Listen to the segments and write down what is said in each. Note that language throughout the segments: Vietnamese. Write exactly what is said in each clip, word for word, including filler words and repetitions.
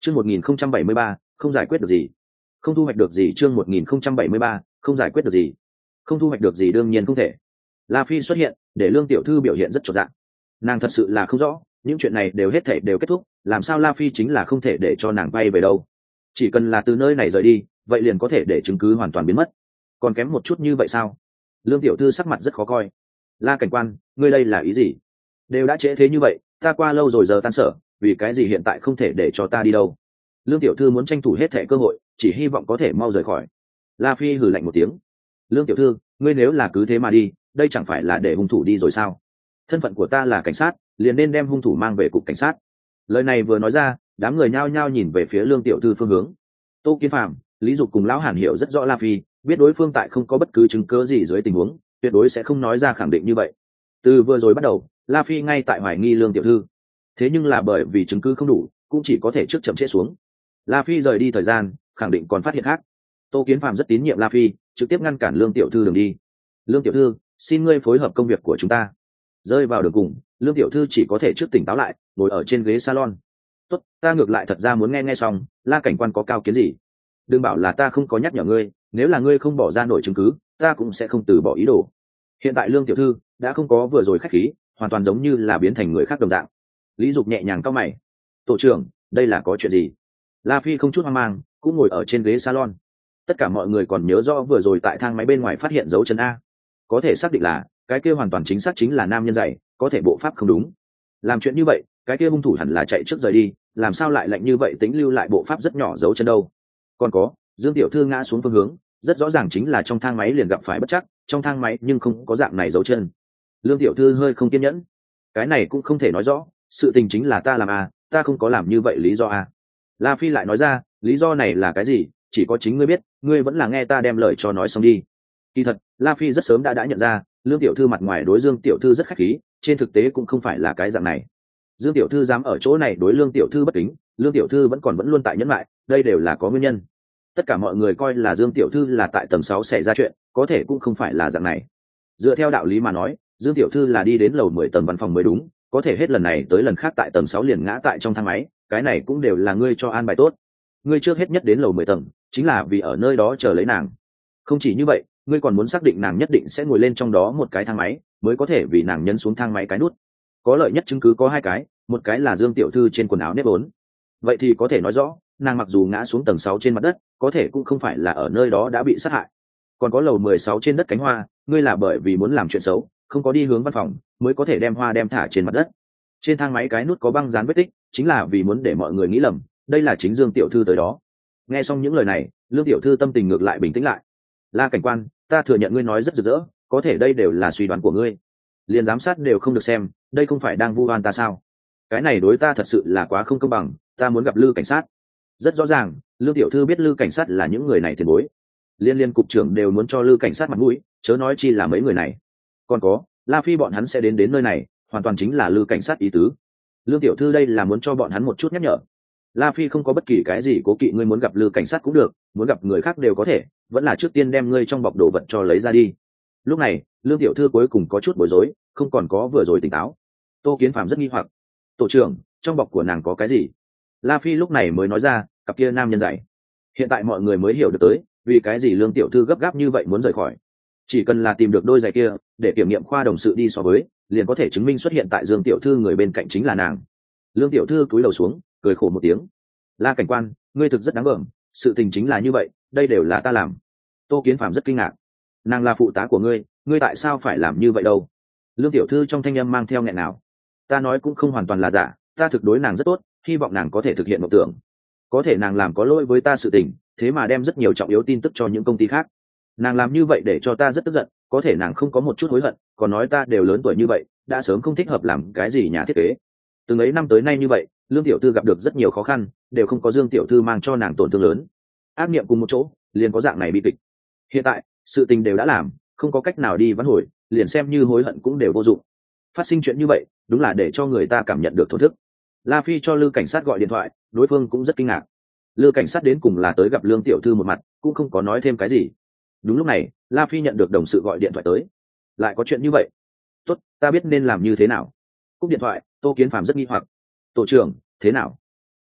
chương một nghìn không trăm bảy mươi ba không giải quyết được gì, không thu hoạch được gì. Chương một nghìn không trăm bảy mươi ba không giải quyết được gì, không thu hoạch được gì. Đương nhiên không thể. La Phi xuất hiện để Lương tiểu thư biểu hiện rất chột dạ. Nàng thật sự là không rõ những chuyện này đều hết thể đều kết thúc, làm sao La Phi chính là không thể để cho nàng bay về đâu. Chỉ cần là từ nơi này rời đi, vậy liền có thể để chứng cứ hoàn toàn biến mất. Còn kém một chút như vậy sao? Lương tiểu thư sắc mặt rất khó coi. La cảnh quan, ngươi đây là ý gì? Đều đã trễ thế như vậy, ta qua lâu rồi giờ tan sở, vì cái gì hiện tại không thể để cho ta đi đâu? Lương tiểu thư muốn tranh thủ hết thẻ cơ hội, chỉ hy vọng có thể mau rời khỏi. La Phi hừ lạnh một tiếng. Lương tiểu thư, ngươi nếu là cứ thế mà đi, đây chẳng phải là để hung thủ đi rồi sao? Thân phận của ta là cảnh sát, liền nên đem hung thủ mang về cục cảnh sát. Lời này vừa nói ra, đám người nhao nhao nhìn về phía Lương tiểu thư phương hướng. Tô Kiến Phạm, Lý Dục cùng lão Hàn hiểu rất rõ La Phi, biết đối phương tại không có bất cứ chứng cứ gì dưới tình huống, tuyệt đối sẽ không nói ra khẳng định như vậy. Từ vừa rồi bắt đầu, La Phi ngay tại hoài nghi Lương tiểu thư. Thế nhưng là bởi vì chứng cứ không đủ, cũng chỉ có thể trước chậm trễ xuống. La Phi rời đi thời gian, khẳng định còn phát hiện khác. Tô Kiến Phạm rất tín nhiệm La Phi, trực tiếp ngăn cản Lương tiểu thư đường đi. Lương tiểu thư, xin ngươi phối hợp công việc của chúng ta. Rơi vào đường cùng, Lương tiểu thư chỉ có thể trước tỉnh táo lại, ngồi ở trên ghế salon. Tốt, ta ngược lại thật ra muốn nghe nghe xong, La cảnh quan có cao kiến gì? Đừng bảo là ta không có nhắc nhở ngươi, nếu là ngươi không bỏ ra nổi chứng cứ, ta cũng sẽ không từ bỏ ý đồ. Hiện tại Lương tiểu thư đã không có vừa rồi khách khí, hoàn toàn giống như là biến thành người khác đồng dạng. Lý Dục nhẹ nhàng cau mày. Tổ trưởng, đây là có chuyện gì? La Phi không chút hoang mang, cũng ngồi ở trên ghế salon. Tất cả mọi người còn nhớ rõ vừa rồi tại thang máy bên ngoài phát hiện dấu chân A. Có thể xác định là cái kia hoàn toàn chính xác chính là nam nhân dày, có thể bộ pháp không đúng. Làm chuyện như vậy, cái kia hung thủ hẳn là chạy trước rời đi, làm sao lại lạnh như vậy tính lưu lại bộ pháp rất nhỏ dấu chân đâu? Còn có, Dương tiểu thư ngã xuống phương hướng, rất rõ ràng chính là trong thang máy liền gặp phải bất trắc, trong thang máy nhưng không có dạng này dấu chân. Lương tiểu thư hơi không kiên nhẫn. Cái này cũng không thể nói rõ, sự tình chính là ta làm à, ta không có làm như vậy lý do à. La Phi lại nói ra, lý do này là cái gì, chỉ có chính ngươi biết, ngươi vẫn là nghe ta đem lời cho nói xong đi. Kỳ thật, La Phi rất sớm đã đã nhận ra, Lương tiểu thư mặt ngoài đối Dương tiểu thư rất khách khí, trên thực tế cũng không phải là cái dạng này. Dương tiểu thư dám ở chỗ này đối Lương tiểu thư bất kính, Lương tiểu thư vẫn còn vẫn luôn tại nhẫn lại, đây đều là có nguyên nhân. Tất cả mọi người coi là Dương tiểu thư là tại tầng sáu xảy ra chuyện, có thể cũng không phải là dạng này. Dựa theo đạo lý mà nói, Dương tiểu thư là đi đến lầu mười tầng văn phòng mới đúng, có thể hết lần này tới lần khác tại tầng sáu liền ngã tại trong thang máy, cái này cũng đều là ngươi cho an bài tốt. Ngươi trước hết nhất đến lầu mười tầng, chính là vì ở nơi đó chờ lấy nàng. Không chỉ như vậy, ngươi còn muốn xác định nàng nhất định sẽ ngồi lên trong đó một cái thang máy, mới có thể vì nàng nhấn xuống thang máy cái nút. Có lợi nhất chứng cứ có hai cái, một cái là Dương tiểu thư trên quần áo nếp vốn. Vậy thì có thể nói rõ, nàng mặc dù ngã xuống tầng sáu trên mặt đất, có thể cũng không phải là ở nơi đó đã bị sát hại. Còn có lầu mười sáu trên đất cánh hoa, ngươi là bởi vì muốn làm chuyện xấu, không có đi hướng văn phòng, mới có thể đem hoa đem thả trên mặt đất. Trên thang máy cái nút có băng dán vết tích, chính là vì muốn để mọi người nghĩ lầm, đây là chính Dương tiểu thư tới đó. Nghe xong những lời này, Lương tiểu thư tâm tình ngược lại bình tĩnh lại. La cảnh quan, ta thừa nhận ngươi nói rất rực rỡ, có thể đây đều là suy đoán của ngươi. Liền giám sát đều không được xem, đây không phải đang vu oan ta sao? Cái này đối ta thật sự là quá không công bằng, ta muốn gặp Lư cảnh sát. Rất rõ ràng, Lương tiểu thư biết Lư cảnh sát là những người này tiền bối. Liên liên cục trưởng đều muốn cho Lư cảnh sát mặt mũi, chớ nói chi là mấy người này. Còn có, La Phi bọn hắn sẽ đến đến nơi này, hoàn toàn chính là Lư cảnh sát ý tứ. Lương tiểu thư đây là muốn cho bọn hắn một chút nhắc nhở. La Phi không có bất kỳ cái gì cố kỵ, ngươi muốn gặp Lư cảnh sát cũng được, muốn gặp người khác đều có thể, vẫn là trước tiên đem ngươi trong bọc đồ vật cho lấy ra đi. Lúc này, Lương tiểu thư cuối cùng có chút bối rối, không còn có vừa rồi tỉnh táo. Tô Kiến Phạm rất nghi hoặc, tổ trưởng, trong bọc của nàng có cái gì? La Phi lúc này mới nói ra, cặp kia nam nhân dạy. Hiện tại mọi người mới hiểu được tới, vì cái gì Lương tiểu thư gấp gáp như vậy muốn rời khỏi. Chỉ cần là tìm được đôi giày kia, để kiểm nghiệm khoa đồng sự đi so với, liền có thể chứng minh xuất hiện tại Dương tiểu thư người bên cạnh chính là nàng. Lương tiểu thư cúi đầu xuống, cười khổ một tiếng. La cảnh quan, ngươi thực rất đáng gờm, sự tình chính là như vậy, đây đều là ta làm. Tô Kiến Phạm rất kinh ngạc. Nàng là phụ tá của ngươi, ngươi tại sao phải làm như vậy đâu? Lương tiểu thư trong thanh âm mang theo nghẹn nào. Ta nói cũng không hoàn toàn là giả, ta thực đối nàng rất tốt, hy vọng nàng có thể thực hiện mộng tưởng. Có thể nàng làm có lỗi với ta sự tình, thế mà đem rất nhiều trọng yếu tin tức cho những công ty khác. Nàng làm như vậy để cho ta rất tức giận, có thể nàng không có một chút hối hận, còn nói ta đều lớn tuổi như vậy, đã sớm không thích hợp làm cái gì nhà thiết kế. Từng ấy năm tới nay như vậy, Lương tiểu thư gặp được rất nhiều khó khăn, đều không có Dương tiểu thư mang cho nàng tổn thương lớn. Ác niệm cùng một chỗ, liền có dạng này bi kịch. Hiện tại, sự tình đều đã làm, không có cách nào đi vãn hồi, liền xem như hối hận cũng đều vô dụng. Phát sinh chuyện như vậy, đúng là để cho người ta cảm nhận được thổn thức. La Phi cho Lư cảnh sát gọi điện thoại, đối phương cũng rất kinh ngạc. Lư cảnh sát đến cùng là tới gặp Lương tiểu thư một mặt, cũng không có nói thêm cái gì. Đúng lúc này, La Phi nhận được đồng sự gọi điện thoại tới. Lại có chuyện như vậy? Tốt, ta biết nên làm như thế nào. Cúp điện thoại, Tô Kiến Phạm rất nghi hoặc. Tổ trưởng, thế nào?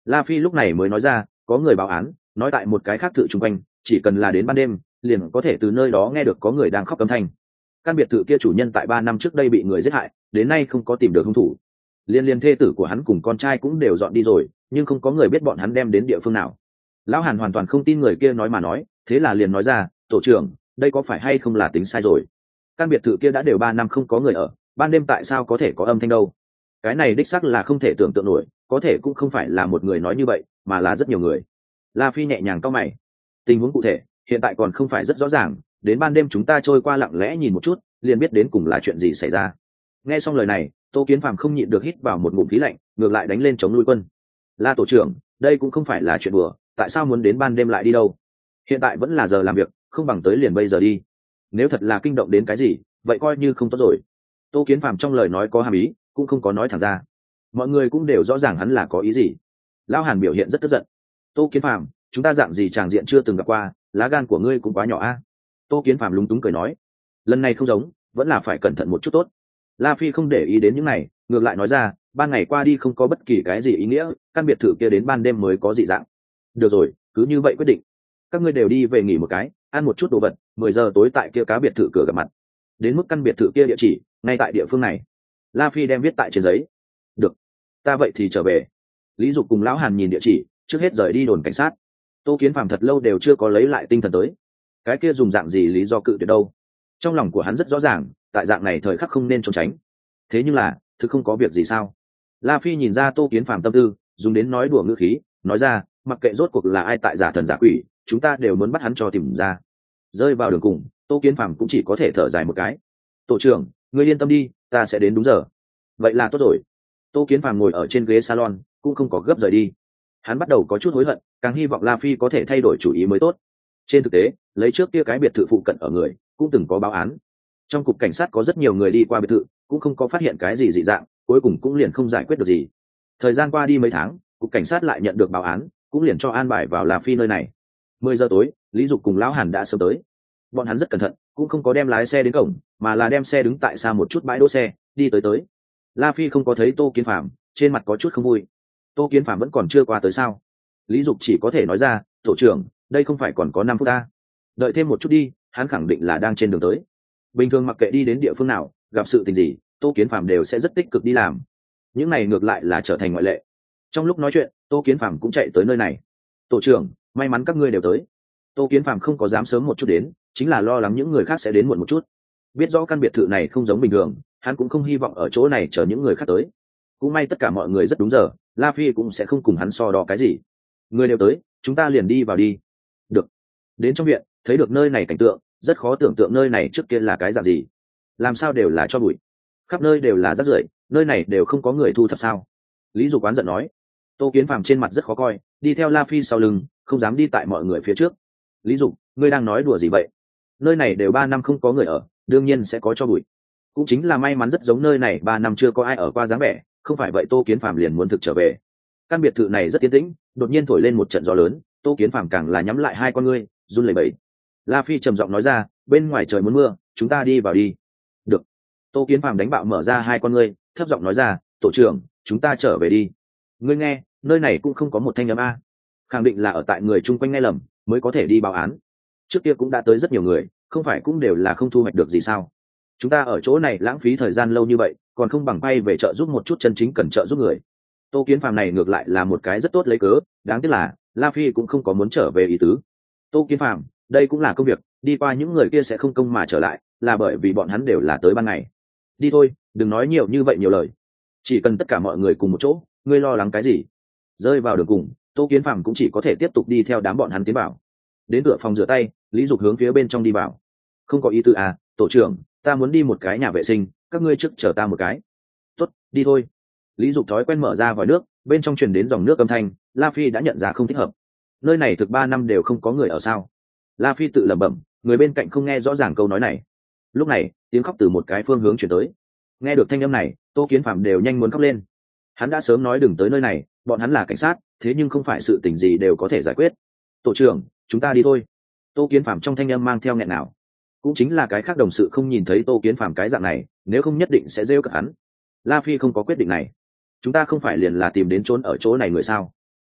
La Phi lúc này mới nói ra, có người báo án nói tại một cái khác thự chung quanh, chỉ cần là đến ban đêm liền có thể từ nơi đó nghe được có người đang khóc cấm thanh. Căn biệt thự kia chủ nhân tại ba năm trước đây bị người giết hại, đến nay không có tìm được hung thủ. Liên liên thê tử của hắn cùng con trai cũng đều dọn đi rồi, nhưng không có người biết bọn hắn đem đến địa phương nào. Lão Hàn hoàn toàn không tin người kia nói mà nói, thế là liền nói ra, tổ trưởng, đây có phải hay không là tính sai rồi? Căn biệt thự kia đã đều ba năm không có người ở, ban đêm tại sao có thể có âm thanh đâu? Cái này đích xác là không thể tưởng tượng nổi, có thể cũng không phải là một người nói như vậy, mà là rất nhiều người. La Phi nhẹ nhàng cau mày. Tình huống cụ thể hiện tại còn không phải rất rõ ràng, đến ban đêm chúng ta trôi qua lặng lẽ nhìn một chút, liền biết đến cùng là chuyện gì xảy ra. Nghe xong lời này, Tô Kiến Phàm không nhịn được hít vào một ngụm khí lạnh, ngược lại đánh lên chống nuôi quân. La tổ trưởng, đây cũng không phải là chuyện đùa, tại sao muốn đến ban đêm lại đi đâu? Hiện tại vẫn là giờ làm việc, không bằng tới liền bây giờ đi. Nếu thật là kinh động đến cái gì, vậy coi như không tốt rồi. Tô Kiến Phàm trong lời nói có hàm ý, cũng không có nói thẳng ra. Mọi người cũng đều rõ ràng hắn là có ý gì. Lão Hàn biểu hiện rất tức giận. Tô Kiến Phàm, chúng ta dạng gì tràng diện chưa từng gặp qua, lá gan của ngươi cũng quá nhỏ a. Tô Kiến Phàm lúng túng cười nói, lần này không giống, vẫn là phải cẩn thận một chút tốt. La Phi không để ý đến những này, ngược lại nói ra, ban ngày qua đi không có bất kỳ cái gì ý nghĩa, căn biệt thự kia đến ban đêm mới có dị dạng. Được rồi, cứ như vậy quyết định. Các ngươi đều đi về nghỉ một cái, ăn một chút đồ vật, mười giờ tối tại kia cá biệt thự cửa gặp mặt. Đến mức căn biệt thự kia địa chỉ, ngay tại địa phương này. La Phi đem viết tại trên giấy. Được, ta vậy thì trở về. Lý Dục cùng Lão Hàn nhìn địa chỉ, trước hết rời đi đồn cảnh sát. Tô Kiến Phàm thật lâu đều chưa có lấy lại tinh thần tới. Cái kia dùng dạng gì lý do cự tuyệt đâu? Trong lòng của hắn rất rõ ràng, tại dạng này thời khắc không nên trốn tránh. Thế nhưng là, thực không có việc gì sao? La Phi nhìn ra Tô Kiến Phàm tâm tư, dùng đến nói đùa ngữ khí, nói ra, mặc kệ rốt cuộc là ai tại giả thần giả quỷ, chúng ta đều muốn bắt hắn cho tìm ra. Rơi vào đường cùng, Tô Kiến Phàm cũng chỉ có thể thở dài một cái. Tổ trưởng, ngươi yên tâm đi, ta sẽ đến đúng giờ. Vậy là tốt rồi. Tô Kiến Phàm ngồi ở trên ghế salon, cũng không có gấp rời đi. Hắn bắt đầu có chút hối hận, càng hy vọng La Phi có thể thay đổi chủ ý mới tốt. Trên thực tế, lấy trước kia cái biệt thự phụ cận ở người, cũng từng có báo án. Trong cục cảnh sát có rất nhiều người đi qua biệt thự, cũng không có phát hiện cái gì dị dạng, cuối cùng cũng liền không giải quyết được gì. Thời gian qua đi mấy tháng, cục cảnh sát lại nhận được báo án, cũng liền cho an bài vào La Phi nơi này. Mười giờ tối, Lý Dục cùng Lão Hàn đã sớm tới. Bọn hắn rất cẩn thận, cũng không có đem lái xe đến cổng, mà là đem xe đứng tại xa một chút bãi đỗ xe, đi tới tới. La Phi không có thấy Tô Kiến Phàm, trên mặt có chút không vui. Tô Kiến Phàm vẫn còn chưa qua tới sao? Lý Dục chỉ có thể nói ra, tổ trưởng, đây không phải còn có năm phút ta. Đợi thêm một chút đi, hắn khẳng định là đang trên đường tới. Bình thường mặc kệ đi đến địa phương nào, gặp sự tình gì, Tô Kiến Phàm đều sẽ rất tích cực đi làm. Những này ngược lại là trở thành ngoại lệ. Trong lúc nói chuyện, Tô Kiến Phàm cũng chạy tới nơi này. Tổ trưởng, may mắn các ngươi đều tới. Tô Kiến Phàm không có dám sớm một chút đến, chính là lo lắng những người khác sẽ đến muộn một chút. Biết rõ căn biệt thự này không giống bình thường, hắn cũng không hy vọng ở chỗ này chờ những người khác tới. Cũng may tất cả mọi người rất đúng giờ, La Phi cũng sẽ không cùng hắn so đo cái gì. Người đều tới, chúng ta liền đi vào đi. Được. Đến trong viện, thấy được nơi này cảnh tượng, rất khó tưởng tượng nơi này trước kia là cái dạng gì. Làm sao đều là cho bụi, khắp nơi đều là rác rưởi, nơi này đều không có người thu thập sao? Lý Dục oán giận nói. Tô Kiến Phàm trên mặt rất khó coi, đi theo La Phi sau lưng, không dám đi tại mọi người phía trước. Lý Dục, ngươi đang nói đùa gì vậy? Nơi này đều ba năm không có người ở, đương nhiên sẽ có cho bụi. Cũng chính là may mắn rất giống nơi này ba năm chưa có ai ở qua dáng vẻ, không phải vậy Tô Kiến Phàm liền muốn thực trở về. Căn biệt thự này rất yên tĩnh, đột nhiên thổi lên một trận gió lớn, Tô Kiến Phàm càng là nhắm lại hai con ngươi, run lẩy bẩy. La Phi trầm giọng nói ra, bên ngoài trời muốn mưa, chúng ta đi vào đi. Được. Tô Kiến Phàm đánh bạo mở ra hai con ngươi, thấp giọng nói ra, tổ trưởng, chúng ta trở về đi. Ngươi nghe, nơi này cũng không có một thanh âm a. Khẳng định là ở tại người chung quanh nghe lầm, mới có thể đi báo án. Trước kia cũng đã tới rất nhiều người, không phải cũng đều là không thu hoạch được gì sao? Chúng ta ở chỗ này lãng phí thời gian lâu như vậy, còn không bằng bay về chợ giúp một chút chân chính cần trợ giúp người. Tô Kiến Phàm này ngược lại là một cái rất tốt lấy cớ, đáng tiếc là La Phi cũng không có muốn trở về ý tứ. Tô Kiến Phàm, đây cũng là công việc, đi qua những người kia sẽ không công mà trở lại, là bởi vì bọn hắn đều là tới ban ngày. Đi thôi, đừng nói nhiều như vậy nhiều lời. Chỉ cần tất cả mọi người cùng một chỗ, ngươi lo lắng cái gì? Rơi vào đường cùng, Tô Kiến Phàm cũng chỉ có thể tiếp tục đi theo đám bọn hắn tiến vào. Đến cửa phòng rửa tay, Lý Dục hướng phía bên trong đi vào. Không có ý tư à, tổ trưởng, ta muốn đi một cái nhà vệ sinh, các ngươi trước chờ ta một cái. Tốt, đi thôi. Lý Dục thói quen mở ra vòi nước, bên trong truyền đến dòng nước âm thanh, La Phi đã nhận ra không thích hợp. Nơi này thực ba năm đều không có người ở sao? La Phi tự lẩm bẩm, người bên cạnh không nghe rõ ràng câu nói này. Lúc này, tiếng khóc từ một cái phương hướng truyền tới. Nghe được thanh âm này, Tô Kiến Phàm đều nhanh muốn khóc lên. Hắn đã sớm nói đừng tới nơi này, bọn hắn là cảnh sát, thế nhưng không phải sự tình gì đều có thể giải quyết. Tổ trưởng, chúng ta đi thôi. Tô Kiến Phàm trong thanh âm mang theo nghẹn nào. Cũng chính là cái khác đồng sự không nhìn thấy Tô Kiến Phàm cái dạng này, nếu không nhất định sẽ rêu cợt hắn. La Phi không có quyết định này. Chúng ta không phải liền là tìm đến trốn ở chỗ này người sao?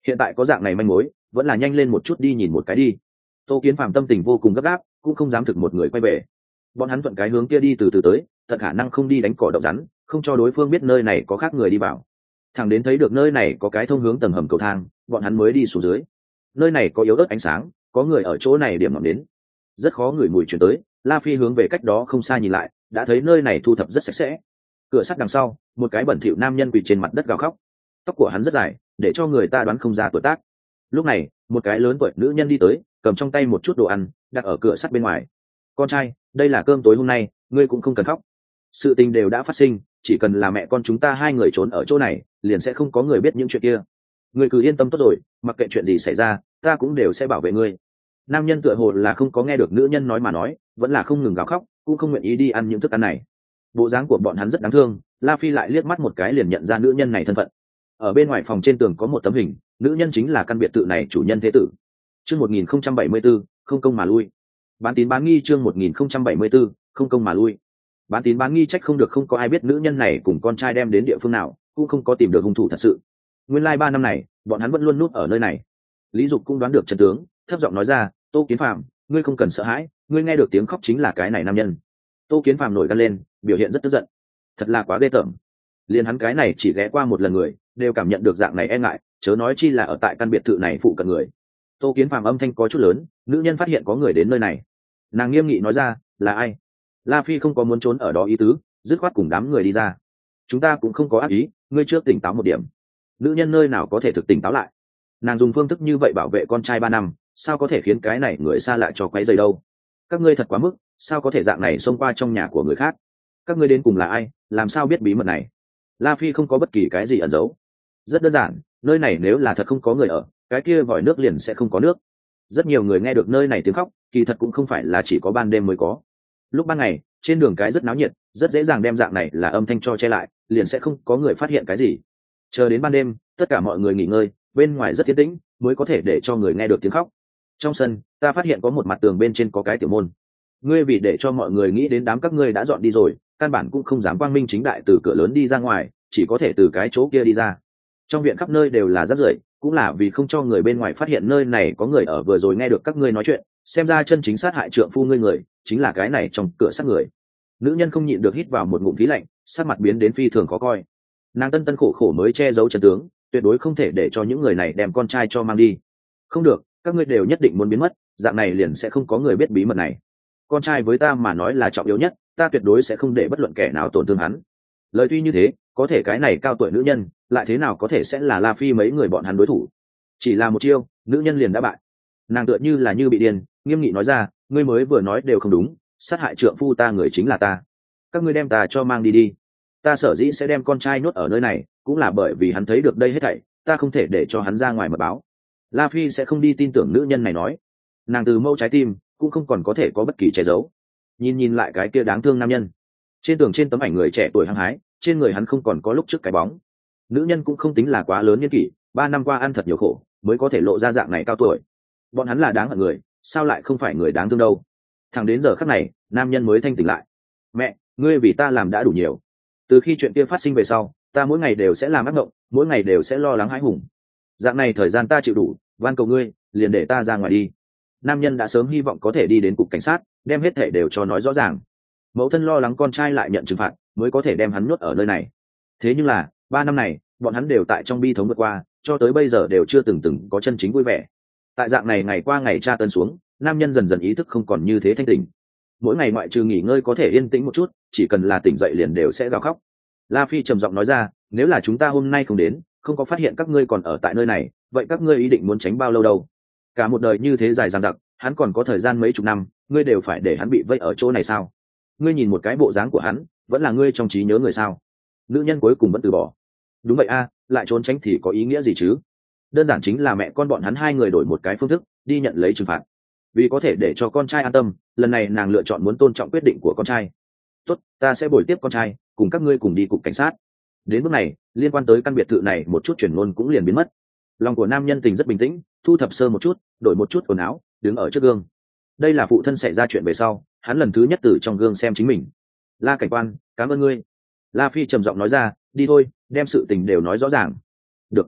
hiện tại có dạng này manh mối vẫn là nhanh lên một chút đi nhìn một cái đi. Tô Kiến Phàm tâm tình vô cùng gấp gáp, cũng không dám thực một người quay về. Bọn hắn thuận cái hướng kia đi từ từ tới, tận khả năng không đi đánh cỏ động rắn, không cho đối phương biết nơi này có khác người đi vào. Thằng đến thấy được nơi này có cái thông hướng tầng hầm cầu thang, bọn hắn mới đi xuống dưới. Nơi này có yếu ớt ánh sáng, có người ở chỗ này điểm ngọn đến. Rất khó ngửi mùi chuyển tới, La Phi hướng về cách đó không xa nhìn lại, đã thấy nơi này thu thập rất sạch sẽ. Cửa sắt đằng sau, một cái bẩn thỉu nam nhân quỳ trên mặt đất gào khóc. Tóc của hắn rất dài, để cho người ta đoán không ra tuổi tác. Lúc này, một cái lớn tuổi nữ nhân đi tới, cầm trong tay một chút đồ ăn, đặt ở cửa sắt bên ngoài. Con trai, đây là cơm tối hôm nay, ngươi cũng không cần khóc. Sự tình đều đã phát sinh, chỉ cần là mẹ con chúng ta hai người trốn ở chỗ này, liền sẽ không có người biết những chuyện kia. Ngươi cứ yên tâm tốt rồi, mặc kệ chuyện gì xảy ra, ta cũng đều sẽ bảo vệ ngươi. Nam nhân tựa hồ là không có nghe được nữ nhân nói mà nói, vẫn là không ngừng gào khóc, cũng không nguyện ý đi ăn những thức ăn này. Bộ dáng của bọn hắn rất đáng thương, La Phi lại liếc mắt một cái liền nhận ra nữ nhân này thân phận. Ở bên ngoài phòng trên tường có một tấm hình, nữ nhân chính là căn biệt thự này chủ nhân thế tử. Chương một nghìn không trăm bảy mươi tư, không công mà lui. Bán tín bán nghi chương một nghìn không trăm bảy mươi tư, không công mà lui. Bán tín bán nghi trách không được không có ai biết nữ nhân này cùng con trai đem đến địa phương nào, cũng không có tìm được hung thủ thật sự. Nguyên lai like ba năm này, bọn hắn vẫn luôn núp ở nơi này. Lý Dục cũng đoán được chân tướng, thấp giọng nói ra, Tô Kiến Phàm, ngươi không cần sợ hãi, ngươi nghe được tiếng khóc chính là cái này nam nhân. Tô Kiến Phàm nổi gan lên, biểu hiện rất tức giận. Thật là quá ghê tởm. Liên hắn cái này chỉ ghé qua một lần người, đều cảm nhận được dạng này e ngại, chớ nói chi là ở tại căn biệt thự này phụ cận người. Tô Kiến Phàm âm thanh có chút lớn, nữ nhân phát hiện có người đến nơi này. Nàng nghiêm nghị nói ra, là ai? La Phi không có muốn trốn ở đó ý tứ, dứt khoát cùng đám người đi ra. Chúng ta cũng không có ác ý, ngươi trước tỉnh táo một điểm. Nữ nhân nơi nào có thể thực tỉnh táo lại? Nàng dùng phương thức như vậy bảo vệ con trai ba năm, sao có thể khiến cái này người xa lạ cho quấy rầy đâu? Các ngươi thật quá mức, sao có thể dạng này xông qua trong nhà của người khác? Các ngươi đến cùng là ai, làm sao biết bí mật này? La Phi không có bất kỳ cái gì ẩn giấu. Rất đơn giản, nơi này nếu là thật không có người ở, cái kia vòi nước liền sẽ không có nước. Rất nhiều người nghe được nơi này tiếng khóc, kỳ thật cũng không phải là chỉ có ban đêm mới có. Lúc ban ngày, trên đường cái rất náo nhiệt, rất dễ dàng đem dạng này là âm thanh cho che lại, liền sẽ không có người phát hiện cái gì. Chờ đến ban đêm, tất cả mọi người nghỉ ngơi, bên ngoài rất yên tĩnh, mới có thể để cho người nghe được tiếng khóc. Trong sân, ta phát hiện có một mặt tường bên trên có cái tiểu môn. Ngươi vì để cho mọi người nghĩ đến đám các ngươi đã dọn đi rồi, căn bản cũng không dám quang minh chính đại từ cửa lớn đi ra ngoài, chỉ có thể từ cái chỗ kia đi ra. Trong viện khắp nơi đều là rác rưởi, cũng là vì không cho người bên ngoài phát hiện nơi này có người ở. Vừa rồi nghe được các ngươi nói chuyện, xem ra chân chính sát hại trượng phu ngươi người chính là cái này trong cửa sát người. Nữ nhân không nhịn được hít vào một ngụm khí lạnh, sắc mặt biến đến phi thường khó coi. Nàng tân tân khổ khổ mới che giấu chân tướng, tuyệt đối không thể để cho những người này đem con trai cho mang đi. Không được, các ngươi đều nhất định muốn biến mất, dạng này liền sẽ không có người biết bí mật này. Con trai với ta mà nói là trọng yếu nhất, ta tuyệt đối sẽ không để bất luận kẻ nào tổn thương hắn. Lời tuy như thế, có thể cái này cao tuổi nữ nhân lại thế nào có thể sẽ là La Phi mấy người bọn hắn đối thủ? Chỉ là một chiêu, nữ nhân liền đã bại. Nàng tựa như là như bị điên, nghiêm nghị nói ra, ngươi mới vừa nói đều không đúng, sát hại trượng phu ta người chính là ta. Các ngươi đem ta cho mang đi đi. Ta sở dĩ sẽ đem con trai nhốt ở nơi này, cũng là bởi vì hắn thấy được đây hết thảy, ta không thể để cho hắn ra ngoài mật báo. La Phi sẽ không đi tin tưởng nữ nhân này nói. Nàng từ mâu trái tim cũng không còn có thể có bất kỳ che giấu. Nhìn nhìn lại cái kia đáng thương nam nhân, trên tường trên tấm ảnh người trẻ tuổi hăng hái, trên người hắn không còn có lúc trước cái bóng. Nữ nhân cũng không tính là quá lớn niên kỷ, ba năm qua ăn thật nhiều khổ mới có thể lộ ra dạng này cao tuổi. Bọn hắn là đáng hận người, sao lại không phải người đáng thương đâu? Thẳng đến giờ khắc này, nam nhân mới thanh tỉnh lại. Mẹ, ngươi vì ta làm đã đủ nhiều. Từ khi chuyện kia phát sinh về sau, ta mỗi ngày đều sẽ làm ác mộng, mỗi ngày đều sẽ lo lắng hãi hùng. Dạng này thời gian ta chịu đủ, van cầu ngươi, liền để ta ra ngoài đi. Nam nhân đã sớm hy vọng có thể đi đến cục cảnh sát, đem hết thể đều cho nói rõ ràng. Mẫu thân lo lắng con trai lại nhận trừng phạt, mới có thể đem hắn nhốt ở nơi này. Thế nhưng là, ba năm này, bọn hắn đều tại trong bi thống vượt qua, cho tới bây giờ đều chưa từng từng có chân chính vui vẻ. Tại dạng này ngày qua ngày tra tấn xuống, nam nhân dần dần ý thức không còn như thế thanh tỉnh. Mỗi ngày ngoại trừ nghỉ ngơi có thể yên tĩnh một chút, chỉ cần là tỉnh dậy liền đều sẽ gào khóc. La Phi trầm giọng nói ra, nếu là chúng ta hôm nay không đến, không có phát hiện các ngươi còn ở tại nơi này, vậy các ngươi ý định muốn tránh bao lâu đâu? Cả một đời như thế dài dằng dặc, hắn còn có thời gian mấy chục năm, ngươi đều phải để hắn bị vây ở chỗ này sao? Ngươi nhìn một cái bộ dáng của hắn, vẫn là ngươi trong trí nhớ người sao? Nữ nhân cuối cùng vẫn từ bỏ. Đúng vậy a, lại trốn tránh thì có ý nghĩa gì chứ? Đơn giản chính là mẹ con bọn hắn hai người đổi một cái phương thức, đi nhận lấy trừng phạt. Vì có thể để cho con trai an tâm, lần này nàng lựa chọn muốn tôn trọng quyết định của con trai. Tốt, ta sẽ bồi tiếp con trai, cùng các ngươi cùng đi cục cảnh sát. Đến bước này, liên quan tới căn biệt thự này một chút chuyển ngôn cũng liền biến mất. Lòng của nam nhân tình rất bình tĩnh, thu thập sơ một chút, đổi một chút quần áo, đứng ở trước gương. Đây là phụ thân xảy ra chuyện về sau, hắn lần thứ nhất từ trong gương xem chính mình. La cảnh quan, cảm ơn ngươi. La Phi trầm giọng nói ra, đi thôi, đem sự tình đều nói rõ ràng. Được.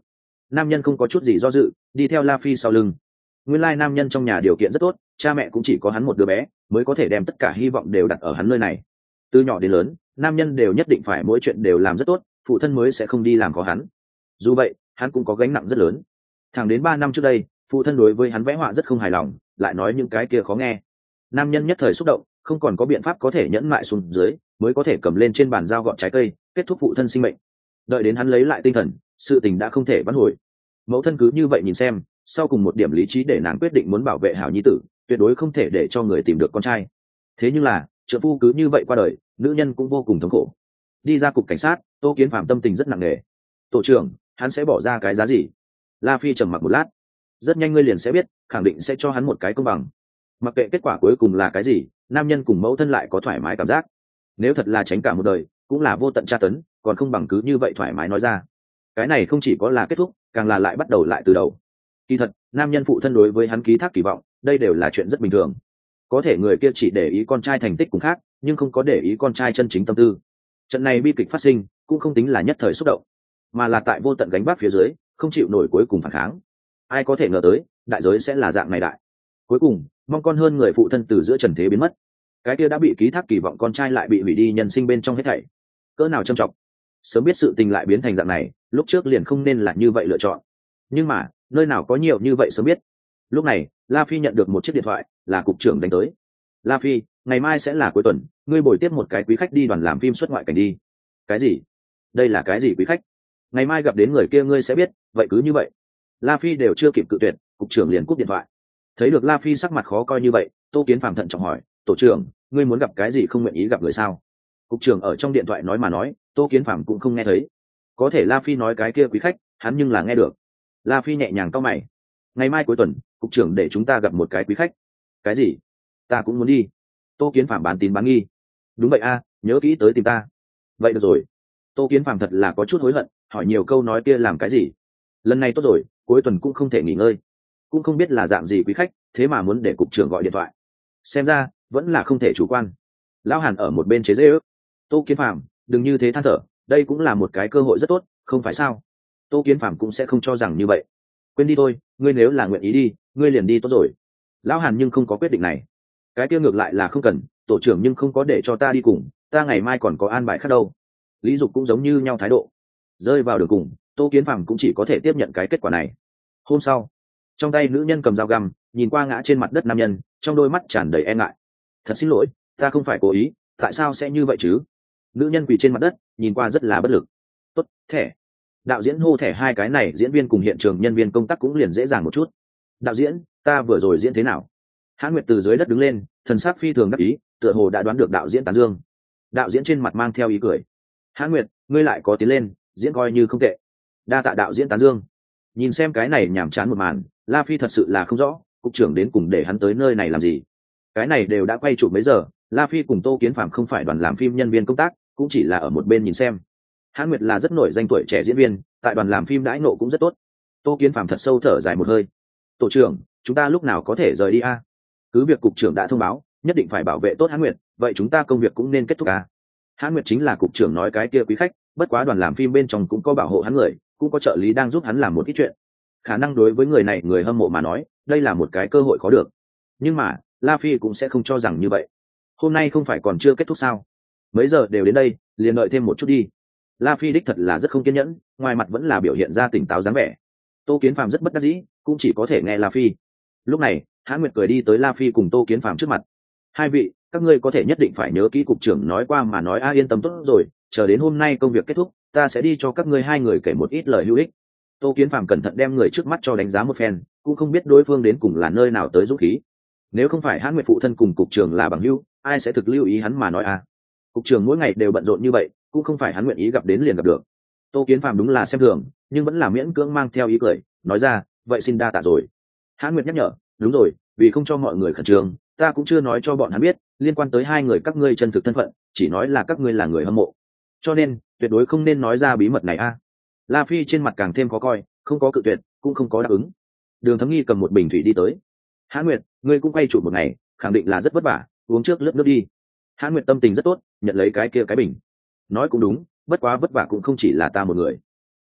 nam nhân không có chút gì do dự đi theo La Phi sau lưng. Nguyên lai nam nhân trong nhà điều kiện rất tốt, cha mẹ cũng chỉ có hắn một đứa bé mới có thể đem tất cả hy vọng đều đặt ở hắn nơi này. Từ nhỏ đến lớn nam nhân đều nhất định phải mỗi chuyện đều làm rất tốt, phụ thân mới sẽ không đi làm khó hắn. Dù vậy hắn cũng có gánh nặng rất lớn. Thẳng đến ba năm trước đây phụ thân đối với hắn vẽ họa rất không hài lòng, lại nói những cái kia khó nghe. Nam nhân nhất thời xúc động, không còn có biện pháp có thể nhẫn mại xuống dưới, mới có thể cầm lên trên bàn dao gọt trái cây kết thúc phụ thân sinh mệnh. Đợi đến hắn lấy lại tinh thần, sự tình đã không thể vãn hồi. Mẫu thân cứ như vậy nhìn xem, sau cùng một điểm lý trí để nàng quyết định muốn bảo vệ hảo nhi tử, tuyệt đối không thể để cho người tìm được con trai. Thế nhưng là trợ phu cứ như vậy qua đời, nữ nhân cũng vô cùng thống khổ. Đi ra cục cảnh sát, Tô Kiến Phạm tâm tình rất nặng nề. Tổ trưởng, hắn sẽ bỏ ra cái giá gì? La Phi trầm mặc một lát. Rất nhanh ngươi liền sẽ biết, khẳng định sẽ cho hắn một cái công bằng. Mặc kệ kết quả cuối cùng là cái gì, nam nhân cùng mẫu thân lại có thoải mái cảm giác. Nếu thật là tránh cả một đời, cũng là vô tận tra tấn, còn không bằng cứ như vậy thoải mái nói ra. Cái này không chỉ có là kết thúc, càng là lại bắt đầu lại từ đầu. Kỳ thật, nam nhân phụ thân đối với hắn ký thác kỳ vọng, đây đều là chuyện rất bình thường. Có thể người kia chỉ để ý con trai thành tích cùng khác, nhưng không có để ý con trai chân chính tâm tư. Trận này bi kịch phát sinh, cũng không tính là nhất thời xúc động, mà là tại vô tận gánh vác phía dưới, không chịu nổi cuối cùng phản kháng. Ai có thể ngờ tới, đại giới sẽ là dạng này đại. Cuối cùng, mong con hơn người phụ thân từ giữa trần thế biến mất. Cái kia đã bị ký thác kỳ vọng con trai lại bị hủy đi nhân sinh bên trong hết thảy. Cỡ nào trầm trọng. Sớm biết sự tình lại biến thành dạng này, lúc trước liền không nên là như vậy lựa chọn. Nhưng mà, nơi nào có nhiều như vậy sớm biết. Lúc này, La Phi nhận được một chiếc điện thoại, là cục trưởng đánh tới. La Phi, ngày mai sẽ là cuối tuần, ngươi bồi tiếp một cái quý khách đi đoàn làm phim xuất ngoại cảnh đi. Cái gì? Đây là cái gì quý khách? Ngày mai gặp đến người kia ngươi sẽ biết, vậy cứ như vậy. La Phi đều chưa kịp cự tuyệt, cục trưởng liền cúp điện thoại. Thấy được La Phi sắc mặt khó coi như vậy, Tô Kiến Phạm thận trọng hỏi, tổ trưởng, ngươi muốn gặp cái gì không nguyện ý gặp người sao? Cục trưởng ở trong điện thoại nói mà nói, Tô Kiến Phạm cũng không nghe thấy. Có thể La Phi nói cái kia quý khách, hắn nhưng là nghe được. La Phi nhẹ nhàng cau mày. Ngày mai cuối tuần, cục trưởng để chúng ta gặp một cái quý khách. Cái gì? Ta cũng muốn đi. Tô Kiến Phạm bán tín bán nghi. Đúng vậy a, nhớ kỹ tới tìm ta. Vậy được rồi. Tô Kiến Phạm thật là có chút hối hận, hỏi nhiều câu nói kia làm cái gì? Lần này tốt rồi, cuối tuần cũng không thể nghỉ ngơi. Cũng không biết là dạng gì quý khách, thế mà muốn để cục trưởng gọi điện thoại. Xem ra vẫn là không thể chủ quan. Lão Hàn ở một bên chế giễu. Tô Kiến Phạm, đừng như thế than thở, đây cũng là một cái cơ hội rất tốt, không phải sao? Tô Kiến Phạm cũng sẽ không cho rằng như vậy. Quên đi thôi, ngươi nếu là nguyện ý đi, ngươi liền đi tốt rồi. Lão Hàn nhưng không có quyết định này. Cái kia ngược lại là không cần, tổ trưởng nhưng không có để cho ta đi cùng, ta ngày mai còn có an bài khác đâu. Lý Dục cũng giống như nhau thái độ. Rơi vào đường cùng, Tô Kiến Phạm cũng chỉ có thể tiếp nhận cái kết quả này. Hôm sau, trong tay nữ nhân cầm dao găm, nhìn qua ngã trên mặt đất nam nhân, trong đôi mắt tràn đầy e ngại. Thật xin lỗi, ta không phải cố ý, tại sao sẽ như vậy chứ? Nữ nhân quỳ trên mặt đất, nhìn qua rất là bất lực. Tốt, thẻ. Đạo diễn hô thẻ hai cái này, diễn viên cùng hiện trường nhân viên công tác cũng liền dễ dàng một chút. Đạo diễn, ta vừa rồi diễn thế nào? Hãn Nguyệt từ dưới đất đứng lên, thần sắc phi thường đắc ý, tựa hồ đã đoán được đạo diễn tán dương. Đạo diễn trên mặt mang theo ý cười. Hãn Nguyệt, ngươi lại có tiến lên, diễn coi như không tệ. Đa tạ đạo diễn tán dương. Nhìn xem cái này nhàm chán một màn, La Phi thật sự là không rõ, cục trưởng đến cùng để hắn tới nơi này làm gì. Cái này đều đã quay chụp mấy giờ, La Phi cùng Tô Kiến Phạm không phải đoàn làm phim nhân viên công tác, cũng chỉ là ở một bên nhìn xem. Hãn Nguyệt là rất nổi danh tuổi trẻ diễn viên, tại đoàn làm phim đãi nộ cũng rất tốt. Tô Kiến Phạm thật sâu thở dài một hơi. Tổ trưởng, chúng ta lúc nào có thể rời đi a? Cứ việc cục trưởng đã thông báo, nhất định phải bảo vệ tốt Hãn Nguyệt, vậy chúng ta công việc cũng nên kết thúc a. Hãn Nguyệt chính là cục trưởng nói cái kia quý khách, bất quá đoàn làm phim bên trong cũng có bảo hộ hắn người, cũng có trợ lý đang giúp hắn làm một ít chuyện. Khả năng đối với người này người hâm mộ mà nói, đây là một cái cơ hội khó được. Nhưng mà, La Phi cũng sẽ không cho rằng như vậy. Hôm nay không phải còn chưa kết thúc sao? Mấy giờ đều đến đây, liền đợi thêm một chút đi. La Phi đích thật là rất không kiên nhẫn, ngoài mặt vẫn là biểu hiện ra tỉnh táo dáng vẻ. Tô Kiến Phạm rất bất đắc dĩ, cũng chỉ có thể nghe La Phi. Lúc này, Hãn Nguyệt cười đi tới La Phi cùng Tô Kiến Phạm trước mặt. Hai vị, các ngươi có thể nhất định phải nhớ kỹ cục trưởng nói qua mà nói a, yên tâm tốt rồi, chờ đến hôm nay công việc kết thúc, ta sẽ đi cho các ngươi hai người kể một ít lời hữu ích. Tô Kiến Phạm cẩn thận đem người trước mắt cho đánh giá một phen, cũng không biết đối phương đến cùng là nơi nào tới dũng khí. Nếu không phải Hãn Nguyệt phụ thân cùng cục trưởng là bằng hữu, ai sẽ thực lưu ý hắn mà nói à? Cục trưởng mỗi ngày đều bận rộn như vậy, cũng không phải hắn nguyện ý gặp đến liền gặp được. Tô Kiến Phạm đúng là xem thường, nhưng vẫn là miễn cưỡng mang theo ý cười, nói ra, vậy xin đa tạ rồi. Hãn Nguyệt nhắc nhở, đúng rồi, vì không cho mọi người khẩn trương, ta cũng chưa nói cho bọn hắn biết liên quan tới hai người các ngươi chân thực thân phận, chỉ nói là các ngươi là người hâm mộ, cho nên tuyệt đối không nên nói ra bí mật này a. À. La Phi trên mặt càng thêm khó coi, không có cự tuyệt, cũng không có đáp ứng. Đường Thấm Nghi cầm một bình thủy đi tới. Hãn Nguyệt, ngươi cũng quay chụp một ngày, khẳng định là rất vất vả, uống trước lớp nước đi. Hãn Nguyệt tâm tình rất tốt, nhận lấy cái kia cái bình. Nói cũng đúng, bất quá vất vả cũng không chỉ là ta một người.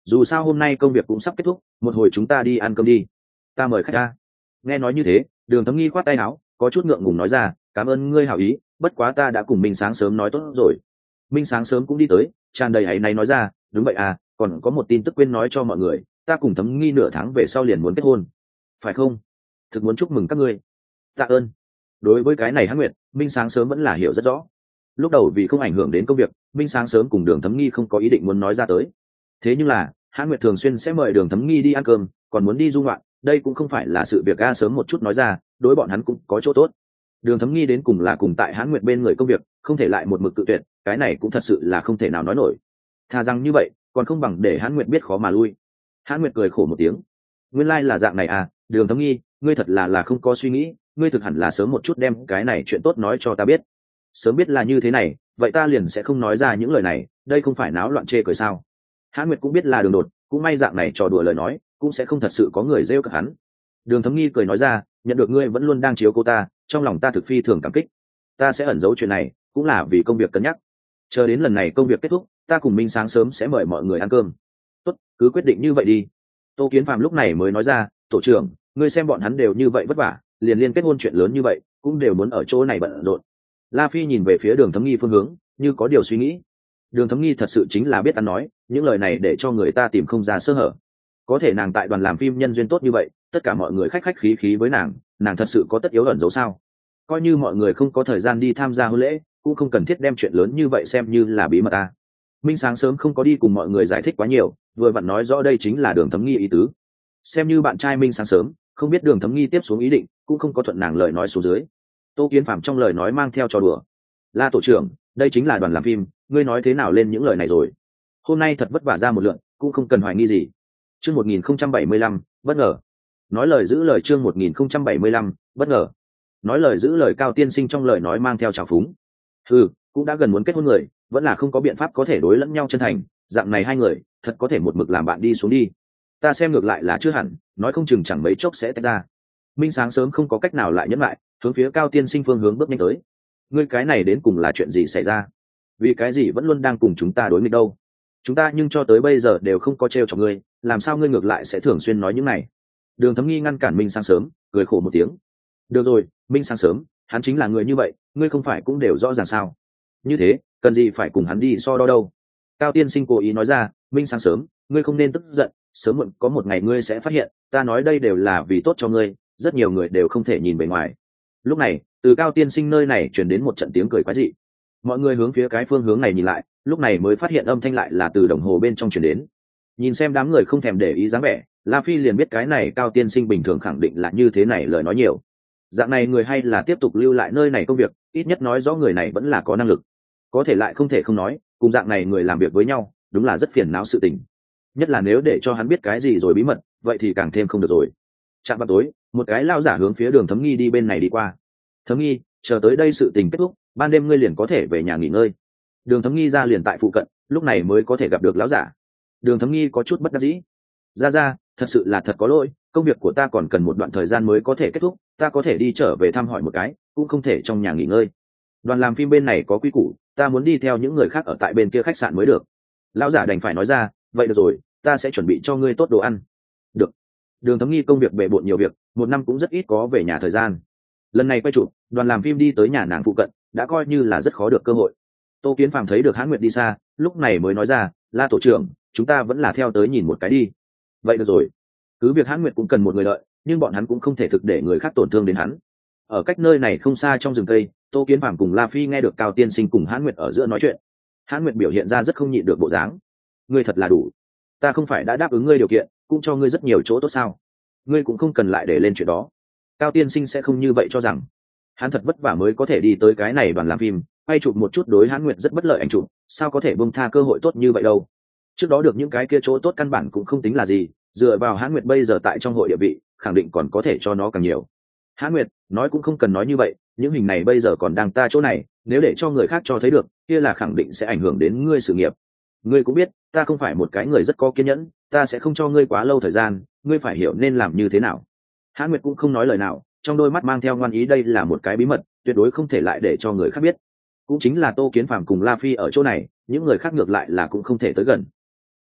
dù sao hôm nay công việc cũng sắp kết thúc, một hồi chúng ta đi ăn cơm đi, ta mời khách ta. Nghe nói như thế, Đường Thấm Nghi khoát tay áo, có chút ngượng ngùng nói ra, cảm ơn ngươi hảo ý, bất quá ta đã cùng Minh sáng sớm nói tốt rồi. Minh sáng sớm cũng đi tới, tràn đầy áy náy nói ra, đúng vậy à, còn có một tin tức quên nói cho mọi người, ta cùng Thấm Nghi nửa tháng về sau liền muốn kết hôn, phải không? Thực muốn chúc mừng các ngươi. Tạ ơn. Đối với cái này Hán Nguyệt, Minh sáng sớm vẫn là hiểu rất rõ. Lúc đầu vì không ảnh hưởng đến công việc, Minh sáng sớm cùng Đường Thấm Nghi không có ý định muốn nói ra tới. Thế nhưng là Hán Nguyệt thường xuyên sẽ mời Đường Thấm Nghi đi ăn cơm, còn muốn đi du ngoạn, đây cũng không phải là sự việc a sớm một chút nói ra, đối bọn hắn cũng có chỗ tốt. Đường Thấm Nghi đến cùng là cùng tại Hán Nguyệt bên người công việc, không thể lại một mực cự tuyệt, cái này cũng thật sự là không thể nào nói nổi. Thà rằng như vậy, còn không bằng để Hán Nguyệt biết khó mà lui. Hán Nguyệt cười khổ một tiếng, nguyên lai là dạng này à, Đường Thấm Nghi, ngươi thật là là không có suy nghĩ, ngươi thực hẳn là sớm một chút đem cái này chuyện tốt nói cho ta biết. Sớm biết là như thế này, vậy ta liền sẽ không nói ra những lời này, đây không phải náo loạn chê cười sao? Hán Nguyệt cũng biết là Đường Đột, cũng may dạng này trò đùa lời nói, cũng sẽ không thật sự có người rêu cả hắn. Đường Thấm Nghi cười nói ra, nhận được ngươi vẫn luôn đang chiếu cô ta, trong lòng ta thực phi thường cảm kích. Ta sẽ ẩn giấu chuyện này, cũng là vì công việc cân nhắc. Chờ đến lần này công việc kết thúc, ta cùng Minh sáng sớm sẽ mời mọi người ăn cơm. Tốt, cứ quyết định như vậy đi. Tô Kiến Phạm lúc này mới nói ra, tổ trưởng, ngươi xem bọn hắn đều như vậy vất vả, liền liên kết hôn chuyện lớn như vậy, cũng đều muốn ở chỗ này bận rộn. La Phi nhìn về phía Đường Thấm Nghi phương hướng, như có điều suy nghĩ. Đường Thấm Nghi thật sự chính là biết ăn nói, những lời này để cho người ta tìm không ra sơ hở. Có thể nàng tại đoàn làm phim nhân duyên tốt như vậy, tất cả mọi người khách khách khí khí với nàng, nàng thật sự có tất yếu ẩn giấu sao? Coi như mọi người không có thời gian đi tham gia hôn lễ, cũng không cần thiết đem chuyện lớn như vậy xem như là bí mật à. Minh sáng sớm không có đi cùng mọi người giải thích quá nhiều, vừa vặn nói rõ đây chính là Đường Thấm Nghi ý tứ. Xem như bạn trai Minh sáng sớm, không biết Đường Thấm Nghi tiếp xuống ý định, cũng không có thuận nàng lời nói xuống dưới. Tô Kiến Phạm trong lời nói mang theo trò đùa. La tổ trưởng, đây chính là đoàn làm phim, ngươi nói thế nào lên những lời này rồi? Hôm nay thật vất vả ra một lượng, cũng không cần hoài nghi gì. Chương một nghìn không trăm bảy mươi lăm, bất ngờ. Nói lời giữ lời chương một nghìn không trăm bảy mươi lăm, bất ngờ. Nói lời giữ lời Cao Tiên Sinh trong lời nói mang theo trào phúng. Ừ, cũng đã gần muốn kết hôn người, vẫn là không có biện pháp có thể đối lẫn nhau chân thành, dạng này hai người, thật có thể một mực làm bạn đi xuống đi. Ta xem ngược lại là chưa hẳn, nói không chừng chẳng mấy chốc sẽ tách ra. Minh sáng sớm không có cách nào lại nhẫn lại, hướng phía Cao Tiên Sinh phương hướng bước nhanh tới. Ngươi cái này đến cùng là chuyện gì xảy ra? Vì cái gì vẫn luôn đang cùng chúng ta đối nghịch đâu? Chúng ta nhưng cho tới bây giờ đều không có trêu chọc ngươi, làm sao ngươi ngược lại sẽ thường xuyên nói những này? Đường Thấm Nghi ngăn cản Minh sáng sớm, cười khổ một tiếng. Được rồi, Minh sáng sớm, hắn chính là người như vậy, ngươi không phải cũng đều rõ ràng sao? Như thế, cần gì phải cùng hắn đi so đo đâu? Cao Tiên Sinh cố ý nói ra, Minh sáng sớm, ngươi không nên tức giận, sớm muộn có một ngày ngươi sẽ phát hiện, ta nói đây đều là vì tốt cho ngươi, rất nhiều người đều không thể nhìn bề ngoài. Lúc này, từ Cao Tiên Sinh nơi này truyền đến một trận tiếng cười quái dị. Mọi người hướng phía cái phương hướng này nhìn lại, lúc này mới phát hiện âm thanh lại là từ đồng hồ bên trong truyền đến. Nhìn xem đám người không thèm để ý dáng vẻ, La Phi liền biết cái này Cao Tiên Sinh bình thường khẳng định là như thế này, lời nói nhiều. Dạng này người hay là tiếp tục lưu lại nơi này công việc, ít nhất nói rõ người này vẫn là có năng lực. Có thể lại không thể không nói, cùng dạng này người làm việc với nhau, đúng là rất phiền não sự tình. Nhất là nếu để cho hắn biết cái gì rồi bí mật, vậy thì càng thêm không được rồi. Chạm vào tối, một cái lao giả hướng phía Đường Thấm Nghi đi bên này đi qua. Thấm Nghi, chờ tới đây sự tình kết thúc, ban đêm ngươi liền có thể về nhà nghỉ ngơi. Đường Thấm Nghi ra liền tại phụ cận, lúc này mới có thể gặp được lão giả. Đường Thấm Nghi có chút bất đắc dĩ. Ra ra, thật sự là thật có lỗi, công việc của ta còn cần một đoạn thời gian mới có thể kết thúc, ta có thể đi trở về thăm hỏi một cái, cũng không thể trong nhà nghỉ ngơi. Đoàn làm phim bên này có quy củ, ta muốn đi theo những người khác ở tại bên kia khách sạn mới được. Lão giả đành phải nói ra, vậy được rồi, ta sẽ chuẩn bị cho ngươi tốt đồ ăn. Được. Đường Thấm Nghi công việc bề bộn nhiều việc, một năm cũng rất ít có về nhà thời gian. Lần này quay chụp, đoàn làm phim đi tới nhà nàng phụ cận, đã coi như là rất khó được cơ hội. Tô Kiến Phàm thấy được Hán Nguyệt đi xa, lúc này mới nói ra, La tổ trưởng, chúng ta vẫn là theo tới nhìn một cái đi. Vậy được rồi. Cứ việc Hán Nguyệt cũng cần một người đợi, nhưng bọn hắn cũng không thể thực để người khác tổn thương đến hắn. Ở cách nơi này không xa trong rừng cây, Tô Kiến Phàm cùng La Phi nghe được Cao Tiên Sinh cùng Hán Nguyệt ở giữa nói chuyện. Hán Nguyệt biểu hiện ra rất không nhịn được bộ dáng. Ngươi thật là đủ. Ta không phải đã đáp ứng ngươi điều kiện, cũng cho ngươi rất nhiều chỗ tốt sao? Ngươi cũng không cần lại để lên chuyện đó. Cao Tiên Sinh sẽ không như vậy cho rằng. Hắn thật vất vả mới có thể đi tới cái này đoàn làm phim, quay chụp một chút đối Hán Nguyệt rất bất lợi ảnh chụp, sao có thể buông tha cơ hội tốt như vậy đâu? Trước đó được những cái kia chỗ tốt căn bản cũng không tính là gì, dựa vào Hán Nguyệt bây giờ tại trong hội địa vị, khẳng định còn có thể cho nó càng nhiều. Hán Nguyệt, nói cũng không cần nói như vậy, những hình này bây giờ còn đang ta chỗ này, nếu để cho người khác cho thấy được, kia là khẳng định sẽ ảnh hưởng đến ngươi sự nghiệp. Ngươi cũng biết, ta không phải một cái người rất có kiên nhẫn, ta sẽ không cho ngươi quá lâu thời gian, ngươi phải hiểu nên làm như thế nào. Hán Nguyệt cũng không nói lời nào, trong đôi mắt mang theo ngoan ý, đây là một cái bí mật, tuyệt đối không thể lại để cho người khác biết. Cũng chính là Tô Kiến Phàm cùng La Phi ở chỗ này, những người khác ngược lại là cũng không thể tới gần. Trước mắt,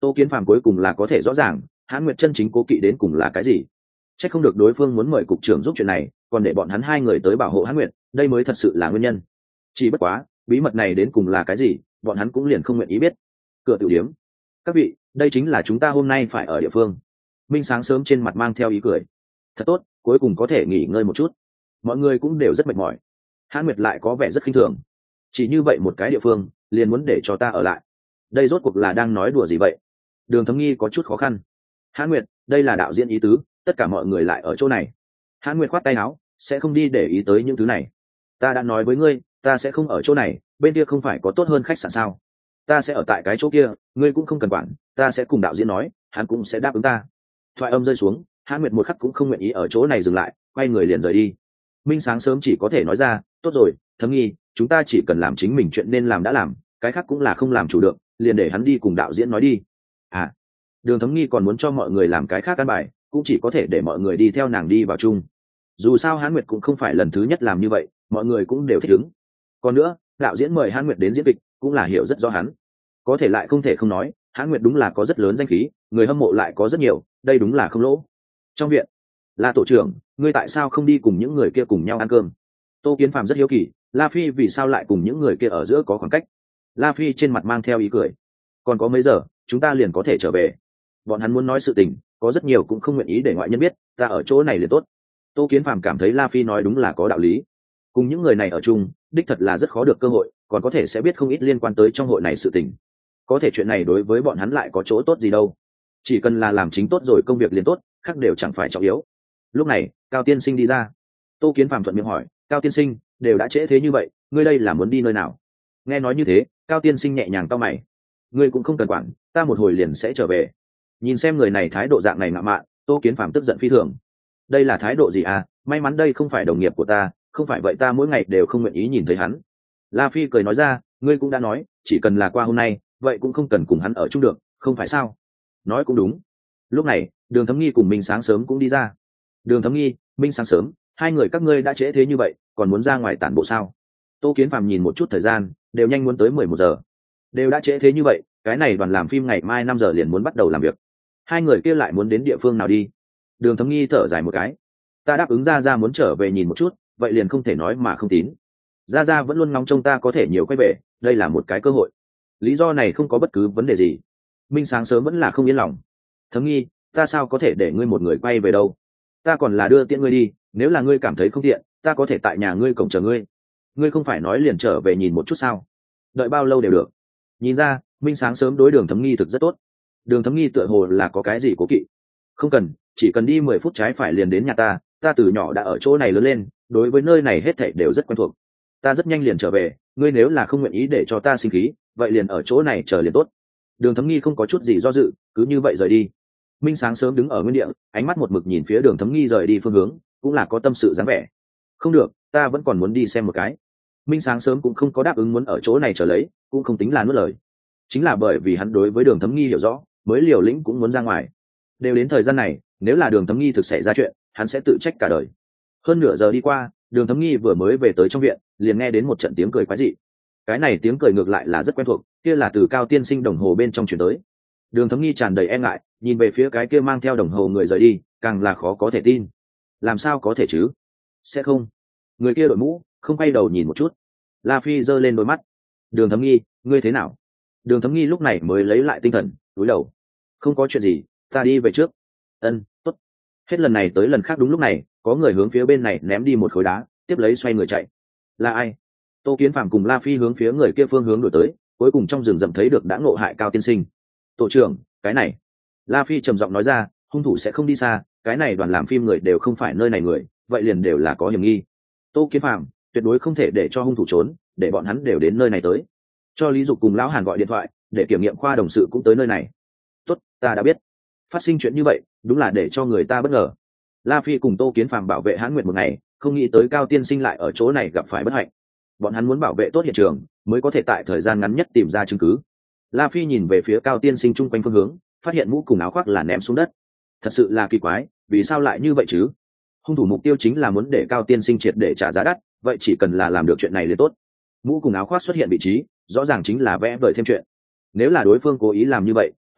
Tô Kiến Phàm cuối cùng là có thể rõ ràng Hãn Nguyệt chân chính cố kỵ đến cùng là cái gì. Chắc không được đối phương muốn mời cục trưởng giúp chuyện này, còn để bọn hắn hai người tới bảo hộ Hãn Nguyệt, đây mới thật sự là nguyên nhân. Chỉ bất quá, bí mật này đến cùng là cái gì, bọn hắn cũng liền không nguyện ý biết. Cửa tiểu điếm. Các vị, đây chính là chúng ta hôm nay phải ở địa phương. Minh sáng sớm trên mặt mang theo ý cười. Thật tốt, cuối cùng có thể nghỉ ngơi một chút. Mọi người cũng đều rất mệt mỏi. Hãn Nguyệt lại có vẻ rất khinh thường. Chỉ như vậy một cái địa phương, liền muốn để cho ta ở lại. Đây rốt cuộc là đang nói đùa gì vậy? Đường Thấm Nghi có chút khó khăn. Hãn Nguyệt, đây là đạo diễn ý tứ, tất cả mọi người lại ở chỗ này. Hãn Nguyệt khoát tay áo, sẽ không đi để ý tới những thứ này. Ta đã nói với ngươi, ta sẽ không ở chỗ này, bên kia không phải có tốt hơn khách sạn sao? Ta sẽ ở tại cái chỗ kia, ngươi cũng không cần quản, ta sẽ cùng đạo diễn nói, hắn cũng sẽ đáp ứng ta. Thoại âm rơi xuống, Hãn Nguyệt một khắc cũng không nguyện ý ở chỗ này dừng lại, quay người liền rời đi. Minh sáng sớm chỉ có thể nói ra, tốt rồi, Thấm Nghi, chúng ta chỉ cần làm chính mình chuyện nên làm đã làm, cái khác cũng là không làm chủ được, liền để hắn đi cùng đạo diễn nói đi. À, Đường Thấm Nghi còn muốn cho mọi người làm cái khác căn bài, cũng chỉ có thể để mọi người đi theo nàng đi vào chung. Dù sao Hãn Nguyệt cũng không phải lần thứ nhất làm như vậy, mọi người cũng đều thích ứng. Còn nữa, đạo diễn mời Hãn Nguyệt đến diễn kịch, cũng là hiểu rất rõ hắn. Có thể lại không thể không nói, Hãn Nguyệt đúng là có rất lớn danh khí, người hâm mộ lại có rất nhiều, đây đúng là không lỗ. Trong viện, La tổ trưởng, ngươi tại sao không đi cùng những người kia cùng nhau ăn cơm? Tô Kiến Phàm rất hiếu kỳ, La Phi vì sao lại cùng những người kia ở giữa có khoảng cách? La Phi trên mặt mang theo ý cười. Còn có mấy giờ, chúng ta liền có thể trở về. Bọn hắn muốn nói sự tình, có rất nhiều cũng không nguyện ý để ngoại nhân biết, ta ở chỗ này liền tốt. Tô Kiến Phàm cảm thấy La Phi nói đúng là có đạo lý. Cùng những người này ở chung, đích thật là rất khó được cơ hội, còn có thể sẽ biết không ít liên quan tới trong hội này sự tình. Có thể chuyện này đối với bọn hắn lại có chỗ tốt gì đâu. Chỉ cần là làm chính tốt rồi công việc liền tốt, khác đều chẳng phải trọng yếu. Lúc này, Cao Tiên Sinh đi ra. Tô Kiến Phàm thuận miệng hỏi, Cao Tiên Sinh, đều đã trễ thế như vậy, ngươi đây là muốn đi nơi nào? Nghe nói như thế, Cao Tiên Sinh nhẹ nhàng cau mày. Ngươi cũng không cần quản, ta một hồi liền sẽ trở về. Nhìn xem người này thái độ dạng này ngạo mạn, Tô Kiến Phàm tức giận phi thường. Đây là thái độ gì à? May mắn đây không phải đồng nghiệp của ta, không phải vậy ta mỗi ngày đều không nguyện ý nhìn thấy hắn. La Phi cười nói ra, ngươi cũng đã nói, chỉ cần là qua hôm nay, vậy cũng không cần cùng hắn ở chung được, không phải sao? Nói cũng đúng. Lúc này, Đường Thấm Nghi cùng Minh sáng sớm cũng đi ra. Đường Thấm Nghi, Minh sáng sớm, hai người các ngươi đã trễ thế như vậy, còn muốn ra ngoài tản bộ sao? Tô Kiến Phàm nhìn một chút thời gian, đều nhanh muốn tới mười một giờ. Đều đã trễ thế như vậy, cái này đoàn làm phim ngày mai năm giờ liền muốn bắt đầu làm việc. Hai người kia lại muốn đến địa phương nào đi? Đường Thấm Nghi thở dài một cái. Ta đáp ứng ra ra muốn trở về nhìn một chút, vậy liền không thể nói mà không tín. Ra ra vẫn luôn ngóng trông ta có thể nhiều quay về, đây là một cái cơ hội. Lý do này không có bất cứ vấn đề gì. Minh sáng sớm vẫn là không yên lòng. Thấm Nghi, ta sao có thể để ngươi một người quay về đâu? Ta còn là đưa tiễn ngươi đi, nếu là ngươi cảm thấy không tiện, ta có thể tại nhà ngươi cổng chờ ngươi. Ngươi không phải nói liền trở về nhìn một chút sao? Đợi bao lâu đều được. Nhìn ra, Minh sáng sớm đối Đường Thấm Nghi thực rất tốt. Đường Thấm Nghi tựa hồ là có cái gì cố kỵ. Không cần, chỉ cần đi mười phút trái phải liền đến nhà ta, ta từ nhỏ đã ở chỗ này lớn lên, đối với nơi này hết thảy đều rất quen thuộc. Ta rất nhanh liền trở về, ngươi nếu là không nguyện ý để cho ta sinh khí, vậy liền ở chỗ này chờ liền tốt. Đường Thấm Nghi không có chút gì do dự, cứ như vậy rời đi. Minh sáng sớm đứng ở nguyên địa, ánh mắt một mực nhìn phía Đường Thấm Nghi rời đi phương hướng, cũng là có tâm sự dáng vẻ. Không được, ta vẫn còn muốn đi xem một cái. Minh sáng sớm cũng không có đáp ứng muốn ở chỗ này chờ lấy, cũng không tính là nuốt lời. Chính là bởi vì hắn đối với Đường Thấm Nghi hiểu rõ, mới liều lĩnh cũng muốn ra ngoài. Đều đến thời gian này, nếu là Đường Thấm Nghi thực xảy ra chuyện, hắn sẽ tự trách cả đời. Hơn nửa giờ đi qua, Đường Thấm Nghi vừa mới về tới trong viện, liền nghe đến một trận tiếng cười quái dị. Cái này tiếng cười ngược lại là rất quen thuộc, kia là từ Cao Tiên Sinh đồng hồ bên trong truyền tới. Đường Thấm Nghi tràn đầy e ngại, nhìn về phía cái kia mang theo đồng hồ người rời đi, càng là khó có thể tin. Làm sao có thể chứ? Sẽ không? Người kia đội mũ, không quay đầu nhìn một chút. La Phi giơ lên đôi mắt. Đường Thấm Nghi, ngươi thế nào? Đường Thấm Nghi lúc này mới lấy lại tinh thần, cúi đầu. Không có chuyện gì, ta đi về trước. Ân, tốt. Hết lần này tới lần khác đúng lúc này, có người hướng phía bên này ném đi một khối đá, tiếp lấy xoay người chạy. Là ai? Tô Kiến Phàm cùng La Phi hướng phía người kia phương hướng đổi tới, cuối cùng trong rừng rậm thấy được đã ngộ hại Cao Tiên Sinh. Tổ trưởng, cái này. La Phi trầm giọng nói ra, hung thủ sẽ không đi xa, cái này đoàn làm phim người đều không phải nơi này người, vậy liền đều là có hiểm nghi. Tô Kiến Phàm, tuyệt đối không thể để cho hung thủ trốn, để bọn hắn đều đến nơi này tới. Cho Lý Dục cùng lão Hàn gọi điện thoại, để kiểm nghiệm khoa đồng sự cũng tới nơi này. Tốt, ta đã biết. Phát sinh chuyện như vậy, đúng là để cho người ta bất ngờ. La Phi cùng Tô Kiến Phàm bảo vệ Hãn Nguyệt một ngày, không nghĩ tới Cao Tiên Sinh lại ở chỗ này gặp phải bất hạnh. Bọn hắn muốn bảo vệ tốt hiện trường, mới có thể tại thời gian ngắn nhất tìm ra chứng cứ. La Phi nhìn về phía Cao Tiên Sinh chung quanh phương hướng, phát hiện mũ cùng áo khoác là ném xuống đất. Thật sự là kỳ quái, vì sao lại như vậy chứ? Hung thủ mục tiêu chính là muốn để Cao Tiên Sinh triệt để trả giá đắt, vậy chỉ cần là làm được chuyện này liền tốt. Mũ cùng áo khoác xuất hiện vị trí, rõ ràng chính là vẽ vời thêm chuyện. Nếu là đối phương cố ý làm như vậy,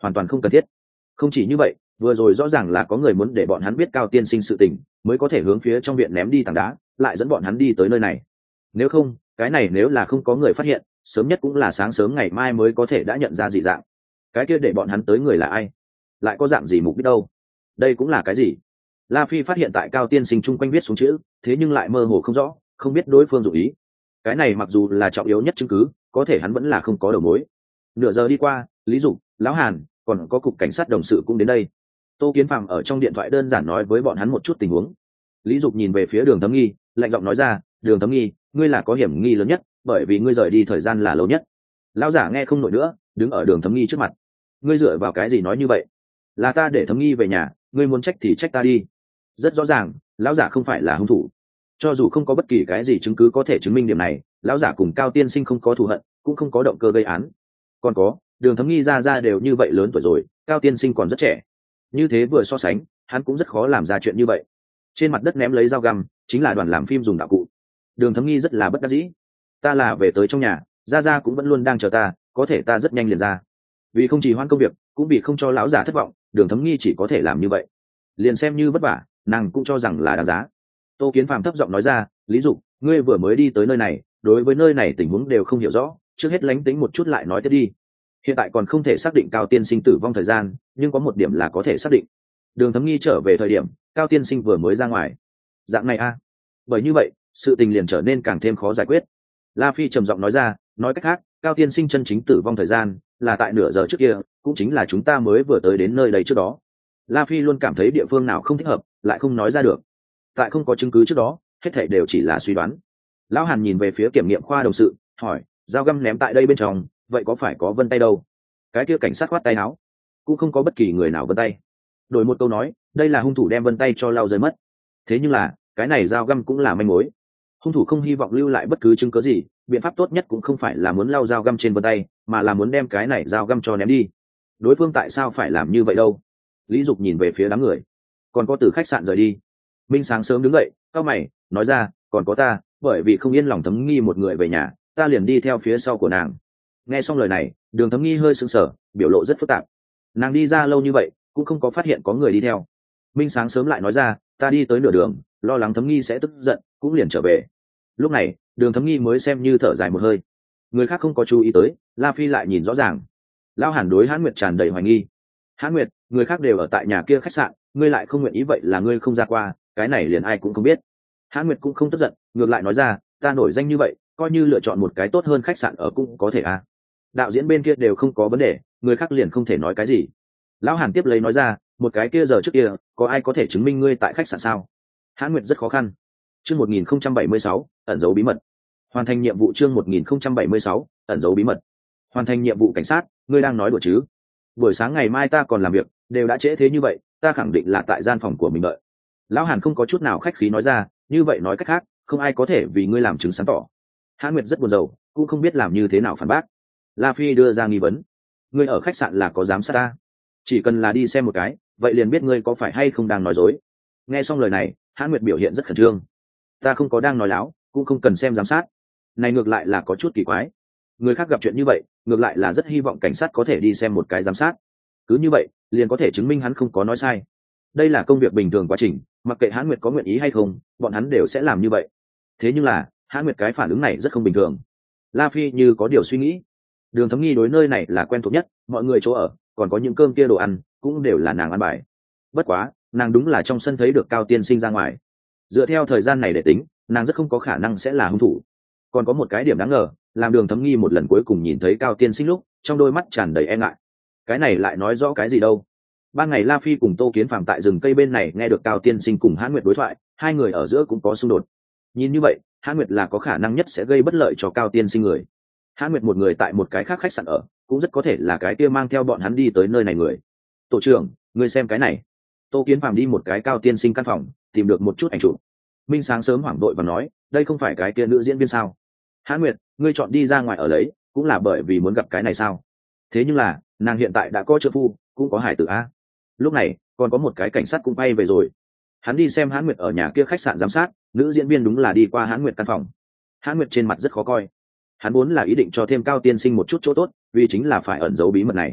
hoàn toàn không cần thiết. Không chỉ như vậy, vừa rồi rõ ràng là có người muốn để bọn hắn biết Cao tiên sinh sự tình, mới có thể hướng phía trong viện ném đi tảng đá, lại dẫn bọn hắn đi tới nơi này. Nếu không, cái này nếu là không có người phát hiện, sớm nhất cũng là sáng sớm ngày mai mới có thể đã nhận ra dị dạng. Cái kia để bọn hắn tới người là ai, lại có dạng gì mục đích đâu? Đây cũng là cái gì? La Phi phát hiện tại Cao tiên sinh chung quanh viết xuống chữ, thế nhưng lại mơ hồ không rõ, không biết đối phương dụng ý. Cái này mặc dù là trọng yếu nhất chứng cứ, có thể hắn vẫn là không có đầu mối. Nửa giờ đi qua, Lý Dục, Lão Hàn, còn có cục cảnh sát đồng sự cũng đến đây. Tô Kiến Phạm ở trong điện thoại đơn giản nói với bọn hắn một chút tình huống. Lý Dục nhìn về phía Đường Thấm Nghi, lạnh giọng nói ra, Đường Thấm Nghi, ngươi là có hiểm nghi lớn nhất, bởi vì ngươi rời đi thời gian là lâu nhất. Lão giả nghe không nổi nữa, đứng ở Đường Thấm Nghi trước mặt. Ngươi dựa vào cái gì nói như vậy? Là ta để Thấm Nghi về nhà, ngươi muốn trách thì trách ta đi. Rất rõ ràng, lão giả không phải là hung thủ. Cho dù không có bất kỳ cái gì chứng cứ có thể chứng minh điểm này, lão giả cùng Cao tiên sinh không có thù hận, cũng không có động cơ gây án. Còn có, Đường Thấm Nghi ra ra đều như vậy lớn tuổi rồi, Cao tiên sinh còn rất trẻ. Như thế vừa so sánh, hắn cũng rất khó làm ra chuyện như vậy. Trên mặt đất ném lấy dao găm, chính là đoàn làm phim dùng đạo cụ. Đường Thấm Nghi rất là bất đắc dĩ. Ta là về tới trong nhà, ra ra cũng vẫn luôn đang chờ ta, có thể ta rất nhanh liền ra. Vì không trì hoãn công việc, cũng vì không cho lão giả thất vọng, Đường Thấm Nghi chỉ có thể làm như vậy. Liền xem như vất vả, nàng cũng cho rằng là đáng giá. Tô Kiến Phạm thấp giọng nói ra, Lý Dục, ngươi vừa mới đi tới nơi này, đối với nơi này tình huống đều không hiểu rõ, trước hết lánh tính một chút lại nói tiếp đi. Hiện tại còn không thể xác định Cao tiên sinh tử vong thời gian, nhưng có một điểm là có thể xác định. Đường Thấm Nghi trở về thời điểm Cao tiên sinh vừa mới ra ngoài. Dạng này a à? Bởi như vậy, sự tình liền trở nên càng thêm khó giải quyết. La Phi trầm giọng nói ra, nói cách khác, Cao tiên sinh chân chính tử vong thời gian là tại nửa giờ trước kia, cũng chính là chúng ta mới vừa tới đến nơi đây trước đó. La Phi luôn cảm thấy địa phương nào không thích hợp, lại không nói ra được. Tại không có chứng cứ trước đó, hết thảy đều chỉ là suy đoán. Lão Hàn nhìn về phía kiểm nghiệm khoa đồng sự, hỏi, dao găm ném tại đây bên trong, vậy có phải có vân tay đâu? Cái kia cảnh sát khoát tay áo, cũng không có bất kỳ người nào vân tay. Đổi một câu nói, đây là hung thủ đem vân tay cho lau rơi mất. Thế nhưng là, cái này dao găm cũng là manh mối. Hung thủ không hy vọng lưu lại bất cứ chứng cứ gì, biện pháp tốt nhất cũng không phải là muốn lau dao găm trên vân tay, mà là muốn đem cái này dao găm cho ném đi. Đối phương tại sao phải làm như vậy đâu? Lý Dục nhìn về phía đám người, còn có từ khách sạn rời đi. Minh sáng sớm đứng dậy, cau mày, nói ra, còn có ta, bởi vì không yên lòng Thấm Nghi một người về nhà, ta liền đi theo phía sau của nàng. Nghe xong lời này, Đường Thấm Nghi hơi sững sờ, biểu lộ rất phức tạp. Nàng đi ra lâu như vậy, cũng không có phát hiện có người đi theo. Minh sáng sớm lại nói ra, ta đi tới nửa đường, lo lắng Thấm Nghi sẽ tức giận, cũng liền trở về. Lúc này, Đường Thấm Nghi mới xem như thở dài một hơi. Người khác không có chú ý tới, La Phi lại nhìn rõ ràng. Lão Hàn đối Hán Nguyệt tràn đầy hoài nghi. Hán Nguyệt, người khác đều ở tại nhà kia khách sạn, ngươi lại không nguyện ý, vậy là ngươi không ra qua, cái này liền ai cũng không biết. Hán Nguyệt cũng không tức giận, ngược lại nói ra, ta nổi danh như vậy, coi như lựa chọn một cái tốt hơn khách sạn ở cũng có thể à. Đạo diễn bên kia đều không có vấn đề, người khác liền không thể nói cái gì. Lão Hàn tiếp lấy nói ra, một cái kia giờ trước kia, có ai có thể chứng minh ngươi tại khách sạn sao? Hán Nguyệt rất khó khăn. Chương một nghìn không trăm bảy mươi sáu, ẩn dấu bí mật. Hoàn thành nhiệm vụ chương một nghìn không trăm bảy mươi sáu, ẩn dấu bí mật. Hoàn thành nhiệm vụ cảnh sát, ngươi đang nói đùa chứ? Buổi sáng ngày mai ta còn làm việc, đều đã trễ thế như vậy, ta khẳng định là tại gian phòng của mình đợi. Lão Hàn không có chút nào khách khí nói ra, như vậy nói cách khác, không ai có thể vì ngươi làm chứng sáng tỏ. Hán Nguyệt rất buồn rầu, cũng không biết làm như thế nào phản bác. La Phi đưa ra nghi vấn, ngươi ở khách sạn là có giám sát ta? Chỉ cần là đi xem một cái, vậy liền biết ngươi có phải hay không đang nói dối. Nghe xong lời này, Hán Nguyệt biểu hiện rất khẩn trương. Ta không có đang nói láo, cũng không cần xem giám sát. Này ngược lại là có chút kỳ quái. Người khác gặp chuyện như vậy, ngược lại là rất hy vọng cảnh sát có thể đi xem một cái giám sát. Cứ như vậy, liền có thể chứng minh hắn không có nói sai. Đây là công việc bình thường quá trình, mặc kệ Hán Nguyệt có nguyện ý hay không, bọn hắn đều sẽ làm như vậy. Thế nhưng là, Hán Nguyệt cái phản ứng này rất không bình thường. La Phi như có điều suy nghĩ. Đường Thấm Nghi đối nơi này là quen thuộc nhất, mọi người chỗ ở, còn có những cơm kia đồ ăn, cũng đều là nàng ăn bài. Bất quá, nàng đúng là trong sân thấy được Cao tiên sinh ra ngoài. Dựa theo thời gian này để tính, nàng rất không có khả năng sẽ là hung thủ. Còn có một cái điểm đáng ngờ, làm Đường Thấm Nghi một lần cuối cùng nhìn thấy Cao tiên sinh lúc, trong đôi mắt tràn đầy e ngại. Cái này lại nói rõ cái gì đâu? Ban ngày La Phi cùng Tô Kiến Phạm tại rừng cây bên này nghe được Cao tiên sinh cùng Hán Nguyệt đối thoại, hai người ở giữa cũng có xung đột. Nhìn như vậy, Hán Nguyệt là có khả năng nhất sẽ gây bất lợi cho Cao tiên sinh người. Hán Nguyệt một người tại một cái khác khách sạn ở, cũng rất có thể là cái kia mang theo bọn hắn đi tới nơi này người. Tổ trưởng, ngươi xem cái này. Tô Kiến Phạm đi một cái Cao tiên sinh căn phòng, tìm được một chút ảnh chụp. Minh sáng sớm hoảng đội và nói, đây không phải cái kia nữ diễn viên sao? Hán Nguyệt, ngươi chọn đi ra ngoài ở lấy, cũng là bởi vì muốn gặp cái này sao? Thế nhưng là, nàng hiện tại đã có trợ phu, cũng có hải tử a. Lúc này, còn có một cái cảnh sát cũng bay về rồi. Hắn đi xem Hán Nguyệt ở nhà kia khách sạn giám sát, nữ diễn viên đúng là đi qua Hán Nguyệt căn phòng. Hán Nguyệt trên mặt rất khó coi. Hắn muốn là ý định cho thêm Cao tiên sinh một chút chỗ tốt, vì chính là phải ẩn giấu bí mật này.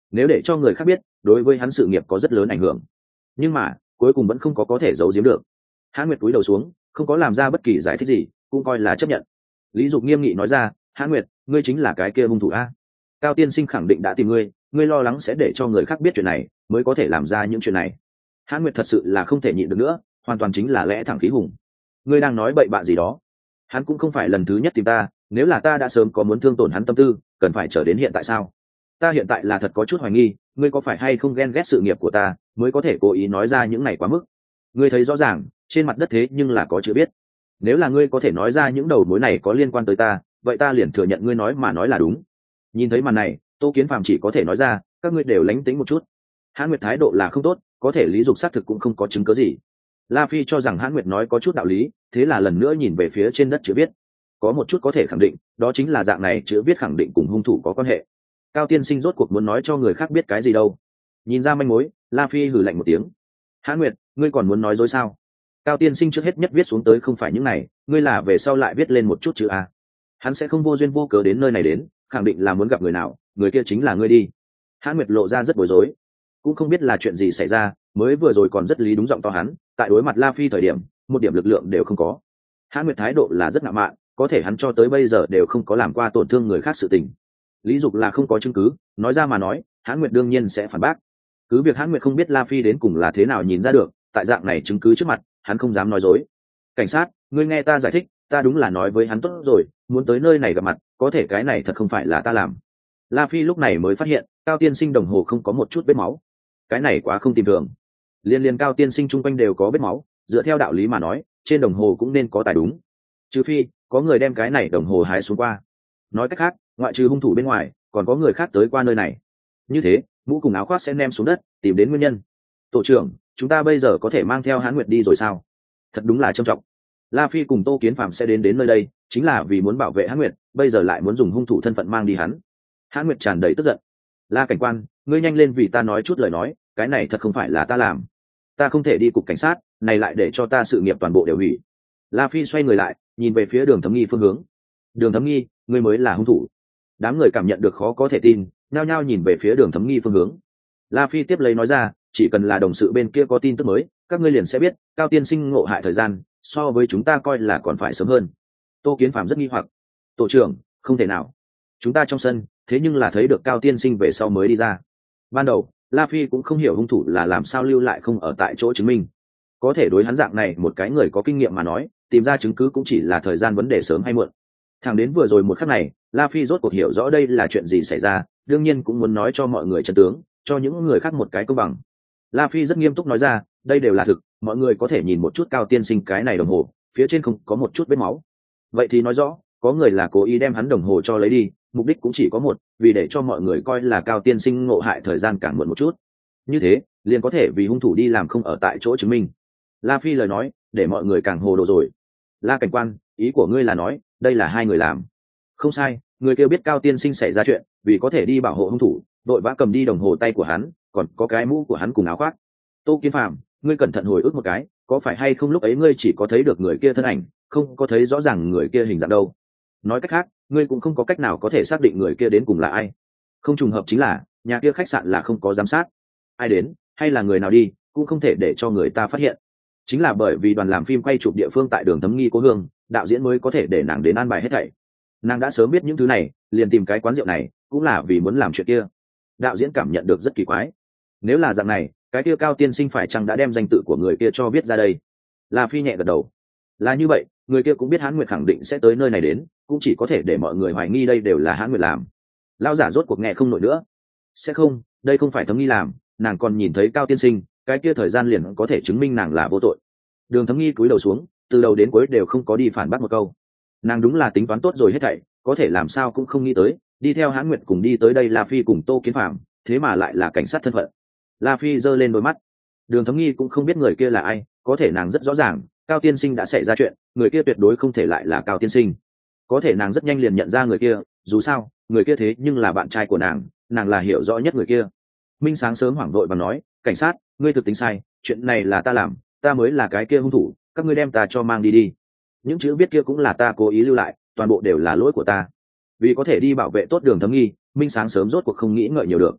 nếu để cho người khác biết đối với hắn sự nghiệp có rất lớn ảnh hưởng. Nhưng mà cuối cùng vẫn không có có thể giấu giếm được. Hãn Nguyệt cúi đầu xuống, không có làm ra bất kỳ giải thích gì, cũng coi là chấp nhận. Lý Dục nghiêm nghị nói ra, Hãn Nguyệt, ngươi chính là cái kia hung thủ a. Cao tiên sinh khẳng định đã tìm ngươi, ngươi lo lắng sẽ để cho người khác biết chuyện này mới có thể làm ra những chuyện này. Hãn Nguyệt thật sự là không thể nhịn được nữa, hoàn toàn chính là lẽ thẳng khí hùng. Ngươi đang nói bậy bạ gì đó? Hắn cũng không phải lần thứ nhất tìm ta, nếu là ta đã sớm có muốn thương tổn hắn tâm tư, cần phải chờ đến hiện tại sao? Ta hiện tại là thật có chút hoài nghi, ngươi có phải hay không ghen ghét sự nghiệp của ta mới có thể cố ý nói ra những này quá mức. Ngươi thấy rõ ràng trên mặt đất thế nhưng là có chữ biết. Nếu là ngươi có thể nói ra những đầu mối này có liên quan tới ta, vậy ta liền thừa nhận ngươi nói mà nói là đúng. Nhìn thấy màn này, Tô Kiến Phàm chỉ có thể nói ra, các ngươi đều lánh tính một chút. Hãn Nguyệt thái độ là không tốt, có thể Lý Dục xác thực cũng không có chứng cứ gì. La Phi cho rằng Hãn Nguyệt nói có chút đạo lý, thế là lần nữa nhìn về phía trên đất chữ viết. Có một chút có thể khẳng định, đó chính là dạng này chữ viết khẳng định cùng hung thủ có quan hệ. Cao tiên sinh rốt cuộc muốn nói cho người khác biết cái gì đâu? Nhìn ra manh mối, La Phi hừ lạnh một tiếng. Hãn Nguyệt, ngươi còn muốn nói dối sao? Cao tiên sinh trước hết nhất viết xuống tới không phải những này, ngươi là về sau lại viết lên một chút chữ a. Hắn sẽ không vô duyên vô cớ đến nơi này đến, khẳng định là muốn gặp người nào, người kia chính là ngươi đi. Hãn Nguyệt lộ ra rất bối rối, cũng không biết là chuyện gì xảy ra, mới vừa rồi còn rất lý đúng giọng to hắn, tại đối mặt La Phi thời điểm, một điểm lực lượng đều không có. Hãn Nguyệt thái độ là rất ngạo mạn, có thể hắn cho tới bây giờ đều không có làm qua tổn thương người khác sự tình. Lý Dục là không có chứng cứ, nói ra mà nói, Hãn Nguyệt đương nhiên sẽ phản bác. Cứ việc Hãn Nguyệt không biết La Phi đến cùng là thế nào nhìn ra được, tại dạng này chứng cứ trước mặt, hắn không dám nói dối. Cảnh sát, ngươi nghe ta giải thích, ta đúng là nói với hắn tốt rồi, muốn tới nơi này gặp mặt, có thể cái này thật không phải là ta làm. La Phi lúc này mới phát hiện, Cao tiên sinh đồng hồ không có một chút vết máu. Cái này quá không tìm thường. Liên liên Cao tiên sinh chung quanh đều có vết máu, dựa theo đạo lý mà nói, trên đồng hồ cũng nên có tài đúng. Trừ phi, có người đem cái này đồng hồ hái xuống qua. Nói cách khác, ngoại trừ hung thủ bên ngoài, còn có người khác tới qua nơi này. Như thế, mũ cùng áo khoác sẽ ném xuống đất, tìm đến nguyên nhân. Tổ trưởng, chúng ta bây giờ có thể mang theo Hãn Nguyệt đi rồi sao? Thật đúng là trầm trọng. La Phi cùng Tô Kiến Phạm sẽ đến đến nơi đây, chính là vì muốn bảo vệ Hãn Nguyệt, bây giờ lại muốn dùng hung thủ thân phận mang đi hắn. Hãn Nguyệt tràn đầy tức giận. La cảnh quan, ngươi nhanh lên vì ta nói chút lời nói, cái này thật không phải là ta làm. Ta không thể đi cục cảnh sát, này lại để cho ta sự nghiệp toàn bộ đều hủy. La Phi xoay người lại, nhìn về phía Đường Thấm Nghi phương hướng. Đường Thấm Nghi, ngươi mới là hung thủ. Đám người cảm nhận được khó có thể tin, nhao nhao nhìn về phía Đường Thấm Nghi phương hướng. La Phi tiếp lấy nói ra, chỉ cần là đồng sự bên kia có tin tức mới, các ngươi liền sẽ biết, Cao tiên sinh ngộ hại thời gian, so với chúng ta coi là còn phải sớm hơn. Tô Kiến Phạm rất nghi hoặc. Tổ trưởng, không thể nào. Chúng ta trong sân, thế nhưng là thấy được Cao tiên sinh về sau mới đi ra. Ban đầu, La Phi cũng không hiểu hung thủ là làm sao lưu lại không ở tại chỗ chứng minh. Có thể đối hắn dạng này một cái người có kinh nghiệm mà nói, tìm ra chứng cứ cũng chỉ là thời gian vấn đề sớm hay muộn. Thẳng đến vừa rồi một khắc này, La Phi rốt cuộc hiểu rõ đây là chuyện gì xảy ra, đương nhiên cũng muốn nói cho mọi người chân tướng, cho những người khác một cái công bằng. La Phi rất nghiêm túc nói ra, đây đều là thực, mọi người có thể nhìn một chút Cao tiên sinh cái này đồng hồ, phía trên không có một chút vết máu. Vậy thì nói rõ, có người là cố ý đem hắn đồng hồ cho lấy đi, mục đích cũng chỉ có một, vì để cho mọi người coi là Cao tiên sinh ngộ hại thời gian càng muộn một chút. Như thế, liền có thể vì hung thủ đi làm không ở tại chỗ chứng minh. La Phi lời nói, để mọi người càng hồ đồ rồi. La cảnh quan, ý của ngươi là nói, đây là hai người làm. Không sai, người kêu biết Cao tiên sinh xảy ra chuyện, vì có thể đi bảo hộ hung thủ, đội vã cầm đi đồng hồ tay của hắn, còn có cái mũ của hắn cùng áo khoác. Tô Kiến Phạm, ngươi cẩn thận hồi ức một cái, có phải hay không lúc ấy ngươi chỉ có thấy được người kia thân ảnh, không có thấy rõ ràng người kia hình dạng đâu? Nói cách khác, ngươi cũng không có cách nào có thể xác định người kia đến cùng là ai. Không trùng hợp chính là, nhà kia khách sạn là không có giám sát. Ai đến, hay là người nào đi, cũng không thể để cho người ta phát hiện. Chính là bởi vì đoàn làm phim quay chụp địa phương tại Đường Thấm Nghi Cố Hương, đạo diễn mới có thể để nàng đến an bài hết thảy. Nàng đã sớm biết những thứ này, liền tìm cái quán rượu này, cũng là vì muốn làm chuyện kia. Đạo diễn cảm nhận được rất kỳ quái. Nếu là dạng này, cái kia Cao tiên sinh phải chăng đã đem danh tự của người kia cho biết ra đây? La Phi nhẹ gật đầu. Là như vậy, người kia cũng biết Hãn Nguyệt khẳng định sẽ tới nơi này đến, cũng chỉ có thể để mọi người hoài nghi đây đều là Hãn Nguyệt làm. Lão giả rốt cuộc nghe không nổi nữa. Sẽ không, đây không phải Thấm Nghi làm, nàng còn nhìn thấy Cao tiên sinh, cái kia thời gian liền có thể chứng minh nàng là vô tội. Đường Thấm Nghi cúi đầu xuống, từ đầu đến cuối đều không có đi phản bác một câu. Nàng đúng là tính toán tốt rồi hết thảy, có thể làm sao cũng không nghĩ tới, đi theo Hãn Nguyệt cùng đi tới đây La Phi cùng Tô Kiến Phạm, thế mà lại là cảnh sát thân phận. La Phi giơ lên đôi mắt. Đường Thấm Nghi cũng không biết người kia là ai, có thể nàng rất rõ ràng, Cao tiên sinh đã xảy ra chuyện, người kia tuyệt đối không thể lại là Cao tiên sinh. Có thể nàng rất nhanh liền nhận ra người kia, dù sao, người kia thế nhưng là bạn trai của nàng, nàng là hiểu rõ nhất người kia. Minh sáng sớm hoảng vội và nói, cảnh sát, ngươi thực tính sai, chuyện này là ta làm, ta mới là cái kia hung thủ, các ngươi đem ta cho mang đi đi. Những chữ viết kia cũng là ta cố ý lưu lại, toàn bộ đều là lỗi của ta. Vì có thể đi bảo vệ tốt Đường Thấm Nghi, Minh sáng sớm rốt cuộc không nghĩ ngợi nhiều được.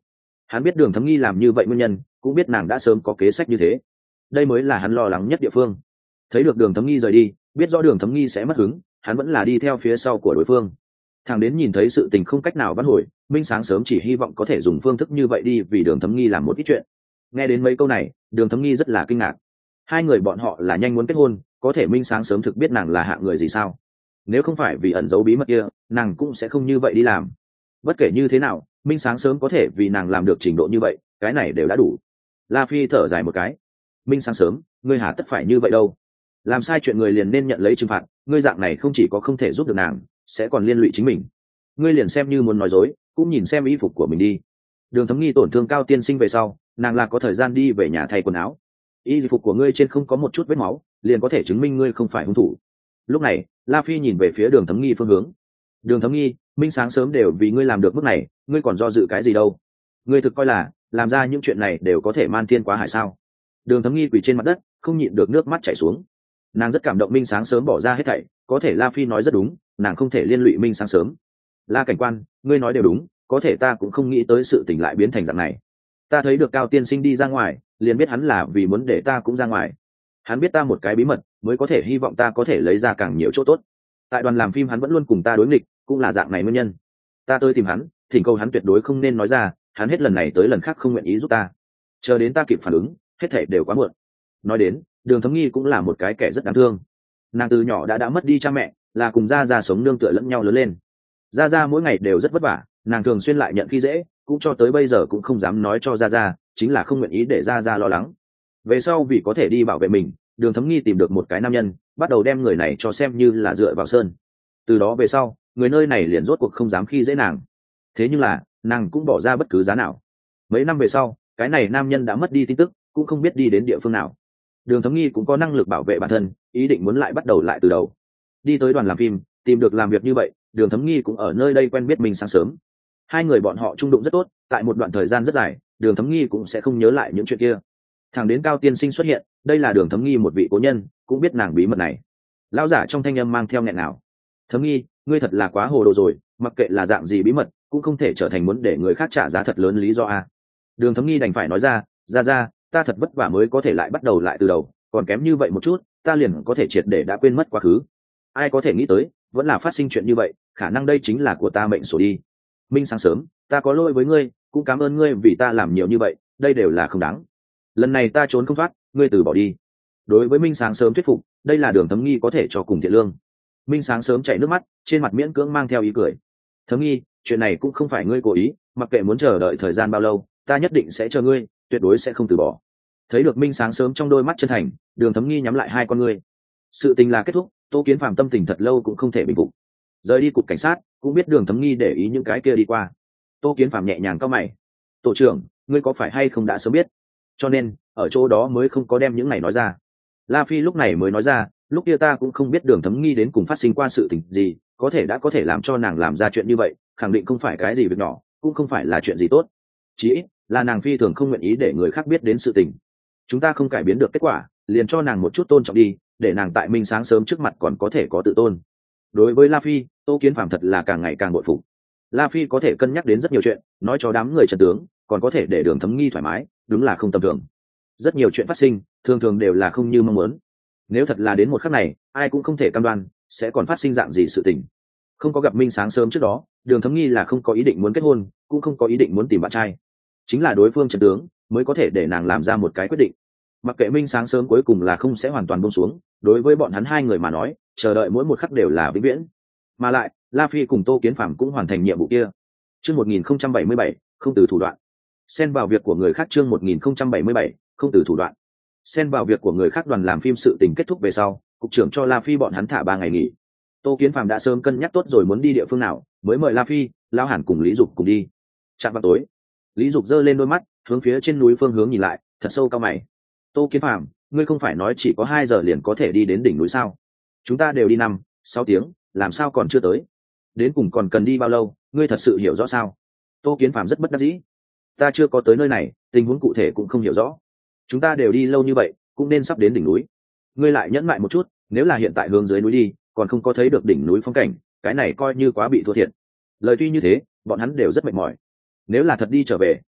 Hắn biết Đường Thấm Nghi làm như vậy nguyên nhân, cũng biết nàng đã sớm có kế sách như thế. Đây mới là hắn lo lắng nhất địa phương. Thấy được Đường Thấm Nghi rời đi, biết rõ Đường Thấm Nghi sẽ mất hứng, hắn vẫn là đi theo phía sau của đối phương. Thằng đến nhìn thấy sự tình không cách nào vãn hồi, Minh Sáng sớm chỉ hy vọng có thể dùng phương thức như vậy đi vì Đường Thấm Nghi làm một ít chuyện. Nghe đến mấy câu này, Đường Thấm Nghi rất là kinh ngạc. Hai người bọn họ là nhanh muốn kết hôn, có thể Minh Sáng sớm thực biết nàng là hạng người gì sao? Nếu không phải vì ẩn giấu bí mật kia, nàng cũng sẽ không như vậy đi làm. Bất kể như thế nào, Minh Sáng sớm có thể vì nàng làm được trình độ như vậy, cái này đều đã đủ. La Phi thở dài một cái. Minh Sáng sớm, ngươi hà tất phải như vậy đâu? Làm sai chuyện người liền nên nhận lấy trừng phạt, ngươi dạng này không chỉ có không thể giúp được nàng, sẽ còn liên lụy chính mình. Ngươi liền xem như muốn nói dối, cũng nhìn xem y phục của mình đi. Đường Thấm Nghi tổn thương Cao Tiên Sinh về sau, nàng là có thời gian đi về nhà thay quần áo. Y phục của ngươi trên không có một chút vết máu, liền có thể chứng minh ngươi không phải hung thủ. Lúc này, La Phi nhìn về phía Đường Thấm Nghi phương hướng. Đường Thấm Nghi, Minh Sáng sớm đều vì ngươi làm được mức này, ngươi còn do dự cái gì đâu? Ngươi thực coi là làm ra những chuyện này đều có thể man thiên quá hải sao? Đường Thấm Nghi quỳ trên mặt đất, không nhịn được nước mắt chảy xuống. Nàng rất cảm động Minh Sáng sớm bỏ ra hết thảy, có thể La Phi nói rất đúng, nàng không thể liên lụy Minh Sáng sớm. La cảnh quan, ngươi nói đều đúng, có thể ta cũng không nghĩ tới sự tình lại biến thành dạng này. Ta thấy được Cao Tiên Sinh đi ra ngoài, liền biết hắn là vì muốn để ta cũng ra ngoài. Hắn biết ta một cái bí mật, mới có thể hy vọng ta có thể lấy ra càng nhiều chỗ tốt. Tại đoàn làm phim hắn vẫn luôn cùng ta đối nghịch, cũng là dạng này nguyên nhân. Ta tới tìm hắn, thỉnh cầu hắn tuyệt đối không nên nói ra, hắn hết lần này tới lần khác không nguyện ý giúp ta. Chờ đến ta kịp phản ứng, hết thảy đều quá muộn. Nói đến, Đường Thấm Nghi cũng là một cái kẻ rất đáng thương. Nàng từ nhỏ đã đã mất đi cha mẹ, là cùng gia gia sống nương tựa lẫn nhau lớn lên. Gia gia mỗi ngày đều rất vất vả, nàng thường xuyên lại nhận khi dễ, cũng cho tới bây giờ cũng không dám nói cho gia gia, chính là không nguyện ý để gia gia lo lắng. Về sau vì có thể đi bảo vệ mình, Đường Thấm Nghi tìm được một cái nam nhân, bắt đầu đem người này cho xem như là dựa vào sơn. Từ đó về sau, người nơi này liền rốt cuộc không dám khi dễ nàng. Thế nhưng là, nàng cũng bỏ ra bất cứ giá nào. Mấy năm về sau, cái này nam nhân đã mất đi tin tức, cũng không biết đi đến địa phương nào. Đường Thấm Nghi cũng có năng lực bảo vệ bản thân, ý định muốn lại bắt đầu lại từ đầu. Đi tới đoàn làm phim, tìm được làm việc như vậy, Đường Thấm Nghi cũng ở nơi đây quen biết mình sáng sớm. Hai người bọn họ chung đụng rất tốt, tại một đoạn thời gian rất dài, Đường Thấm Nghi cũng sẽ không nhớ lại những chuyện kia. Thẳng đến Cao Tiên Sinh xuất hiện, đây là Đường Thấm Nghi một vị cố nhân, cũng biết nàng bí mật này. Lão giả trong thanh âm mang theo nghẹn nào. Thấm Nghi, ngươi thật là quá hồ đồ rồi, mặc kệ là dạng gì bí mật, cũng không thể trở thành muốn để người khác trả giá thật lớn lý do a. Đường Thấm Nghi đành phải nói ra, ra ra, ta thật vất vả mới có thể lại bắt đầu lại từ đầu, còn kém như vậy một chút, ta liền có thể triệt để đã quên mất quá khứ. Ai có thể nghĩ tới, vẫn là phát sinh chuyện như vậy, khả năng đây chính là của ta mệnh số đi. Minh sáng sớm, ta có lỗi với ngươi, cũng cảm ơn ngươi vì ta làm nhiều như vậy, đây đều là không đáng. Lần này ta trốn không thoát, ngươi từ bỏ đi. Đối với Minh sáng sớm thuyết phục, đây là Đường Thấm Nghi có thể cho cùng thiện lương. Minh sáng sớm chảy nước mắt, trên mặt miễn cưỡng mang theo ý cười. Thấm Nghi, chuyện này cũng không phải ngươi cố ý, mặc kệ muốn chờ đợi thời gian bao lâu, ta nhất định sẽ chờ ngươi, tuyệt đối sẽ không từ bỏ. Thấy được Minh sáng sớm trong đôi mắt chân thành, Đường Thấm Nghi nhắm lại hai con ngươi. Sự tình là kết thúc, Tô Kiến Phàm tâm tình thật lâu cũng không thể bình phục. Rời đi cục cảnh sát, cũng biết Đường Thấm Nghi để ý những cái kia đi qua. Tô Kiến Phàm nhẹ nhàng cau mày. Tổ trưởng, ngươi có phải hay không đã sớm biết? Cho nên, ở chỗ đó mới không có đem những này nói ra. La Phi lúc này mới nói ra, lúc kia ta cũng không biết Đường Thấm Nghi đến cùng phát sinh qua sự tình gì, có thể đã có thể làm cho nàng làm ra chuyện như vậy, khẳng định không phải cái gì việc nhỏ, cũng không phải là chuyện gì tốt. Chỉ ít là nàng phi thường không nguyện ý để người khác biết đến sự tình. Chúng ta không cải biến được kết quả, liền cho nàng một chút tôn trọng đi, để nàng tại Minh sáng sớm trước mặt còn có thể có tự tôn. Đối với La Phi, Tô Kiến Phàm thật là càng ngày càng bội phục. La Phi có thể cân nhắc đến rất nhiều chuyện, nói cho đám người trận tướng, còn có thể để Đường Thấm Nghi thoải mái, đúng là không tầm thường. Rất nhiều chuyện phát sinh, thường thường đều là không như mong muốn. Nếu thật là đến một khắc này, ai cũng không thể cam đoan sẽ còn phát sinh dạng gì sự tình. Không có gặp Minh sáng sớm trước đó, Đường Thấm Nghi là không có ý định muốn kết hôn, cũng không có ý định muốn tìm bạn trai. Chính là đối phương trận tướng mới có thể để nàng làm ra một cái quyết định. Mặc kệ Minh sáng sớm cuối cùng là không sẽ hoàn toàn buông xuống, đối với bọn hắn hai người mà nói, chờ đợi mỗi một khắc đều là vĩnh viễn. Mà lại, La Phi cùng Tô Kiến Phàm cũng hoàn thành nhiệm vụ kia. Chương một nghìn không trăm bảy mươi bảy, không từ thủ đoạn. Xen vào việc của người khác. Chương một nghìn không trăm bảy mươi bảy, không từ thủ đoạn. Xen vào việc của người khác. Đoàn làm phim sự tình kết thúc về sau, cục trưởng cho La Phi bọn hắn thả ba ngày nghỉ. Tô Kiến Phàm đã sớm cân nhắc tốt rồi muốn đi địa phương nào, mới mời La Phi, Lão Hàn cùng Lý Dục cùng đi. Chạm vào tối, Lý Dục giơ lên đôi mắt, hướng phía trên núi phương hướng nhìn lại, thật sâu cao mày. Tô Kiến Phàm, ngươi không phải nói chỉ có hai giờ liền có thể đi đến đỉnh núi sao? Chúng ta đều đi năm, sáu tiếng, làm sao còn chưa tới? Đến cùng còn cần đi bao lâu? Ngươi thật sự hiểu rõ sao? Tô Kiến Phàm rất bất đắc dĩ. Ta chưa có tới nơi này, tình huống cụ thể cũng không hiểu rõ. Chúng ta đều đi lâu như vậy, cũng nên sắp đến đỉnh núi. Ngươi lại nhẫn lại một chút, nếu là hiện tại hướng dưới núi đi, còn không có thấy được đỉnh núi phong cảnh, cái này coi như quá bị thua thiệt. Lời tuy như thế, bọn hắn đều rất mệt mỏi. Nếu là thật đi trở về,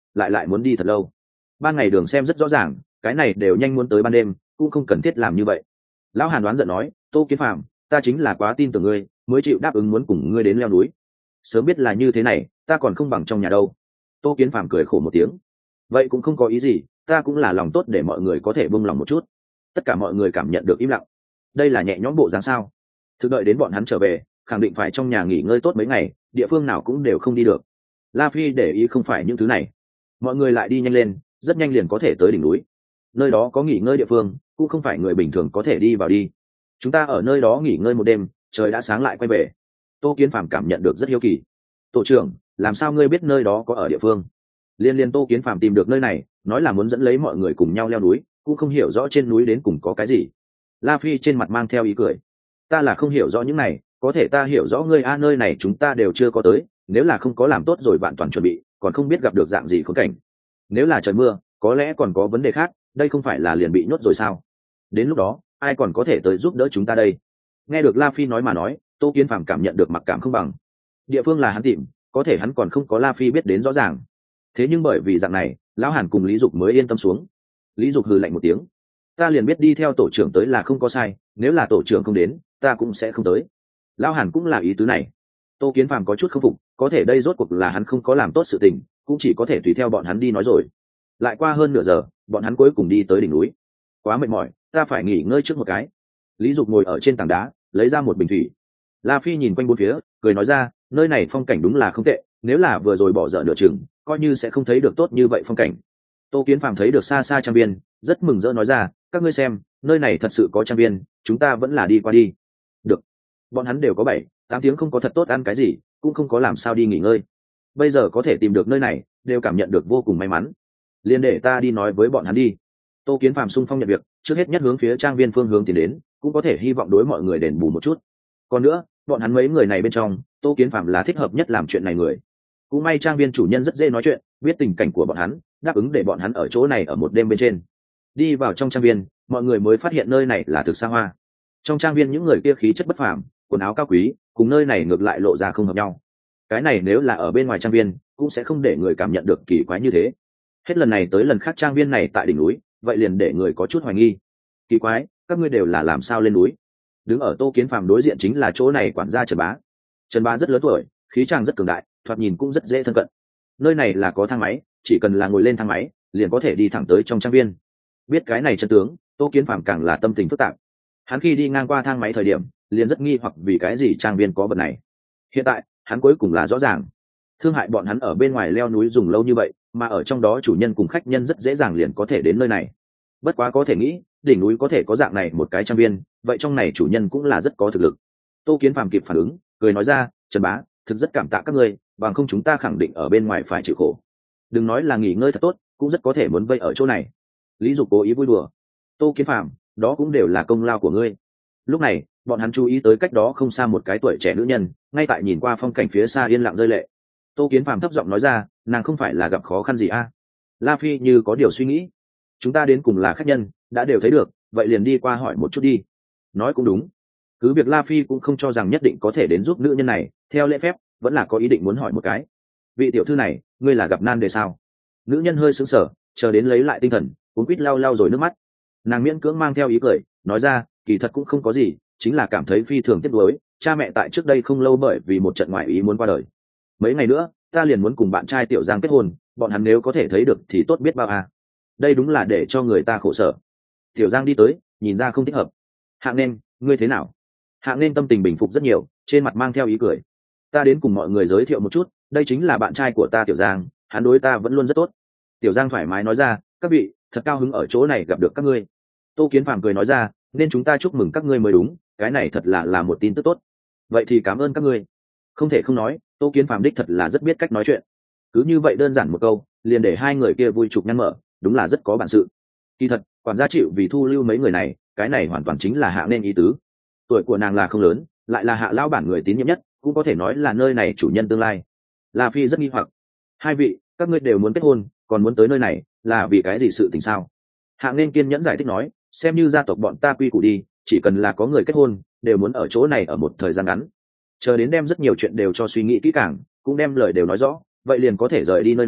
lại lại muốn đi thật lâu. Ban ngày đường xem rất rõ ràng, cái này đều nhanh muốn tới ban đêm, cũng không cần thiết làm như vậy. Lão Hàn đoán giận nói, Tô Kiến Phàm, ta chính là quá tin tưởng ngươi, mới chịu đáp ứng muốn cùng ngươi đến leo núi. Sớm biết là như thế này, ta còn không bằng trong nhà đâu. Tô Kiến Phàm cười khổ một tiếng. Vậy cũng không có ý gì, ta cũng là lòng tốt để mọi người có thể buông lòng một chút. Tất cả mọi người cảm nhận được im lặng. Đây là nhẹ nhõm bộ dáng sao? Thực đợi đến bọn hắn trở về, khẳng định phải trong nhà nghỉ ngơi tốt mấy ngày, địa phương nào cũng đều không đi được. La Phi để ý không phải những thứ này. Mọi người lại đi nhanh lên, rất nhanh liền có thể tới đỉnh núi. Nơi đó có nghỉ ngơi địa phương, cũng không phải người bình thường có thể đi vào đi. Chúng ta ở nơi đó nghỉ ngơi một đêm, trời đã sáng lại quay về. Tô Kiến Phàm cảm nhận được rất hiếu kỳ. Tổ trưởng, làm sao ngươi biết nơi đó có ở địa phương? Liên liên Tô Kiến Phàm tìm được nơi này, nói là muốn dẫn lấy mọi người cùng nhau leo núi, cũng không hiểu rõ trên núi đến cùng có cái gì. La Phi trên mặt mang theo ý cười. Ta là không hiểu rõ những này, có thể ta hiểu rõ ngươi a, nơi này chúng ta đều chưa có tới, nếu là không có làm tốt rồi bạn toàn chuẩn bị, còn không biết gặp được dạng gì khốn cảnh. Nếu là trời mưa, có lẽ còn có vấn đề khác, đây không phải là liền bị nhốt rồi sao? Đến lúc đó, ai còn có thể tới giúp đỡ chúng ta đây? Nghe được La Phi nói mà nói, Tô Kiến Phàm cảm nhận được mặc cảm không bằng. Địa phương là hắn tìm, có thể hắn còn không có La Phi biết đến rõ ràng. Thế nhưng bởi vì dạng này, lão Hàn cùng Lý Dục mới yên tâm xuống. Lý Dục hừ lạnh một tiếng, ta liền biết đi theo tổ trưởng tới là không có sai, nếu là tổ trưởng không đến, ta cũng sẽ không tới. Lão Hàn cũng là ý tứ này. Tô Kiến Phàm có chút không phục, có thể đây rốt cuộc là hắn không có làm tốt sự tình, cũng chỉ có thể tùy theo bọn hắn đi nói rồi. Lại qua hơn nửa giờ, bọn hắn cuối cùng đi tới đỉnh núi. Quá mệt mỏi, ta phải nghỉ ngơi trước một cái. Lý Dục ngồi ở trên tảng đá, lấy ra một bình thủy. La Phi nhìn quanh bốn phía, cười nói ra, nơi này phong cảnh đúng là không tệ, nếu là vừa rồi bỏ dở nửa chừng, coi như sẽ không thấy được tốt như vậy phong cảnh. Tô Kiến Phàm thấy được xa xa trang viên, rất mừng rỡ nói ra, các ngươi xem, nơi này thật sự có trang viên, chúng ta vẫn là đi qua đi. Được. Bọn hắn đều có bảy, tám tiếng không có thật tốt ăn cái gì, cũng không có làm sao đi nghỉ ngơi. Bây giờ có thể tìm được nơi này, đều cảm nhận được vô cùng may mắn. Liên để ta đi nói với bọn hắn đi. Tô Kiến Phàm sung phong nhận việc, trước hết nhất hướng phía trang viên phương hướng tiến đến, cũng có thể hy vọng đối mọi người đền bù một chút. Còn nữa, bọn hắn mấy người này bên trong, Tô Kiến Phàm là thích hợp nhất làm chuyện này người. Cũng may trang viên chủ nhân rất dễ nói chuyện, biết tình cảnh của bọn hắn, đáp ứng để bọn hắn ở chỗ này ở một đêm bên trên. Đi vào trong trang viên, mọi người mới phát hiện nơi này là thực xa hoa. Trong trang viên những người kia khí chất bất phàm, quần áo cao quý, cùng nơi này ngược lại lộ ra không hợp nhau. Cái này nếu là ở bên ngoài trang viên, cũng sẽ không để người cảm nhận được kỳ quái như thế. Hết lần này tới lần khác trang viên này tại đỉnh núi, vậy liền để người có chút hoài nghi. Kỳ quái, các ngươi đều là làm sao lên núi? Đứng ở Tô Kiến Phàm đối diện chính là chỗ này quản gia Trần Bá. Trần Bá rất lớn tuổi, khí tràng rất cường đại, thoạt nhìn cũng rất dễ thân cận. Nơi này là có thang máy, chỉ cần là ngồi lên thang máy, liền có thể đi thẳng tới trong trang viên. Biết cái này chân tướng, Tô Kiến Phàm càng là tâm tình phức tạp. Hắn khi đi ngang qua thang máy thời điểm, liền rất nghi hoặc vì cái gì trang viên có vật này. Hiện tại, hắn cuối cùng là rõ ràng. Thương hại bọn hắn ở bên ngoài leo núi dùng lâu như vậy, mà ở trong đó chủ nhân cùng khách nhân rất dễ dàng liền có thể đến nơi này. Bất quá có thể nghĩ, đỉnh núi có thể có dạng này một cái trang viên, vậy trong này chủ nhân cũng là rất có thực lực. Tô Kiến Phàm kịp phản ứng, cười nói ra, Trần Bá, thực rất cảm tạ các ngươi, bằng không chúng ta khẳng định ở bên ngoài phải chịu khổ. Đừng nói là nghỉ ngơi thật tốt, cũng rất có thể muốn vây ở chỗ này. Lý Dục cố ý vui đùa. Tô Kiến Phàm, đó cũng đều là công lao của ngươi. Lúc này, bọn hắn chú ý tới cách đó không xa một cái tuổi trẻ nữ nhân, ngay tại nhìn qua phong cảnh phía xa yên lặng rơi lệ. Tô Kiến Phàm thấp giọng nói ra, nàng không phải là gặp khó khăn gì a? À? La Phi như có điều suy nghĩ. Chúng ta đến cùng là khách nhân, đã đều thấy được, vậy liền đi qua hỏi một chút đi. Nói cũng đúng. Cứ việc La Phi cũng không cho rằng nhất định có thể đến giúp nữ nhân này, theo lễ phép, vẫn là có ý định muốn hỏi một cái. Vị tiểu thư này, ngươi là gặp nan đề sao? Nữ nhân hơi sững sờ, chờ đến lấy lại tinh thần, cuống quýt lau lau rồi nước mắt. Nàng miễn cưỡng mang theo ý cười, nói ra, kỳ thật cũng không có gì, chính là cảm thấy phi thường tiếc nuối, cha mẹ tại trước đây không lâu bởi vì một trận ngoại ý muốn qua đời. Mấy ngày nữa, ta liền muốn cùng bạn trai Tiểu Giang kết hôn, bọn hắn nếu có thể thấy được thì tốt biết bao à. Đây đúng là để cho người ta khổ sở. Tiểu Giang đi tới, nhìn ra không thích hợp. Hạng nên, ngươi thế nào? Hạng nên tâm tình bình phục rất nhiều, trên mặt mang theo ý cười. Ta đến cùng mọi người giới thiệu một chút, đây chính là bạn trai của ta Tiểu Giang, hắn đối ta vẫn luôn rất tốt. Tiểu Giang thoải mái nói ra, các vị, thật cao hứng ở chỗ này gặp được các ngươi. Tô Kiến Phàm cười nói ra, nên chúng ta chúc mừng các ngươi mới đúng, cái này thật là là một tin tức tốt. Vậy thì cảm ơn các ngươi. Không thể không nói, Tô Kiến Phàm đích thật là rất biết cách nói chuyện. Cứ như vậy đơn giản một câu, liền để hai người kia vui chụp nhăn mở, đúng là rất có bản sự. Kỳ thật, quản gia chịu vì thu lưu mấy người này, cái này hoàn toàn chính là Hạ nên ý tứ. Tuổi của nàng là không lớn, lại là Hạ lão bản người tín nhiệm nhất, cũng có thể nói là nơi này chủ nhân tương lai. La Phi rất nghi hoặc, hai vị, các ngươi đều muốn kết hôn, còn muốn tới nơi này, là vì cái gì sự tình sao? Hạ nên kiên nhẫn giải thích nói, xem như gia tộc bọn ta quy củ đi, chỉ cần là có người kết hôn, đều muốn ở chỗ này ở một thời gian ngắn. Chờ đến đem rất nhiều chuyện đều cho suy nghĩ kỹ càng, cũng đem lời đều nói rõ, vậy liền có thể rời đi nơi này,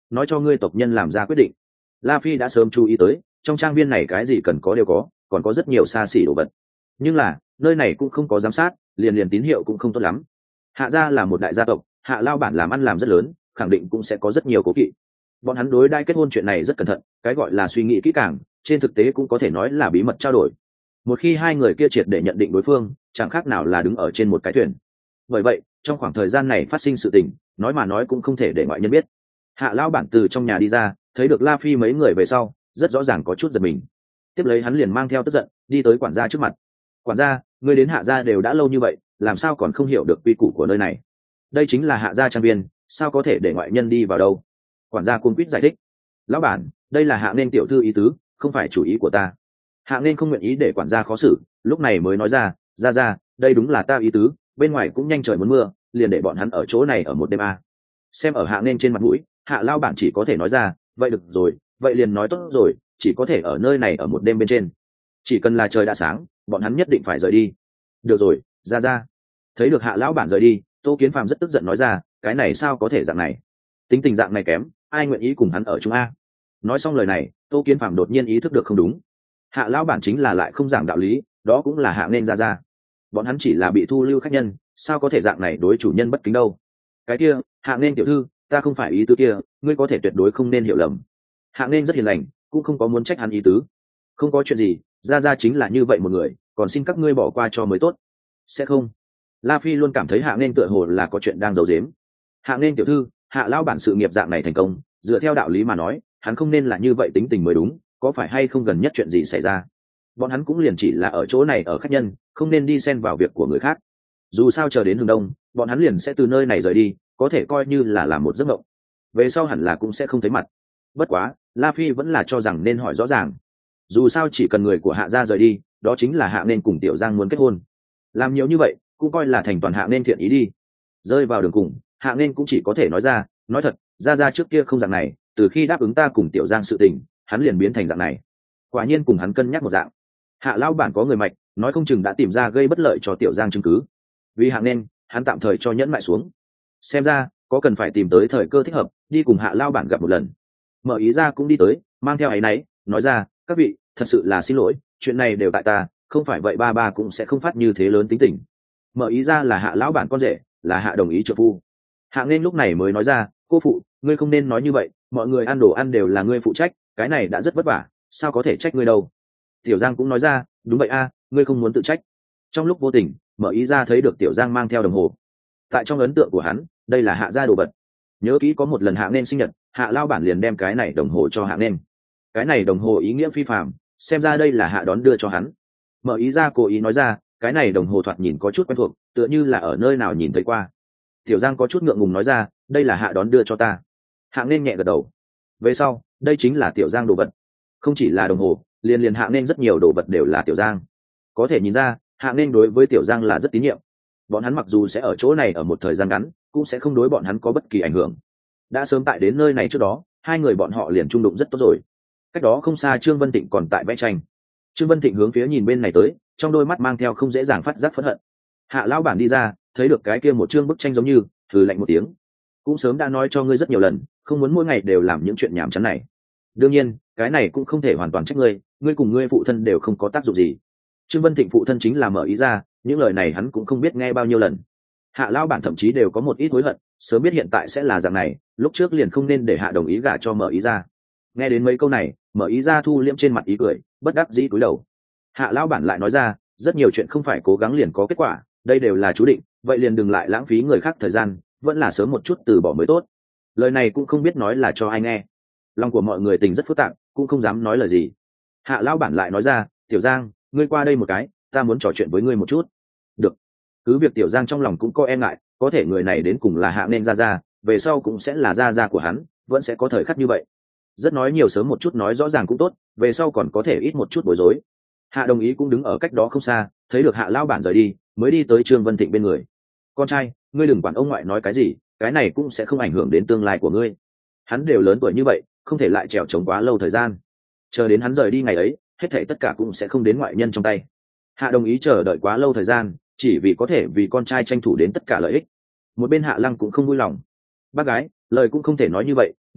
nói cho ngươi tộc nhân làm ra quyết định. La Phi đã sớm chú ý tới trong trang viên này cái gì cần có đều có, còn có rất nhiều xa xỉ đồ vật, nhưng là nơi này cũng không có giám sát, liền liền tín hiệu cũng không tốt lắm. Hạ gia là một đại gia tộc, Hạ lao bản làm ăn làm rất lớn, khẳng định cũng sẽ có rất nhiều cố kỵ. Bọn hắn đối đãi kết hôn chuyện này rất cẩn thận, cái gọi là suy nghĩ kỹ càng, trên thực tế cũng có thể nói là bí mật trao đổi. Một khi hai người kia triệt để nhận định đối phương, chẳng khác nào là đứng ở trên một cái thuyền. Bởi vậy trong khoảng thời gian này phát sinh sự tình, nói mà nói cũng không thể để ngoại nhân biết. Hạ lao bản từ trong nhà đi ra, thấy được La Phi mấy người về sau, rất rõ ràng có chút giật mình. Tiếp lấy hắn liền mang theo tức giận đi tới quản gia trước mặt. Quản gia, ngươi đến Hạ gia đều đã lâu như vậy, làm sao còn không hiểu được quy củ của nơi này? Đây chính là Hạ gia trang viên, sao có thể để ngoại nhân đi vào đâu? Quản gia cuống quýt giải thích. Lão bản, đây là Hạ nên tiểu thư ý tứ, không phải chủ ý của ta. Hạ nên không nguyện ý để quản gia khó xử, lúc này mới nói ra, ra ra, đây đúng là ta ý tứ, bên ngoài cũng nhanh trời muốn mưa, liền để bọn hắn ở chỗ này ở một đêm a. Xem ở Hạ nên trên mặt mũi, Hạ lao bản chỉ có thể nói ra, vậy được rồi, vậy liền nói tốt rồi, chỉ có thể ở nơi này ở một đêm bên trên. Chỉ cần là trời đã sáng, bọn hắn nhất định phải rời đi. Được rồi, ra ra. Thấy được Hạ lão bản rời đi, Tô Kiến Phàm rất tức giận nói ra, cái này sao có thể dạng này? Tính tình dạng này kém, ai nguyện ý cùng hắn ở chung a? Nói xong lời này, Tô Kiến Phàm đột nhiên ý thức được không đúng. Hạ lão bản chính là lại không giảng đạo lý, đó cũng là Hạ nên ra ra. Bọn hắn chỉ là bị thu lưu khách nhân, sao có thể dạng này đối chủ nhân bất kính đâu? Cái kia, Hạ nên tiểu thư, ta không phải ý tứ kia, ngươi có thể tuyệt đối không nên hiểu lầm. Hạ nên rất hiền lành, cũng không có muốn trách hắn ý tứ. Không có chuyện gì, ra ra chính là như vậy một người, còn xin các ngươi bỏ qua cho mới tốt. Sẽ không. La Phi luôn cảm thấy Hạ nên tựa hồ là có chuyện đang giấu giếm. Hạ nên tiểu thư, Hạ lão bản sự nghiệp dạng này thành công, dựa theo đạo lý mà nói, hắn không nên là như vậy tính tình mới đúng, có phải hay không gần nhất chuyện gì xảy ra? Bọn hắn cũng liền chỉ là ở chỗ này ở khách nhân, không nên đi xen vào việc của người khác. Dù sao chờ đến hướng đông, bọn hắn liền sẽ từ nơi này rời đi, có thể coi như là làm một giấc mộng. Về sau hẳn là cũng sẽ không thấy mặt. Bất quá, La Phi vẫn là cho rằng nên hỏi rõ ràng. Dù sao chỉ cần người của Hạ gia rời đi, đó chính là Hạ nên cùng Tiểu Giang muốn kết hôn. Làm nhiều như vậy, cũng coi là thành toàn Hạ nên thiện ý đi. Rơi vào đường cùng, Hạ nên cũng chỉ có thể nói ra, nói thật, ra ra trước kia không dạng này, từ khi đáp ứng ta cùng Tiểu Giang sự tình, hắn liền biến thành dạng này. Quả nhiên cùng hắn cân nhắc một dạng. Hạ lão bản có người mạch, nói không chừng đã tìm ra gây bất lợi cho Tiểu Giang chứng cứ. Vì Hạ nên, hắn tạm thời cho nhẫn mại xuống. Xem ra, có cần phải tìm tới thời cơ thích hợp, đi cùng Hạ lão bản gặp một lần. Mở ý ra cũng đi tới, mang theo áy náy, nói ra, các vị, thật sự là xin lỗi, chuyện này đều tại ta, không phải vậy ba ba cũng sẽ không phát như thế lớn tính tình. Mở ý ra là Hạ lão bản con rể, là Hạ đồng ý trợ phu. Hạ nên lúc này mới nói ra, cô phụ, ngươi không nên nói như vậy, mọi người ăn đồ ăn đều là ngươi phụ trách, cái này đã rất vất vả, sao có thể trách ngươi đâu. Tiểu Giang cũng nói ra, đúng vậy a, ngươi không muốn tự trách. Trong lúc vô tình, Mở ý ra thấy được Tiểu Giang mang theo đồng hồ. Tại trong ấn tượng của hắn, đây là Hạ gia đồ vật. Nhớ kỹ có một lần Hạ nên sinh nhật, Hạ lao bản liền đem cái này đồng hồ cho Hạ nên. Cái này đồng hồ ý nghĩa phi phàm, xem ra đây là Hạ đón đưa cho hắn. Mở ý ra cố ý nói ra, cái này đồng hồ thoạt nhìn có chút quen thuộc, tựa như là ở nơi nào nhìn thấy qua. Tiểu Giang có chút ngượng ngùng nói ra, đây là Hạ đón đưa cho ta. Hạ nên nhẹ gật đầu. Về sau, đây chính là Tiểu Giang đồ vật. Không chỉ là đồng hồ, liền liền Hạ nên rất nhiều đồ vật đều là Tiểu Giang. Có thể nhìn ra, Hạ nên đối với Tiểu Giang là rất tín nhiệm. Bọn hắn mặc dù sẽ ở chỗ này ở một thời gian ngắn, cũng sẽ không đối bọn hắn có bất kỳ ảnh hưởng. Đã sớm tại đến nơi này trước đó, hai người bọn họ liền chung đụng rất tốt rồi. Cách đó không xa Trương Vân Thịnh còn tại vẽ tranh. Trương Vân Thịnh hướng phía nhìn bên này tới, trong đôi mắt mang theo không dễ dàng phát giác phẫn hận. Hạ lão bản đi ra, thấy được cái kia một chương bức tranh giống như, thử lạnh một tiếng. Cũng sớm đã nói cho ngươi rất nhiều lần, không muốn mỗi ngày đều làm những chuyện nhảm chán này. Đương nhiên, cái này cũng không thể hoàn toàn trách ngươi, ngươi cùng ngươi phụ thân đều không có tác dụng gì. Trương Vân Thịnh phụ thân chính là Mở ý ra, những lời này hắn cũng không biết nghe bao nhiêu lần. Hạ lão bản thậm chí đều có một ít hối hận, sớm biết hiện tại sẽ là dạng này, lúc trước liền không nên để Hạ đồng ý gả cho Mở ý ra. Nghe đến mấy câu này, Mở ý ra thu liễm trên mặt ý cười, bất đắc dĩ cúi đầu. Hạ lão bản lại nói ra, rất nhiều chuyện không phải cố gắng liền có kết quả, đây đều là chú định, vậy liền đừng lại lãng phí người khác thời gian, vẫn là sớm một chút từ bỏ mới tốt. Lời này cũng không biết nói là cho ai nghe. Lòng của mọi người tình rất phức tạp, cũng không dám nói lời gì. Hạ lão bản lại nói ra, Tiểu Giang, ngươi qua đây một cái, ta muốn trò chuyện với ngươi một chút. Được. Cứ việc Tiểu Giang trong lòng cũng có e ngại, có thể người này đến cùng là Hạ nên ra ra, về sau cũng sẽ là ra ra của hắn, vẫn sẽ có thời khắc như vậy. Rất nói nhiều sớm một chút nói rõ ràng cũng tốt, về sau còn có thể ít một chút bối rối. Hạ đồng ý cũng đứng ở cách đó không xa, thấy được Hạ lão bản rời đi, mới đi tới Trương Vân Thịnh bên người. Con trai, ngươi đừng quản ông ngoại nói cái gì, cái này cũng sẽ không ảnh hưởng đến tương lai của ngươi. Hắn đều lớn tuổi như vậy, không thể lại trèo trống quá lâu thời gian. Chờ đến hắn rời đi ngày ấy, hết thảy tất cả cũng sẽ không đến ngoại nhân trong tay. Hạ đồng ý chờ đợi quá lâu thời gian, chỉ vì có thể vì con trai tranh thủ đến tất cả lợi ích. Một bên Hạ Lăng cũng không vui lòng. Bác gái, lời cũng không thể nói như vậy,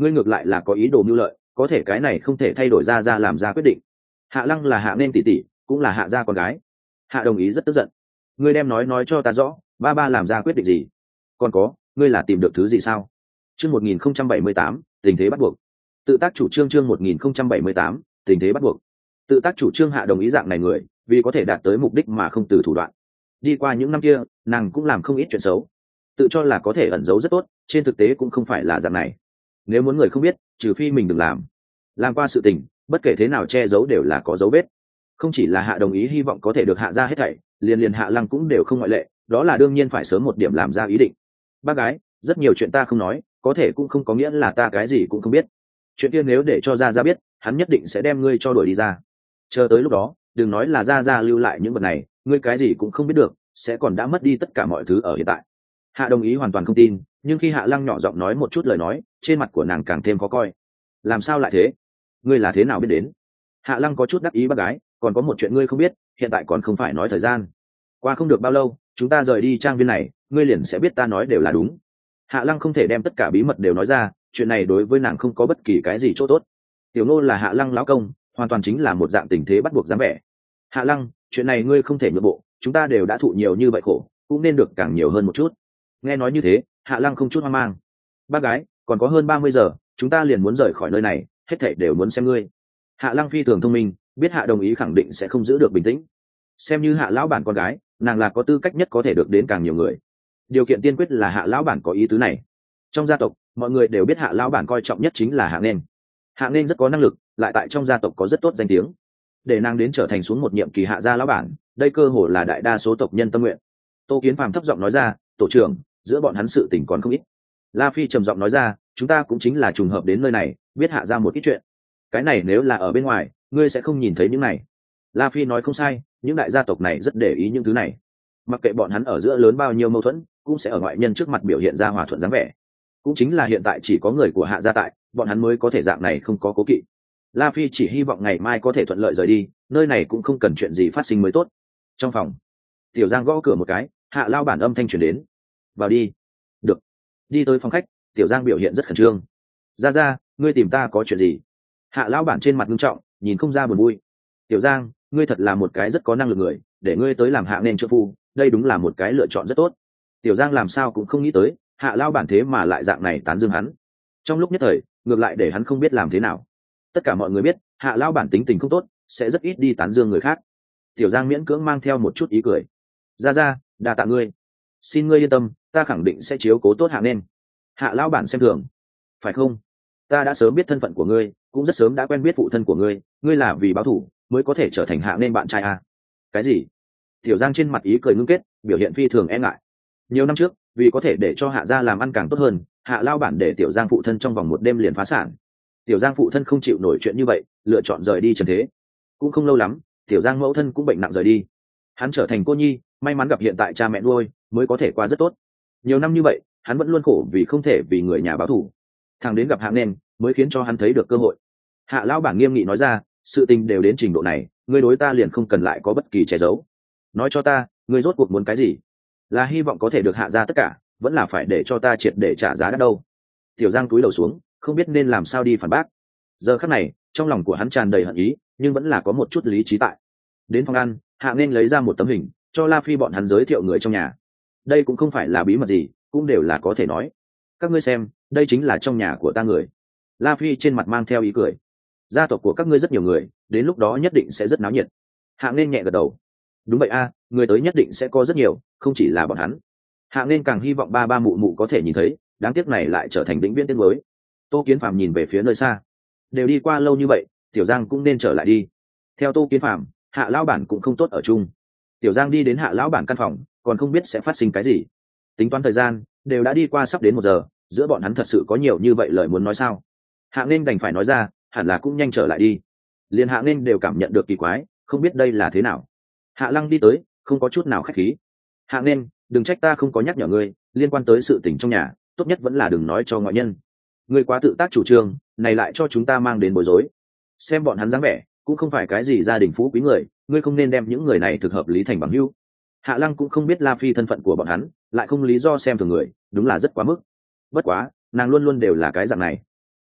ngươi ngược lại là có ý đồ mưu lợi, có thể cái này không thể thay đổi ra ra làm ra quyết định. Hạ lăng là Hạ nên tỷ tỷ, cũng là Hạ gia con gái. Hạ đồng ý rất tức giận. Ngươi đem nói nói cho ta rõ, ba ba làm ra quyết định gì? Còn có, ngươi là tìm được thứ gì sao? Chương một nghìn không trăm bảy mươi tám, tình thế bắt buộc. Tự tác chủ trương chương một nghìn không trăm bảy mươi tám, tình thế bắt buộc. Tự tác chủ trương Hạ đồng ý dạng này người, vì có thể đạt tới mục đích mà không từ thủ đoạn. Đi qua những năm kia, nàng cũng làm không ít chuyện xấu, tự cho là có thể ẩn giấu rất tốt, trên thực tế cũng không phải là dạng này. Nếu muốn người không biết, trừ phi mình đừng làm. Làm qua sự tình, bất kể thế nào che giấu đều là có dấu vết. Không chỉ là Hạ đồng ý hy vọng có thể được Hạ ra hết thảy, liền liền Hạ lăng cũng đều không ngoại lệ, đó là đương nhiên phải sớm một điểm làm ra ý định. Bác gái, rất nhiều chuyện ta không nói, có thể cũng không có nghĩa là ta cái gì cũng không biết. Chuyện kia nếu để cho Gia Gia biết, hắn nhất định sẽ đem ngươi cho đuổi đi ra. Chờ tới lúc đó, đừng nói là Gia Gia lưu lại những vật này, ngươi cái gì cũng không biết được, sẽ còn đã mất đi tất cả mọi thứ ở hiện tại. Hạ đồng ý hoàn toàn không tin, nhưng khi Hạ lăng nhỏ giọng nói một chút lời nói, trên mặt của nàng càng thêm khó coi. Làm sao lại thế? Ngươi là thế nào biết đến? Hạ lăng có chút đắc ý bác gái, còn có một chuyện ngươi không biết, hiện tại còn không phải nói thời gian. Qua không được bao lâu, chúng ta rời đi trang viên này, ngươi liền sẽ biết ta nói đều là đúng. Hạ lăng không thể đem tất cả bí mật đều nói ra, chuyện này đối với nàng không có bất kỳ cái gì chỗ tốt. Tiểu Nô là Hạ lăng lão công, hoàn toàn chính là một dạng tình thế bắt buộc dáng vẻ. Hạ lăng, chuyện này ngươi không thể nhượng bộ, chúng ta đều đã thụ nhiều như vậy khổ, cũng nên được càng nhiều hơn một chút. Nghe nói như thế, Hạ lăng không chút hoang mang. Bác gái, còn có hơn ba mươi giờ, chúng ta liền muốn rời khỏi nơi này, hết thảy đều muốn xem ngươi. Hạ lăng phi thường thông minh, biết Hạ đồng ý khẳng định sẽ không giữ được bình tĩnh. Xem như Hạ lão bản con gái, nàng là có tư cách nhất có thể được đến càng nhiều người. Điều kiện tiên quyết là Hạ lão bản có ý tứ này. Trong gia tộc, mọi người đều biết Hạ lão bản coi trọng nhất chính là Hạ nên. Hạ nên rất có năng lực, lại tại trong gia tộc có rất tốt danh tiếng. Để nàng đến trở thành xuống một nhiệm kỳ Hạ gia lão bản, đây cơ hồ là đại đa số tộc nhân tâm nguyện. Tô Kiến Phàm thấp giọng nói ra, tổ trưởng, giữa bọn hắn sự tình còn không ít. La Phi trầm giọng nói ra, chúng ta cũng chính là trùng hợp đến nơi này, biết Hạ ra một ít chuyện. Cái này nếu là ở bên ngoài, ngươi sẽ không nhìn thấy những này. La Phi nói không sai, những đại gia tộc này rất để ý những thứ này. Mặc kệ bọn hắn ở giữa lớn bao nhiêu mâu thuẫn, cũng sẽ ở ngoại nhân trước mặt biểu hiện ra hòa thuận dáng vẻ. Cũng chính là hiện tại chỉ có người của Hạ gia tại, bọn hắn mới có thể dạng này không có cố kỵ. La Phi chỉ hy vọng ngày mai có thể thuận lợi rời đi, nơi này cũng không cần chuyện gì phát sinh mới tốt. Trong phòng, Tiểu Giang gõ cửa một cái, Hạ lao bản âm thanh truyền đến. Vào đi. Được. Đi tới phòng khách, Tiểu Giang biểu hiện rất khẩn trương. Ra ra, ngươi tìm ta có chuyện gì? Hạ lão bản trên mặt nghiêm trọng, nhìn không ra buồn vui. Tiểu Giang, ngươi thật là một cái rất có năng lực người, để ngươi tới làm Hạ nên trợ phu, đây đúng là một cái lựa chọn rất tốt. Tiểu Giang làm sao cũng không nghĩ tới, Hạ lão bản thế mà lại dạng này tán dương hắn. Trong lúc nhất thời, ngược lại để hắn không biết làm thế nào. Tất cả mọi người biết, Hạ lão bản tính tình không tốt, sẽ rất ít đi tán dương người khác. Tiểu Giang miễn cưỡng mang theo một chút ý cười. Ra ra, đa tạ ngươi. Xin ngươi yên tâm, ta khẳng định sẽ chiếu cố tốt Hạ nên. Hạ lão bản xem thường. Phải không? Ta đã sớm biết thân phận của ngươi, cũng rất sớm đã quen biết phụ thân của ngươi, ngươi là vì báo thù mới có thể trở thành Hạ nên bạn trai à? Cái gì? Tiểu Giang trên mặt ý cười ngưng kết, biểu hiện phi thường e ngại. Nhiều năm trước, vì có thể để cho Hạ gia làm ăn càng tốt hơn, Hạ lão bản để Tiểu Giang phụ thân trong vòng một đêm liền phá sản. Tiểu Giang phụ thân không chịu nổi chuyện như vậy, lựa chọn rời đi trần thế. Cũng không lâu lắm, Tiểu Giang mẫu thân cũng bệnh nặng rời đi. Hắn trở thành cô nhi, may mắn gặp hiện tại cha mẹ nuôi, mới có thể qua rất tốt. Nhiều năm như vậy, hắn vẫn luôn khổ vì không thể vì người nhà báo thù. Thằng đến gặp Hạ nên, mới khiến cho hắn thấy được cơ hội. Hạ lão bản nghiêm nghị nói ra, sự tình đều đến trình độ này, ngươi đối ta liền không cần lại có bất kỳ che giấu. Nói cho ta, ngươi rốt cuộc muốn cái gì? Là hy vọng có thể được Hạ ra tất cả, vẫn là phải để cho ta triệt để trả giá đắt đâu? Tiểu Giang cúi đầu xuống, không biết nên làm sao đi phản bác. Giờ khắc này, trong lòng của hắn tràn đầy hận ý, nhưng vẫn là có một chút lý trí tại. Đến phòng ăn, Hạ nên lấy ra một tấm hình, cho La Phi bọn hắn giới thiệu người trong nhà. Đây cũng không phải là bí mật gì, cũng đều là có thể nói. Các ngươi xem, đây chính là trong nhà của ta người. La Phi trên mặt mang theo ý cười. Gia tộc của các ngươi rất nhiều người, đến lúc đó nhất định sẽ rất náo nhiệt. Hạ nên nhẹ gật đầu. Đúng vậy a, người tới nhất định sẽ có rất nhiều, không chỉ là bọn hắn. Hạ nên càng hy vọng ba ba mụ mụ có thể nhìn thấy, đáng tiếc này lại trở thành vĩnh viễn tiếng mới. Tô Kiến Phàm nhìn về phía nơi xa. Đều đi qua lâu như vậy, Tiểu Giang cũng nên trở lại đi. Theo Tô Kiến Phàm, Hạ lão bản cũng không tốt ở chung. Tiểu Giang đi đến Hạ lão bản căn phòng, còn không biết sẽ phát sinh cái gì. Tính toán thời gian, đều đã đi qua sắp đến một giờ, giữa bọn hắn thật sự có nhiều như vậy lời muốn nói sao? Hạ nên đành phải nói ra, hẳn là cũng nhanh trở lại đi. Liên Hạ nên đều cảm nhận được kỳ quái, không biết đây là thế nào. Hạ Lăng đi tới, không có chút nào khách khí. Hạ nên, đừng trách ta không có nhắc nhở ngươi, liên quan tới sự tình trong nhà, tốt nhất vẫn là đừng nói cho ngoại nhân. Ngươi quá tự tác chủ trương, này lại cho chúng ta mang đến bối rối. Xem bọn hắn dáng vẻ, cũng không phải cái gì gia đình phú quý người, ngươi không nên đem những người này thực hợp lý thành bằng hữu. Hạ Lăng cũng không biết La Phi thân phận của bọn hắn, lại không lý do xem thường người, đúng là rất quá mức. Bất quá, nàng luôn luôn đều là cái dạng này.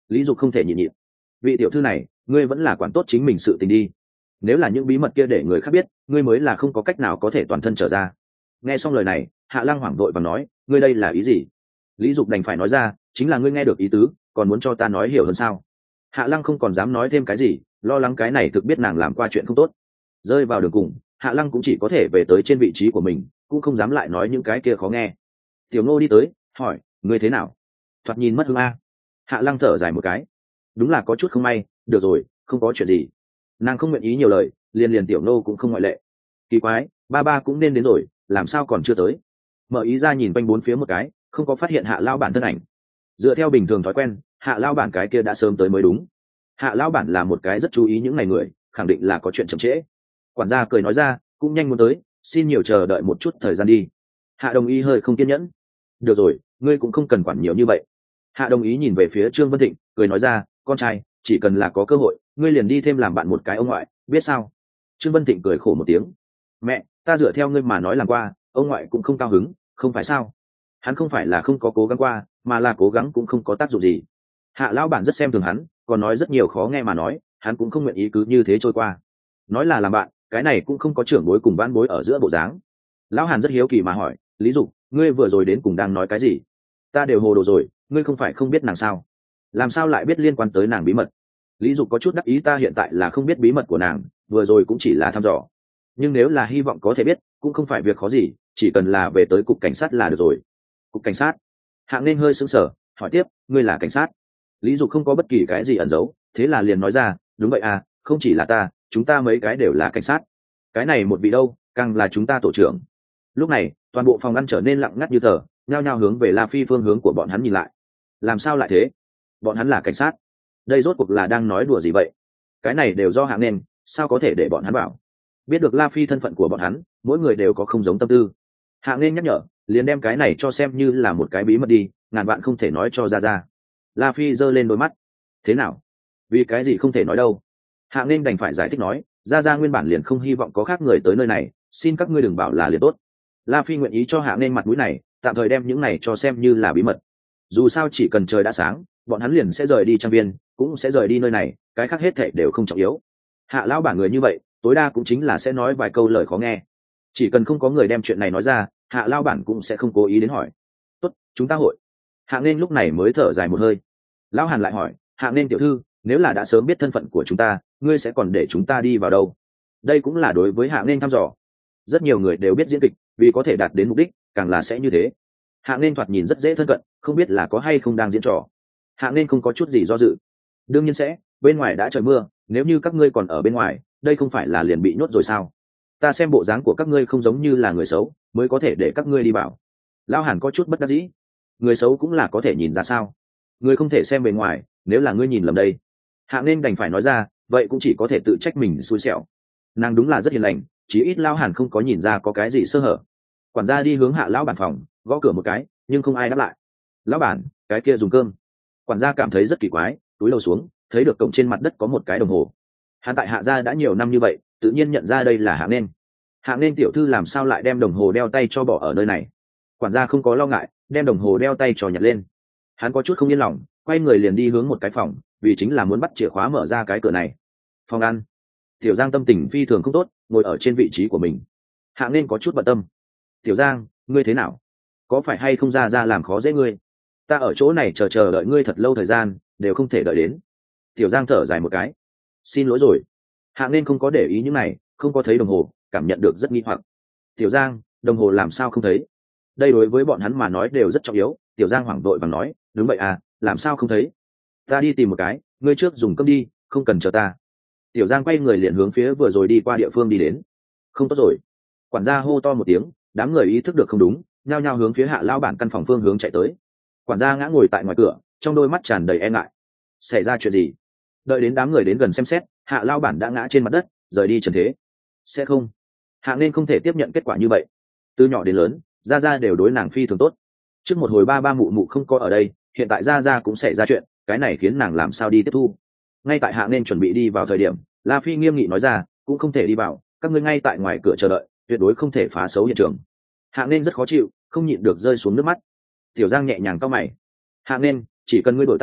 Lý Dục không thể nhịn nhịn. Vị tiểu thư này, ngươi vẫn là quản tốt chính mình sự tình đi. Nếu là những bí mật kia để người khác biết, ngươi mới là không có cách nào có thể toàn thân trở ra. Nghe xong lời này, Hạ Lăng hoảng vội và nói, ngươi đây là ý gì? Lý Dục đành phải nói ra, chính là ngươi nghe được ý tứ, còn muốn cho ta nói hiểu hơn sao? Hạ Lăng không còn dám nói thêm cái gì, lo lắng cái này thực biết nàng làm qua chuyện không tốt. Rơi vào đường cùng, Hạ Lăng cũng chỉ có thể về tới trên vị trí của mình, cũng không dám lại nói những cái kia khó nghe. Tiểu Ngô đi tới, hỏi, ngươi thế nào? Thoạt nhìn mất hứng a. Hạ Lăng thở dài một cái, đúng là có chút không may, được rồi, không có chuyện gì. Nàng không nguyện ý nhiều lời, liền liền Tiểu Ngô cũng không ngoại lệ. Kỳ quái, ba ba cũng nên đến rồi, làm sao còn chưa tới? Mở ý ra nhìn quanh bốn phía một cái, không có phát hiện Hạ Lao bản thân ảnh. Dựa theo bình thường thói quen, Hạ Lao bản cái kia đã sớm tới mới đúng. Hạ Lao bản là một cái rất chú ý những ngày người, khẳng định là có chuyện chậm trễ. Quản gia cười nói ra, cũng nhanh muốn tới, xin nhiều chờ đợi một chút thời gian đi. Hạ Đồng Ý hơi không kiên nhẫn. Được rồi, ngươi cũng không cần quản nhiều như vậy. Hạ Đồng Ý nhìn về phía Trương Vân Thịnh, cười nói ra, con trai, chỉ cần là có cơ hội, ngươi liền đi thêm làm bạn một cái ông ngoại, biết sao? Trương Vân Thịnh cười khổ một tiếng. Mẹ, ta dựa theo ngươi mà nói làm qua, ông ngoại cũng không cao hứng, không phải sao? Hắn không phải là không có cố gắng qua, mà là cố gắng cũng không có tác dụng gì. Hạ lão bản rất xem thường hắn, còn nói rất nhiều khó nghe mà nói, hắn cũng không nguyện ý cứ như thế trôi qua. Nói là làm bạn, cái này cũng không có trưởng bối cùng ban bối ở giữa bộ dáng. Lão Hàn rất hiếu kỳ mà hỏi, Lý Dục, ngươi vừa rồi đến cùng đang nói cái gì? Ta đều hồ đồ rồi, ngươi không phải không biết nàng sao? Làm sao lại biết liên quan tới nàng bí mật? Lý Dục có chút đắc ý, ta hiện tại là không biết bí mật của nàng, vừa rồi cũng chỉ là thăm dò. Nhưng nếu là hy vọng có thể biết, cũng không phải việc khó gì, chỉ cần là về tới cục cảnh sát là được rồi. Cục cảnh sát? Hạng Nên hơi sững sờ, hỏi tiếp, ngươi là cảnh sát? Lý Dục không có bất kỳ cái gì ẩn giấu, thế là liền nói ra, đúng vậy à, không chỉ là ta, chúng ta mấy cái đều là cảnh sát. Cái này một vị đâu, càng là chúng ta tổ trưởng. Lúc này, toàn bộ phòng ăn trở nên lặng ngắt như tờ, nhao nhao hướng về La Phi phương hướng của bọn hắn nhìn lại. Làm sao lại thế? Bọn hắn là cảnh sát? Đây rốt cuộc là đang nói đùa gì vậy? Cái này đều do Hạng Nên, sao có thể để bọn hắn bảo? Biết được La Phi thân phận của bọn hắn, mỗi người đều có không giống tâm tư. Hạng Nên nhắc nhở, liền đem cái này cho xem như là một cái bí mật đi, ngàn vạn không thể nói cho ra ra. La Phi giơ lên đôi mắt. Thế nào? Vì cái gì không thể nói đâu? Hạng Nên đành phải giải thích nói, ra ra nguyên bản liền không hy vọng có khác người tới nơi này, xin các ngươi đừng bảo là liền tốt. La Phi nguyện ý cho Hạng Nên mặt mũi này, tạm thời đem những này cho xem như là bí mật. Dù sao chỉ cần trời đã sáng, bọn hắn liền sẽ rời đi trang viên, cũng sẽ rời đi nơi này, cái khác hết thảy đều không trọng yếu. Hạ lão bản người như vậy, tối đa cũng chính là sẽ nói vài câu lời khó nghe. Chỉ cần không có người đem chuyện này nói ra, Hạ lão bản cũng sẽ không cố ý đến hỏi. Tốt, chúng ta hội. Hạng Nên lúc này mới thở dài một hơi. Lão Hàn lại hỏi, Hạng Nên tiểu thư, nếu là đã sớm biết thân phận của chúng ta, ngươi sẽ còn để chúng ta đi vào đâu? Đây cũng là đối với Hạng Nên thăm dò. Rất nhiều người đều biết diễn kịch, vì có thể đạt đến mục đích, càng là sẽ như thế. Hạng Nên thoạt nhìn rất dễ thân cận, không biết là có hay không đang diễn trò. Hạng Nên không có chút gì do dự. Đương nhiên sẽ, bên ngoài đã trời mưa, nếu như các ngươi còn ở bên ngoài, đây không phải là liền bị nhốt rồi sao? Ta xem bộ dáng của các ngươi không giống như là người xấu, mới có thể để các ngươi đi vào. Lão Hàn có chút bất đắc dĩ. Người xấu cũng là có thể nhìn ra sao? Người không thể xem bề ngoài, nếu là ngươi nhìn lầm đây. Hạng Nên đành phải nói ra, vậy cũng chỉ có thể tự trách mình xui xẻo. Nàng đúng là rất hiền lành, chí ít Lão Hàn không có nhìn ra có cái gì sơ hở. Quản gia đi hướng Hạ lão bản phòng, gõ cửa một cái, nhưng không ai đáp lại. Lão bản, cái kia dùng cơm. Quản gia cảm thấy rất kỳ quái, túi lầu xuống, thấy được cổng trên mặt đất có một cái đồng hồ. Hắn tại Hạ gia đã nhiều năm như vậy, tự nhiên nhận ra đây là Hạng Nên. Hạng Nên tiểu thư làm sao lại đem đồng hồ đeo tay cho bỏ ở nơi này? Quản gia không có lo ngại, đem đồng hồ đeo tay cho nhặt lên. Hắn có chút không yên lòng, quay người liền đi hướng một cái phòng, vì chính là muốn bắt chìa khóa mở ra cái cửa này. Phòng ăn. Tiểu Giang tâm tình phi thường không tốt, ngồi ở trên vị trí của mình. Hạng Nên có chút bận tâm. Tiểu Giang, ngươi thế nào? Có phải hay không ra ra làm khó dễ ngươi? Ta ở chỗ này chờ chờ đợi ngươi thật lâu thời gian, đều không thể đợi đến. Tiểu Giang thở dài một cái. Xin lỗi rồi. Hạng Nên không có để ý những này, không có thấy đồng hồ, cảm nhận được rất nghi hoặc. Tiểu Giang, đồng hồ làm sao không thấy? Đây đối với bọn hắn mà nói đều rất trọng yếu. Tiểu Giang hoảng vội và nói, đúng vậy à, làm sao không thấy? Ta đi tìm một cái, ngươi trước dùng cơm đi, không cần chờ ta. Tiểu Giang quay người liền hướng phía vừa rồi đi qua địa phương đi đến. Không tốt rồi. Quản gia hô to một tiếng, đám người ý thức được không đúng, nhao nhao hướng phía Hạ lão bản căn phòng phương hướng chạy tới. Quản gia ngã ngồi tại ngoài cửa, trong đôi mắt tràn đầy e ngại. Xảy ra chuyện gì? Đợi đến đám người đến gần xem xét, Hạ lão bản đã ngã trên mặt đất, rời đi trần thế. Sẽ không. Hạng Nên không thể tiếp nhận kết quả như vậy. Từ nhỏ đến lớn, gia gia đều đối nàng phi thường tốt. Trước một hồi ba ba mụ mụ không có ở đây, hiện tại gia gia cũng xảy ra chuyện, cái này khiến nàng làm sao đi tiếp thu. Ngay tại Hạng Nên chuẩn bị đi vào thời điểm, La Phi nghiêm nghị nói ra, cũng không thể đi vào, các ngươi ngay tại ngoài cửa chờ đợi, tuyệt đối không thể phá xấu hiện trường. Hạng Nên rất khó chịu, không nhịn được rơi xuống nước mắt. Tiểu Giang nhẹ nhàng cau mày. Hạng Nên, chỉ cần ngươi đổi ta đi,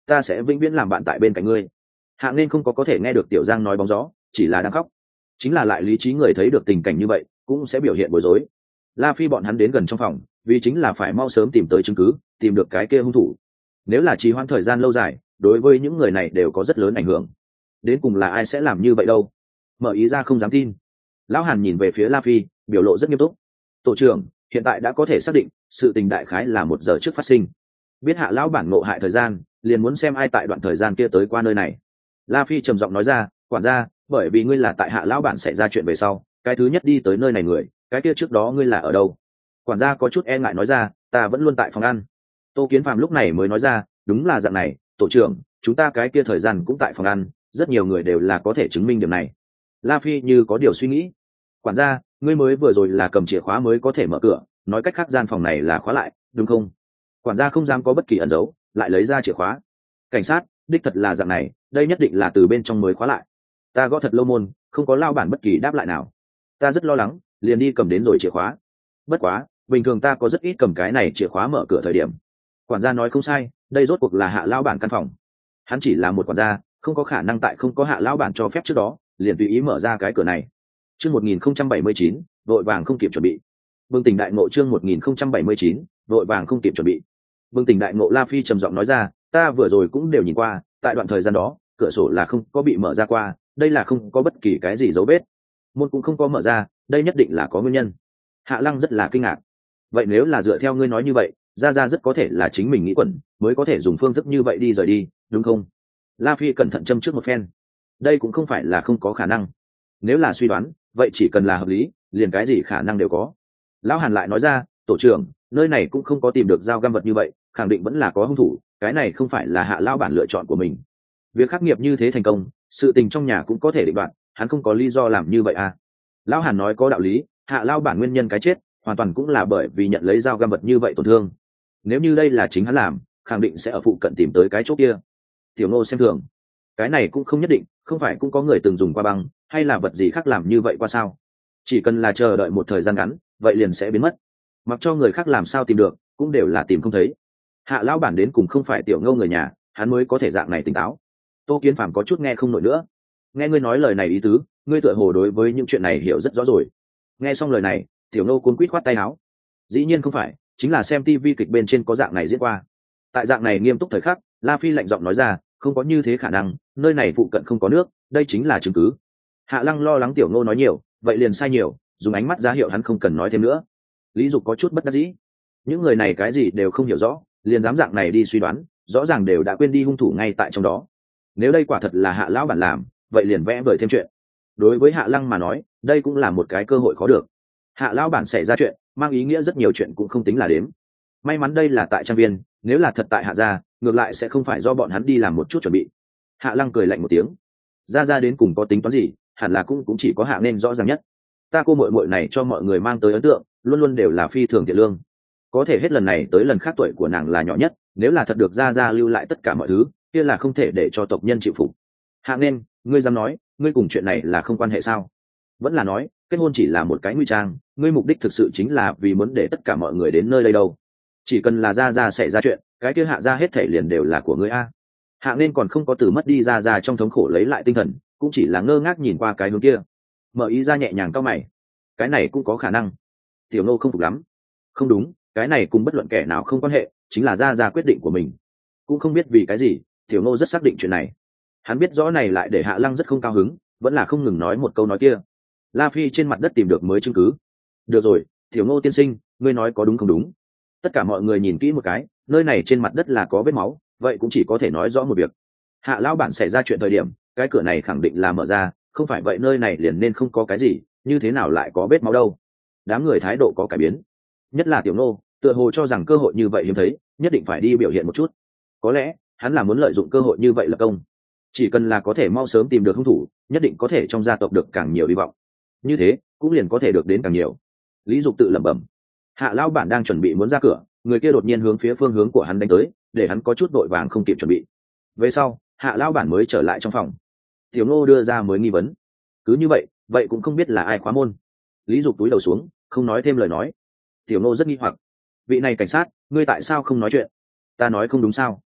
ta sẽ vĩnh viễn làm bạn tại bên cạnh ngươi. Hạ nên không có có thể nghe được tiểu giang nói bóng gió, chỉ là đang khóc. Chính là lại lý trí người thấy được tình cảnh như vậy cũng sẽ biểu hiện bối rối. La Phi bọn hắn đến gần trong phòng vì chính là phải mau sớm tìm tới chứng cứ, tìm được cái kia hung thủ. Nếu là trì hoãn thời gian lâu dài, đối với những người này đều có rất lớn ảnh hưởng. Đến cùng là ai sẽ làm như vậy đâu? Mở ý ra không dám tin. Lão Hàn nhìn về phía La Phi, biểu lộ rất nghiêm túc. Tổ trưởng, hiện tại đã có thể xác định sự tình đại khái là một giờ trước phát sinh. Biết Hạ lão bản ngộ hại thời gian, liền muốn xem ai tại đoạn thời gian kia tới qua nơi này. La Phi trầm giọng nói ra, quản gia, bởi vì ngươi là tại Hạ lão bản xảy ra chuyện về sau, cái thứ nhất đi tới nơi này người, cái kia trước đó ngươi là ở đâu? Quản gia có chút e ngại nói ra, ta vẫn luôn tại phòng ăn. Tô Kiến Phạm lúc này mới nói ra, đúng là dạng này, tổ trưởng, chúng ta cái kia thời gian cũng tại phòng ăn, rất nhiều người đều là có thể chứng minh điểm này. La Phi như có điều suy nghĩ. Quản gia, ngươi mới vừa rồi là cầm chìa khóa mới có thể mở cửa, nói cách khác gian phòng này là khóa lại, đúng không? Quản gia không dám có bất kỳ ẩn giấu, lại lấy ra chìa khóa. Cảnh sát, đích thật là dạng này, đây nhất định là từ bên trong mới khóa lại. Ta gõ thật lâu môn, không có lao bản bất kỳ đáp lại nào. Ta rất lo lắng, liền đi cầm đến rồi chìa khóa. Bất quá, bình thường ta có rất ít cầm cái này chìa khóa mở cửa thời điểm. Quản gia nói không sai, đây rốt cuộc là Hạ lao bản căn phòng. Hắn chỉ là một quản gia, không có khả năng tại không có Hạ lao bản cho phép trước đó, liền tùy ý mở ra cái cửa này. Chương một nghìn không trăm bảy mươi chín, vội vàng không kịp chuẩn bị. Bừng tỉnh đại ngộ chương một nghìn không trăm bảy mươi chín, vội vàng không kịp chuẩn bị. Bừng tỉnh đại ngộ La Phi trầm giọng nói ra, ta vừa rồi cũng đều nhìn qua, tại đoạn thời gian đó, cửa sổ là không có bị mở ra qua, đây là không có bất kỳ cái gì dấu vết. Môn cũng không có mở ra, đây nhất định là có nguyên nhân. Hạ Lăng rất là kinh ngạc. Vậy nếu là dựa theo ngươi nói như vậy, ra ra rất có thể là chính mình nghĩ quẩn, mới có thể dùng phương thức như vậy đi rời đi, đúng không? La Phi cẩn thận châm trước một phen. Đây cũng không phải là không có khả năng. Nếu là suy đoán, vậy chỉ cần là hợp lý, liền cái gì khả năng đều có. Lão Hàn lại nói ra, tổ trưởng, nơi này cũng không có tìm được dao găm vật như vậy, khẳng định vẫn là có hung thủ, cái này không phải là Hạ lão bản lựa chọn của mình. Việc khắc nghiệp như thế thành công, sự tình trong nhà cũng có thể định đoạt, hắn không có lý do làm như vậy à? Lão Hàn nói có đạo lý, Hạ lão bản nguyên nhân cái chết, hoàn toàn cũng là bởi vì nhận lấy dao găm vật như vậy tổn thương. Nếu như đây là chính hắn làm, khẳng định sẽ ở phụ cận tìm tới cái chỗ kia. Tiểu Ngô xem thường, cái này cũng không nhất định, không phải cũng có người từng dùng qua băng, hay là vật gì khác làm như vậy qua sao? Chỉ cần là chờ đợi một thời gian ngắn, vậy liền sẽ biến mất. Mặc cho người khác làm sao tìm được, cũng đều là tìm không thấy. Hạ lão bản đến cùng không phải Tiểu Ngô người nhà, hắn mới có thể dạng này tỉnh táo. Tô Kiến Phàm có chút nghe không nổi nữa. Nghe ngươi nói lời này ý tứ, ngươi tựa hồ đối với những chuyện này hiểu rất rõ rồi. Nghe xong lời này, Tiểu Ngô cuốn quýt khoát tay áo. Dĩ nhiên không phải, chính là xem tivi kịch bên trên có dạng này diễn qua. Tại dạng này nghiêm túc thời khắc, La Phi lạnh giọng nói ra, không có như thế khả năng, nơi này phụ cận không có nước, đây chính là chứng cứ. Hạ Lăng lo lắng Tiểu Ngô nói nhiều, vậy liền sai nhiều, dùng ánh mắt ra hiệu hắn không cần nói thêm nữa. Lý Dục có chút bất đắc dĩ. Những người này cái gì đều không hiểu rõ, liền dám dạng này đi suy đoán, rõ ràng đều đã quên đi hung thủ ngay tại trong đó. Nếu đây quả thật là Hạ lão bản làm, vậy liền vẽ vời thêm chuyện. Đối với Hạ Lăng mà nói, đây cũng là một cái cơ hội khó được. Hạ lão bản xảy ra chuyện, mang ý nghĩa rất nhiều chuyện cũng không tính là đếm. May mắn đây là tại trang viên, nếu là thật tại Hạ gia, ngược lại sẽ không phải do bọn hắn đi làm một chút chuẩn bị. Hạ Lăng cười lạnh một tiếng. Ra ra đến cùng có tính toán gì, hẳn là cũng cũng chỉ có Hạ nên rõ ràng nhất. Ta cô muội muội này cho mọi người mang tới ấn tượng, luôn luôn đều là phi thường thiện lương. Có thể hết lần này tới lần khác tuổi của nàng là nhỏ nhất, nếu là thật được ra ra lưu lại tất cả mọi thứ, kia là không thể để cho tộc nhân chịu phục. Hạ nên, ngươi dám nói, ngươi cùng chuyện này là không quan hệ sao? Vẫn là nói, kết hôn chỉ là một cái nguy trang, ngươi mục đích thực sự chính là vì muốn để tất cả mọi người đến nơi đây đâu? Chỉ cần là ra ra xảy ra chuyện, cái kia Hạ ra hết thể liền đều là của ngươi a. Hạ nên còn không có từ mất đi ra ra trong thống khổ lấy lại tinh thần, cũng chỉ là ngơ ngác nhìn qua cái hướng kia. Mở ý ra nhẹ nhàng cau mày, cái này cũng có khả năng. Tiểu Nô không phục lắm. Không đúng, cái này cùng bất luận kẻ nào không quan hệ, chính là ra ra quyết định của mình. Cũng không biết vì cái gì, Tiểu Nô rất xác định chuyện này. Hắn biết rõ này lại để Hạ Lăng rất không cao hứng, vẫn là không ngừng nói một câu nói kia. La Phi trên mặt đất tìm được mới chứng cứ. Được rồi, Tiểu Nô tiên sinh, ngươi nói có đúng không đúng? Tất cả mọi người nhìn kỹ một cái, nơi này trên mặt đất là có vết máu, vậy cũng chỉ có thể nói rõ một việc. Hạ lão bản xảy ra chuyện thời điểm, cái cửa này khẳng định là mở ra, không phải vậy nơi này liền nên không có cái gì, như thế nào lại có vết máu đâu? Đám người thái độ có cải biến, nhất là Tiểu Nô, tựa hồ cho rằng cơ hội như vậy hiếm thấy, nhất định phải đi biểu hiện một chút. Có lẽ hắn là muốn lợi dụng cơ hội như vậy lập công. Chỉ cần là có thể mau sớm tìm được hung thủ, nhất định có thể trong gia tộc được càng nhiều hy vọng. Như thế cũng liền có thể được đến càng nhiều. Lý Dục tự lẩm bẩm. Hạ lão bản đang chuẩn bị muốn ra cửa, người kia đột nhiên hướng phía phương hướng của hắn đánh tới, để hắn có chút vội vàng không kịp chuẩn bị. Về sau, Hạ lão bản mới trở lại trong phòng. Tiểu Ngô đưa ra mới nghi vấn. Cứ như vậy, vậy cũng không biết là ai khóa môn. Lý Dục túi đầu xuống, không nói thêm lời nói. Tiểu Ngô rất nghi hoặc. Vị này cảnh sát, ngươi tại sao không nói chuyện? Ta nói không đúng sao?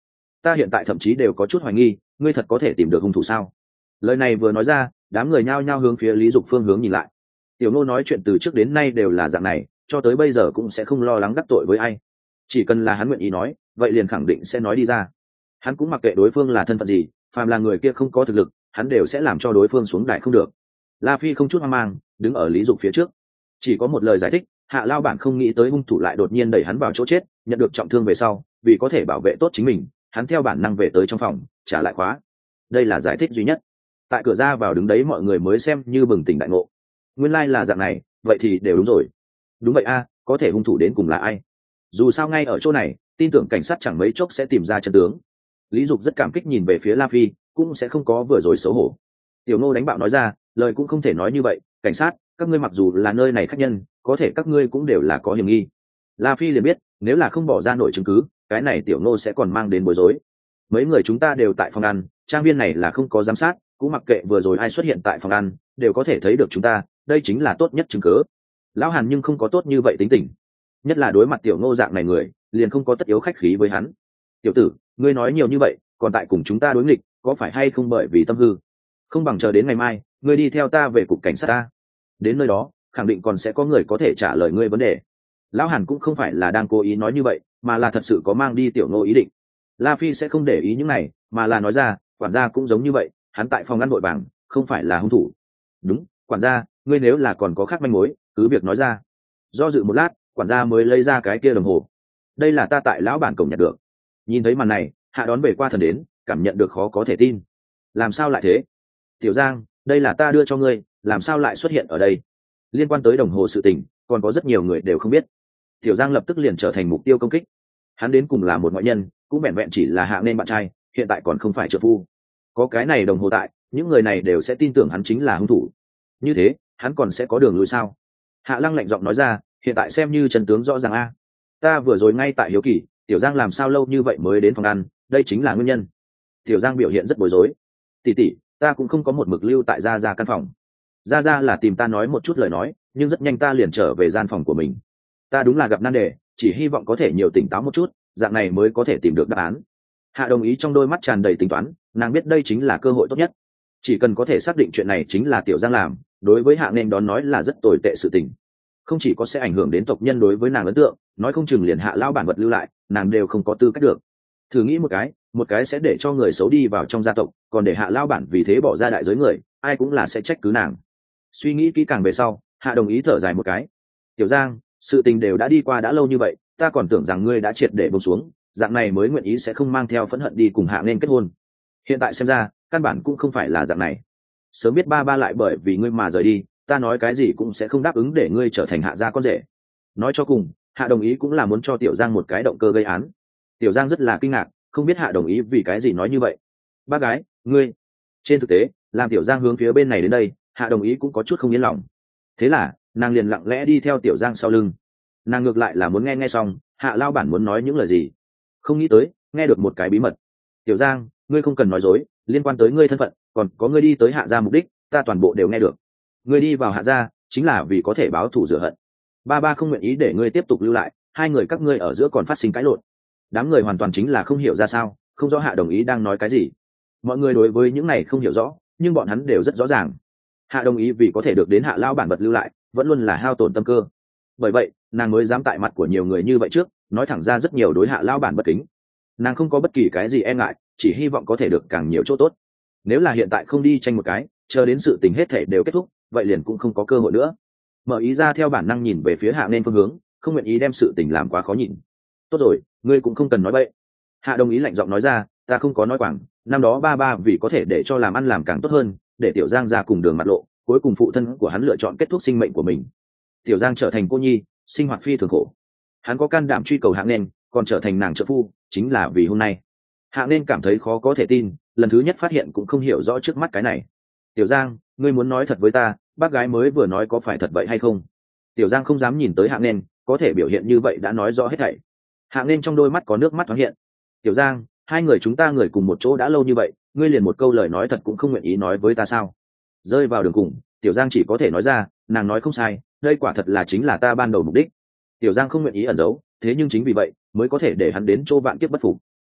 ta hiện tại thậm chí đều có chút hoài nghi ngươi thật có thể tìm được hung thủ sao? Lời này vừa nói ra, đám người nhao nhao hướng phía Lý Dục phương hướng nhìn lại. Tiểu Ngô nói chuyện từ trước đến nay đều là dạng này, cho tới bây giờ cũng sẽ không lo lắng đắc tội với ai. Chỉ cần là hắn nguyện ý nói, vậy liền khẳng định sẽ nói đi ra. Hắn cũng mặc kệ đối phương là thân phận gì, phàm là người kia không có thực lực, hắn đều sẽ làm cho đối phương xuống đài không được. La Phi không chút hoang mang, đứng ở Lý Dục phía trước, chỉ có một lời giải thích. Hạ Lao bản không nghĩ tới hung thủ lại đột nhiên đẩy hắn vào chỗ chết, nhận được trọng thương về sau, vì có thể bảo vệ tốt chính mình, hắn theo bản năng về tới trong phòng, trả lại khóa. Đây là giải thích duy nhất. Tại cửa ra vào đứng đấy mọi người mới xem như bừng tỉnh đại ngộ. Nguyên lai là dạng này, vậy thì đều đúng rồi. Đúng vậy a, có thể hung thủ đến cùng là ai? Dù sao ngay ở chỗ này, tin tưởng cảnh sát chẳng mấy chốc sẽ tìm ra chân tướng. Lý Dục rất cảm kích nhìn về phía La Phi, cũng sẽ không có vừa rồi xấu hổ. Tiểu Ngô đánh bạo nói ra, lời cũng không thể nói như vậy, cảnh sát, các ngươi mặc dù là nơi này khách nhân, có thể các ngươi cũng đều là có hiểm nghi. La Phi liền biết, nếu là không bỏ ra nổi chứng cứ, cái này Tiểu Ngô sẽ còn mang đến bối rối. Mấy người chúng ta đều tại phòng ăn, trang viên này là không có giám sát, cũng mặc kệ vừa rồi ai xuất hiện tại phòng ăn, đều có thể thấy được chúng ta, đây chính là tốt nhất chứng cứ. Lão Hàn nhưng không có tốt như vậy tính tình, nhất là đối mặt Tiểu Ngô dạng này người, liền không có tất yếu khách khí với hắn. Tiểu tử, ngươi nói nhiều như vậy, còn tại cùng chúng ta đối nghịch, có phải hay không bởi vì tâm hư? Không bằng chờ đến ngày mai, ngươi đi theo ta về cục cảnh sát ta. Đến nơi đó, khẳng định còn sẽ có người có thể trả lời ngươi vấn đề. Lão Hàn cũng không phải là đang cố ý nói như vậy, mà là thật sự có mang đi Tiểu Ngô ý định. La Phi sẽ không để ý những này, mà là nói ra, quản gia cũng giống như vậy, hắn tại phòng ngăn vội vàng, không phải là hung thủ. Đúng, quản gia, ngươi nếu là còn có khác manh mối, cứ việc nói ra. Do dự một lát, quản gia mới lấy ra cái kia đồng hồ. Đây là ta tại lão bản cổng nhặt được. Nhìn thấy màn này, Hạ đón về qua thần đến, cảm nhận được khó có thể tin. Làm sao lại thế? Tiểu Giang, đây là ta đưa cho ngươi, làm sao lại xuất hiện ở đây? Liên quan tới đồng hồ sự tình, còn có rất nhiều người đều không biết. Tiểu Giang lập tức liền trở thành mục tiêu công kích. Hắn đến cùng là một ngoại nhân, cũng vẹn vẹn chỉ là Hạ nên bạn trai, hiện tại còn không phải trợ phu. Có cái này đồng hồ tại, những người này đều sẽ tin tưởng hắn chính là hung thủ. Như thế, hắn còn sẽ có đường lui sao? Hạ Lăng lạnh giọng nói ra, hiện tại xem như chân tướng rõ ràng a. Ta vừa rồi ngay tại hiếu kỳ, Tiểu Giang làm sao lâu như vậy mới đến phòng ăn, đây chính là nguyên nhân. Tiểu Giang biểu hiện rất bối rối. Tỷ tỷ, ta cũng không có một mực lưu tại gia gia căn phòng. Gia gia là tìm ta nói một chút lời nói, nhưng rất nhanh ta liền trở về gian phòng của mình. Ta đúng là gặp nan đề, chỉ hy vọng có thể nhiều tỉnh táo một chút, dạng này mới có thể tìm được đáp án. Hạ đồng ý trong đôi mắt tràn đầy tính toán, nàng biết đây chính là cơ hội tốt nhất. Chỉ cần có thể xác định chuyện này chính là Tiểu Giang làm, đối với Hạ nên đón nói là rất tồi tệ sự tình. Không chỉ có sẽ ảnh hưởng đến tộc nhân đối với nàng ấn tượng, nói không chừng liền Hạ lão bản vật lưu lại, nàng đều không có tư cách được. Thử nghĩ một cái, một cái sẽ để cho người xấu đi vào trong gia tộc, còn để Hạ lão bản vì thế bỏ ra đại giới người, ai cũng là sẽ trách cứ nàng. Suy nghĩ kỹ càng về sau, Hạ đồng ý thở dài một cái. Tiểu Giang, sự tình đều đã đi qua đã lâu như vậy, ta còn tưởng rằng ngươi đã triệt để buông xuống, dạng này mới nguyện ý sẽ không mang theo phẫn hận đi cùng Hạ nên kết hôn. Hiện tại xem ra, căn bản cũng không phải là dạng này. Sớm biết ba ba lại bởi vì ngươi mà rời đi, ta nói cái gì cũng sẽ không đáp ứng để ngươi trở thành Hạ gia con rể. Nói cho cùng, Hạ đồng ý cũng là muốn cho Tiểu Giang một cái động cơ gây án. Tiểu Giang rất là kinh ngạc, không biết Hạ đồng ý vì cái gì nói như vậy. Bác gái, ngươi. Trên thực tế, làm Tiểu Giang hướng phía bên này đến đây, Hạ đồng ý cũng có chút không yên lòng. Thế là, nàng liền lặng lẽ đi theo Tiểu Giang sau lưng. Nàng ngược lại là muốn nghe nghe xong, Hạ lao bản muốn nói những lời gì. Không nghĩ tới, nghe được một cái bí mật. Tiểu Giang, ngươi không cần nói dối, liên quan tới ngươi thân phận, còn có ngươi đi tới Hạ gia mục đích, ta toàn bộ đều nghe được. Ngươi đi vào Hạ gia, chính là vì có thể báo thù rửa hận. Ba ba không nguyện ý để ngươi tiếp tục lưu lại, hai người các ngươi ở giữa còn phát sinh cãi lộn. Đám người hoàn toàn chính là không hiểu ra sao, không rõ Hạ đồng ý đang nói cái gì. Mọi người đối với những này không hiểu rõ, nhưng bọn hắn đều rất rõ ràng. Hạ đồng ý vì có thể được đến Hạ lao bản vật lưu lại, vẫn luôn là hao tổn tâm cơ. Bởi vậy, nàng mới dám tại mặt của nhiều người như vậy trước, nói thẳng ra rất nhiều đối Hạ lao bản bất kính. Nàng không có bất kỳ cái gì e ngại, chỉ hy vọng có thể được càng nhiều chỗ tốt. Nếu là hiện tại không đi tranh một cái, chờ đến sự tình hết thể đều kết thúc, vậy liền cũng không có cơ hội nữa. Mở ý ra theo bản năng nhìn về phía Hạ nên phương hướng, không nguyện ý đem sự tình làm quá khó nhìn. Tốt rồi, ngươi cũng không cần nói bậy. Hạ đồng ý lạnh giọng nói ra, ta không có nói quảng, năm đó ba ba vì có thể để cho làm ăn làm càng tốt hơn, để Tiểu Giang ra cùng đường mặt lộ, cuối cùng phụ thân của hắn lựa chọn kết thúc sinh mệnh của mình. Tiểu Giang trở thành cô nhi, sinh hoạt phi thường khổ. Hắn có can đảm truy cầu Hạ nên, còn trở thành nàng trợ phu, chính là vì hôm nay. Hạ nên cảm thấy khó có thể tin, lần thứ nhất phát hiện cũng không hiểu rõ trước mắt cái này. Tiểu Giang, ngươi muốn nói thật với ta, bác gái mới vừa nói có phải thật vậy hay không? Tiểu Giang không dám nhìn tới Hạ nên, có thể biểu hiện như vậy đã nói rõ hết thảy. Hạ nên trong đôi mắt có nước mắt thoáng hiện. Tiểu Giang, hai người chúng ta người cùng một chỗ đã lâu như vậy, ngươi liền một câu lời nói thật cũng không nguyện ý nói với ta sao? Rơi vào đường cùng, Tiểu Giang chỉ có thể nói ra, nàng nói không sai, đây quả thật là chính là ta ban đầu mục đích. Tiểu Giang không nguyện ý ẩn giấu, thế nhưng chính vì vậy mới có thể để hắn đến chỗ vạn kiếp bất phục.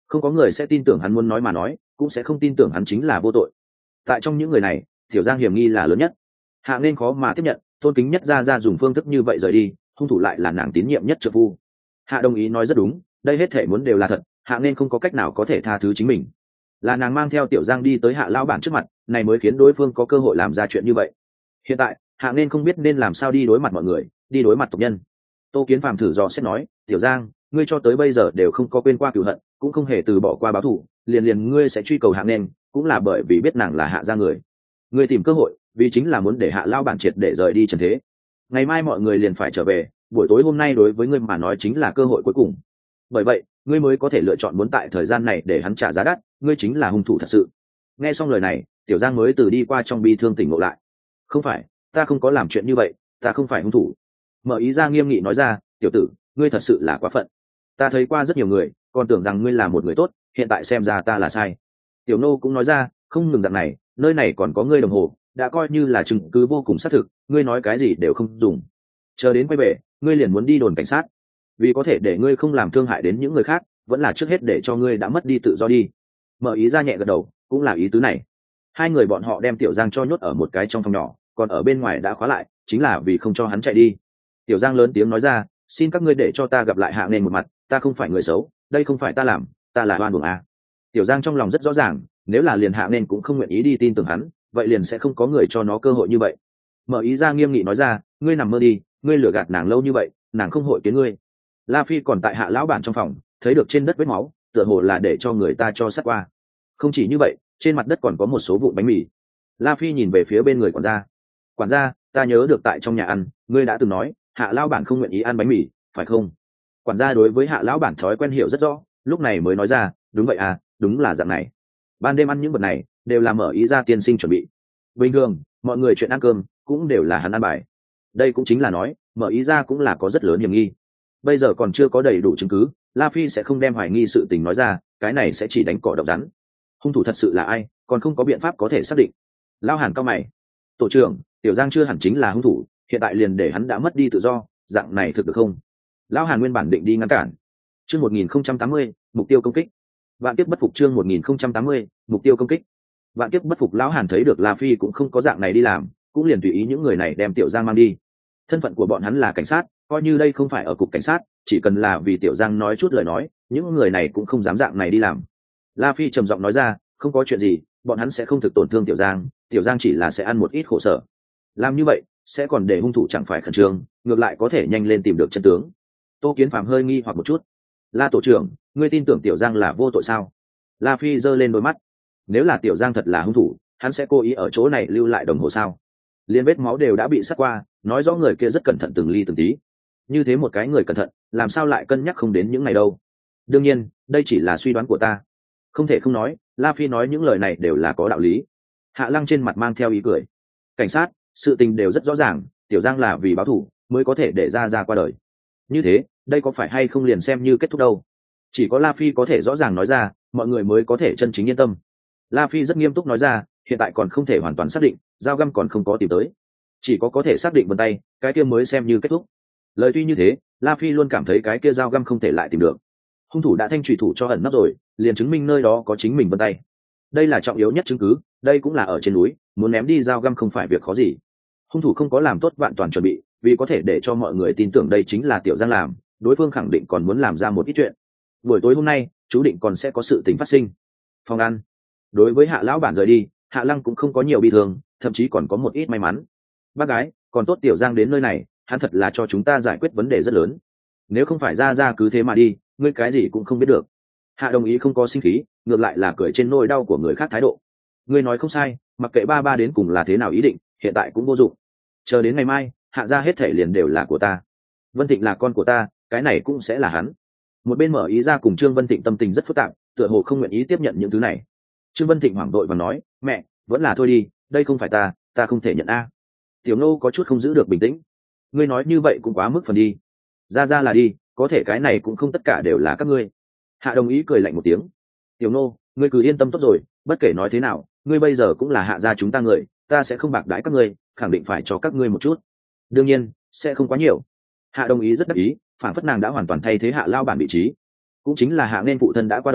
không có người sẽ tin tưởng hắn muốn nói mà nói, cũng sẽ không tin tưởng hắn chính là vô tội. Tại trong những người này, tiểu giang hiểm nghi là lớn nhất. Hạ nên khó mà tiếp nhận, tôn kính nhất ra ra dùng phương thức như vậy rời đi, hung thủ lại là nàng tín nhiệm nhất trợ phu. Hạ đồng ý nói rất đúng, đây hết thể muốn đều là thật, hạ nên không có cách nào có thể tha thứ chính mình. Là nàng mang theo tiểu giang đi tới hạ lão bản trước mặt, này mới khiến đối phương có cơ hội làm ra chuyện như vậy. Hiện tại hạ nên không biết nên làm sao đi đối mặt mọi người, đi đối mặt tộc nhân. Tô Kiến Phàm thử dò xét nói, tiểu giang, ngươi cho tới bây giờ đều không có quên qua cửu hận, cũng không hề từ bỏ qua báo thù, liền liền ngươi sẽ truy cầu hạ nên, cũng là bởi vì biết nàng là hạ gia người. Ngươi tìm cơ hội, vì chính là muốn để hạ lão bản triệt để rời đi trần thế. Ngày mai mọi người liền phải trở về, buổi tối hôm nay đối với ngươi mà nói chính là cơ hội cuối cùng. Bởi vậy, ngươi mới có thể lựa chọn muốn tại thời gian này để hắn trả giá đắt, ngươi chính là hung thủ thật sự. Nghe xong lời này, tiểu giang mới từ đi qua trong bi thương tỉnh ngộ lại. Không phải, ta không có làm chuyện như vậy, ta không phải hung thủ. Mở ý ra nghiêm nghị nói ra, tiểu tử, ngươi thật sự là quá phận. Ta thấy qua rất nhiều người, còn tưởng rằng ngươi là một người tốt, hiện tại xem ra ta là sai. Tiểu nô cũng nói ra, không ngừng dạng này, nơi này còn có ngươi đồng hồ, đã coi như là chứng cứ vô cùng xác thực, ngươi nói cái gì đều không dùng. Chờ đến quay về, ngươi liền muốn đi đồn cảnh sát, vì có thể để ngươi không làm thương hại đến những người khác, vẫn là trước hết để cho ngươi đã mất đi tự do đi. Mở ý ra nhẹ gật đầu, cũng là ý tứ này. Hai người bọn họ đem tiểu giang cho nhốt ở một cái trong phòng nhỏ, còn ở bên ngoài đã khóa lại, chính là vì không cho hắn chạy đi. Tiểu giang lớn tiếng nói ra, xin các ngươi để cho ta gặp lại hạ nên một mặt, ta không phải người xấu, đây không phải ta làm, ta là oan uổng a. Tiểu giang trong lòng rất rõ ràng, nếu là liền hạ nên cũng không nguyện ý đi tin tưởng hắn, vậy liền sẽ không có người cho nó cơ hội như vậy. Mở ý ra nghiêm nghị nói ra, ngươi nằm mơ đi, ngươi lừa gạt nàng lâu như vậy, nàng không hội kiến ngươi. La Phi còn tại hạ lão bản trong phòng, thấy được trên đất vết máu, tựa hồ là để cho người ta cho sát qua. Không chỉ như vậy, trên mặt đất còn có một số vụn bánh mì. La Phi nhìn về phía bên người quản gia. Quản gia, ta nhớ được tại trong nhà ăn, ngươi đã từng nói, hạ lão bản không nguyện ý ăn bánh mì, phải không? Quản gia đối với hạ lão bản thói quen hiểu rất rõ, lúc này mới nói ra, đúng vậy à, đúng là dạng này. Ban đêm ăn những vật này, đều là mở ý ra tiên sinh chuẩn bị. Bình thường, mọi người chuyện ăn cơm, cũng đều là hắn ăn bài. Đây cũng chính là nói, mở ý ra cũng là có rất lớn hiểm nghi. Bây giờ còn chưa có đầy đủ chứng cứ, La Phi sẽ không đem hoài nghi sự tình nói ra, cái này sẽ chỉ đánh cỏ độc rắn. Hung thủ thật sự là ai, còn không có biện pháp có thể xác định. Lao Hàn cao mày. Tổ trưởng, tiểu giang chưa hẳn chính là hung thủ, hiện tại liền để hắn đã mất đi tự do, dạng này thực được không? Lao Hàn nguyên bản định đi ngăn cản. Chương một nghìn không trăm tám mươi, mục tiêu công kích. Vạn kiếp bất phục chương một nghìn không trăm tám mươi, mục tiêu công kích. Vạn kiếp bất phục. Lão Hàn thấy được La Phi cũng không có dạng này đi làm, cũng liền tùy ý những người này đem tiểu giang mang đi. Thân phận của bọn hắn là cảnh sát, coi như đây không phải ở cục cảnh sát, chỉ cần là vì tiểu giang nói chút lời nói, những người này cũng không dám dạng này đi làm. La Phi trầm giọng nói ra, không có chuyện gì, bọn hắn sẽ không thực tổn thương tiểu giang, tiểu giang chỉ là sẽ ăn một ít khổ sở. Làm như vậy sẽ còn để hung thủ chẳng phải khẩn trương, ngược lại có thể nhanh lên tìm được chân tướng. Tô Kiến Phàm hơi nghi hoặc một chút. La tổ trưởng, ngươi tin tưởng tiểu giang là vô tội sao? La Phi giơ lên đôi mắt. Nếu là tiểu giang thật là hung thủ, hắn sẽ cố ý ở chỗ này lưu lại đồng hồ sao? Liên vết máu đều đã bị sát qua, nói rõ người kia rất cẩn thận từng ly từng tí. Như thế một cái người cẩn thận, làm sao lại cân nhắc không đến những ngày đâu? Đương nhiên, đây chỉ là suy đoán của ta. Không thể không nói, La Phi nói những lời này đều là có đạo lý. Hạ Lăng trên mặt mang theo ý cười. Cảnh sát, sự tình đều rất rõ ràng, tiểu giang là vì báo thù mới có thể để ra ra qua đời. Như thế, đây có phải hay không liền xem như kết thúc đâu? Chỉ có La Phi có thể rõ ràng nói ra, mọi người mới có thể chân chính yên tâm. La Phi rất nghiêm túc nói ra, hiện tại còn không thể hoàn toàn xác định, dao găm còn không có tìm tới, chỉ có có thể xác định vân tay, cái kia mới xem như kết thúc. Lời tuy như thế, La Phi luôn cảm thấy cái kia dao găm không thể lại tìm được. Hung thủ đã thanh trùy thủ cho ẩn nấp rồi, liền chứng minh nơi đó có chính mình vân tay. Đây là trọng yếu nhất chứng cứ, đây cũng là ở trên núi, muốn ném đi dao găm không phải việc khó gì. Hung thủ không có làm tốt vạn toàn chuẩn bị, vì có thể để cho mọi người tin tưởng đây chính là tiểu giang làm, đối phương khẳng định còn muốn làm ra một ít chuyện. Buổi tối hôm nay, chú định còn sẽ có sự tình phát sinh. Phòng ăn. Đối với Hạ lão bản rời đi, Hạ Lăng cũng không có nhiều bi thương, thậm chí còn có một ít may mắn. Bác gái, còn tốt tiểu giang đến nơi này, hắn thật là cho chúng ta giải quyết vấn đề rất lớn. Nếu không phải ra ra cứ thế mà đi, ngươi cái gì cũng không biết được. Hạ đồng ý không có sinh khí, ngược lại là cười trên nỗi đau của người khác thái độ. Ngươi nói không sai, mặc kệ ba ba đến cùng là thế nào ý định, hiện tại cũng vô dụng. Chờ đến ngày mai, Hạ ra hết thể liền đều là của ta. Vân Thịnh là con của ta, cái này cũng sẽ là hắn. Một bên mở ý ra cùng Trương Vân Thịnh tâm tình rất phức tạp, tựa hồ không nguyện ý tiếp nhận những thứ này. Trương Vân Thịnh hoảng đội và nói, mẹ, vẫn là thôi đi, đây không phải ta, ta không thể nhận a. Tiểu Nô có chút không giữ được bình tĩnh. Ngươi nói như vậy cũng quá mức phần đi. Ra ra là đi, có thể cái này cũng không tất cả đều là các ngươi. Hạ đồng ý cười lạnh một tiếng. Tiểu Nô, ngươi cứ yên tâm tốt rồi, bất kể nói thế nào, ngươi bây giờ cũng là Hạ gia chúng ta người, ta sẽ không bạc đãi các ngươi, khẳng định phải cho các ngươi một chút. Đương nhiên, sẽ không quá nhiều. Hạ đồng ý rất đắc ý, phản phất nàng đã hoàn toàn thay thế Hạ lao bản vị trí. Cũng chính là Hạ nên phụ thân đã qua đời,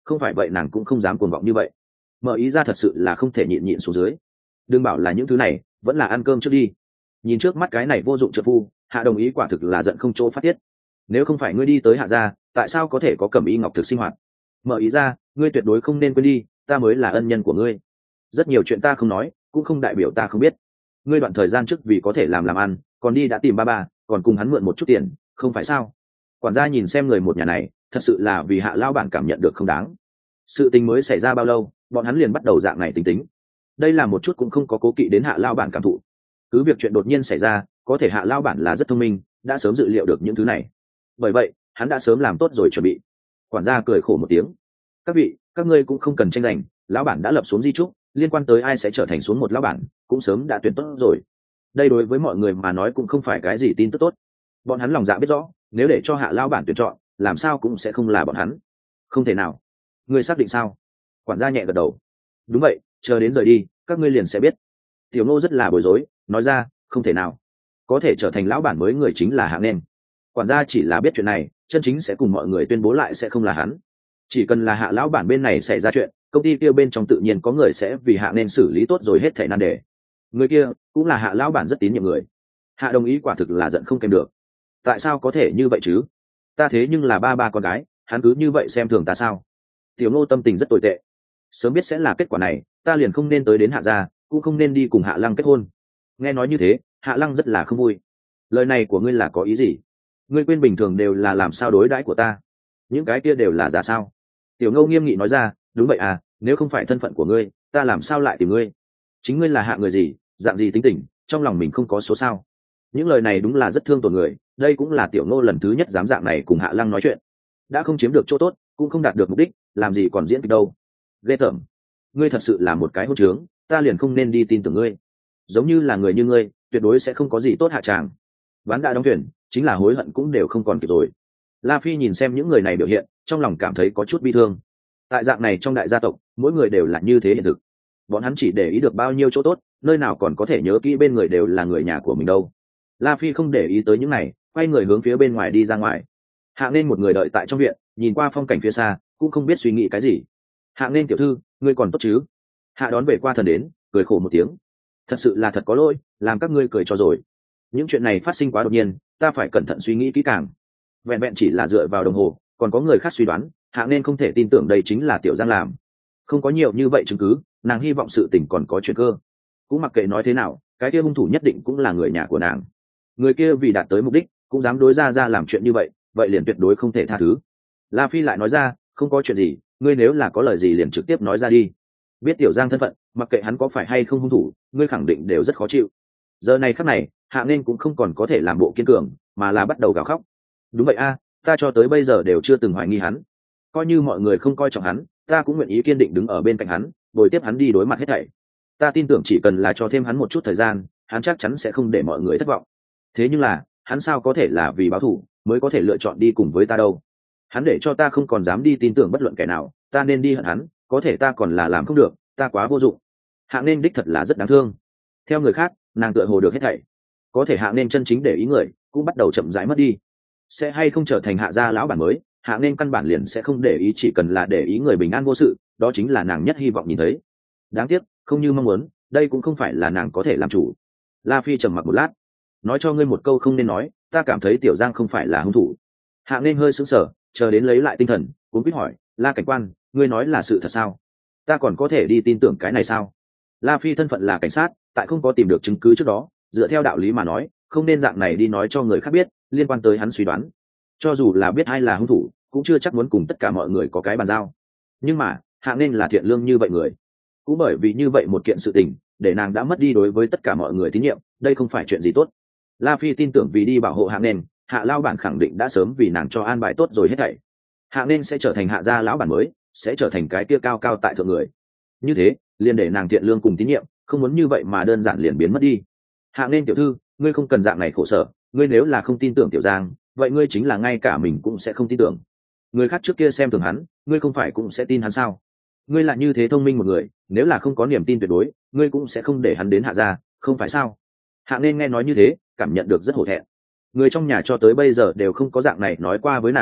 không phải vậy nàng cũng không dám cuồng vọng như vậy. Mở ý ra thật sự là không thể nhịn nhịn xuống dưới. Đừng bảo là những thứ này, vẫn là ăn cơm trước đi. Nhìn trước mắt cái này vô dụng trợ phu, Hạ đồng ý quả thực là giận không chỗ phát tiết. Nếu không phải ngươi đi tới Hạ gia, tại sao có thể có Cẩm Y ngọc thực sinh hoạt? Mở ý ra, ngươi tuyệt đối không nên quên đi, ta mới là ân nhân của ngươi. Rất nhiều chuyện ta không nói, cũng không đại biểu ta không biết. Ngươi đoạn thời gian trước vì có thể làm làm ăn, còn đi đã tìm ba ba, còn cùng hắn mượn một chút tiền, không phải sao? Quản gia nhìn xem người một nhà này, thật sự là vì Hạ lao bản cảm nhận được không đáng. Sự tình mới xảy ra bao lâu, bọn hắn liền bắt đầu dạng này tính tính. Đây là một chút cũng không có cố kỵ đến Hạ lao bản cảm thụ. Cứ việc chuyện đột nhiên xảy ra, có thể Hạ lao bản là rất thông minh, đã sớm dự liệu được những thứ này. Bởi vậy, hắn đã sớm làm tốt rồi chuẩn bị. Quản gia cười khổ một tiếng. Các vị, các ngươi cũng không cần tranh giành, lão bản đã lập xuống di trúc, liên quan tới ai sẽ trở thành xuống một lão bản, cũng sớm đã tuyển tốt rồi. Đây đối với mọi người mà nói cũng không phải cái gì tin tức tốt. Bọn hắn lòng dạ biết rõ, nếu để cho Hạ lão bản tuyển chọn, làm sao cũng sẽ không là bọn hắn. Không thể nào. Ngươi xác định sao? Quản gia nhẹ gật đầu. Đúng vậy, chờ đến rời đi, các ngươi liền sẽ biết. Tiểu Ngô rất là bối rối, nói ra, không thể nào. Có thể trở thành lão bản mới người chính là Hạ Nên. Quản gia chỉ là biết chuyện này, chân chính sẽ cùng mọi người tuyên bố lại sẽ không là hắn. Chỉ cần là Hạ lão bản bên này xảy ra chuyện, công ty kia bên trong tự nhiên có người sẽ vì Hạ Nên xử lý tốt rồi hết thảy nan đề. Người kia cũng là Hạ lão bản rất tín nhiệm người. Hạ đồng ý quả thực là giận không kèm được. Tại sao có thể như vậy chứ? Ta thế nhưng là ba ba con gái, hắn cứ như vậy xem thường ta sao? Tiểu Ngô tâm tình rất tồi tệ. Sớm biết sẽ là kết quả này, ta liền không nên tới đến Hạ gia, cũng không nên đi cùng Hạ Lăng kết hôn. Nghe nói như thế, Hạ Lăng rất là không vui. Lời này của ngươi là có ý gì? Ngươi quên bình thường đều là làm sao đối đãi của ta, những cái kia đều là giả sao? Tiểu Ngô nghiêm nghị nói ra, đúng vậy à, nếu không phải thân phận của ngươi, ta làm sao lại tìm ngươi? Chính ngươi là hạ người gì, dạng gì tính tình, trong lòng mình không có số sao? Những lời này đúng là rất thương tổn người, đây cũng là Tiểu Ngô lần thứ nhất dám dạng này cùng Hạ Lăng nói chuyện. Đã không chiếm được chỗ tốt, cũng không đạt được mục đích, làm gì còn diễn kịch đâu? Ghê tởm. Ngươi thật sự là một cái hỗn trướng, ta liền không nên đi tin tưởng ngươi. Giống như là người như ngươi, tuyệt đối sẽ không có gì tốt hạ tràng. Ván đã đóng thuyền, chính là hối hận cũng đều không còn kịp rồi. La Phi nhìn xem những người này biểu hiện, trong lòng cảm thấy có chút bi thương. Tại dạng này trong đại gia tộc, mỗi người đều là như thế hiện thực. Bọn hắn chỉ để ý được bao nhiêu chỗ tốt, nơi nào còn có thể nhớ kỹ bên người đều là người nhà của mình đâu. La Phi không để ý tới những này, quay người hướng phía bên ngoài đi ra ngoài. Hạ Nên một người đợi tại trong viện, nhìn qua phong cảnh phía xa, cũng không biết suy nghĩ cái gì. Hạ Nên tiểu thư, ngươi còn tốt chứ? Hạ đón về qua thần đến, cười khổ một tiếng. Thật sự là thật có lỗi, làm các ngươi cười cho rồi. Những chuyện này phát sinh quá đột nhiên, ta phải cẩn thận suy nghĩ kỹ càng. Vẹn vẹn chỉ là dựa vào đồng hồ, còn có người khác suy đoán, Hạ Nên không thể tin tưởng đây chính là Tiểu Giang làm. Không có nhiều như vậy chứng cứ, nàng hy vọng sự tình còn có chuyện cơ. Cũng mặc kệ nói thế nào, cái kia hung thủ nhất định cũng là người nhà của nàng. Người kia vì đạt tới mục đích, cũng dám đối ra ra làm chuyện như vậy, vậy liền tuyệt đối không thể tha thứ. La Phi lại nói ra, không có chuyện gì, ngươi nếu là có lời gì liền trực tiếp nói ra đi. Biết Tiểu Giang thân phận, mặc kệ hắn có phải hay không hung thủ, ngươi khẳng định đều rất khó chịu. Giờ này khắc này, Hạ Nên cũng không còn có thể làm bộ kiên cường, mà là bắt đầu gào khóc. Đúng vậy a, ta cho tới bây giờ đều chưa từng hoài nghi hắn. Coi như mọi người không coi trọng hắn, ta cũng nguyện ý kiên định đứng ở bên cạnh hắn, bồi tiếp hắn đi đối mặt hết thảy. Ta tin tưởng chỉ cần là cho thêm hắn một chút thời gian, hắn chắc chắn sẽ không để mọi người thất vọng. Thế nhưng là, hắn sao có thể là vì báo thù mới có thể lựa chọn đi cùng với ta đâu? Hắn để cho ta không còn dám đi tin tưởng bất luận kẻ nào, ta nên đi hận hắn, có thể ta còn là làm không được, ta quá vô dụng. Hạ Nên đích thật là rất đáng thương. Theo người khác, nàng tựa hồ được hết thảy, có thể Hạ Nên chân chính để ý người, cũng bắt đầu chậm rãi mất đi. Sẽ hay không trở thành Hạ gia lão bản mới, Hạ Nên căn bản liền sẽ không để ý, chỉ cần là để ý người bình an vô sự, đó chính là nàng nhất hy vọng nhìn thấy. Đáng tiếc, không như mong muốn, đây cũng không phải là nàng có thể làm chủ. La Phi trầm mặc một lát, nói cho ngươi một câu không nên nói, ta cảm thấy Tiểu Giang không phải là hung thủ. Hạ Nên hơi sững sờ, chờ đến lấy lại tinh thần, cuống quýt hỏi, La cảnh quan, ngươi nói là sự thật sao? Ta còn có thể đi tin tưởng cái này sao? La Phi thân phận là cảnh sát, tại không có tìm được chứng cứ trước đó, dựa theo đạo lý mà nói, không nên dạng này đi nói cho người khác biết, liên quan tới hắn suy đoán. Cho dù là biết ai là hung thủ, cũng chưa chắc muốn cùng tất cả mọi người có cái bàn giao. Nhưng mà, Hạ Nên là thiện lương như vậy người, cũng bởi vì như vậy một kiện sự tình, để nàng đã mất đi đối với tất cả mọi người tín nhiệm, đây không phải chuyện gì tốt. La Phi tin tưởng vì đi bảo hộ Hạ Nên, Hạ lão bản khẳng định đã sớm vì nàng cho an bài tốt rồi hết thảy. Hạ Nên sẽ trở thành Hạ gia lão bản mới, sẽ trở thành cái kia cao cao tại thượng người. Như thế, liền để nàng thiện lương cùng tín nhiệm, không muốn như vậy mà đơn giản liền biến mất đi. Hạ Nên tiểu thư, ngươi không cần dạng này khổ sở, ngươi nếu là không tin tưởng Tiểu Giang, vậy ngươi chính là ngay cả mình cũng sẽ không tin tưởng. Người khác trước kia xem thường hắn, ngươi không phải cũng sẽ tin hắn sao? Ngươi là như thế thông minh một người, nếu là không có niềm tin tuyệt đối, ngươi cũng sẽ không để hắn đến Hạ gia, không phải sao? Hạ Nên nghe nói như thế, cảm nhận được rất hổ thẹn. Người trong nhà cho tới bây giờ đều không có dạng này nói qua với nàng,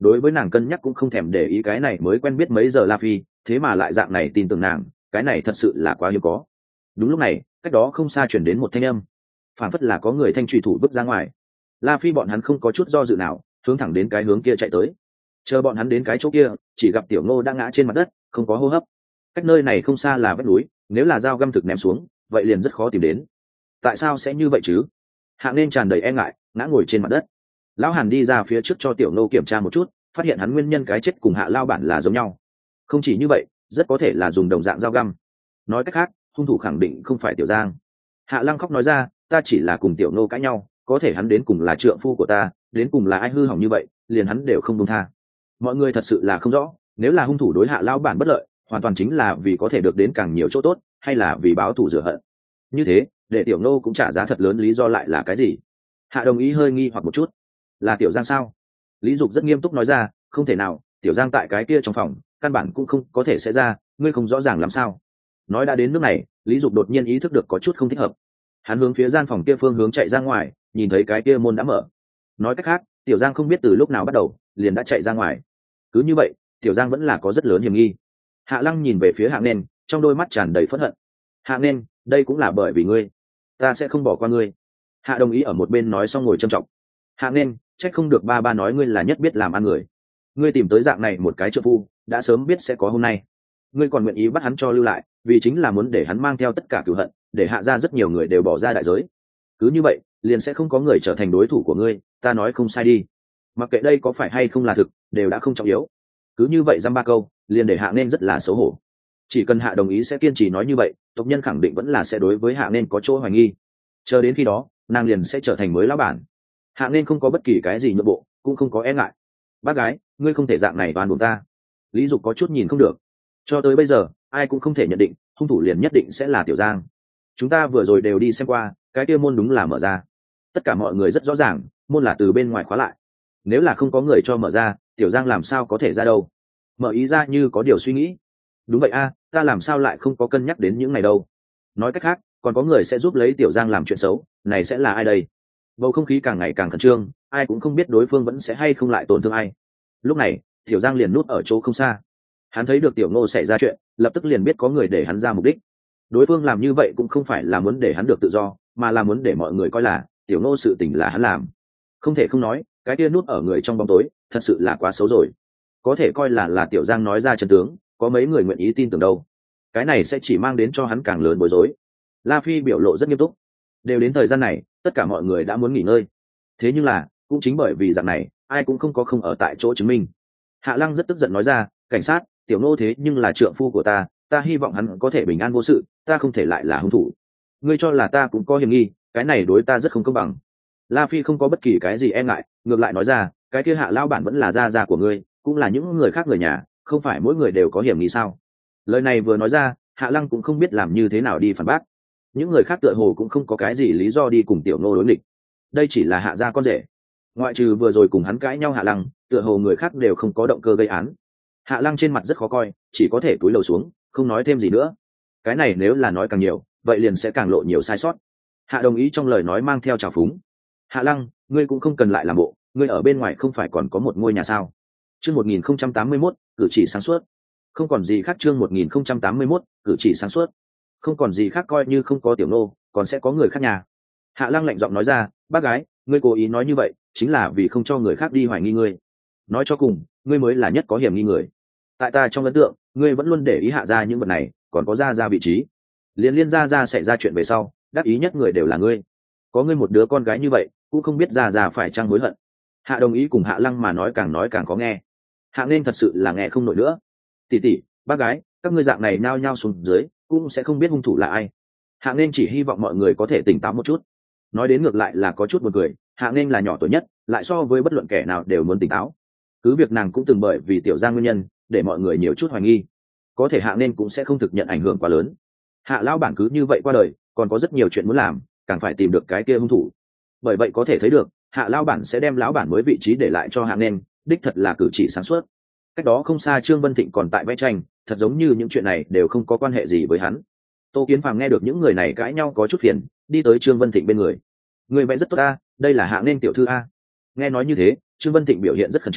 đối với nàng cân nhắc cũng không thèm để ý cái này mới quen biết mấy giờ La Phi, thế mà lại dạng này tin tưởng nàng, cái này thật sự là quá hiếm có. Đúng lúc này, cách đó không xa chuyển đến một thanh âm, phản phất là có người thanh trùy thủ bước ra ngoài. La Phi bọn hắn không có chút do dự nào, hướng thẳng đến cái hướng kia chạy tới. Chờ bọn hắn đến cái chỗ kia, chỉ gặp Tiểu Ngô đã ngã trên mặt đất, không có hô hấp. Cách nơi này không xa là vách núi, nếu là dao găm thực ném xuống, vậy liền rất khó tìm đến. Tại sao sẽ như vậy chứ? Hạng Nên tràn đầy e ngại, ngã ngồi trên mặt đất. Lão Hàn đi ra phía trước cho Tiểu Ngô kiểm tra một chút, phát hiện hắn nguyên nhân cái chết cùng Hạ Lao bản là giống nhau. Không chỉ như vậy, rất có thể là dùng đồng dạng dao găm. Nói cách khác, hung thủ khẳng định không phải Tiểu Giang. Hạ Lăng khóc nói ra, ta chỉ là cùng Tiểu Ngô cãi nhau, có thể hắn đến cùng là trượng phu của ta, đến cùng là ai hư hỏng như vậy, liền hắn đều không buông tha. Mọi người thật sự là không rõ, nếu là hung thủ đối Hạ Lao bản bất lợi, hoàn toàn chính là vì có thể được đến càng nhiều chỗ tốt, hay là vì báo thù rửa hận. Như thế, để Tiểu Ngô cũng trả giá thật lớn, lý do lại là cái gì? Hạ Đồng Ý hơi nghi hoặc một chút. Là Tiểu Giang sao? Lý Dục rất nghiêm túc nói ra, không thể nào, Tiểu Giang tại cái kia trong phòng, căn bản cũng không có thể sẽ ra, ngươi không rõ ràng làm sao? Nói đã đến nước này, Lý Dục đột nhiên ý thức được có chút không thích hợp. Hắn hướng phía gian phòng kia phương hướng chạy ra ngoài, nhìn thấy cái kia môn đã mở. Nói cách khác, Tiểu Giang không biết từ lúc nào bắt đầu, liền đã chạy ra ngoài. Cứ như vậy, Tiểu Giang vẫn là có rất lớn hiểm nghi. Hạ Lăng nhìn về phía Hạ Nên, trong đôi mắt tràn đầy phẫn hận. Hạ Nên, đây cũng là bởi vì ngươi, ta sẽ không bỏ qua ngươi. Hạ Đồng Ý ở một bên nói xong ngồi trầm trọng. Hạ Nên, trách không được ba ba nói ngươi là nhất biết làm ăn người. Ngươi tìm tới dạng này một cái trợ phu, đã sớm biết sẽ có hôm nay. Ngươi còn nguyện ý bắt hắn cho lưu lại, vì chính là muốn để hắn mang theo tất cả cửu hận, để Hạ ra rất nhiều người đều bỏ ra đại giới. Cứ như vậy, liền sẽ không có người trở thành đối thủ của ngươi, ta nói không sai đi. Mặc kệ đây có phải hay không là thực, đều đã không trọng yếu. Cứ như vậy dăm ba câu, liền để Hạ Nên rất là xấu hổ. Chỉ cần Hạ Đồng Ý sẽ kiên trì nói như vậy, tộc nhân khẳng định vẫn là sẽ đối với Hạ Nên có chỗ hoài nghi. Chờ đến khi đó, nàng liền sẽ trở thành mới lão bản. Hạ Nên không có bất kỳ cái gì nhượng bộ, cũng không có e ngại. Bác gái, ngươi không thể dạng này toàn buồn ta. Lý Dục có chút nhìn không được. Cho tới bây giờ, ai cũng không thể nhận định hung thủ liền nhất định sẽ là Tiểu Giang. Chúng ta vừa rồi đều đi xem qua, cái kia môn đúng là mở ra. Tất cả mọi người rất rõ ràng, môn là từ bên ngoài khóa lại. Nếu là không có người cho mở ra, Tiểu Giang làm sao có thể ra đâu? Mở ý ra như có điều suy nghĩ. Đúng vậy a, ta làm sao lại không có cân nhắc đến những này đâu? Nói cách khác, còn có người sẽ giúp lấy Tiểu Giang làm chuyện xấu, này sẽ là ai đây? Bầu không khí càng ngày càng khẩn trương, ai cũng không biết đối phương vẫn sẽ hay không lại tổn thương ai. Lúc này, Tiểu Giang liền núp ở chỗ không xa. Hắn thấy được Tiểu Ngô xảy ra chuyện, lập tức liền biết có người để hắn ra mục đích. Đối phương làm như vậy cũng không phải là muốn để hắn được tự do, mà là muốn để mọi người coi là Tiểu Ngô sự tình là hắn làm. Không thể không nói, cái kia núp ở người trong bóng tối, thật sự là quá xấu rồi. Có thể coi là là Tiểu Giang nói ra chân tướng, có mấy người nguyện ý tin tưởng đâu. Cái này sẽ chỉ mang đến cho hắn càng lớn bối rối. La Phi biểu lộ rất nghiêm túc. Đều đến thời gian này, tất cả mọi người đã muốn nghỉ ngơi. Thế nhưng là, cũng chính bởi vì dạng này, ai cũng không có không ở tại chỗ chứng minh. Hạ Lăng rất tức giận nói ra, cảnh sát, Tiểu Ngô thế nhưng là trượng phu của ta, ta hy vọng hắn có thể bình an vô sự, ta không thể lại là hung thủ. Ngươi cho là ta cũng có hiểm nghi, cái này đối ta rất không công bằng. La Phi không có bất kỳ cái gì e ngại, ngược lại nói ra, cái kia Hạ lão bản vẫn là gia gia của ngươi, cũng là những người khác người nhà, không phải mỗi người đều có hiểm nghi sao? Lời này vừa nói ra, Hạ Lăng cũng không biết làm như thế nào đi phản bác. Những người khác tựa hồ cũng không có cái gì lý do đi cùng Tiểu Ngô đối nghịch. Đây chỉ là Hạ gia con rể. Ngoại trừ vừa rồi cùng hắn cãi nhau Hạ Lăng, tựa hồ người khác đều không có động cơ gây án. Hạ Lăng trên mặt rất khó coi, chỉ có thể cúi đầu xuống, không nói thêm gì nữa. Cái này nếu là nói càng nhiều, vậy liền sẽ càng lộ nhiều sai sót. Hạ Đồng Ý trong lời nói mang theo trào phúng. Hạ Lăng, ngươi cũng không cần lại làm bộ, ngươi ở bên ngoài không phải còn có một ngôi nhà sao? Chương một nghìn không trăm tám mươi mốt, cử chỉ sáng suốt. Không còn gì khác chương một nghìn không trăm tám mươi mốt, cử chỉ sáng suốt. Không còn gì khác coi như không có Tiểu Nô, còn sẽ có người khác nhà. Hạ Lăng lạnh giọng nói ra, bác gái, ngươi cố ý nói như vậy, chính là vì không cho người khác đi hoài nghi ngươi. Nói cho cùng, ngươi mới là nhất có hiểm nghi người. Tại ta trong ấn tượng, ngươi vẫn luôn để ý Hạ gia những vật này, còn có gia gia vị trí. Liên liên gia gia xảy ra chuyện về sau, đắc ý nhất người đều là ngươi. Có ngươi một đứa con gái như vậy, cũng không biết gia gia phải chăng hối hận. Hạ Đồng Ý cùng Hạ Lăng mà nói càng nói càng khó nghe. Hạ nên thật sự là nghe không nổi nữa. Tỷ tỷ, bác gái, các ngươi dạng này nhao nhao xuống dưới, cũng sẽ không biết hung thủ là ai. Hạ nên chỉ hy vọng mọi người có thể tỉnh táo một chút. Nói đến ngược lại là có chút buồn cười, Hạ nên là nhỏ tuổi nhất, lại so với bất luận kẻ nào đều muốn tỉnh táo. Cứ việc nàng cũng từng bởi vì Tiểu Giang nguyên nhân, để mọi người nhiều chút hoài nghi. Có thể Hạ nên cũng sẽ không thực nhận ảnh hưởng quá lớn. Hạ lão bản cứ như vậy qua đời, còn có rất nhiều chuyện muốn làm, càng phải tìm được cái kia hung thủ. Bởi vậy có thể thấy được, Hạ lão bản sẽ đem lão bản mới vị trí để lại cho Hạ nên, đích thật là cử chỉ sáng suốt. Cách đó không xa Trương Vân Thịnh còn tại vẽ tranh, thật giống như những chuyện này đều không có quan hệ gì với hắn. Tô Kiến Phàm nghe được những người này cãi nhau có chút phiền, đi tới Trương Vân Thịnh bên người. Người vẽ rất tốt a, đây là Hạ nên tiểu thư a. Nghe nói như thế, Trương Vân Thịnh biểu hiện rất khẩn trương,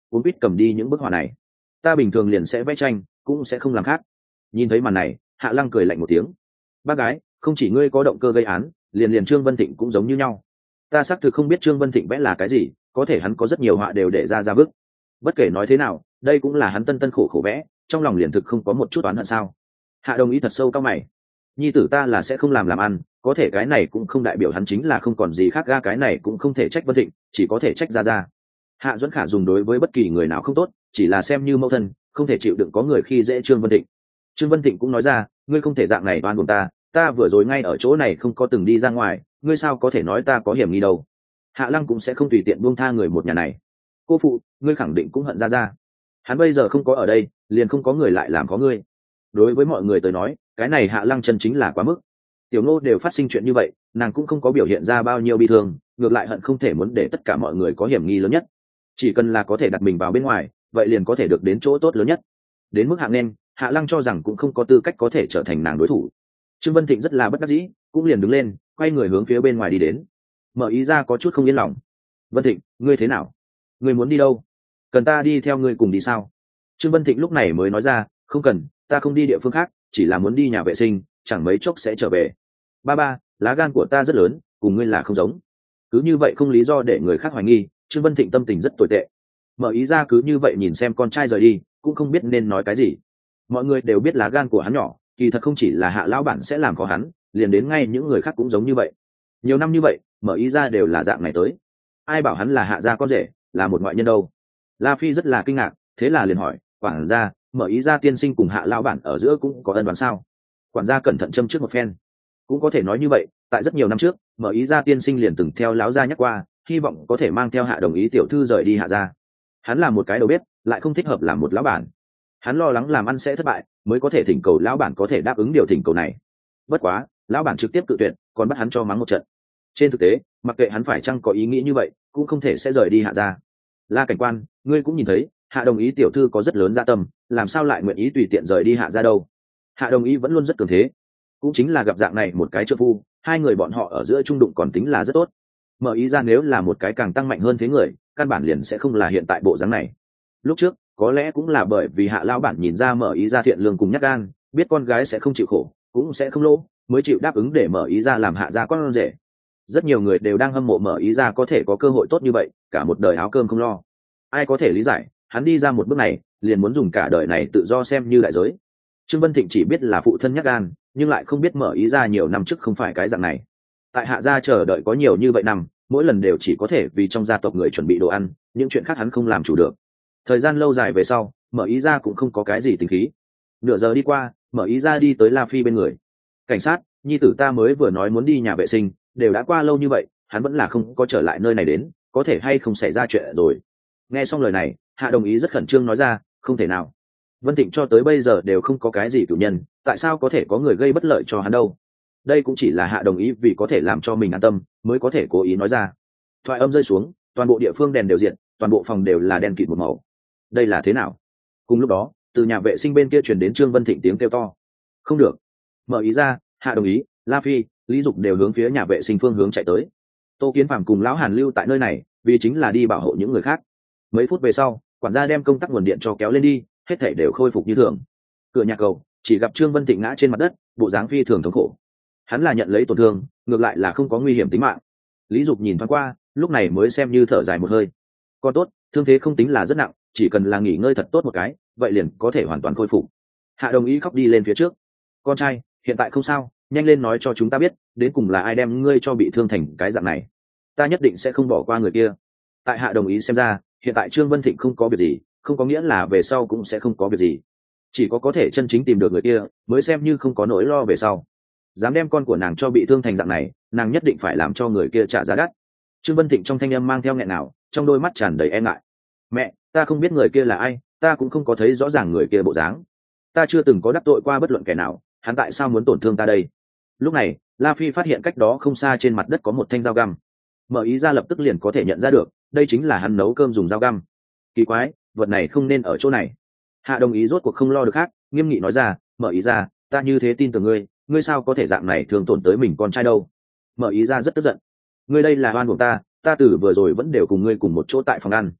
cuốn quýt cầm đi những bức họa này. Ta bình thường liền sẽ vẽ tranh, cũng sẽ không làm khác. Nhìn thấy màn này, Hạ Lăng cười lạnh một tiếng. Bác gái, không chỉ ngươi có động cơ gây án, liền liền Trương Vân Thịnh cũng giống như nhau. Ta xác thực không biết Trương Vân Thịnh vẽ là cái gì, có thể hắn có rất nhiều họa đều để ra ra bức. Bất kể nói thế nào, đây cũng là hắn tân tân khổ khổ vẽ, trong lòng liền thực không có một chút oán hận sao? Hạ đồng ý thật sâu cao mày. Nhi tử ta là sẽ không làm làm ăn, có thể cái này cũng không đại biểu hắn chính là không còn gì khác, ga cái này cũng không thể trách Vân Thịnh, chỉ có thể trách ra ra. Hạ Duẫn Khả dùng đối với bất kỳ người nào không tốt, chỉ là xem như mẫu thân, không thể chịu đựng có người khi dễ Trương Vân Thịnh. Trương Vân Thịnh cũng nói ra, ngươi không thể dạng này oan uổng ta, ta vừa rồi ngay ở chỗ này không có từng đi ra ngoài, ngươi sao có thể nói ta có hiểm nghi đâu? Hạ Lăng cũng sẽ không tùy tiện buông tha người một nhà này. Cô phụ, ngươi khẳng định cũng hận ra ra. Hắn bây giờ không có ở đây, liền không có người lại làm có ngươi. Đối với mọi người tới nói, cái này Hạ Lăng chân chính là quá mức. Tiểu Ngô đều phát sinh chuyện như vậy, nàng cũng không có biểu hiện ra bao nhiêu bi thương, ngược lại hận không thể muốn để tất cả mọi người có hiểm nghi lớn nhất. Chỉ cần là có thể đặt mình vào bên ngoài, vậy liền có thể được đến chỗ tốt lớn nhất. Đến mức Hạ Nên, Hạ Lăng cho rằng cũng không có tư cách có thể trở thành nàng đối thủ. Trương Vân Thịnh rất là bất đắc dĩ, cũng liền đứng lên, quay người hướng phía bên ngoài đi đến. Mở ý ra có chút không yên lòng. Vân Thịnh, ngươi thế nào? Ngươi muốn đi đâu? Cần ta đi theo ngươi cùng đi sao? Trương Vân Thịnh lúc này mới nói ra, không cần, ta không đi địa phương khác, chỉ là muốn đi nhà vệ sinh, chẳng mấy chốc sẽ trở về. Ba ba, lá gan của ta rất lớn, cùng ngươi là không giống. Cứ như vậy không lý do để người khác hoài nghi, Trương Vân Thịnh tâm tình rất tồi tệ. Mở ý ra cứ như vậy nhìn xem con trai rời đi, cũng không biết nên nói cái gì. Mọi người đều biết lá gan của hắn nhỏ, kỳ thật không chỉ là Hạ lão bản sẽ làm khó hắn, liền đến ngay những người khác cũng giống như vậy. Nhiều năm như vậy, mở ý ra đều là dạng này tới. Ai bảo hắn là Hạ gia con rể, là một ngoại nhân đâu? La Phi rất là kinh ngạc, thế là liền hỏi, quản gia, mở ý ra tiên sinh cùng Hạ lão bản ở giữa cũng có ân đoán sao? Quản gia cẩn thận châm trước một phen. Cũng có thể nói như vậy, tại rất nhiều năm trước, mở ý ra tiên sinh liền từng theo lão gia nhắc qua, hy vọng có thể mang theo Hạ đồng ý tiểu thư rời đi Hạ gia. Hắn là một cái đầu bếp, lại không thích hợp làm một lão bản. Hắn lo lắng làm ăn sẽ thất bại, mới có thể thỉnh cầu lão bản có thể đáp ứng điều thỉnh cầu này. Bất quá, lão bản trực tiếp cự tuyệt, còn bắt hắn cho mắng một trận. Trên thực tế, mặc kệ hắn phải chăng có ý nghĩ như vậy, cũng không thể sẽ rời đi Hạ gia. La cảnh quan, ngươi cũng nhìn thấy, Hạ đồng ý tiểu thư có rất lớn dạ tâm, làm sao lại nguyện ý tùy tiện rời đi Hạ gia đâu? Hạ đồng ý vẫn luôn rất cường thế, cũng chính là gặp dạng này một cái trợ phu, hai người bọn họ ở giữa trung đụng còn tính là rất tốt. Mở ý ra nếu là một cái càng tăng mạnh hơn thế người, căn bản liền sẽ không là hiện tại bộ dáng này. Lúc trước, có lẽ cũng là bởi vì Hạ lão bản nhìn ra mở ý ra thiện lương cùng nhát gan, biết con gái sẽ không chịu khổ, cũng sẽ không lỗ, mới chịu đáp ứng để mở ý ra làm Hạ gia con rể. Rất nhiều người đều đang hâm mộ mở ý ra có thể có cơ hội tốt như vậy, cả một đời áo cơm không lo. Ai có thể lý giải, hắn đi ra một bước này, liền muốn dùng cả đời này tự do xem như đại giới. Trương Vân Thịnh chỉ biết là phụ thân nhát gan, nhưng lại không biết mở ý ra nhiều năm trước không phải cái dạng này. Tại Hạ gia chờ đợi có nhiều như vậy năm, mỗi lần đều chỉ có thể vì trong gia tộc người chuẩn bị đồ ăn, những chuyện khác hắn không làm chủ được. Thời gian lâu dài về sau, mở ý ra cũng không có cái gì tính khí. Nửa giờ đi qua, mở ý ra đi tới La Phi bên người. Cảnh sát, nhi tử ta mới vừa nói muốn đi nhà vệ sinh, đều đã qua lâu như vậy, hắn vẫn là không có trở lại nơi này đến, có thể hay không xảy ra chuyện rồi. Nghe xong lời này, Hạ đồng ý rất khẩn trương nói ra, không thể nào. Vân Thịnh cho tới bây giờ đều không có cái gì cử nhân, tại sao có thể có người gây bất lợi cho hắn đâu? Đây cũng chỉ là Hạ đồng ý vì có thể làm cho mình an tâm, mới có thể cố ý nói ra. Thoại âm rơi xuống, toàn bộ địa phương đèn đều diện, toàn bộ phòng đều là đèn kịt một màu. Đây là thế nào? Cùng lúc đó, từ nhà vệ sinh bên kia truyền đến Trương Vân Thịnh tiếng kêu to. Không được. Mở ý ra, Hạ đồng ý, La Phi, Lý Dục đều hướng phía nhà vệ sinh phương hướng chạy tới. Tô Kiến Phàm cùng lão Hàn lưu tại nơi này, vì chính là đi bảo hộ những người khác. Mấy phút về sau, quản gia đem công tắc nguồn điện cho kéo lên đi, hết thảy đều khôi phục như thường. Cửa nhà cầu, chỉ gặp Trương Vân Thịnh ngã trên mặt đất, bộ dáng phi thường thống khổ. Hắn là nhận lấy tổn thương, ngược lại là không có nguy hiểm tính mạng. Lý Dục nhìn thoáng qua, lúc này mới xem như thở dài một hơi. Còn tốt, thương thế không tính là rất nặng, chỉ cần là nghỉ ngơi thật tốt một cái, vậy liền có thể hoàn toàn khôi phục. Hạ đồng ý khóc đi lên phía trước. Con trai, hiện tại không sao, nhanh lên nói cho chúng ta biết, đến cùng là ai đem ngươi cho bị thương thành cái dạng này. Ta nhất định sẽ không bỏ qua người kia. Tại Hạ đồng ý xem ra, hiện tại Trương Vân Thịnh không có việc gì, không có nghĩa là về sau cũng sẽ không có việc gì. Chỉ có có thể chân chính tìm được người kia, mới xem như không có nỗi lo về sau. Dám đem con của nàng cho bị thương thành dạng này, nàng nhất định phải làm cho người kia trả giá đắt. Trương Vân Thịnh trong thanh âm mang theo nghẹn nào, trong đôi mắt tràn đầy e ngại. Mẹ, ta không biết người kia là ai, ta cũng không có thấy rõ ràng người kia bộ dáng. Ta chưa từng có đắc tội qua bất luận kẻ nào, hắn tại sao muốn tổn thương ta đây? Lúc này, La Phi phát hiện cách đó không xa trên mặt đất có một thanh dao găm. Mở ý ra lập tức liền có thể nhận ra được, đây chính là hắn nấu cơm dùng dao găm. Kỳ quái, vật này không nên ở chỗ này. Hạ đồng ý rốt cuộc không lo được khác, nghiêm nghị nói ra, mở ý ra, ta như thế tin tưởng ngươi, ngươi sao có thể dạng này thường tổn tới mình con trai đâu? Mở ý ra rất tức giận. Ngươi đây là oan uổng ta, ta từ vừa rồi vẫn đều cùng ngươi cùng một chỗ tại phòng ăn.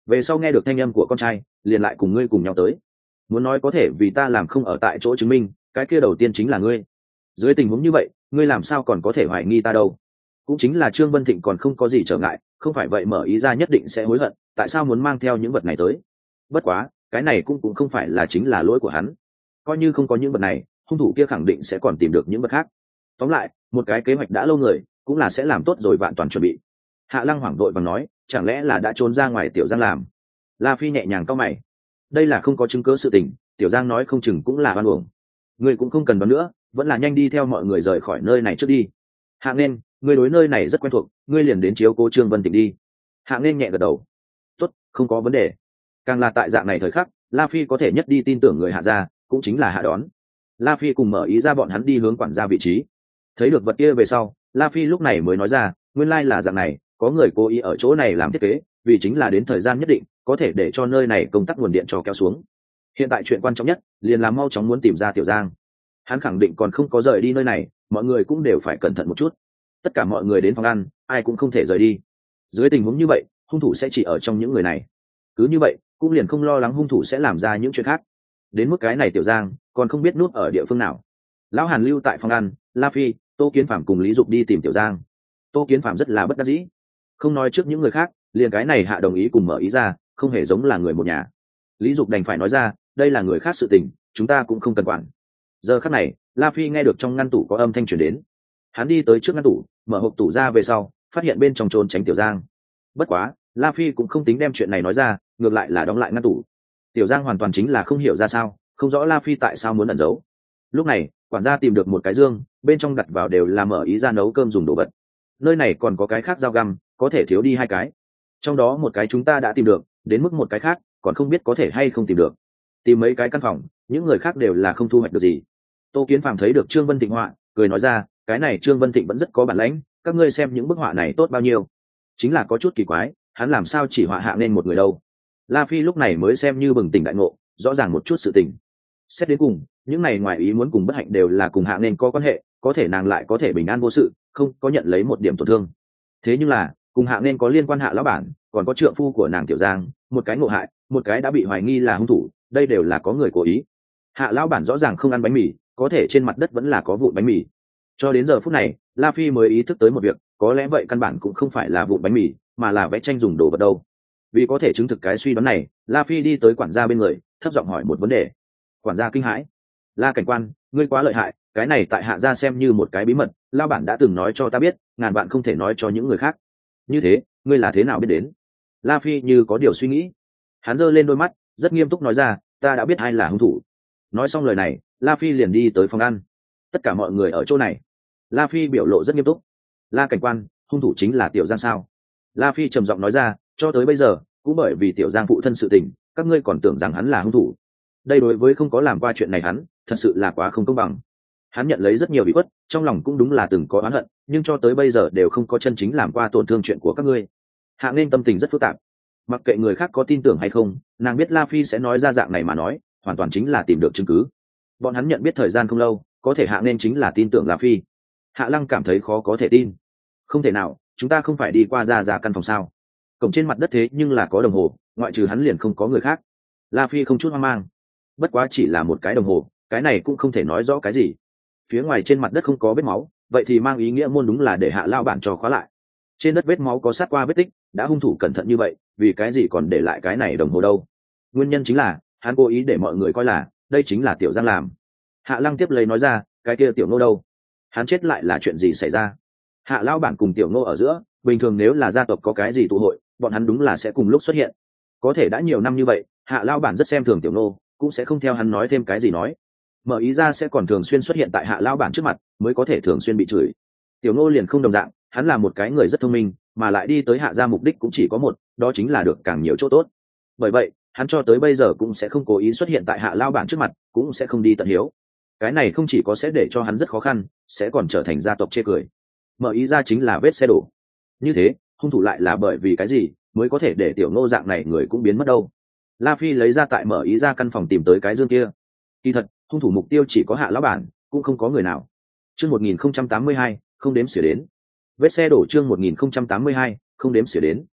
về sau nghe được thanh âm của con trai liền lại cùng ngươi cùng nhau tới. Muốn nói có thể vì ta làm không ở tại chỗ chứng minh, cái kia đầu tiên chính là ngươi. Dưới tình huống như vậy ngươi làm sao còn có thể hoài nghi ta đâu? Cũng chính là Trương Vân Thịnh còn không có gì trở ngại, không phải vậy Mở Ý ra nhất định sẽ hối hận tại sao muốn mang theo những vật này tới. Bất quá cái này cũng cũng không phải là chính là lỗi của hắn, coi như không có những vật này hung thủ kia khẳng định sẽ còn tìm được những vật khác. Tóm lại một cái kế hoạch đã lâu người cũng là sẽ làm tốt rồi vạn toàn chuẩn bị. Hạ Lăng hoảng vội và nói, chẳng lẽ là đã trốn ra ngoài Tiểu Giang làm? La Phi nhẹ nhàng cau mày, đây là không có chứng cứ sự tình, Tiểu Giang nói không chừng cũng là oan uổng. Ngươi cũng không cần đoán nữa, vẫn là nhanh đi theo mọi người rời khỏi nơi này trước đi. Hạ Nên, ngươi đối nơi này rất quen thuộc, ngươi liền đến chiếu cố Trương Vân Tịnh đi. Hạ Nên nhẹ gật đầu, tốt, không có vấn đề. Càng là tại dạng này thời khắc, La Phi có thể nhất đi tin tưởng người Hạ gia, cũng chính là Hạ Đón. La Phi cùng Mở Ý ra bọn hắn đi hướng quản gia vị trí. Thấy được vật kia về sau, La Phi lúc này mới nói ra, nguyên lai là dạng này, có người cố ý ở chỗ này làm thiết kế, vì chính là đến thời gian nhất định có thể để cho nơi này công tắc nguồn điện cho kéo xuống. Hiện tại chuyện quan trọng nhất liền là mau chóng muốn tìm ra Tiểu Giang. Hắn khẳng định còn không có rời đi nơi này, mọi người cũng đều phải cẩn thận một chút. Tất cả mọi người đến phòng ăn, ai cũng không thể rời đi. Dưới tình huống như vậy hung thủ sẽ chỉ ở trong những người này, cứ như vậy cũng liền không lo lắng hung thủ sẽ làm ra những chuyện khác. Đến mức cái này Tiểu Giang còn không biết núp ở địa phương nào. Lão Hàn lưu tại phòng ăn, La Phi, Tô Kiến Phạm cùng Lý Dục đi tìm Tiểu Giang. Tô Kiến Phạm rất là bất đắc dĩ, không nói trước những người khác, liền cái này Hạ đồng ý cùng Mở Ý ra không hề giống là người một nhà. Lý Dục đành phải nói ra, đây là người khác sự tình, chúng ta cũng không cần quản. Giờ khắc này La Phi nghe được trong ngăn tủ có âm thanh truyền đến. Hắn đi tới trước ngăn tủ, mở hộp tủ ra về sau phát hiện bên trong trốn tránh Tiểu Giang. Bất quá La Phi cũng không tính đem chuyện này nói ra, ngược lại là đóng lại ngăn tủ. Tiểu Giang hoàn toàn chính là không hiểu ra sao, không rõ La Phi tại sao muốn ẩn giấu. Lúc này quản gia tìm được một cái dương, bên trong đặt vào đều là Mở Ý ra nấu cơm dùng đồ vật. Nơi này còn có cái khác dao găm, có thể thiếu đi hai cái, trong đó một cái chúng ta đã tìm được, đến mức một cái khác còn không biết có thể hay không tìm được. Tìm mấy cái căn phòng, những người khác đều là không thu hoạch được gì. Tô Kiến Phạm thấy được Trương Vân Thịnh họa, cười nói ra, cái này Trương Vân Thịnh vẫn rất có bản lãnh, các ngươi xem những bức họa này tốt bao nhiêu. Chính là có chút kỳ quái, hắn làm sao chỉ họa Hạ Nên một người đâu. La Phi lúc này mới xem như bừng tỉnh đại ngộ, rõ ràng một chút sự tình. Xét đến cùng những này ngoài ý muốn cùng bất hạnh đều là cùng Hạ Nên có quan hệ, có thể nàng lại có thể bình an vô sự, không có nhận lấy một điểm tổn thương. Thế nhưng là cùng Hạ Nên có liên quan Hạ lão bản, còn có trượng phu của nàng Tiểu Giang, một cái ngộ hại, một cái đã bị hoài nghi là hung thủ, đây đều là có người cố ý. Hạ lão bản rõ ràng không ăn bánh mì, có thể trên mặt đất vẫn là có vụn bánh mì. Cho đến giờ phút này La Phi mới ý thức tới một việc, có lẽ vậy căn bản cũng không phải là vụn bánh mì, mà là vẽ tranh dùng đồ vật đâu. Vì có thể chứng thực cái suy đoán này, La Phi đi tới quản gia bên người, thấp giọng hỏi một vấn đề. Quản gia kinh hãi, La cảnh quan, ngươi quá lợi hại, cái này tại Hạ gia xem như một cái bí mật, lão bản đã từng nói cho ta biết, ngàn vạn không thể nói cho những người khác. Như thế ngươi là thế nào biết đến? La Phi như có điều suy nghĩ, hắn giơ lên đôi mắt rất nghiêm túc nói ra, ta đã biết ai là hung thủ. Nói xong lời này La Phi liền đi tới phòng ăn. Tất cả mọi người ở chỗ này. La Phi biểu lộ rất nghiêm túc. La cảnh quan, hung thủ chính là Tiểu Giang sao? La Phi trầm giọng nói ra, cho tới bây giờ cũng bởi vì Tiểu Giang phụ thân sự tình, các ngươi còn tưởng rằng hắn là hung thủ. Đây đối với không có làm qua chuyện này hắn thật sự là quá không công bằng. Hắn nhận lấy rất nhiều bị khuất, trong lòng cũng đúng là từng có oán hận, nhưng cho tới bây giờ đều không có chân chính làm qua tổn thương chuyện của các ngươi. Hạ Nên tâm tình rất phức tạp, mặc kệ người khác có tin tưởng hay không, nàng biết La Phi sẽ nói ra dạng này mà nói hoàn toàn chính là tìm được chứng cứ. Bọn hắn nhận biết thời gian không lâu, có thể Hạ Nên chính là tin tưởng La Phi. Hạ Lăng cảm thấy khó có thể tin. Không thể nào, chúng ta không phải đi qua ra ra căn phòng sao? Cổng trên mặt đất thế nhưng là có đồng hồ, ngoại trừ hắn liền không có người khác. La Phi không chút hoang mang. Bất quá chỉ là một cái đồng hồ, cái này cũng không thể nói rõ cái gì. Phía ngoài trên mặt đất không có vết máu, vậy thì mang ý nghĩa môn đúng là để Hạ lao bản cho khóa lại. Trên đất vết máu có sát qua vết tích, đã hung thủ cẩn thận như vậy, vì cái gì còn để lại cái này đồng hồ đâu? Nguyên nhân chính là hắn cố ý để mọi người coi là đây chính là Tiểu Giang làm. Hạ Lăng tiếp lấy nói ra, cái kia Tiểu Ngô đâu? Hắn chết lại là chuyện gì xảy ra? Hạ lao bản cùng Tiểu Ngô ở giữa, bình thường nếu là gia tộc có cái gì tụ hội, bọn hắn đúng là sẽ cùng lúc xuất hiện. Có thể đã nhiều năm như vậy, Hạ lao bản rất xem thường Tiểu Ngô, cũng sẽ không theo hắn nói thêm cái gì nói. Mở Ý ra sẽ còn thường xuyên xuất hiện tại Hạ lao bản trước mặt, mới có thể thường xuyên bị chửi. Tiểu Ngô liền không đồng dạng, hắn là một cái người rất thông minh, mà lại đi tới Hạ gia mục đích cũng chỉ có một, đó chính là được càng nhiều chỗ tốt. Bởi vậy hắn cho tới bây giờ cũng sẽ không cố ý xuất hiện tại Hạ lao bản trước mặt, cũng sẽ không đi tận hiếu. Cái này không chỉ có sẽ để cho hắn rất khó khăn, sẽ còn trở thành gia tộc chê cười. Mở Ý ra chính là vết xe đổ. Như thế hung thủ lại là bởi vì cái gì mới có thể để Tiểu Ngô dạng này người cũng biến mất đâu? La Phi lấy ra tại Mở Ý ra căn phòng tìm tới cái dương kia. Kỳ thật hung thủ mục tiêu chỉ có Hạ lão bản, cũng không có người nào. Chương một nghìn không trăm tám mươi hai, không đếm xỉa đến. Vết xe đổ chương một nghìn không trăm tám mươi hai, không đếm xỉa đến.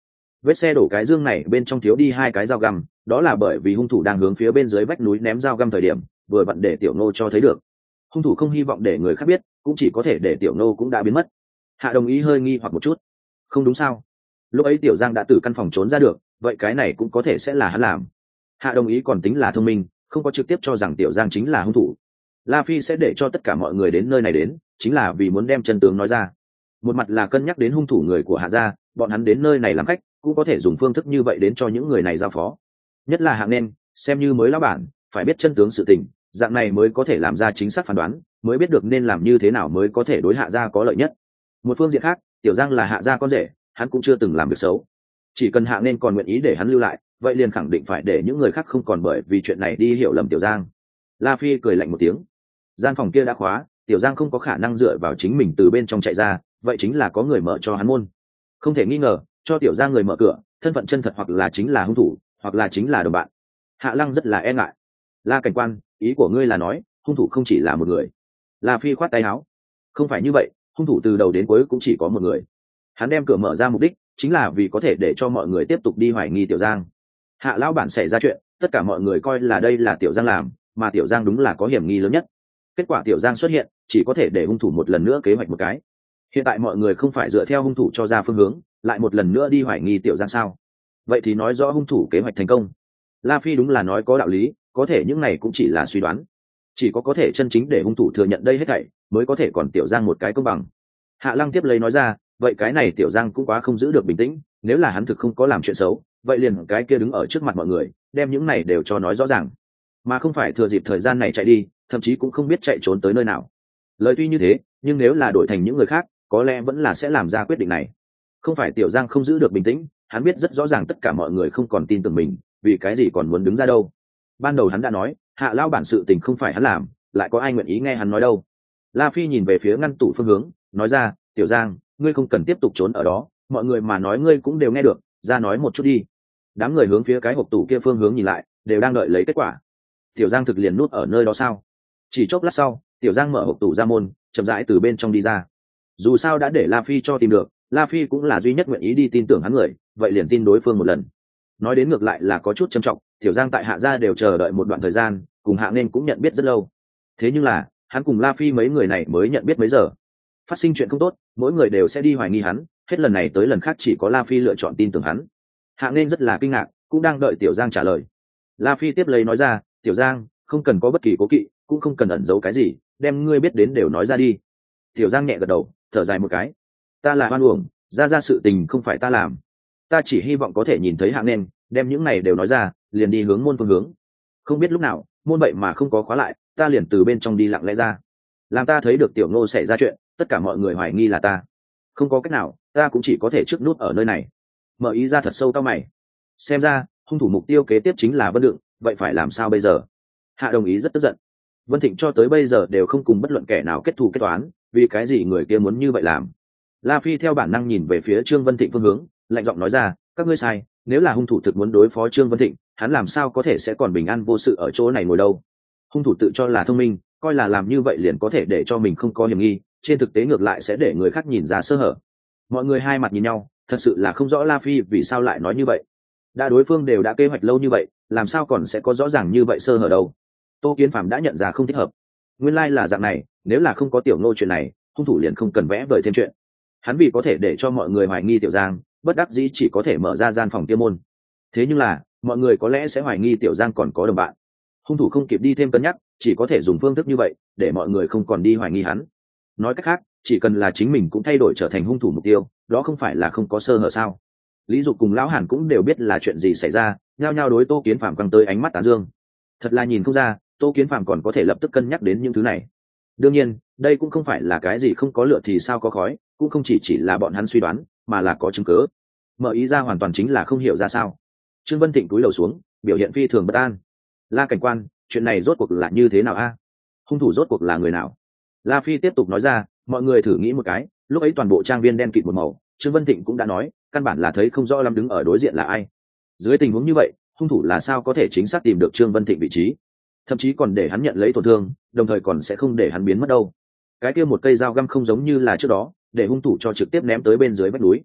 Vết xe đổ cái dương này bên trong thiếu đi hai cái dao găm, đó là bởi vì hung thủ đang hướng phía bên dưới vách núi ném dao găm thời điểm vừa vặn để tiểu ngô cho thấy được. Hung thủ không hy vọng để người khác biết, cũng chỉ có thể để tiểu ngô cũng đã biến mất. Hạ đồng ý hơi nghi hoặc một chút. Không đúng sao? Lúc ấy tiểu giang đã từ căn phòng trốn ra được, vậy cái này cũng có thể sẽ là hắn làm. Hạ đồng ý còn tính là thông minh, không có trực tiếp cho rằng tiểu giang chính là hung thủ. La Phi sẽ để cho tất cả mọi người đến nơi này đến, chính là vì muốn đem chân tướng nói ra. Một mặt là cân nhắc đến hung thủ người của Hạ gia, bọn hắn đến nơi này làm khách, cũng có thể dùng phương thức như vậy đến cho những người này giao phó. Nhất là Hạng Nên, xem như mới lão bản, phải biết chân tướng sự tình, dạng này mới có thể làm ra chính xác phán đoán, mới biết được nên làm như thế nào mới có thể đối Hạ gia có lợi nhất. Một phương diện khác, tiểu giang là Hạ gia con rể, hắn cũng chưa từng làm việc xấu. Chỉ cần Hạng Nên còn nguyện ý để hắn lưu lại, vậy liền khẳng định phải để những người khác không còn bởi vì chuyện này đi hiểu lầm tiểu giang. La Phi cười lạnh một tiếng. Gian phòng kia đã khóa, tiểu giang không có khả năng dựa vào chính mình từ bên trong chạy ra, vậy chính là có người mở cho hắn môn. Không thể nghi ngờ, cho tiểu giang người mở cửa, thân phận chân thật hoặc là chính là hung thủ, hoặc là chính là đồng bạn. Hạ Lăng rất là e ngại. La cảnh quan, ý của ngươi là nói hung thủ không chỉ là một người? La Phi khoát tay áo. Không phải như vậy, hung thủ từ đầu đến cuối cũng chỉ có một người. Hắn đem cửa mở ra mục đích chính là vì có thể để cho mọi người tiếp tục đi hoài nghi tiểu giang. Hạ lão bản xảy ra chuyện, tất cả mọi người coi là đây là tiểu giang làm, mà tiểu giang đúng là có hiểm nghi lớn nhất. Kết quả tiểu giang xuất hiện, chỉ có thể để hung thủ một lần nữa kế hoạch một cái. Hiện tại mọi người không phải dựa theo hung thủ cho ra phương hướng, lại một lần nữa đi hoài nghi tiểu giang sao? Vậy thì nói rõ hung thủ kế hoạch thành công. La Phi đúng là nói có đạo lý, có thể những này cũng chỉ là suy đoán. Chỉ có có thể chân chính để hung thủ thừa nhận đây hết thảy, mới có thể còn tiểu giang một cái công bằng. Hạ Lăng tiếp lấy nói ra, vậy cái này tiểu giang cũng quá không giữ được bình tĩnh, nếu là hắn thực không có làm chuyện xấu, vậy liền cái kia đứng ở trước mặt mọi người, đem những này đều cho nói rõ ràng, mà không phải thừa dịp thời gian này chạy đi, thậm chí cũng không biết chạy trốn tới nơi nào. Lời tuy như thế, nhưng nếu là đổi thành những người khác, có lẽ vẫn là sẽ làm ra quyết định này. Không phải tiểu giang không giữ được bình tĩnh, hắn biết rất rõ ràng tất cả mọi người không còn tin tưởng mình, vì cái gì còn muốn đứng ra đâu. Ban đầu hắn đã nói, Hạ lão bản sự tình không phải hắn làm, lại có ai nguyện ý nghe hắn nói đâu. La Phi nhìn về phía ngăn tủ phương hướng, nói ra, tiểu giang, ngươi không cần tiếp tục trốn ở đó, mọi người mà nói ngươi cũng đều nghe được, ra nói một chút đi. Đám người hướng phía cái hộp tủ kia phương hướng nhìn lại, đều đang đợi lấy kết quả. Tiểu giang thực liền nút ở nơi đó sao? Chỉ chốc lát sau, tiểu giang mở hộp tủ ra môn, chậm rãi từ bên trong đi ra. Dù sao đã để La Phi cho tìm được, La Phi cũng là duy nhất nguyện ý đi tin tưởng hắn người, vậy liền tin đối phương một lần. Nói đến ngược lại là có chút trầm trọng, tiểu giang tại Hạ gia đều chờ đợi một đoạn thời gian, cùng Hạ Nên cũng nhận biết rất lâu. Thế nhưng là, hắn cùng La Phi mấy người này mới nhận biết mấy giờ. Phát sinh chuyện không tốt, mỗi người đều sẽ đi hoài nghi hắn, hết lần này tới lần khác chỉ có La Phi lựa chọn tin tưởng hắn. Hạ Nên rất là kinh ngạc, cũng đang đợi tiểu giang trả lời. La Phi tiếp lấy nói ra, tiểu giang, không cần có bất kỳ cố kỵ, cũng không cần ẩn giấu cái gì, đem ngươi biết đến đều nói ra đi. Tiểu giang nhẹ gật đầu, thở dài một cái. Ta là oan uổng, ra ra sự tình không phải ta làm. Ta chỉ hy vọng có thể nhìn thấy Hạ Nên, đem những này đều nói ra, liền đi hướng môn phương hướng. Không biết lúc nào, môn vậy mà không có khóa lại, ta liền từ bên trong đi lặng lẽ ra. Làm ta thấy được tiểu Ngô xảy ra chuyện, tất cả mọi người hoài nghi là ta. Không có cách nào, ta cũng chỉ có thể trước nút ở nơi này. Mở ý ra thật sâu cao mày. Xem ra, hung thủ mục tiêu kế tiếp chính là Vân Đựng, vậy phải làm sao bây giờ? Hạ đồng ý rất tức giận. Vân Thịnh cho tới bây giờ đều không cùng bất luận kẻ nào kết thù kết toán, vì cái gì người kia muốn như vậy làm? La Phi theo bản năng nhìn về phía Trương Vân Thịnh phương hướng, lạnh giọng nói ra, các ngươi sai, nếu là hung thủ thực muốn đối phó Trương Vân Thịnh, hắn làm sao có thể sẽ còn bình an vô sự ở chỗ này ngồi đâu? Hung thủ tự cho là thông minh, coi là làm như vậy liền có thể để cho mình không có hiểm nghi, trên thực tế ngược lại sẽ để người khác nhìn ra sơ hở. Mọi người hai mặt nhìn nhau, thật sự là không rõ La Phi vì sao lại nói như vậy. Đã đối phương đều đã kế hoạch lâu như vậy, làm sao còn sẽ có rõ ràng như vậy sơ hở đâu? Tô Kiến Phạm đã nhận ra không thích hợp. Nguyên lai là dạng này, nếu là không có tiểu Ngô chuyện này, hung thủ liền không cần vẽ vời thêm chuyện. Hắn vì có thể để cho mọi người hoài nghi tiểu Giang, bất đắc dĩ chỉ có thể mở ra gian phòng kia môn. Thế nhưng là, mọi người có lẽ sẽ hoài nghi tiểu Giang còn có đồng bạn. Hung thủ không kịp đi thêm cân nhắc, chỉ có thể dùng phương thức như vậy để mọi người không còn đi hoài nghi hắn. Nói cách khác, chỉ cần là chính mình cũng thay đổi trở thành hung thủ mục tiêu, đó không phải là không có sơ hở sao? Lý Dục cùng lão Hàn cũng đều biết là chuyện gì xảy ra, nhao nhao đối Tô Kiến Phạm căng tới ánh mắt tán dương. Thật là nhìn không ra, Tô Kiến Phạm còn có thể lập tức cân nhắc đến những thứ này. Đương nhiên, đây cũng không phải là cái gì không có lửa thì sao có khói, cũng không chỉ chỉ là bọn hắn suy đoán, mà là có chứng cứ. Mở ý ra hoàn toàn chính là không hiểu ra sao. Trương Vân Thịnh cúi đầu xuống, biểu hiện phi thường bất an. La cảnh quan, chuyện này rốt cuộc là như thế nào a? Hung thủ rốt cuộc là người nào? La Phi tiếp tục nói ra, mọi người thử nghĩ một cái, lúc ấy toàn bộ trang viên đen kịt một màu, Trương Vân Thịnh cũng đã nói, căn bản là thấy không rõ lắm đứng ở đối diện là ai. Dưới tình huống như vậy, hung thủ là sao có thể chính xác tìm được Trương Vân Thịnh vị trí, thậm chí còn để hắn nhận lấy tổn thương, đồng thời còn sẽ không để hắn biến mất đâu. Cái kia một cây dao găm không giống như là trước đó, để hung thủ cho trực tiếp ném tới bên dưới vách núi.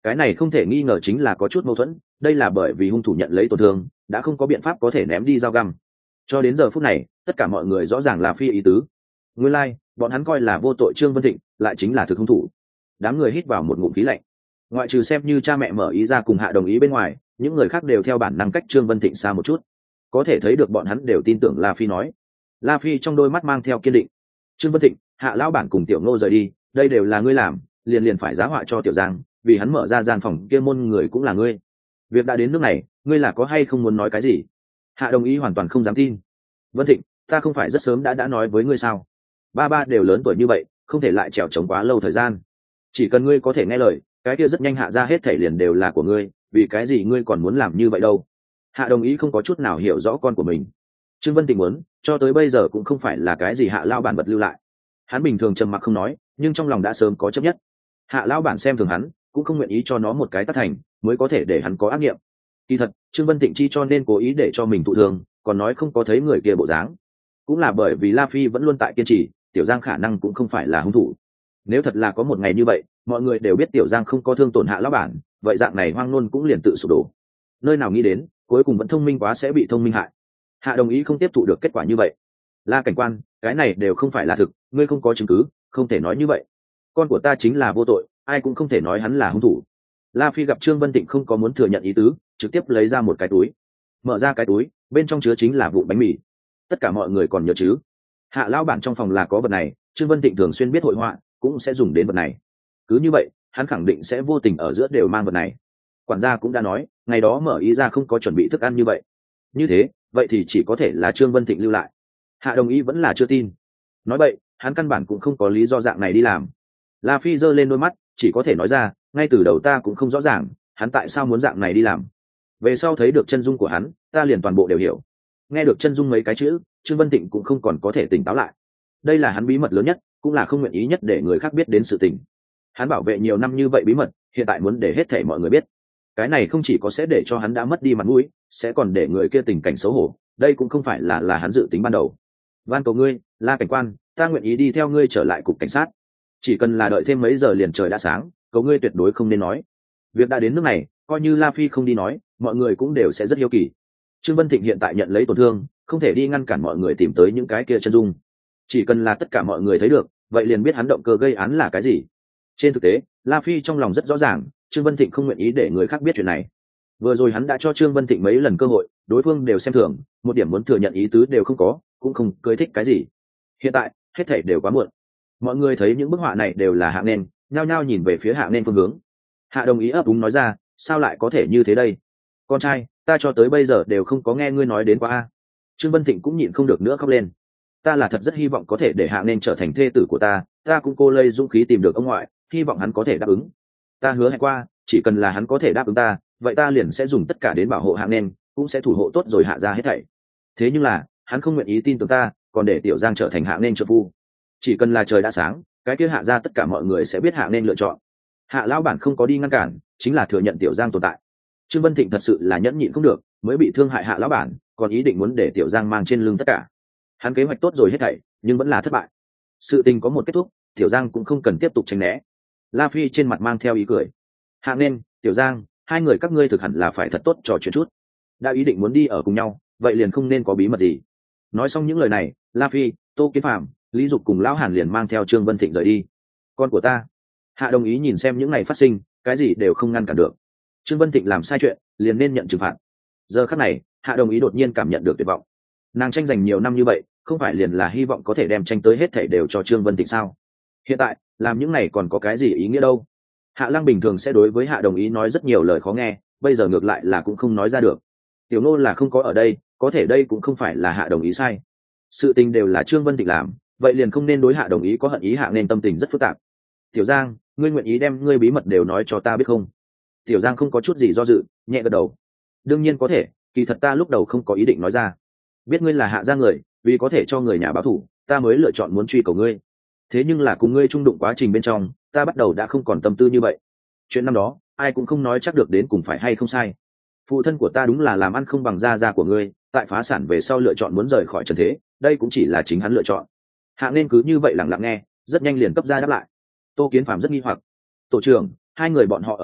cái này không thể nghi ngờ chính là có chút mâu thuẫn, đây là bởi vì hung thủ nhận lấy tổn thương đã không có biện pháp có thể ném đi dao găm. Cho đến giờ phút này tất cả mọi người rõ ràng là phi ý tứ. Nguyên lai like, bọn hắn coi là vô tội Trương Vân Thịnh lại chính là thực hung thủ. Đám người hít vào một ngụm khí lạnh. Ngoại trừ xem như cha mẹ mở ý ra cùng Hạ đồng ý bên ngoài, những người khác đều theo bản năng cách Trương Vân Thịnh xa một chút. Có thể thấy được bọn hắn đều tin tưởng La Phi nói. La Phi trong đôi mắt mang theo kiên định. Trương Vân Thịnh, Hạ lão bản cùng Tiểu Ngô rời đi, đây đều là ngươi làm, liền liền phải giá họa cho Tiểu Giang, vì hắn mở ra gian phòng kia môn người cũng là ngươi. Việc đã đến nước này, ngươi là có hay không muốn nói cái gì? Hạ đồng ý hoàn toàn không dám tin. Vân Thịnh, ta không phải rất sớm đã đã nói với ngươi sao? Ba ba đều lớn tuổi như vậy, không thể lại trèo trống quá lâu thời gian. Chỉ cần ngươi có thể nghe lời, cái kia rất nhanh hạ ra hết thảy liền đều là của ngươi, vì cái gì ngươi còn muốn làm như vậy đâu? Hạ đồng ý không có chút nào hiểu rõ con của mình. Trương Vân Thịnh muốn, cho tới bây giờ cũng không phải là cái gì Hạ lão bản vật lưu lại. Hắn bình thường trầm mặc không nói, nhưng trong lòng đã sớm có chấp nhất. Hạ lão bản xem thường hắn, cũng không nguyện ý cho nó một cái tác thành, mới có thể để hắn có ác nghiệm. Kỳ thật, Trương Vân Thịnh chi cho nên cố ý để cho mình thụ thương, còn nói không có thấy người kia bộ dáng, cũng là bởi vì La Phi vẫn luôn tại kiên trì, Tiểu Giang khả năng cũng không phải là hung thủ. Nếu thật là có một ngày như vậy, mọi người đều biết Tiểu Giang không có thương tổn Hạ lão bản, vậy dạng này hoang nôn cũng liền tự sụp đổ. Nơi nào nghĩ đến, cuối cùng vẫn thông minh quá sẽ bị thông minh hại. Hạ đồng ý không tiếp thụ được kết quả như vậy. La cảnh quan, cái này đều không phải là thực, ngươi không có chứng cứ, không thể nói như vậy. Con của ta chính là vô tội, ai cũng không thể nói hắn là hung thủ. La Phi gặp Trương Vân Tịnh không có muốn thừa nhận ý tứ, trực tiếp lấy ra một cái túi. Mở ra cái túi, bên trong chứa chính là vụn bánh mì. Tất cả mọi người còn nhớ chứ? Hạ lão bản trong phòng là có vật này, Trương Vân Tịnh thường xuyên biết hội họa, cũng sẽ dùng đến vật này. Cứ như vậy, hắn khẳng định sẽ vô tình ở giữa đều mang vật này. Quản gia cũng đã nói, ngày đó mở ý ra không có chuẩn bị thức ăn như vậy. Như thế, vậy thì chỉ có thể là Trương Vân Thịnh lưu lại. Hạ đồng ý vẫn là chưa tin. Nói vậy, hắn căn bản cũng không có lý do dạng này đi làm. La Phi giơ lên đôi mắt, chỉ có thể nói ra, ngay từ đầu ta cũng không rõ ràng, hắn tại sao muốn dạng này đi làm. Về sau thấy được chân dung của hắn, ta liền toàn bộ đều hiểu. Nghe được chân dung mấy cái chữ, Trương Vân Thịnh cũng không còn có thể tỉnh táo lại. Đây là hắn bí mật lớn nhất, cũng là không nguyện ý nhất để người khác biết đến sự tình. Hắn bảo vệ nhiều năm như vậy bí mật, hiện tại muốn để hết thảy mọi người biết. Cái này không chỉ có sẽ để cho hắn đã mất đi mặt mũi, sẽ còn để người kia tình cảnh xấu hổ. Đây cũng không phải là là hắn dự tính ban đầu. Van cầu ngươi, La cảnh quan, ta nguyện ý đi theo ngươi trở lại cục cảnh sát. Chỉ cần là đợi thêm mấy giờ liền trời đã sáng, cầu ngươi tuyệt đối không nên nói. Việc đã đến nước này, coi như La Phi không đi nói, mọi người cũng đều sẽ rất hiếu kỳ. Trương Vân Thịnh hiện tại nhận lấy tổn thương, không thể đi ngăn cản mọi người tìm tới những cái kia chân dung. Chỉ cần là tất cả mọi người thấy được, vậy liền biết hắn động cơ gây án là cái gì. Trên thực tế, La Phi trong lòng rất rõ ràng, Trương Vân Thịnh không nguyện ý để người khác biết chuyện này. Vừa rồi hắn đã cho Trương Vân Thịnh mấy lần cơ hội, đối phương đều xem thường, một điểm muốn thừa nhận ý tứ đều không có, cũng không cưới thích cái gì. Hiện tại, hết thảy đều quá muộn. Mọi người thấy những bức họa này đều là Hạ Nên, nhao nhao nhìn về phía Hạ Nên phương hướng. Hạ đồng ý ấp úng nói ra, sao lại có thể như thế đây? Con trai, ta cho tới bây giờ đều không có nghe ngươi nói đến quá a. Trương Vân Thịnh cũng nhịn không được nữa khóc lên. Ta là thật rất hy vọng có thể để Hạ Nên trở thành thê tử của ta, ta cũng cô lây dũng khí tìm được ông ngoại, hy vọng hắn có thể đáp ứng. Ta hứa hẹn qua, chỉ cần là hắn có thể đáp ứng ta, vậy ta liền sẽ dùng tất cả đến bảo hộ Hạ Nên, cũng sẽ thủ hộ tốt rồi Hạ ra hết thảy. Thế nhưng là, hắn không nguyện ý tin tưởng ta, còn để Tiểu Giang trở thành Hạ Nên trợ phu. Chỉ cần là trời đã sáng, cái kia Hạ ra tất cả mọi người sẽ biết Hạ Nên lựa chọn. Hạ lão bản không có đi ngăn cản, chính là thừa nhận Tiểu Giang tồn tại. Trương Vân Thịnh thật sự là nhẫn nhịn không được, mới bị thương hại Hạ lão bản, còn ý định muốn để Tiểu Giang mang trên lưng tất cả. Hắn kế hoạch tốt rồi hết thảy, nhưng vẫn là thất bại. Sự tình có một kết thúc, Tiểu Giang cũng không cần tiếp tục tránh né. La Phi trên mặt mang theo ý cười. Hạ Nên, Tiểu Giang, hai người các ngươi thực hẳn là phải thật tốt trò chuyện chút. Đã ý định muốn đi ở cùng nhau, vậy liền không nên có bí mật gì. Nói xong những lời này, La Phi, Tô Kiến Phạm, Lý Dục cùng Lão Hàn liền mang theo Trương Vân Thịnh rời đi. Con của ta. Hạ đồng ý nhìn xem những ngày phát sinh, cái gì đều không ngăn cản được. Trương Vân Thịnh làm sai chuyện, liền nên nhận trừng phạt. Giờ khắc này, Hạ đồng ý đột nhiên cảm nhận được tuyệt vọng. Nàng tranh giành nhiều năm như vậy, không phải liền là hy vọng có thể đem tranh tới hết thảy đều cho Trương Vân Thịnh sao? Hiện tại, làm những này còn có cái gì ý nghĩa đâu? Hạ Lăng bình thường sẽ đối với Hạ đồng ý nói rất nhiều lời khó nghe, bây giờ ngược lại là cũng không nói ra được. Tiểu Nô là không có ở đây, có thể đây cũng không phải là Hạ đồng ý sai. Sự tình đều là Trương Vân Thịnh làm, vậy liền không nên đối Hạ đồng ý có hận ý. Hạ nên tâm tình rất phức tạp. Tiểu Giang, ngươi nguyện ý đem ngươi bí mật đều nói cho ta biết không? Tiểu Giang không có chút gì do dự, nhẹ gật đầu. Đương nhiên có thể, kỳ thật ta lúc đầu không có ý định nói ra. Biết ngươi là Hạ gia người, vì có thể cho người nhà báo thù, ta mới lựa chọn muốn truy cầu ngươi. Thế nhưng là cùng ngươi chung đụng quá trình bên trong, ta bắt đầu đã không còn tâm tư như vậy. Chuyện năm đó, ai cũng không nói chắc được đến cùng phải hay không sai. Phụ thân của ta đúng là làm ăn không bằng gia gia của ngươi, tại phá sản về sau lựa chọn muốn rời khỏi trần thế, đây cũng chỉ là chính hắn lựa chọn. Hạ nên cứ như vậy lặng lặng nghe, rất nhanh liền cấp ra đáp lại. Tô Kiến Phạm rất nghi hoặc. Tổ trưởng, hai người bọn họ ở giữa,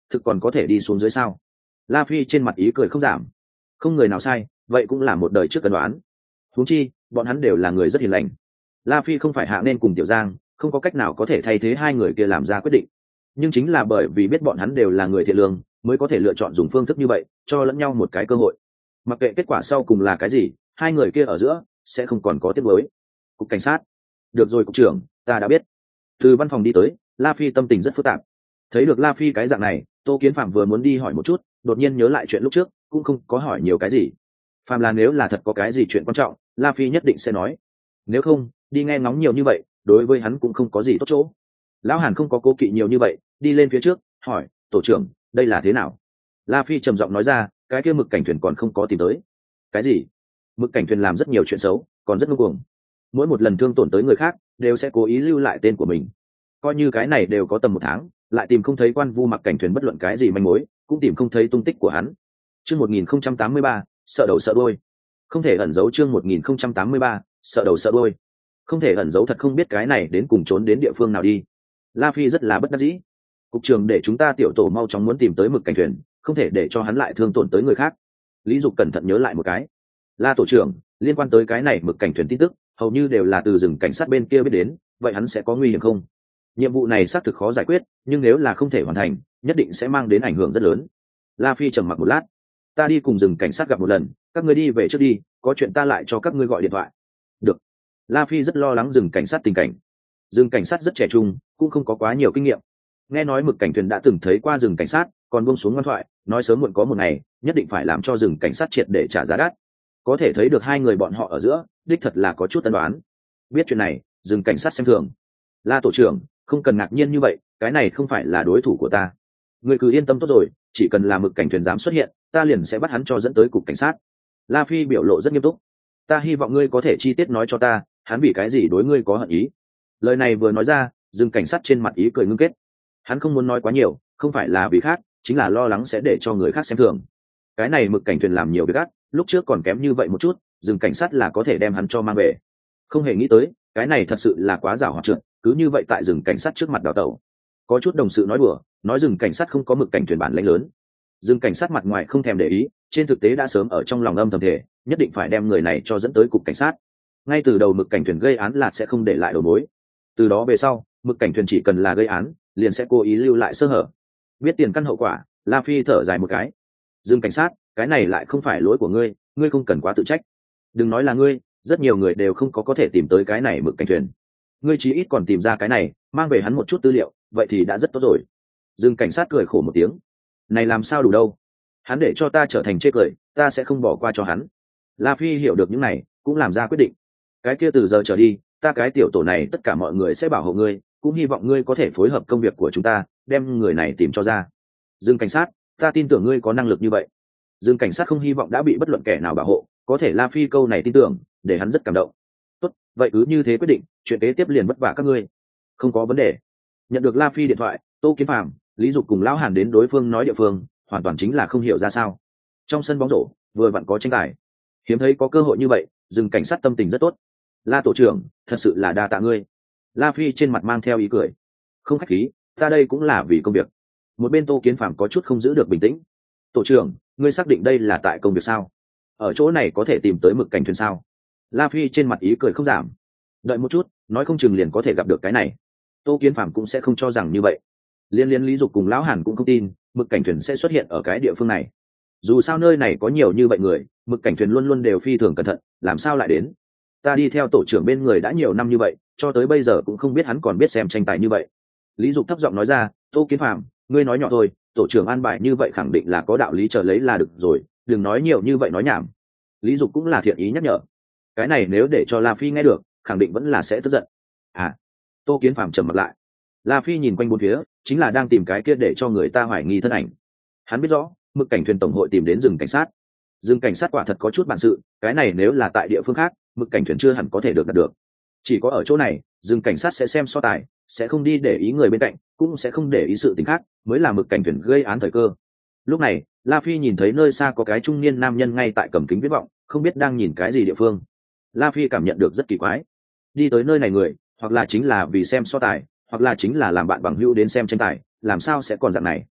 thực còn có thể đi xuống dưới sao? La Phi trên mặt ý cười không giảm. Không người nào sai, vậy cũng là một đời trước cân đoán. Huống chi bọn hắn đều là người rất hiền lành. La Phi không phải hạ nên cùng Tiểu Giang, không có cách nào có thể thay thế hai người kia làm ra quyết định, nhưng chính là bởi vì biết bọn hắn đều là người thiện lương mới có thể lựa chọn dùng phương thức như vậy cho lẫn nhau một cái cơ hội. Mặc kệ kết quả sau cùng là cái gì, hai người kia ở giữa sẽ không còn có tiếc nuối. Cục cảnh sát. Được rồi cục trưởng, ta đã biết. Từ văn phòng đi tới, La Phi tâm tình rất phức tạp. Thấy được La Phi cái dạng này, Tô Kiến Phạm vừa muốn đi hỏi một chút, đột nhiên nhớ lại chuyện lúc trước, cũng không có hỏi nhiều cái gì. Phạm là nếu là thật có cái gì chuyện quan trọng, La Phi nhất định sẽ nói. Nếu không, đi nghe ngóng nhiều như vậy, đối với hắn cũng không có gì tốt chỗ. Lão Hàn không có cố kỵ nhiều như vậy, đi lên phía trước, hỏi, tổ trưởng, đây là thế nào? La Phi trầm giọng nói ra, cái kia mực cảnh thuyền còn không có tìm tới. Cái gì? Mực cảnh thuyền làm rất nhiều chuyện xấu, còn rất ngông cuồng. Mỗi một lần thương tổn tới người khác, đều sẽ cố ý lưu lại tên của mình. Coi như cái này đều có tầm một tháng, lại tìm không thấy quan vu mặc cảnh thuyền bất luận cái gì manh mối, cũng tìm không thấy tung tích của hắn. Chương một nghìn không trăm tám mươi ba, sợ đầu sợ đuôi. Không thể ẩn giấu chương một nghìn không trăm tám mươi ba, sợ đầu sợ đuôi. Không thể ẩn giấu thật không biết cái này đến cùng trốn đến địa phương nào đi. La Phi rất là bất đắc dĩ. Cục trưởng để chúng ta tiểu tổ mau chóng muốn tìm tới mực cảnh thuyền, không thể để cho hắn lại thương tổn tới người khác. Lý Dục cẩn thận nhớ lại một cái. La tổ trưởng, liên quan tới cái này mực cảnh thuyền tin tức, hầu như đều là từ rừng cảnh sát bên kia biết đến, vậy hắn sẽ có nguy hiểm không? Nhiệm vụ này xác thực khó giải quyết, nhưng nếu là không thể hoàn thành, nhất định sẽ mang đến ảnh hưởng rất lớn. La Phi trầm mặc một lát. Ta đi cùng rừng cảnh sát gặp một lần, các ngươi đi về trước đi, có chuyện ta lại cho các ngươi gọi điện thoại. Được. La Phi rất lo lắng rừng cảnh sát tình cảnh. Rừng cảnh sát rất trẻ trung, cũng không có quá nhiều kinh nghiệm. Nghe nói mực cảnh thuyền đã từng thấy qua rừng cảnh sát, còn buông xuống ngoan thoại, nói sớm muộn có một ngày, nhất định phải làm cho rừng cảnh sát triệt để trả giá đắt. Có thể thấy được hai người bọn họ ở giữa, đích thật là có chút tân đoán. Biết chuyện này, rừng cảnh sát xem thường. La tổ trưởng, không cần ngạc nhiên như vậy, cái này không phải là đối thủ của ta. Người cứ yên tâm tốt rồi, chỉ cần là mực cảnh thuyền dám xuất hiện, ta liền sẽ bắt hắn cho dẫn tới cục cảnh sát. La Phi biểu lộ rất nghiêm túc. Ta hy vọng ngươi có thể chi tiết nói cho ta, hắn vì cái gì đối ngươi có hận ý. Lời này vừa nói ra, rừng cảnh sát trên mặt ý cười ngưng kết. Hắn không muốn nói quá nhiều, không phải là vì khác, chính là lo lắng sẽ để cho người khác xem thường. Cái này mực cảnh thuyền làm nhiều việc ác, lúc trước còn kém như vậy một chút, rừng cảnh sát là có thể đem hắn cho mang về. Không hề nghĩ tới, cái này thật sự là quá giảo hoạt trượt, cứ như vậy tại rừng cảnh sát trước mặt đào tẩu. Có chút đồng sự nói đùa, nói rừng cảnh sát không có mực cảnh thuyền bản lãnh lớn. Rừng cảnh sát mặt ngoài không thèm để ý, trên thực tế đã sớm ở trong lòng âm thầm thể, nhất định phải đem người này cho dẫn tới cục cảnh sát. Ngay từ đầu mực cảnh thuyền gây án là sẽ không để lại đầu mối. Từ đó về sau, mực cảnh thuyền chỉ cần là gây án, liền sẽ cố ý lưu lại sơ hở. Biết tiền căn hậu quả, La Phi thở dài một cái. Dương cảnh sát, cái này lại không phải lỗi của ngươi, ngươi không cần quá tự trách. Đừng nói là ngươi, rất nhiều người đều không có có thể tìm tới cái này mực cảnh thuyền. Ngươi chí ít còn tìm ra cái này, mang về hắn một chút tư liệu, vậy thì đã rất tốt rồi. Dương cảnh sát cười khổ một tiếng. Này làm sao đủ đâu? Hắn để cho ta trở thành chê cười, ta sẽ không bỏ qua cho hắn. La Phi hiểu được những này, cũng làm ra quyết định. Cái kia từ giờ trở đi, ta cái tiểu tổ này tất cả mọi người sẽ bảo hộ ngươi, cũng hy vọng ngươi có thể phối hợp công việc của chúng ta, đem người này tìm cho ra. Dương cảnh sát, ta tin tưởng ngươi có năng lực như vậy. Dương cảnh sát không hy vọng đã bị bất luận kẻ nào bảo hộ, có thể La Phi câu này tin tưởng, để hắn rất cảm động. Tốt, vậy cứ như thế quyết định, chuyện kế tiếp liền vất vả các ngươi. Không có vấn đề. Nhận được La Phi điện thoại, Tô Kiến Phàm, Lý Dục cùng Lão Hàn đến đối phương nói địa phương, hoàn toàn chính là không hiểu ra sao. Trong sân bóng rổ, vừa vặn có tranh tài. Hiếm thấy có cơ hội như vậy, Dương cảnh sát tâm tình rất tốt. La tổ trưởng, thật sự là đa tạ ngươi. La Phi trên mặt mang theo ý cười. Không khách khí, ta đây cũng là vì công việc. Một bên Tô Kiến Phàm có chút không giữ được bình tĩnh. Tổ trưởng, ngươi xác định đây là tại công việc sao? Ở chỗ này có thể tìm tới mực cảnh thuyền sao? La Phi trên mặt ý cười không giảm. Đợi một chút, nói không chừng liền có thể gặp được cái này. Tô Kiến Phàm cũng sẽ không cho rằng như vậy. Liên liên Lý Dục cùng Lão Hàn cũng không tin mực cảnh thuyền sẽ xuất hiện ở cái địa phương này. Dù sao nơi này có nhiều như vậy người, mực cảnh thuyền luôn luôn đều phi thường cẩn thận, làm sao lại đến? Ta đi theo tổ trưởng bên người đã nhiều năm như vậy, cho tới bây giờ cũng không biết hắn còn biết xem tranh tài như vậy. Lý Dục thấp giọng nói ra, Tô Kiến Phàm, ngươi nói nhỏ thôi, tổ trưởng an bài như vậy khẳng định là có đạo lý, chờ lấy là được rồi, đừng nói nhiều như vậy nói nhảm. Lý Dục cũng là thiện ý nhắc nhở. Cái này nếu để cho La Phi nghe được, khẳng định vẫn là sẽ tức giận. À, Tô Kiến Phàm trầm mặt lại. La Phi nhìn quanh bốn phía, chính là đang tìm cái kia để cho người ta hoài nghi thân ảnh. Hắn biết rõ, mực cảnh thuyền tổng hội tìm đến rừng cảnh sát. Rừng cảnh sát quả thật có chút bản sự, cái này nếu là tại địa phương khác, mực cảnh thuyền chưa hẳn có thể được đạt được. Chỉ có ở chỗ này, rừng cảnh sát sẽ xem so tài, sẽ không đi để ý người bên cạnh, cũng sẽ không để ý sự tình khác, mới là mực cảnh thuyền gây án thời cơ. Lúc này, La Phi nhìn thấy nơi xa có cái trung niên nam nhân ngay tại cầm kính viễn vọng, không biết đang nhìn cái gì địa phương. La Phi cảm nhận được rất kỳ quái. Đi tới nơi này người, hoặc là chính là vì xem so tài, hoặc là chính là làm bạn bằng hữu đến xem tranh tài, làm sao sẽ còn dạng này?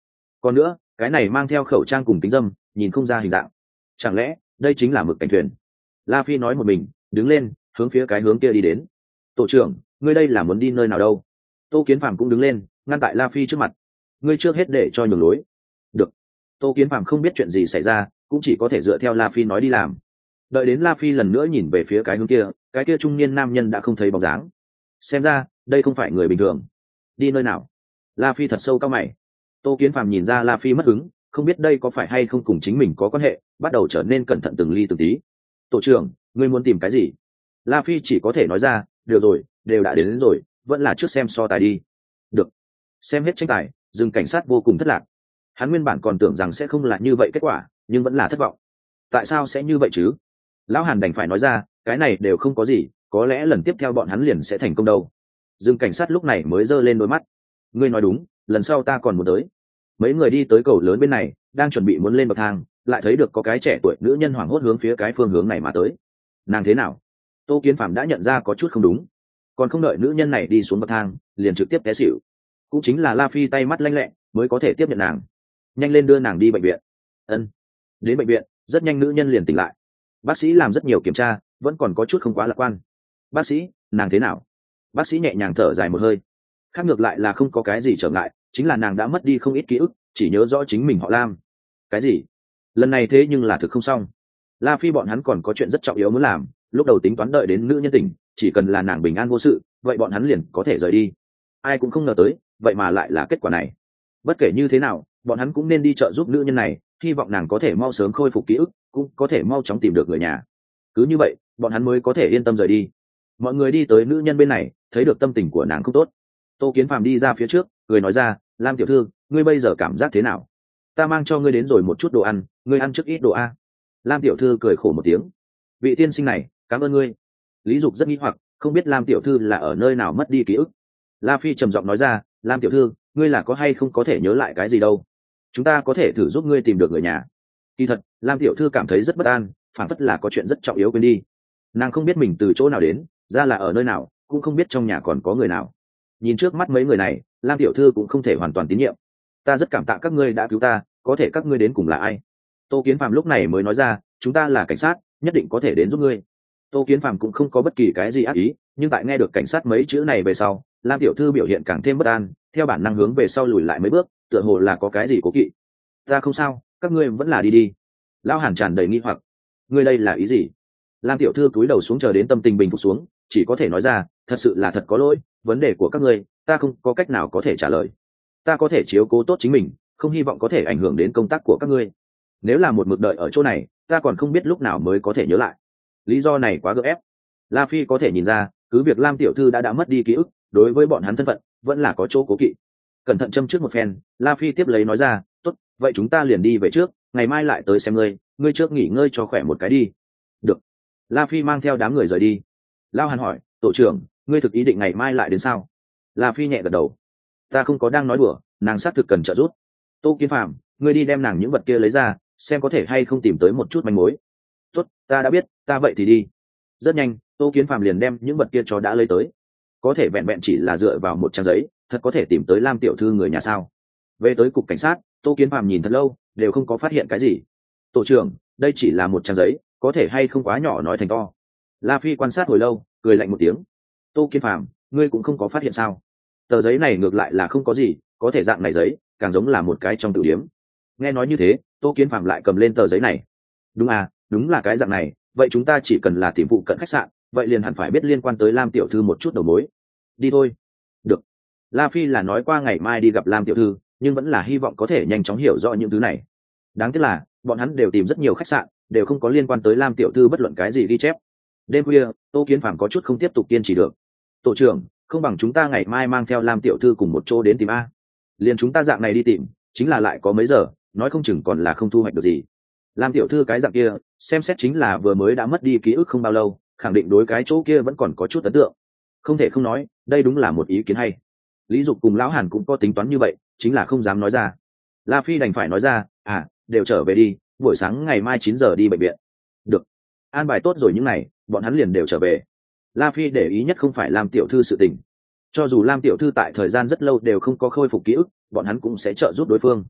Còn nữa cái này mang theo khẩu trang cùng kính dâm nhìn không ra hình dạng, chẳng lẽ đây chính là mực cảnh thuyền? La Phi nói một mình đứng lên hướng phía cái hướng kia đi đến. Tổ trưởng, ngươi đây là muốn đi nơi nào đâu? Tô Kiến Phạm cũng đứng lên ngăn tại La Phi trước mặt. Ngươi trước hết để cho nhường lối. Được. Tô Kiến Phạm không biết chuyện gì xảy ra, cũng chỉ có thể dựa theo La Phi nói đi làm. Đợi đến La Phi lần nữa nhìn về phía cái hướng kia, cái kia trung niên nam nhân đã không thấy bóng dáng. Xem ra đây không phải người bình thường. Đi nơi nào? La Phi thật sâu cao mày. Tô Kiến Phạm nhìn ra La Phi mất hứng, không biết đây có phải hay không cùng chính mình có quan hệ, bắt đầu trở nên cẩn thận từng ly từng tí. Tổ trưởng, ngươi muốn tìm cái gì? La Phi chỉ có thể nói ra, được rồi, đều đã đến, đến rồi, vẫn là trước xem so tài đi. Được. Xem hết tranh tài, rừng cảnh sát vô cùng thất lạc. Hắn nguyên bản còn tưởng rằng sẽ không là như vậy kết quả, nhưng vẫn là thất vọng. Tại sao sẽ như vậy chứ? Lão Hàn đành phải nói ra, cái này đều không có gì, có lẽ lần tiếp theo bọn hắn liền sẽ thành công đâu. Rừng cảnh sát lúc này mới giơ lên đôi mắt. Ngươi nói đúng, lần sau ta còn muốn tới. Mấy người đi tới cầu lớn bên này, đang chuẩn bị muốn lên bậc thang, lại thấy được có cái trẻ tuổi nữ nhân hoảng hốt hướng phía cái phương hướng này mà tới. Nàng thế nào? Tô Kiến Phạm đã nhận ra có chút không đúng, còn không đợi nữ nhân này đi xuống bậc thang liền trực tiếp té xỉu. Cũng chính là La Phi tay mắt lanh lẹ mới có thể tiếp nhận nàng. Nhanh lên đưa nàng đi bệnh viện. Ân. Đến bệnh viện rất nhanh nữ nhân liền tỉnh lại. Bác sĩ làm rất nhiều kiểm tra, vẫn còn có chút không quá lạc quan. Bác sĩ, nàng thế nào? Bác sĩ nhẹ nhàng thở dài một hơi. Khác ngược lại là không có cái gì trở ngại, chính là nàng đã mất đi không ít ký ức, chỉ nhớ rõ chính mình họ Lam. Cái gì? Lần này thế nhưng là thực không xong. La Phi bọn hắn còn có chuyện rất trọng yếu muốn làm, lúc đầu tính toán đợi đến nữ nhân tỉnh, chỉ cần là nàng bình an vô sự, vậy bọn hắn liền có thể rời đi. Ai cũng không ngờ tới, vậy mà lại là kết quả này. Bất kể như thế nào, bọn hắn cũng nên đi trợ giúp nữ nhân này, hy vọng nàng có thể mau sớm khôi phục ký ức, cũng có thể mau chóng tìm được người nhà. Cứ như vậy, bọn hắn mới có thể yên tâm rời đi. Mọi người đi tới nữ nhân bên này, thấy được tâm tình của nàng không tốt. Tô Kiến Phạm đi ra phía trước, cười nói ra, Lam tiểu thư, ngươi bây giờ cảm giác thế nào? Ta mang cho ngươi đến rồi một chút đồ ăn, ngươi ăn trước ít đồ a. Lam tiểu thư cười khổ một tiếng. Vị tiên sinh này, cảm ơn ngươi. Lý Dục rất nghi hoặc, không biết Lam tiểu thư là ở nơi nào mất đi ký ức. La Phi trầm giọng nói ra, Lam tiểu thư, ngươi là có hay không có thể nhớ lại cái gì đâu? Chúng ta có thể thử giúp ngươi tìm được người nhà. Kỳ thật, Lam tiểu thư cảm thấy rất bất an, phản phất là có chuyện rất trọng yếu quên đi. Nàng không biết mình từ chỗ nào đến, ra là ở nơi nào, cũng không biết trong nhà còn có người nào. Nhìn trước mắt mấy người này, Lam tiểu thư cũng không thể hoàn toàn tín nhiệm. Ta rất cảm tạ các ngươi đã cứu ta, có thể các ngươi đến cùng là ai? Tô Kiến Phạm lúc này mới nói ra, chúng ta là cảnh sát, nhất định có thể đến giúp ngươi. Tô Kiến Phạm cũng không có bất kỳ cái gì ác ý, nhưng tại nghe được cảnh sát mấy chữ này về sau, Lam tiểu thư biểu hiện càng thêm bất an, theo bản năng hướng về sau lùi lại mấy bước, tựa hồ là có cái gì cố kỵ. Ta không sao, các ngươi vẫn là đi đi. Lão Hàn tràn đầy nghi hoặc, ngươi đây là ý gì? Lam tiểu thư cúi đầu xuống chờ đến tâm tình bình phục xuống, chỉ có thể nói ra, thật sự là thật có lỗi, vấn đề của các ngươi, ta không có cách nào có thể trả lời. Ta có thể chiếu cố tốt chính mình, không hy vọng có thể ảnh hưởng đến công tác của các ngươi. Nếu là một mực đợi ở chỗ này, ta còn không biết lúc nào mới có thể nhớ lại. Lý do này quá gượng ép. La Phi có thể nhìn ra, cứ việc Lam tiểu thư đã đã mất đi ký ức, đối với bọn hắn thân phận vẫn là có chỗ cố kỵ. Cẩn thận châm trước một phen, La Phi tiếp lấy nói ra, tốt, vậy chúng ta liền đi về trước, ngày mai lại tới xem ngươi, ngươi trước nghỉ ngơi cho khỏe một cái đi. Được. La Phi mang theo đám người rời đi. Lao Hàn hỏi, tổ trưởng, ngươi thực ý định ngày mai lại đến sao? La Phi nhẹ gật đầu. Ta không có đang nói đùa, nàng xác thực cần trợ giúp. Tô Kiến Phạm, ngươi đi đem nàng những vật kia lấy ra, xem có thể hay không tìm tới một chút manh mối. Tốt, ta đã biết, ta vậy thì đi. Rất nhanh, Tô Kiến Phạm liền đem những vật kia cho đã lấy tới. Có thể vẹn vẹn chỉ là dựa vào một trang giấy, thật có thể tìm tới Lam tiểu thư người nhà sao? Về tới cục cảnh sát, Tô Kiến Phạm nhìn thật lâu, đều không có phát hiện cái gì. Tổ trưởng, đây chỉ là một trang giấy, có thể hay không quá nhỏ nói thành to. La Phi quan sát hồi lâu, cười lạnh một tiếng. Tô Kiến Phạm, ngươi cũng không có phát hiện sao? Tờ giấy này ngược lại là không có gì, có thể dạng này giấy, càng giống là một cái trong tử điếm. Nghe nói như thế, Tô Kiến Phạm lại cầm lên tờ giấy này. Đúng à, đúng là cái dạng này, vậy chúng ta chỉ cần là tìm vụ cận khách sạn, vậy liền hẳn phải biết liên quan tới Lam tiểu thư một chút đầu mối. Đi thôi. Được. La Phi là nói qua ngày mai đi gặp Lam tiểu thư, nhưng vẫn là hy vọng có thể nhanh chóng hiểu rõ những thứ này. Đáng tiếc là, bọn hắn đều tìm rất nhiều khách sạn, đều không có liên quan tới Lam tiểu thư bất luận cái gì ghi chép. Đêm khuya, Tô Kiến Phạm có chút không tiếp tục kiên trì được. Tổ trưởng, không bằng chúng ta ngày mai mang theo Lam tiểu thư cùng một chỗ đến tìm a. Liền chúng ta dạng này đi tìm, chính là lại có mấy giờ, nói không chừng còn là không thu hoạch được gì. Lam tiểu thư cái dạng kia, xem xét chính là vừa mới đã mất đi ký ức không bao lâu, khẳng định đối cái chỗ kia vẫn còn có chút ấn tượng. Không thể không nói, đây đúng là một ý kiến hay. Lý Dục cùng Lão Hàn cũng có tính toán như vậy, chính là không dám nói ra. La Phi đành phải nói ra, à, đều trở về đi, buổi sáng ngày mai chín giờ đi bệnh viện. Được. An bài tốt rồi những này, bọn hắn liền đều trở về. La Phi để ý nhất không phải Lam tiểu thư sự tình. Cho dù Lam tiểu thư tại thời gian rất lâu đều không có khôi phục ký ức, bọn hắn cũng sẽ trợ giúp đối phương.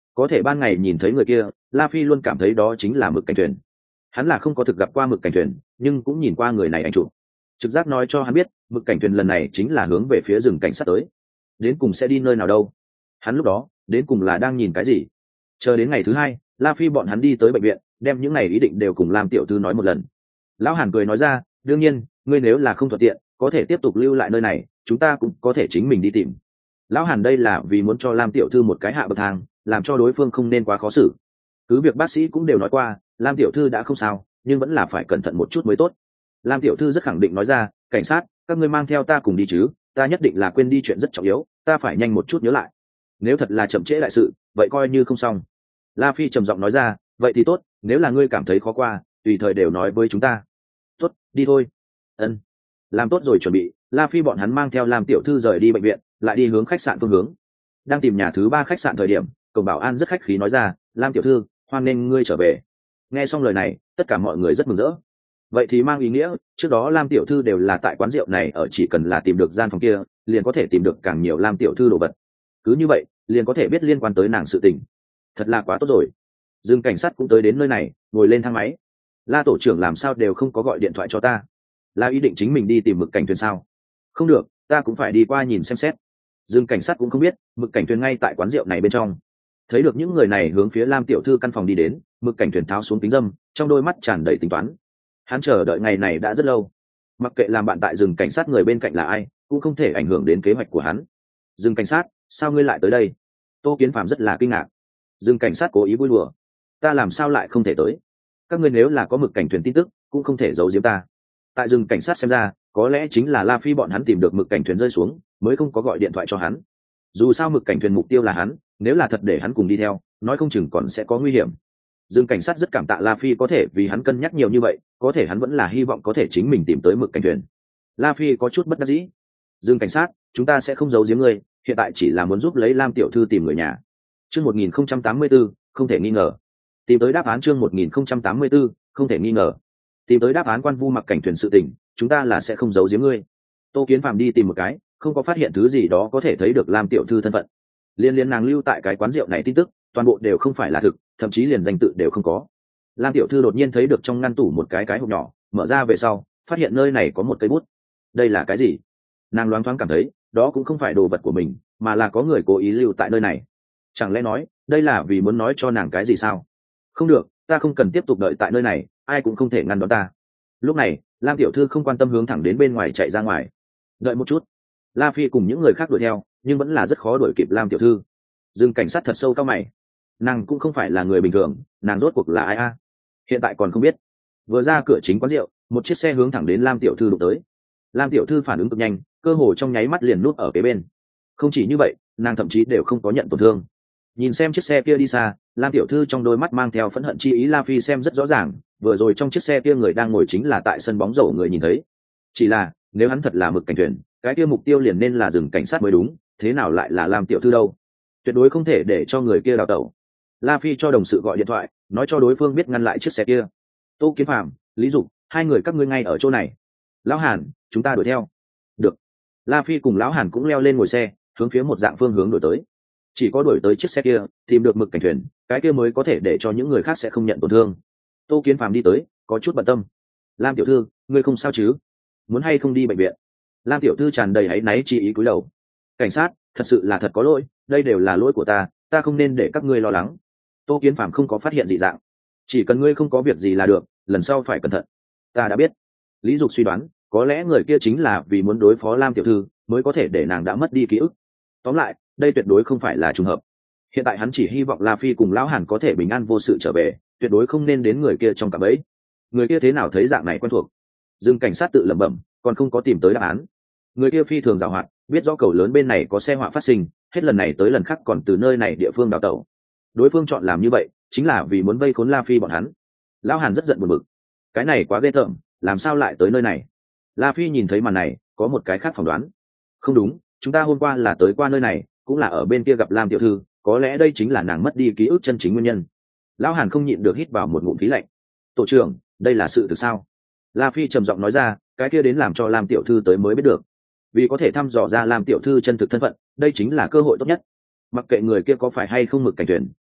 có thể ban ngày nhìn thấy người kia, La Phi luôn cảm thấy đó chính là Mực Cảnh Thuyền. Hắn là không có thực gặp qua Mực Cảnh Thuyền, nhưng cũng nhìn qua người này ảnh chụp. Trực giác nói cho hắn biết, Mực Cảnh Thuyền lần này chính là hướng về phía rừng cảnh sát tới. Đến cùng sẽ đi nơi nào đâu? Hắn lúc đó, đến cùng là đang nhìn cái gì? Chờ đến ngày thứ hai, La Phi bọn hắn đi tới bệnh viện, đem những này ý định đều cùng Lam tiểu thư nói một lần. Lão Hàn cười nói ra, đương nhiên, ngươi nếu là không thuận tiện, có thể tiếp tục lưu lại nơi này, chúng ta cũng có thể chính mình đi tìm. Lão Hàn đây là vì muốn cho Lam tiểu thư một cái hạ bậc thang, làm cho đối phương không nên quá khó xử. Cứ việc bác sĩ cũng đều nói qua, Lam tiểu thư đã không sao, nhưng vẫn là phải cẩn thận một chút mới tốt. Lam tiểu thư rất khẳng định nói ra, cảnh sát, các ngươi mang theo ta cùng đi chứ, ta nhất định là quên đi chuyện rất trọng yếu, ta phải nhanh một chút nhớ lại. Nếu thật là chậm trễ đại sự, vậy coi như không xong. La Phi trầm giọng nói ra, vậy thì tốt, nếu là ngươi cảm thấy khó qua, tùy thời đều nói với chúng ta. Tốt, đi thôi. Ân. Làm tốt rồi chuẩn bị, La Phi bọn hắn mang theo Lam tiểu thư rời đi bệnh viện, lại đi hướng khách sạn phương hướng. Đang tìm nhà thứ ba khách sạn thời điểm, cổng bảo an rất khách khí nói ra, Lam tiểu thư, hoan nghênh ngươi trở về. Nghe xong lời này, tất cả mọi người rất mừng rỡ. Vậy thì mang ý nghĩa, trước đó Lam tiểu thư đều là tại quán rượu này ở, chỉ cần là tìm được gian phòng kia, liền có thể tìm được càng nhiều Lam tiểu thư đồ vật. Cứ như vậy, liền có thể biết liên quan tới nàng sự tình. Thật là quá tốt rồi. Dương cảnh sát cũng tới đến nơi này, ngồi lên thang máy. La tổ trưởng làm sao đều không có gọi điện thoại cho ta? Là ý định chính mình đi tìm Mực Cảnh Thuyền sao? Không được, ta cũng phải đi qua nhìn xem xét. Dương cảnh sát cũng không biết, Mực Cảnh Thuyền ngay tại quán rượu này bên trong. Thấy được những người này hướng phía Lam tiểu thư căn phòng đi đến, Mực Cảnh Thuyền tháo xuống kính dâm, trong đôi mắt tràn đầy tính toán. Hắn chờ đợi ngày này đã rất lâu. Mặc kệ làm bạn tại rừng cảnh sát người bên cạnh là ai, cũng không thể ảnh hưởng đến kế hoạch của hắn. Rừng cảnh sát, sao ngươi lại tới đây? Tô Kiến Phạm rất là kinh ngạc. Rừng cảnh sát cố ý vui đùa, ta làm sao lại không thể tới? Các ngươi nếu là có Mực Cảnh Thuyền tin tức, cũng không thể giấu giếm ta. Tại rừng cảnh sát xem ra, có lẽ chính là La Phi bọn hắn tìm được Mực Cảnh Thuyền rơi xuống, mới không có gọi điện thoại cho hắn. Dù sao Mực Cảnh Thuyền mục tiêu là hắn, nếu là thật để hắn cùng đi theo, nói không chừng còn sẽ có nguy hiểm. Dương cảnh sát rất cảm tạ La Phi có thể vì hắn cân nhắc nhiều như vậy, có thể hắn vẫn là hy vọng có thể chính mình tìm tới Mực Cảnh Thuyền. La Phi có chút bất đắc dĩ. Dương cảnh sát, chúng ta sẽ không giấu giếm ngươi, hiện tại chỉ là muốn giúp lấy Lam tiểu thư tìm người nhà. Chương một nghìn không trăm tám mươi tư, không thể nghi ngờ. Tìm tới đáp án chương một nghìn không trăm tám mươi tư, không thể nghi ngờ. Tìm tới đáp án quan vu Mặc Cảnh Thuyền sự tình, chúng ta là sẽ không giấu giếm ngươi. Tô Kiến Phạm đi tìm một cái, không có phát hiện thứ gì đó có thể thấy được Lam tiểu thư thân phận. Liên liên nàng lưu tại cái quán rượu này tin tức, toàn bộ đều không phải là thực, thậm chí liền danh tự đều không có. Lam tiểu thư đột nhiên thấy được trong ngăn tủ một cái cái hộp nhỏ, mở ra về sau, phát hiện nơi này có một cây bút. Đây là cái gì? Nàng loáng thoáng cảm thấy, đó cũng không phải đồ vật của mình, mà là có người cố ý lưu tại nơi này. Chẳng lẽ nói, đây là vì muốn nói cho nàng cái gì sao? Không được, ta không cần tiếp tục đợi tại nơi này, ai cũng không thể ngăn đón ta. Lúc này, Lam tiểu thư không quan tâm hướng thẳng đến bên ngoài chạy ra ngoài. Đợi một chút. La Phi cùng những người khác đuổi theo, nhưng vẫn là rất khó đuổi kịp Lam tiểu thư. Dương cảnh sát thật sâu cao mày. Nàng cũng không phải là người bình thường, nàng rốt cuộc là ai a? Hiện tại còn không biết. Vừa ra cửa chính quán rượu, một chiếc xe hướng thẳng đến Lam tiểu thư đụng tới. Lam tiểu thư phản ứng cực nhanh, cơ hồ trong nháy mắt liền núp ở kế bên. Không chỉ như vậy, nàng thậm chí đều không có nhận tổn thương. Nhìn xem chiếc xe kia đi xa, Lam tiểu thư trong đôi mắt mang theo phẫn hận chi ý. La Phi xem rất rõ ràng, vừa rồi trong chiếc xe kia người đang ngồi chính là tại sân bóng rổ người nhìn thấy. Chỉ là, nếu hắn thật là Mực Cảnh Thuyền, cái kia mục tiêu liền nên là rừng cảnh sát mới đúng, thế nào lại là Lam tiểu thư đâu? Tuyệt đối không thể để cho người kia đào tẩu. La Phi cho đồng sự gọi điện thoại, nói cho đối phương biết ngăn lại chiếc xe kia. Tô Kiến Phạm, Lý Dục, hai người các ngươi ngay ở chỗ này. Lão Hàn, chúng ta đuổi theo. Được. La Phi cùng Lão Hàn cũng leo lên ngồi xe, hướng phía một dạng phương hướng đuổi tới. Chỉ có đuổi tới chiếc xe kia, tìm được Mực Cảnh Thuyền, cái kia mới có thể để cho những người khác sẽ không nhận tổn thương. Tô Kiến Phạm đi tới, có chút bận tâm. Lam tiểu thư, ngươi không sao chứ? Muốn hay không đi bệnh viện? Lam tiểu thư tràn đầy áy náy chi ý cúi đầu. Cảnh sát, thật sự là thật có lỗi, đây đều là lỗi của ta, ta không nên để các ngươi lo lắng. Tô Kiến Phạm không có phát hiện dị dạng. Chỉ cần ngươi không có việc gì là được, lần sau phải cẩn thận. Ta đã biết. Lý Dục suy đoán, có lẽ người kia chính là vì muốn đối phó Lam tiểu thư, mới có thể để nàng đã mất đi ký ức. Tóm lại, đây tuyệt đối không phải là trùng hợp. Hiện tại hắn chỉ hy vọng La Phi cùng Lão Hàn có thể bình an vô sự trở về, tuyệt đối không nên đến người kia trong cạm bẫy. Người kia thế nào thấy dạng này quen thuộc? Dương cảnh sát tự lẩm bẩm, còn không có tìm tới đáp án. Người kia phi thường giàu hoạt, biết rõ cầu lớn bên này có xe họa phát sinh, hết lần này tới lần khác còn từ nơi này địa phương đào tẩu. Đối phương chọn làm như vậy, chính là vì muốn vây khốn La Phi bọn hắn. Lão Hàn rất giận buồn bực. Cái này quá ghê tởm, làm sao lại tới nơi này? La Phi nhìn thấy màn này, có một cái khác phỏng đoán. Không đúng, chúng ta hôm qua là tới qua nơi này, cũng là ở bên kia gặp Lam tiểu thư, có lẽ đây chính là nàng mất đi ký ức chân chính nguyên nhân. Lão Hàn không nhịn được hít vào một ngụm khí lạnh. Tổ trưởng, đây là sự thực sao? La Phi trầm giọng nói ra, cái kia đến làm cho Lam tiểu thư tới mới biết được. Vì có thể thăm dò ra Lam tiểu thư chân thực thân phận, đây chính là cơ hội tốt nhất. Mặc kệ người kia có phải hay không Mực Cảnh Thuyền,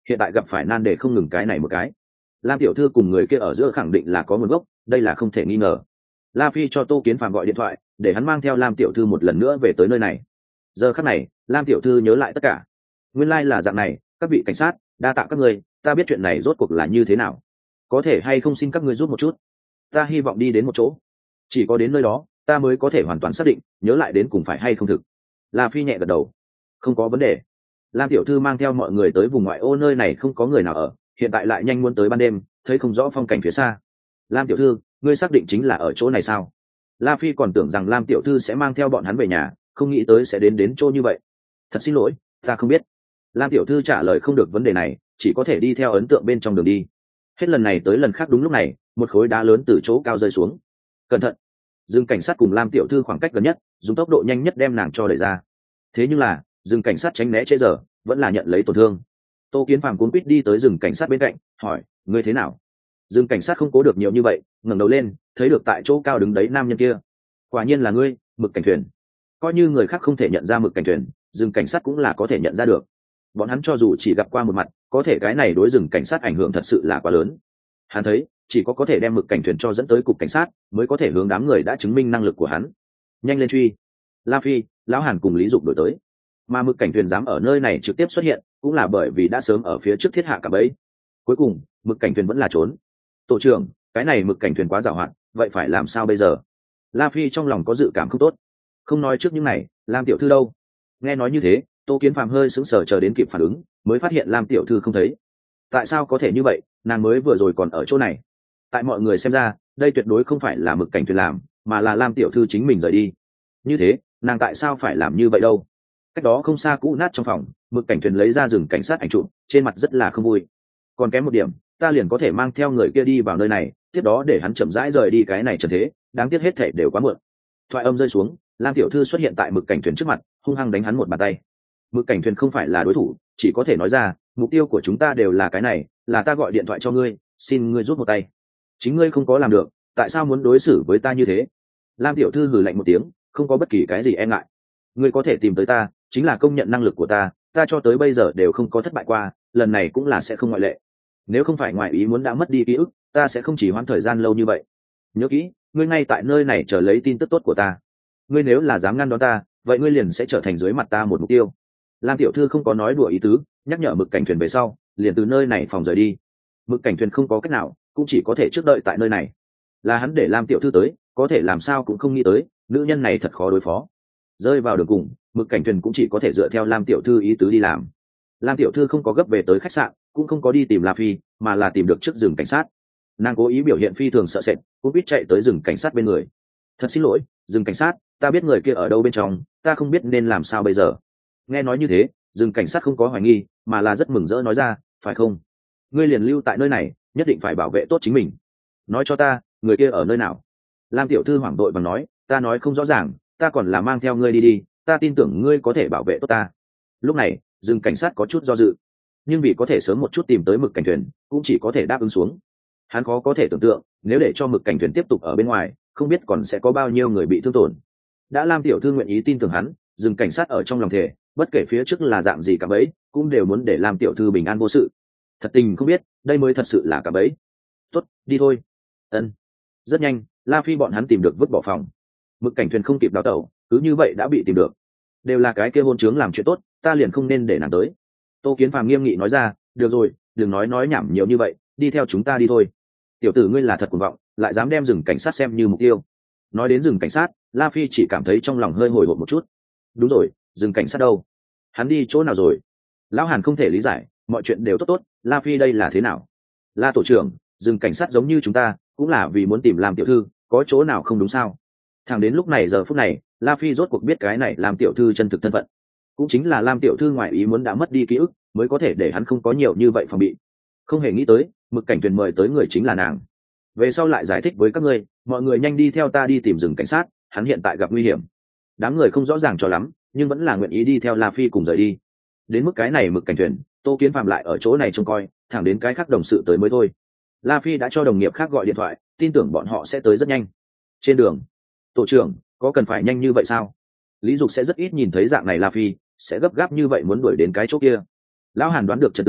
hiện tại gặp phải nan đề không ngừng cái này một cái. Lam tiểu thư cùng người kia ở giữa khẳng định là có nguồn gốc, đây là không thể nghi ngờ. La Phi cho Tô Kiến Phàm gọi điện thoại để hắn mang theo Lam tiểu thư một lần nữa về tới nơi này. Giờ khắc này Lam tiểu thư nhớ lại tất cả. Nguyên lai là dạng này, các vị cảnh sát, đa tạ các người, ta biết chuyện này rốt cuộc là như thế nào, có thể hay không xin các ngươi giúp một chút, ta hy vọng đi đến một chỗ, chỉ có đến nơi đó ta mới có thể hoàn toàn xác định nhớ lại đến cùng phải hay không thực. La Phi nhẹ gật đầu, không có vấn đề. Lam tiểu thư mang theo mọi người tới vùng ngoại ô, nơi này không có người nào ở, hiện tại lại nhanh muốn tới ban đêm, thấy không rõ phong cảnh phía xa. Lam tiểu thư, ngươi xác định chính là ở chỗ này sao? La Phi còn tưởng rằng Lam tiểu thư sẽ mang theo bọn hắn về nhà, không nghĩ tới sẽ đến đến chỗ như vậy. Thật xin lỗi, ta không biết. Lam tiểu thư trả lời không được vấn đề này, chỉ có thể đi theo ấn tượng bên trong đường đi. Hết lần này tới lần khác đúng lúc này, một khối đá lớn từ chỗ cao rơi xuống. Cẩn thận! Dương cảnh sát cùng Lam tiểu thư khoảng cách gần nhất, dùng tốc độ nhanh nhất đem nàng cho đẩy ra. Thế nhưng là, Dương cảnh sát tránh né chế giờ, vẫn là nhận lấy tổn thương. Tô Kiến Phàm cuốn quýt đi tới Dương cảnh sát bên cạnh, hỏi: ngươi thế nào? Dương cảnh sát không cố được nhiều như vậy, ngẩng đầu lên, thấy được tại chỗ cao đứng đấy nam nhân kia. Quả nhiên là ngươi, Mực Cảnh Thuyền. Coi như người khác không thể nhận ra Mực Cảnh Thuyền, Dương cảnh sát cũng là có thể nhận ra được. Bọn hắn cho dù chỉ gặp qua một mặt, có thể cái này đối Dương cảnh sát ảnh hưởng thật sự là quá lớn. Hắn thấy, chỉ có có thể đem Mực Cảnh Thuyền cho dẫn tới cục cảnh sát, mới có thể hướng đám người đã chứng minh năng lực của hắn. Nhanh lên truy! La Phi, lão Hàn cùng Lý Dục đổi tới. Mà Mực Cảnh Thuyền dám ở nơi này trực tiếp xuất hiện, cũng là bởi vì đã sớm ở phía trước thiết hạ cả bẫy. Cuối cùng, Mực Cảnh Thuyền vẫn là trốn. Tổ trưởng, cái này Mực Cảnh Thuyền quá giàu hạn, vậy phải làm sao bây giờ? La Phi trong lòng có dự cảm không tốt. Không nói trước những này, Lam tiểu thư đâu? Nghe nói như thế, Tô Kiến Phàm hơi sững sờ chờ đến kịp phản ứng, mới phát hiện Lam tiểu thư không thấy. Tại sao có thể như vậy, nàng mới vừa rồi còn ở chỗ này? Tại mọi người xem ra, đây tuyệt đối không phải là Mực Cảnh Thuyền làm, mà là Lam tiểu thư chính mình rời đi. Như thế, nàng tại sao phải làm như vậy đâu? Cách đó không xa cũ nát trong phòng, Mực Cảnh Thuyền lấy ra rừng cảnh sát ảnh chụp, trên mặt rất là không vui. Còn kém một điểm, ta liền có thể mang theo người kia đi vào nơi này, tiếp đó để hắn chậm rãi rời đi cái này trần thế, đáng tiếc hết thể đều quá muộn. Thoại âm rơi xuống, Lam tiểu thư xuất hiện tại Mực Cảnh Thuyền trước mặt, hung hăng đánh hắn một bàn tay. Mực Cảnh Thuyền không phải là đối thủ, chỉ có thể nói ra, mục tiêu của chúng ta đều là cái này, là ta gọi điện thoại cho ngươi, xin ngươi rút một tay. Chính ngươi không có làm được, tại sao muốn đối xử với ta như thế? Lam tiểu thư hừ lạnh một tiếng, không có bất kỳ cái gì e ngại. Ngươi có thể tìm tới ta, chính là công nhận năng lực của ta, ta cho tới bây giờ đều không có thất bại qua, lần này cũng là sẽ không ngoại lệ. Nếu không phải ngoại ý muốn đã mất đi ký ức, ta sẽ không chỉ hoãn thời gian lâu như vậy. Nhớ kỹ, ngươi ngay tại nơi này chờ lấy tin tức tốt của ta. Ngươi nếu là dám ngăn đón ta, vậy ngươi liền sẽ trở thành dưới mặt ta một mục tiêu. Lam tiểu thư không có nói đùa ý tứ, nhắc nhở Mực Cảnh Thuyền về sau, liền từ nơi này phòng rời đi. Mực Cảnh Thuyền không có cách nào, cũng chỉ có thể trước đợi tại nơi này. Là hắn để Lam tiểu thư tới, có thể làm sao cũng không nghĩ tới, nữ nhân này thật khó đối phó. Rơi vào đường cùng, Mực Cảnh Thuyền cũng chỉ có thể dựa theo Lam tiểu thư ý tứ đi làm. Lam tiểu thư không có gấp về tới khách sạn, cũng không có đi tìm La Phi, mà là tìm được trước rừng cảnh sát. Nàng cố ý biểu hiện phi thường sợ sệt, cũng biết chạy tới rừng cảnh sát bên người. Thật xin lỗi, rừng cảnh sát, ta biết người kia ở đâu bên trong, ta không biết nên làm sao bây giờ. Nghe nói như thế, rừng cảnh sát không có hoài nghi, mà là rất mừng rỡ nói ra, phải không? Ngươi liền lưu tại nơi này, nhất định phải bảo vệ tốt chính mình. Nói cho ta, người kia ở nơi nào? Lam tiểu thư hoảng đội bằng nói, ta nói không rõ ràng, ta còn là mang theo ngươi đi đi, ta tin tưởng ngươi có thể bảo vệ tốt ta. Lúc này, rừng cảnh sát có chút do dự, nhưng vì có thể sớm một chút tìm tới Mực Cảnh Thuyền, cũng chỉ có thể đáp ứng xuống. Hắn khó có thể tưởng tượng, nếu để cho Mực Cảnh Thuyền tiếp tục ở bên ngoài, không biết còn sẽ có bao nhiêu người bị thương tổn. Đã Lam tiểu thư nguyện ý tin tưởng hắn, rừng cảnh sát ở trong lòng thể, bất kể phía trước là dạng gì cả bấy, cũng đều muốn để Lam tiểu thư bình an vô sự. Thật tình không biết, đây mới thật sự là cả bấy. Tốt, đi thôi. Ân. Rất nhanh, La Phi bọn hắn tìm được vứt bỏ phòng. Mực Cảnh Thuyền không kịp đào tẩu, cứ như vậy đã bị tìm được. Đều là cái kia hôn trướng làm chuyện tốt, ta liền không nên để nàng tới. Tô Kiến Phàm nghiêm nghị nói ra, được rồi, đừng nói nói nhảm nhiều như vậy, đi theo chúng ta đi thôi. Tiểu tử ngươi là thật cuồng vọng, lại dám đem rừng cảnh sát xem như mục tiêu. Nói đến rừng cảnh sát, La Phi chỉ cảm thấy trong lòng hơi hồi hộp một chút. Đúng rồi, rừng cảnh sát đâu? Hắn đi chỗ nào rồi? Lão Hàn không thể lý giải, mọi chuyện đều tốt tốt, La Phi đây là thế nào? La tổ trưởng, rừng cảnh sát giống như chúng ta, cũng là vì muốn tìm làm tiểu thư, có chỗ nào không đúng sao? Thẳng đến lúc này giờ phút này, La Phi rốt cuộc biết cái này làm tiểu thư chân thực thân phận. Cũng chính là Lam tiểu thư ngoại ý muốn đã mất đi ký ức, mới có thể để hắn không có nhiều như vậy phòng bị. Không hề nghĩ tới, Mực Cảnh Thuyền mời tới người chính là nàng. Về sau lại giải thích với các ngươi, mọi người nhanh đi theo ta đi tìm rừng cảnh sát, hắn hiện tại gặp nguy hiểm. Đám người không rõ ràng cho lắm, nhưng vẫn là nguyện ý đi theo La Phi cùng rời đi. Đến mức cái này Mực Cảnh Thuyền, Tô Kiến Phàm lại ở chỗ này trông coi, thẳng đến cái khác đồng sự tới mới thôi. La Phi đã cho đồng nghiệp khác gọi điện thoại, tin tưởng bọn họ sẽ tới rất nhanh. Trên đường, tổ trưởng, có cần phải nhanh như vậy sao? Lý Dục sẽ rất ít nhìn thấy dạng này La Phi, sẽ gấp gáp như vậy muốn đuổi đến cái chỗ kia. Lão Hàn đoán được trận tướng,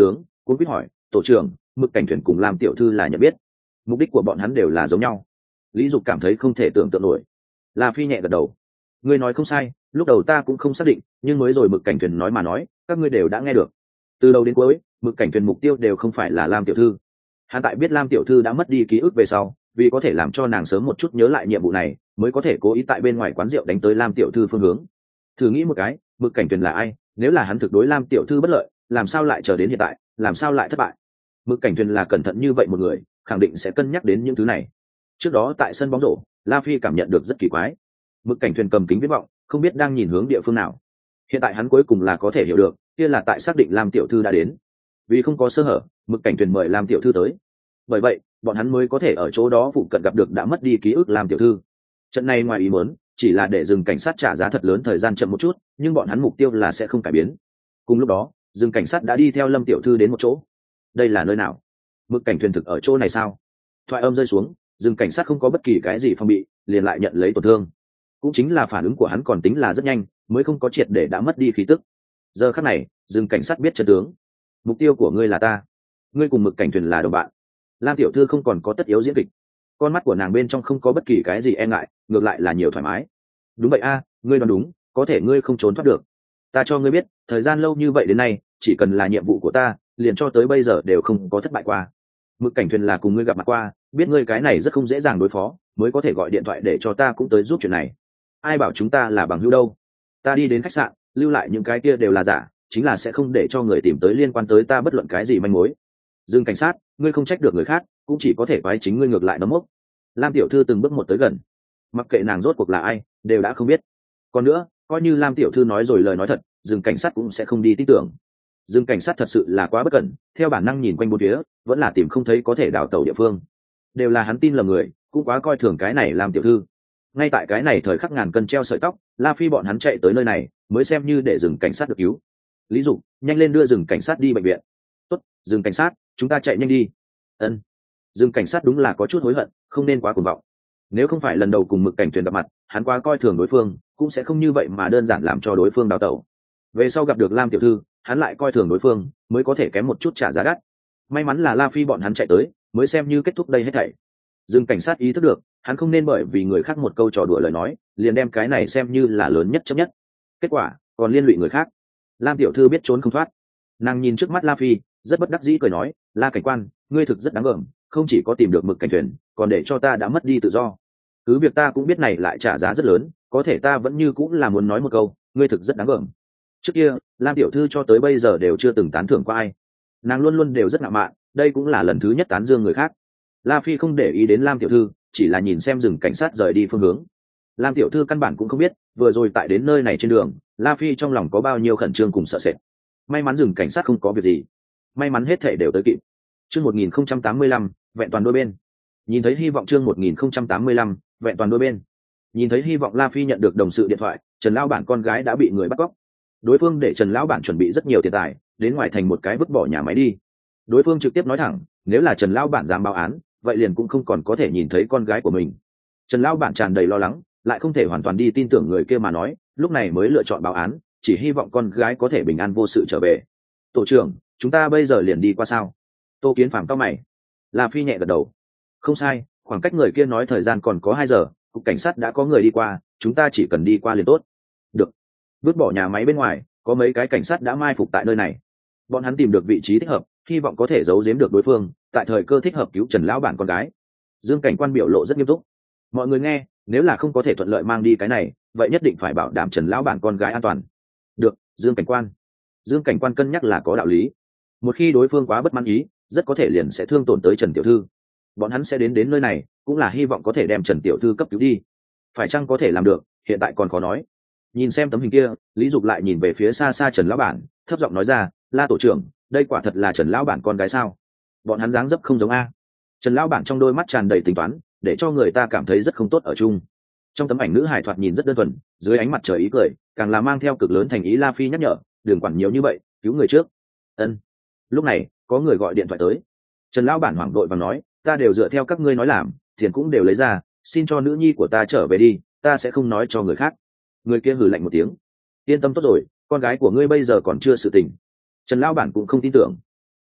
cũng biết hỏi tổ trưởng, Mực Cảnh Thuyền cùng Lam tiểu thư là nhận biết, mục đích của bọn hắn đều là giống nhau. Lý Dục cảm thấy không thể tưởng tượng nổi. La Phi nhẹ gật đầu, ngươi nói không sai, lúc đầu ta cũng không xác định, nhưng mới rồi Mực Cảnh Thuyền nói mà nói, các ngươi đều đã nghe được. Từ đầu đến cuối, Mực Cảnh Thuyền mục tiêu đều không phải là Lam tiểu thư. Hắn tại biết Lam tiểu thư đã mất đi ký ức về sau, vì có thể làm cho nàng sớm một chút nhớ lại nhiệm vụ này, mới có thể cố ý tại bên ngoài quán rượu đánh tới Lam tiểu thư phương hướng. Thử nghĩ một cái, Mực Cảnh Thuyền là ai? Nếu là hắn thực đối Lam tiểu thư bất lợi, làm sao lại chờ đến hiện tại, làm sao lại thất bại? Mực Cảnh Thuyền là cẩn thận như vậy một người, khẳng định sẽ cân nhắc đến những thứ này. Trước đó tại sân bóng rổ, La Phi cảm nhận được rất kỳ quái. Mực Cảnh Thuyền cầm kính viễn vọng, không biết đang nhìn hướng địa phương nào. Hiện tại hắn cuối cùng là có thể hiểu được, kia là tại xác định Lam tiểu thư đã đến. Vì không có sơ hở, Mực Cảnh Thuyền mời Lam tiểu thư tới. Bởi vậy, bọn hắn mới có thể ở chỗ đó phụ cận gặp được đã mất đi ký ức Lam tiểu thư. Trận này ngoài ý muốn, chỉ là để dừng cảnh sát trả giá thật lớn thời gian chậm một chút, nhưng bọn hắn mục tiêu là sẽ không cải biến. Cùng lúc đó, dừng cảnh sát đã đi theo Lâm tiểu thư đến một chỗ. Đây là nơi nào? Mực Cảnh Thuyền thực ở chỗ này sao? Thoại âm rơi xuống, dừng cảnh sát không có bất kỳ cái gì phong bị, liền lại nhận lấy tổn thương. Cũng chính là phản ứng của hắn còn tính là rất nhanh, mới không có triệt để đã mất đi khí tức. Giờ khắc này, dừng cảnh sát biết chân tướng. Mục tiêu của ngươi là ta, ngươi cùng Mực Cảnh Thuyền là đồng bạn. Lam tiểu thư không còn có tất yếu diễn kịch, con mắt của nàng bên trong không có bất kỳ cái gì e ngại, ngược lại là nhiều thoải mái. Đúng vậy a, ngươi đoán đúng, có thể ngươi không trốn thoát được. Ta cho ngươi biết, thời gian lâu như vậy đến nay, chỉ cần là nhiệm vụ của ta, liền cho tới bây giờ đều không có thất bại qua. Mực Cảnh Thuyền là cùng ngươi gặp mặt qua, biết ngươi cái này rất không dễ dàng đối phó, mới có thể gọi điện thoại để cho ta cũng tới giúp chuyện này. Ai bảo chúng ta là bằng hữu đâu? Ta đi đến khách sạn, lưu lại những cái kia đều là giả, chính là sẽ không để cho người tìm tới liên quan tới ta bất luận cái gì manh mối. Dương cảnh sát, ngươi không trách được người khác, cũng chỉ có thể quái chính ngươi ngược lại nấm mốc. Lam tiểu thư từng bước một tới gần, mặc kệ nàng rốt cuộc là ai, đều đã không biết. Còn nữa, coi như Lam tiểu thư nói rồi lời nói thật, Dương cảnh sát cũng sẽ không đi tin tưởng. Dương cảnh sát thật sự là quá bất cẩn, theo bản năng nhìn quanh bốn phía, vẫn là tìm không thấy có thể đào tẩu địa phương. Đều là hắn tin lầm người, cũng quá coi thường cái này Lam tiểu thư. Ngay tại cái này thời khắc ngàn cân treo sợi tóc, La Phi bọn hắn chạy tới nơi này, mới xem như để dừng cảnh sát được cứu. Lý Dục, nhanh lên đưa dừng cảnh sát đi bệnh viện. Tốt, dừng cảnh sát, chúng ta chạy nhanh đi. Ân. Dừng cảnh sát đúng là có chút hối hận, không nên quá cuồng vọng. Nếu không phải lần đầu cùng Mực Cảnh Thuyền gặp mặt, hắn quá coi thường đối phương, cũng sẽ không như vậy mà đơn giản làm cho đối phương đào tẩu. Về sau gặp được Lam tiểu thư, hắn lại coi thường đối phương, mới có thể kém một chút trả giá đắt. May mắn là La Phi bọn hắn chạy tới, mới xem như kết thúc đây hết thảy. Dương cảnh sát ý thức được, hắn không nên bởi vì người khác một câu trò đùa lời nói, liền đem cái này xem như là lớn nhất chấp nhất. Kết quả, còn liên lụy người khác. Lam tiểu thư biết trốn không thoát. Nàng nhìn trước mắt La Phi, rất bất đắc dĩ cười nói, La cảnh quan, ngươi thực rất đáng gờm, không chỉ có tìm được Mực Cảnh Thuyền, còn để cho ta đã mất đi tự do. Cứ việc ta cũng biết này lại trả giá rất lớn, có thể ta vẫn như cũng là muốn nói một câu, ngươi thực rất đáng gờm. Trước kia, Lam tiểu thư cho tới bây giờ đều chưa từng tán thưởng qua ai. Nàng luôn luôn đều rất ngạo mạn, đây cũng là lần thứ nhất tán dương người khác. La Phi không để ý đến Lam tiểu thư, chỉ là nhìn xem dừng cảnh sát rời đi phương hướng. Lam tiểu thư căn bản cũng không biết, vừa rồi tại đến nơi này trên đường, La Phi trong lòng có bao nhiêu khẩn trương cùng sợ sệt. May mắn dừng cảnh sát không có việc gì, may mắn hết thể đều tới kịp. Chương một nghìn không trăm tám mươi lăm, vẹn toàn đôi bên. Nhìn thấy hy vọng chương một nghìn không trăm tám mươi lăm, vẹn toàn đôi bên. Nhìn thấy hy vọng La Phi nhận được đồng sự điện thoại, Trần lão bản con gái đã bị người bắt cóc. Đối phương để Trần lão bản chuẩn bị rất nhiều tiền tài, đến ngoài thành một cái vứt bỏ nhà máy đi. Đối phương trực tiếp nói thẳng, nếu là Trần lão bản dám báo án, vậy liền cũng không còn có thể nhìn thấy con gái của mình. Trần lão bản tràn đầy lo lắng, lại không thể hoàn toàn đi tin tưởng người kia mà nói, lúc này mới lựa chọn báo án, chỉ hy vọng con gái có thể bình an vô sự trở về. Tổ trưởng, chúng ta bây giờ liền đi qua sao? Tô Kiến Phàm cau mày. La Phi nhẹ gật đầu. Không sai, khoảng cách người kia nói thời gian còn có hai giờ, cục cảnh sát đã có người đi qua, chúng ta chỉ cần đi qua liền tốt. Được. Vứt bỏ nhà máy bên ngoài, có mấy cái cảnh sát đã mai phục tại nơi này. Bọn hắn tìm được vị trí thích hợp, hy vọng có thể giấu giếm được đối phương, tại thời cơ thích hợp cứu Trần lão bản con gái. Dương cảnh quan biểu lộ rất nghiêm túc. Mọi người nghe, nếu là không có thể thuận lợi mang đi cái này, vậy nhất định phải bảo đảm Trần lão bản con gái an toàn. Được, Dương cảnh quan. Dương cảnh quan cân nhắc là có đạo lý. Một khi đối phương quá bất mãn ý, rất có thể liền sẽ thương tổn tới Trần tiểu thư. Bọn hắn sẽ đến đến nơi này, cũng là hy vọng có thể đem Trần tiểu thư cấp cứu đi. Phải chăng có thể làm được, hiện tại còn khó nói. Nhìn xem tấm hình kia, Lý Dục lại nhìn về phía xa xa Trần lão bản, thấp giọng nói ra, La tổ trưởng, đây quả thật là Trần lão bản con gái sao? Bọn hắn dáng dấp không giống a. Trần lão bản trong đôi mắt tràn đầy tính toán, để cho người ta cảm thấy rất không tốt ở chung. Trong tấm ảnh nữ hài thoạt nhìn rất đơn thuần, dưới ánh mặt trời ý cười, càng là mang theo cực lớn thành ý. La Phi nhắc nhở, đừng quản nhiều như vậy, cứu người trước. Ân. Lúc này, có người gọi điện thoại tới. Trần lão bản hoảng đội và nói, ta đều dựa theo các ngươi nói làm, tiền cũng đều lấy ra, xin cho nữ nhi của ta trở về đi, ta sẽ không nói cho người khác. Người kia hừ lạnh một tiếng, yên tâm tốt rồi, con gái của ngươi bây giờ còn chưa sự tình. Trần lão bản cũng không tin tưởng.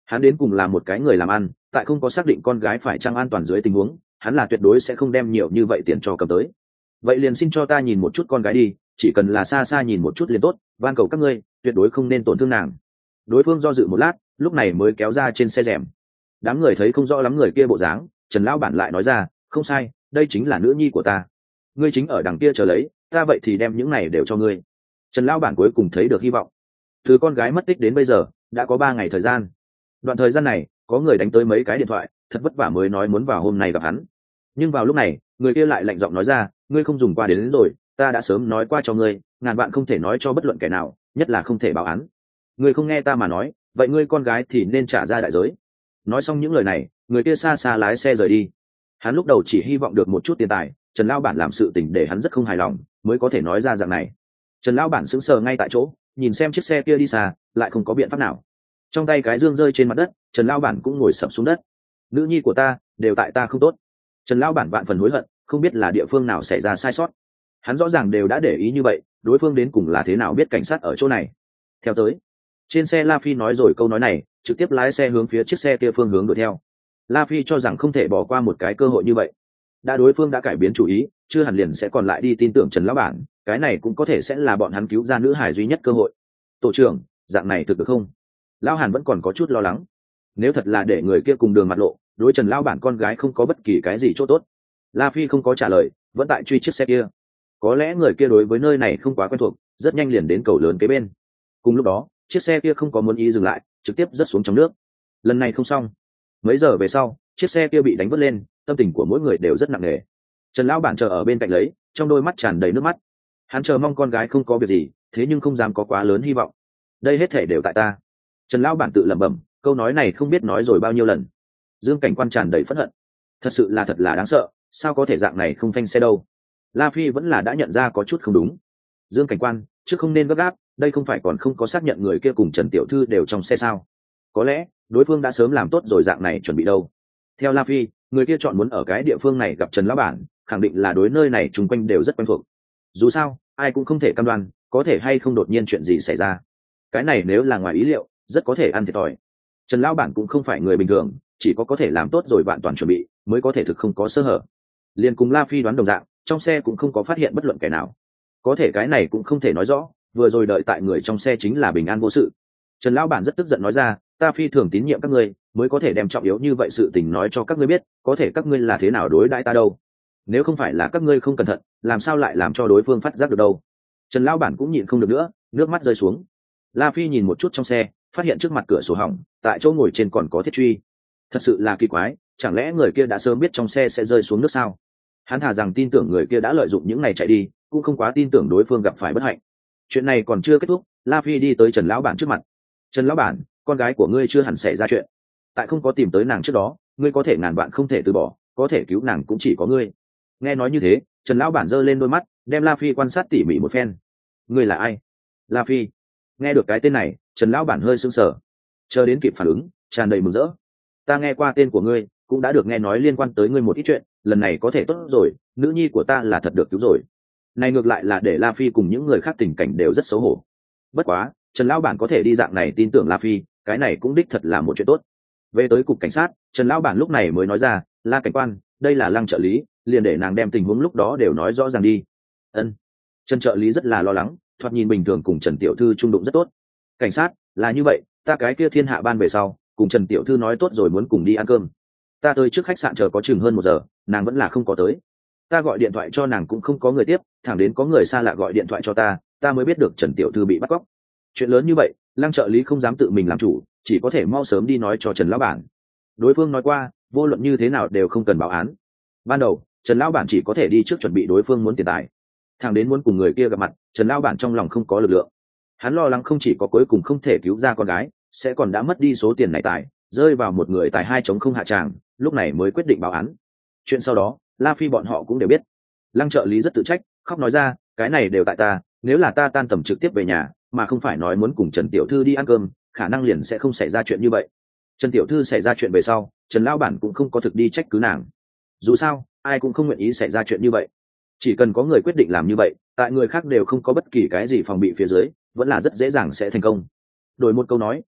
Hắn đến cùng là một cái người làm ăn, tại không có xác định con gái phải chăng an toàn dưới tình huống, hắn là tuyệt đối sẽ không đem nhiều như vậy tiền cho cầm tới. Vậy liền xin cho ta nhìn một chút con gái đi, chỉ cần là xa xa nhìn một chút liền tốt, van cầu các ngươi tuyệt đối không nên tổn thương nàng. Đối phương do dự một lát, lúc này mới kéo ra trên xe rèm. Đám người thấy không rõ lắm người kia bộ dáng, Trần lão bản lại nói ra, không sai, đây chính là nữ nhi của ta, ngươi chính ở đằng kia chờ lấy, ta vậy thì đem những này đều cho ngươi. Trần lão bản cuối cùng thấy được hy vọng. Từ con gái mất tích đến bây giờ đã có ba ngày thời gian. Đoạn thời gian này có người đánh tới mấy cái điện thoại, thật vất vả mới nói muốn vào hôm nay gặp hắn. Nhưng vào lúc này người kia lại lạnh giọng nói ra, ngươi không dùng qua đến, đến rồi, ta đã sớm nói qua cho ngươi, ngàn bạn không thể nói cho bất luận kẻ nào, nhất là không thể báo án. Ngươi không nghe ta mà nói, vậy ngươi con gái thì nên trả ra đại giới. Nói xong những lời này, người kia xa xa lái xe rời đi. Hắn lúc đầu chỉ hy vọng được một chút tiền tài, Trần lão bản làm sự tình để hắn rất không hài lòng, mới có thể nói ra dạng này. Trần lão bản sững sờ ngay tại chỗ, nhìn xem chiếc xe kia đi xa, lại không có biện pháp nào. Trong tay cái dương rơi trên mặt đất, Trần lão bản cũng ngồi sập xuống đất. Nữ nhi của ta đều tại ta không tốt. Trần lão bản vạn phần hối hận, không biết là địa phương nào xảy ra sai sót. Hắn rõ ràng đều đã để ý như vậy, đối phương đến cùng là thế nào biết cảnh sát ở chỗ này. Theo tới, trên xe La Phi nói rồi câu nói này, trực tiếp lái xe hướng phía chiếc xe kia phương hướng đuổi theo. La Phi cho rằng không thể bỏ qua một cái cơ hội như vậy. Đã đối phương đã cải biến chủ ý, chưa hẳn liền sẽ còn lại đi tin tưởng Trần lão bản, cái này cũng có thể sẽ là bọn hắn cứu ra nữ hải duy nhất cơ hội. Tổ trưởng, dạng này thực được không? Lão Hàn vẫn còn có chút lo lắng. Nếu thật là để người kia cùng đường mặt lộ, đối Trần lão bản con gái không có bất kỳ cái gì chỗ tốt. La Phi không có trả lời, vẫn tại truy chiếc xe kia. Có lẽ người kia đối với nơi này không quá quen thuộc, rất nhanh liền đến cầu lớn kế bên. Cùng lúc đó, chiếc xe kia không có muốn ý dừng lại, trực tiếp rớt xuống trong nước. Lần này không xong. Mấy giờ về sau, chiếc xe kia bị đánh vớt lên, tâm tình của mỗi người đều rất nặng nề. Trần lão bản chờ ở bên cạnh lấy, trong đôi mắt tràn đầy nước mắt. Hắn chờ mong con gái không có việc gì, thế nhưng không dám có quá lớn hy vọng. Đây hết thể đều tại ta. Trần lão bản tự lẩm bẩm, câu nói này không biết nói rồi bao nhiêu lần. Dương cảnh quan tràn đầy phẫn hận. Thật sự là thật là đáng sợ, sao có thể dạng này không phanh xe đâu. La Phi vẫn là đã nhận ra có chút không đúng. Dương cảnh quan, chứ không nên gấp gáp, đây không phải còn không có xác nhận người kia cùng Trần tiểu thư đều trong xe sao? Có lẽ đối phương đã sớm làm tốt rồi dạng này chuẩn bị đâu. Theo La Phi, người kia chọn muốn ở cái địa phương này gặp Trần lão bản, khẳng định là đối nơi này chung quanh đều rất quen thuộc. Dù sao, ai cũng không thể cam đoan có thể hay không đột nhiên chuyện gì xảy ra. Cái này nếu là ngoài ý liệu, rất có thể ăn thiệt thòi. Trần lão bản cũng không phải người bình thường, chỉ có có thể làm tốt rồi vạn toàn chuẩn bị, mới có thể thực không có sơ hở. Liên cùng La Phi đoán đồng dạng, trong xe cũng không có phát hiện bất luận kẻ nào. Có thể cái này cũng không thể nói rõ, vừa rồi đợi tại người trong xe chính là bình an vô sự. Trần lão bản rất tức giận nói ra, ta phi thường tín nhiệm các ngươi, mới có thể đem trọng yếu như vậy sự tình nói cho các ngươi biết, có thể các ngươi là thế nào đối đãi ta đâu. Nếu không phải là các ngươi không cẩn thận, làm sao lại làm cho đối phương phát giác được đâu. Trần lão bản cũng nhịn không được nữa, nước mắt rơi xuống. La Phi nhìn một chút trong xe, phát hiện trước mặt cửa sổ hỏng, tại chỗ ngồi trên còn có thiết truy. Thật sự là kỳ quái, chẳng lẽ người kia đã sớm biết trong xe sẽ rơi xuống nước sao? Hắn thà rằng tin tưởng người kia đã lợi dụng những này chạy đi, cũng không quá tin tưởng đối phương gặp phải bất hạnh. Chuyện này còn chưa kết thúc, La Phi đi tới Trần lão bản trước mặt. Trần lão bản, con gái của ngươi chưa hẳn xảy ra chuyện. Tại không có tìm tới nàng trước đó, ngươi có thể ngàn vạn không thể từ bỏ, có thể cứu nàng cũng chỉ có ngươi. Nghe nói như thế, Trần lão bản giơ lên đôi mắt, đem La Phi quan sát tỉ mỉ một phen. Ngươi là ai? La Phi. Nghe được cái tên này, Trần lão bản hơi sững sờ, chờ đến kịp phản ứng, tràn đầy mừng rỡ. Ta nghe qua tên của ngươi, cũng đã được nghe nói liên quan tới ngươi một ít chuyện, lần này có thể tốt rồi, nữ nhi của ta là thật được cứu rồi. Này ngược lại là để La Phi cùng những người khác tình cảnh đều rất xấu hổ. Bất quá, Trần lão bản có thể đi dạng này tin tưởng La Phi, cái này cũng đích thật là một chuyện tốt. Về tới cục cảnh sát, Trần lão bản lúc này mới nói ra, La cảnh quan, đây là Lăng trợ lý, liền để nàng đem tình huống lúc đó đều nói rõ ràng đi. Ân. Trần trợ lý rất là lo lắng, thoạt nhìn bình thường cùng Trần tiểu thư trung đụng rất tốt. Cảnh sát, là như vậy, ta cái kia thiên hạ ban về sau, cùng Trần tiểu thư nói tốt rồi muốn cùng đi ăn cơm. Ta tới trước khách sạn chờ có chừng hơn một giờ, nàng vẫn là không có tới. Ta gọi điện thoại cho nàng cũng không có người tiếp, thẳng đến có người xa lạ gọi điện thoại cho ta, ta mới biết được Trần tiểu thư bị bắt cóc. Chuyện lớn như vậy, Lăng trợ lý không dám tự mình làm chủ, chỉ có thể mau sớm đi nói cho Trần lão bản. Đối phương nói qua, vô luận như thế nào đều không cần báo án. Ban đầu, Trần lão bản chỉ có thể đi trước chuẩn bị đối phương muốn tiền tài. Thẳng đến muốn cùng người kia gặp mặt, Trần lão bản trong lòng không có lực lượng. Hắn lo lắng không chỉ có cuối cùng không thể cứu ra con gái, sẽ còn đã mất đi số tiền này tài, rơi vào một người tài hai chống không hạ tràng, lúc này mới quyết định báo án. Chuyện sau đó, La Phi bọn họ cũng đều biết. Lăng trợ lý rất tự trách, khóc nói ra, cái này đều tại ta, nếu là ta tan tầm trực tiếp về nhà, mà không phải nói muốn cùng Trần tiểu thư đi ăn cơm, khả năng liền sẽ không xảy ra chuyện như vậy. Trần tiểu thư xảy ra chuyện về sau, Trần lão bản cũng không có thực đi trách cứ nàng. Dù sao, ai cũng không nguyện ý xảy ra chuyện như vậy. Chỉ cần có người quyết định làm như vậy, tại người khác đều không có bất kỳ cái gì phòng bị phía dưới, vẫn là rất dễ dàng sẽ thành công. Đổi một câu nói,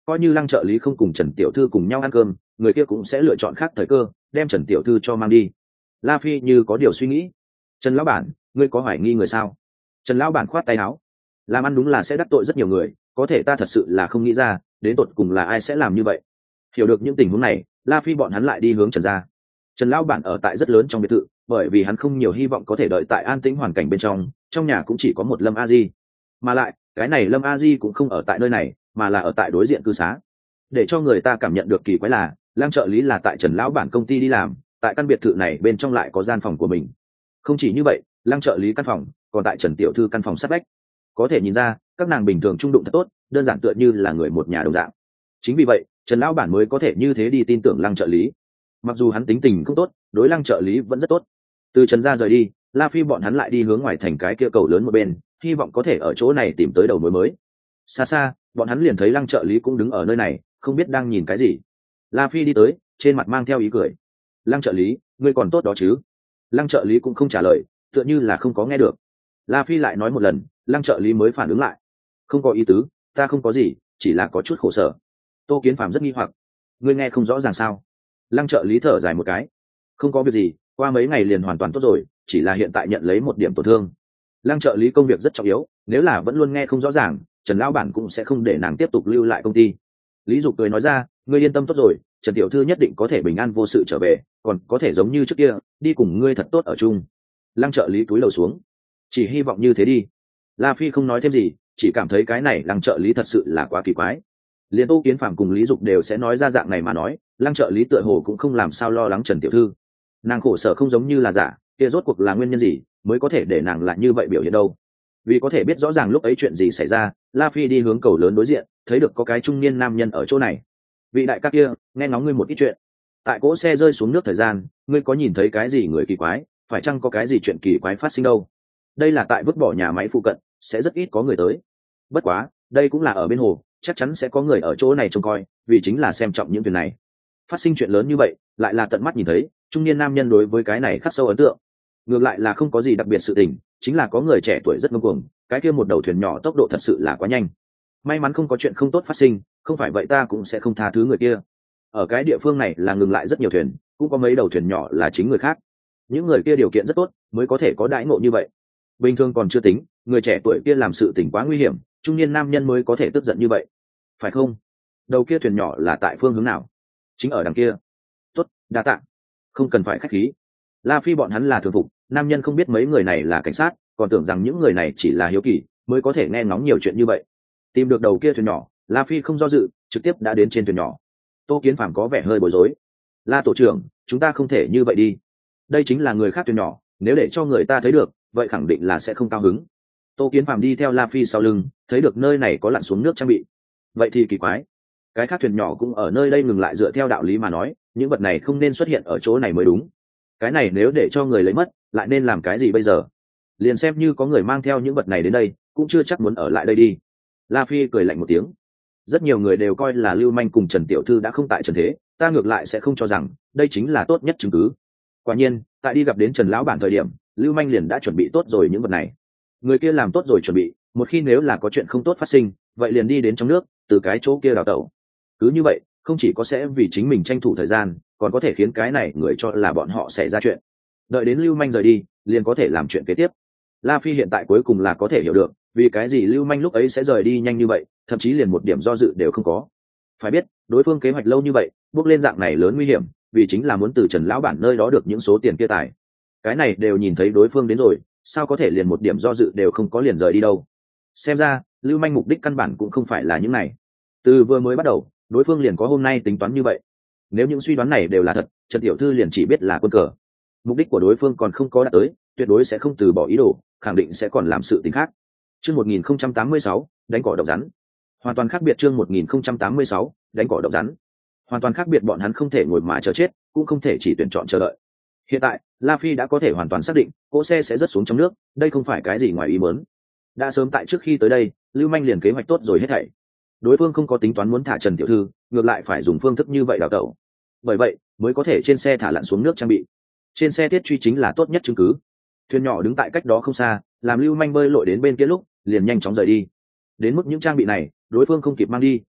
coi như Lăng trợ lý không cùng Trần tiểu thư cùng nhau ăn cơm, người kia cũng sẽ lựa chọn khác thời cơ đem Trần tiểu thư cho mang đi. La Phi như có điều suy nghĩ. Trần lão bản, ngươi có hoài nghi người sao? Trần lão bản khoát tay áo. Làm ăn đúng là sẽ đắc tội rất nhiều người, có thể ta thật sự là không nghĩ ra đến tột cùng là ai sẽ làm như vậy. Hiểu được những tình huống này, La Phi bọn hắn lại đi hướng Trần gia. Trần lão bản ở tại rất lớn trong biệt thự, bởi vì hắn không nhiều hy vọng có thể đợi tại an tĩnh hoàn cảnh bên trong, trong nhà cũng chỉ có một Lâm A Di. Mà lại, cái này Lâm A Di cũng không ở tại nơi này, mà là ở tại đối diện cư xá. Để cho người ta cảm nhận được kỳ quái là, Lăng trợ lý là tại Trần lão bản công ty đi làm, tại căn biệt thự này bên trong lại có gian phòng của mình. Không chỉ như vậy, Lăng trợ lý căn phòng còn tại Trần tiểu thư căn phòng sát vách. Có thể nhìn ra, các nàng bình thường trung đụng thật tốt, đơn giản tựa như là người một nhà đồng dạng. Chính vì vậy, Trần lão bản mới có thể như thế đi tin tưởng Lăng trợ lý. Mặc dù hắn tính tình không tốt, đối Lăng trợ lý vẫn rất tốt. Từ Trần gia rời đi, La Phi bọn hắn lại đi hướng ngoài thành cái kia cầu lớn một bên, hy vọng có thể ở chỗ này tìm tới đầu mối mới. Xa xa, bọn hắn liền thấy Lăng trợ lý cũng đứng ở nơi này, không biết đang nhìn cái gì. La Phi đi tới, trên mặt mang theo ý cười. Lăng trợ lý, ngươi còn tốt đó chứ? Lăng trợ lý cũng không trả lời, tựa như là không có nghe được. La Phi lại nói một lần, Lăng trợ lý mới phản ứng lại. Không có ý tứ, ta không có gì, chỉ là có chút khổ sở. Tô Kiến Phạm rất nghi hoặc. Ngươi nghe không rõ ràng sao? Lăng trợ lý thở dài một cái. Không có việc gì, qua mấy ngày liền hoàn toàn tốt rồi, chỉ là hiện tại nhận lấy một điểm tổn thương. Lăng trợ lý công việc rất trọng yếu, nếu là vẫn luôn nghe không rõ ràng, Trần lão bản cũng sẽ không để nàng tiếp tục lưu lại công ty. Lý Dục cười nói ra, ngươi yên tâm tốt rồi, Trần tiểu thư nhất định có thể bình an vô sự trở về, còn có thể giống như trước kia, đi cùng ngươi thật tốt ở chung. Lăng trợ lý cúi đầu xuống, chỉ hy vọng như thế đi. La Phi không nói thêm gì, chỉ cảm thấy cái này Lăng trợ lý thật sự là quá kỳ quái. Liên Tô Kiến Phạm cùng Lý Dục đều sẽ nói ra dạng này mà nói, Lăng trợ lý tựa hồ cũng không làm sao lo lắng Trần tiểu thư. Nàng khổ sở không giống như là giả, kia rốt cuộc là nguyên nhân gì mới có thể để nàng lại như vậy biểu hiện đâu? Vì có thể biết rõ ràng lúc ấy chuyện gì xảy ra, La Phi đi hướng cầu lớn đối diện, thấy được có cái trung niên nam nhân ở chỗ này. Vị đại ca kia, nghe ngóng ngươi một ít chuyện. Tại cỗ xe rơi xuống nước thời gian, ngươi có nhìn thấy cái gì người kỳ quái, phải chăng có cái gì chuyện kỳ quái phát sinh đâu? Đây là tại vứt bỏ nhà máy phụ cận, sẽ rất ít có người tới. Bất quá, đây cũng là ở bên hồ, chắc chắn sẽ có người ở chỗ này trông coi, vì chính là xem trọng những chuyện này. Phát sinh chuyện lớn như vậy, lại là tận mắt nhìn thấy, trung niên nam nhân đối với cái này khắc sâu ấn tượng. Ngược lại là không có gì đặc biệt sự tình, chính là có người trẻ tuổi rất ngông cuồng, cái kia một đầu thuyền nhỏ tốc độ thật sự là quá nhanh. May mắn không có chuyện không tốt phát sinh, không phải vậy ta cũng sẽ không tha thứ người kia. Ở cái địa phương này là ngừng lại rất nhiều thuyền, cũng có mấy đầu thuyền nhỏ là chính người khác. Những người kia điều kiện rất tốt, mới có thể có đãi ngộ như vậy. Bình thường còn chưa tính, người trẻ tuổi kia làm sự tình quá nguy hiểm, trung niên nam nhân mới có thể tức giận như vậy, phải không? Đầu kia thuyền nhỏ là tại phương hướng nào? Chính ở đằng kia. Tốt, đa tạ. Không cần phải khách khí. La Phi bọn hắn là thường phục, nam nhân không biết mấy người này là cảnh sát, còn tưởng rằng những người này chỉ là hiếu kỳ, mới có thể nghe ngóng nhiều chuyện như vậy. Tìm được đầu kia thuyền nhỏ, La Phi không do dự, trực tiếp đã đến trên thuyền nhỏ. Tô Kiến Phạm có vẻ hơi bối rối. La tổ trưởng, chúng ta không thể như vậy đi. Đây chính là người khác thuyền nhỏ, nếu để cho người ta thấy được, vậy khẳng định là sẽ không cao hứng. Tô Kiến Phạm đi theo La Phi sau lưng, thấy được nơi này có lặn xuống nước trang bị. Vậy thì kỳ quái. Cái khác thuyền nhỏ cũng ở nơi đây ngừng lại, dựa theo đạo lý mà nói, những vật này không nên xuất hiện ở chỗ này mới đúng. Cái này nếu để cho người lấy mất, lại nên làm cái gì bây giờ? Liền xem như có người mang theo những vật này đến đây, cũng chưa chắc muốn ở lại đây đi. La Phi cười lạnh một tiếng. Rất nhiều người đều coi là Lưu Manh cùng Trần tiểu thư đã không tại trần thế, ta ngược lại sẽ không cho rằng đây chính là tốt nhất chứng cứ. Quả nhiên, tại đi gặp đến Trần lão bản thời điểm, Lưu Manh liền đã chuẩn bị tốt rồi những vật này. Người kia làm tốt rồi chuẩn bị, một khi nếu là có chuyện không tốt phát sinh, vậy liền đi đến trong nước, từ cái chỗ kia đào tẩu. Cứ như vậy, không chỉ có sẽ vì chính mình tranh thủ thời gian, còn có thể khiến cái này người cho là bọn họ xảy ra chuyện. Đợi đến Lưu Manh rời đi, liền có thể làm chuyện kế tiếp. La Phi hiện tại cuối cùng là có thể hiểu được, vì cái gì Lưu Manh lúc ấy sẽ rời đi nhanh như vậy, thậm chí liền một điểm do dự đều không có. Phải biết, đối phương kế hoạch lâu như vậy, bước lên dạng này lớn nguy hiểm, vì chính là muốn từ Trần lão bản nơi đó được những số tiền kia tài. Cái này đều nhìn thấy đối phương đến rồi, sao có thể liền một điểm do dự đều không có liền rời đi đâu? Xem ra, Lưu Manh mục đích căn bản cũng không phải là những này. Từ vừa mới bắt đầu, đối phương liền có hôm nay tính toán như vậy. Nếu những suy đoán này đều là thật, Trần tiểu thư liền chỉ biết là quân cờ. Mục đích của đối phương còn không có đạt tới, tuyệt đối sẽ không từ bỏ ý đồ, khẳng định sẽ còn làm sự tình khác. Chương một nghìn không trăm tám mươi sáu, đánh cỏ độc rắn. Hoàn toàn khác biệt. Chương một nghìn không trăm tám mươi sáu, đánh cỏ độc rắn. Hoàn toàn khác biệt, bọn hắn không thể ngồi mà chờ chết, cũng không thể chỉ tuyển chọn chờ đợi. Hiện tại, La Phi đã có thể hoàn toàn xác định, cỗ xe sẽ rớt xuống trong nước, đây không phải cái gì ngoài ý muốn. Đã sớm tại trước khi tới đây, Lưu Manh liền kế hoạch tốt rồi hết thảy. Đối phương không có tính toán muốn thả Trần tiểu thư, ngược lại phải dùng phương thức như vậy đào tẩu. Bởi vậy, mới có thể trên xe thả lặn xuống nước trang bị. Trên xe tiết truy chính là tốt nhất chứng cứ. Thuyền nhỏ đứng tại cách đó không xa, làm Lưu Manh bơi lội đến bên kia lúc, liền nhanh chóng rời đi. Đến mức những trang bị này, đối phương không kịp mang đi,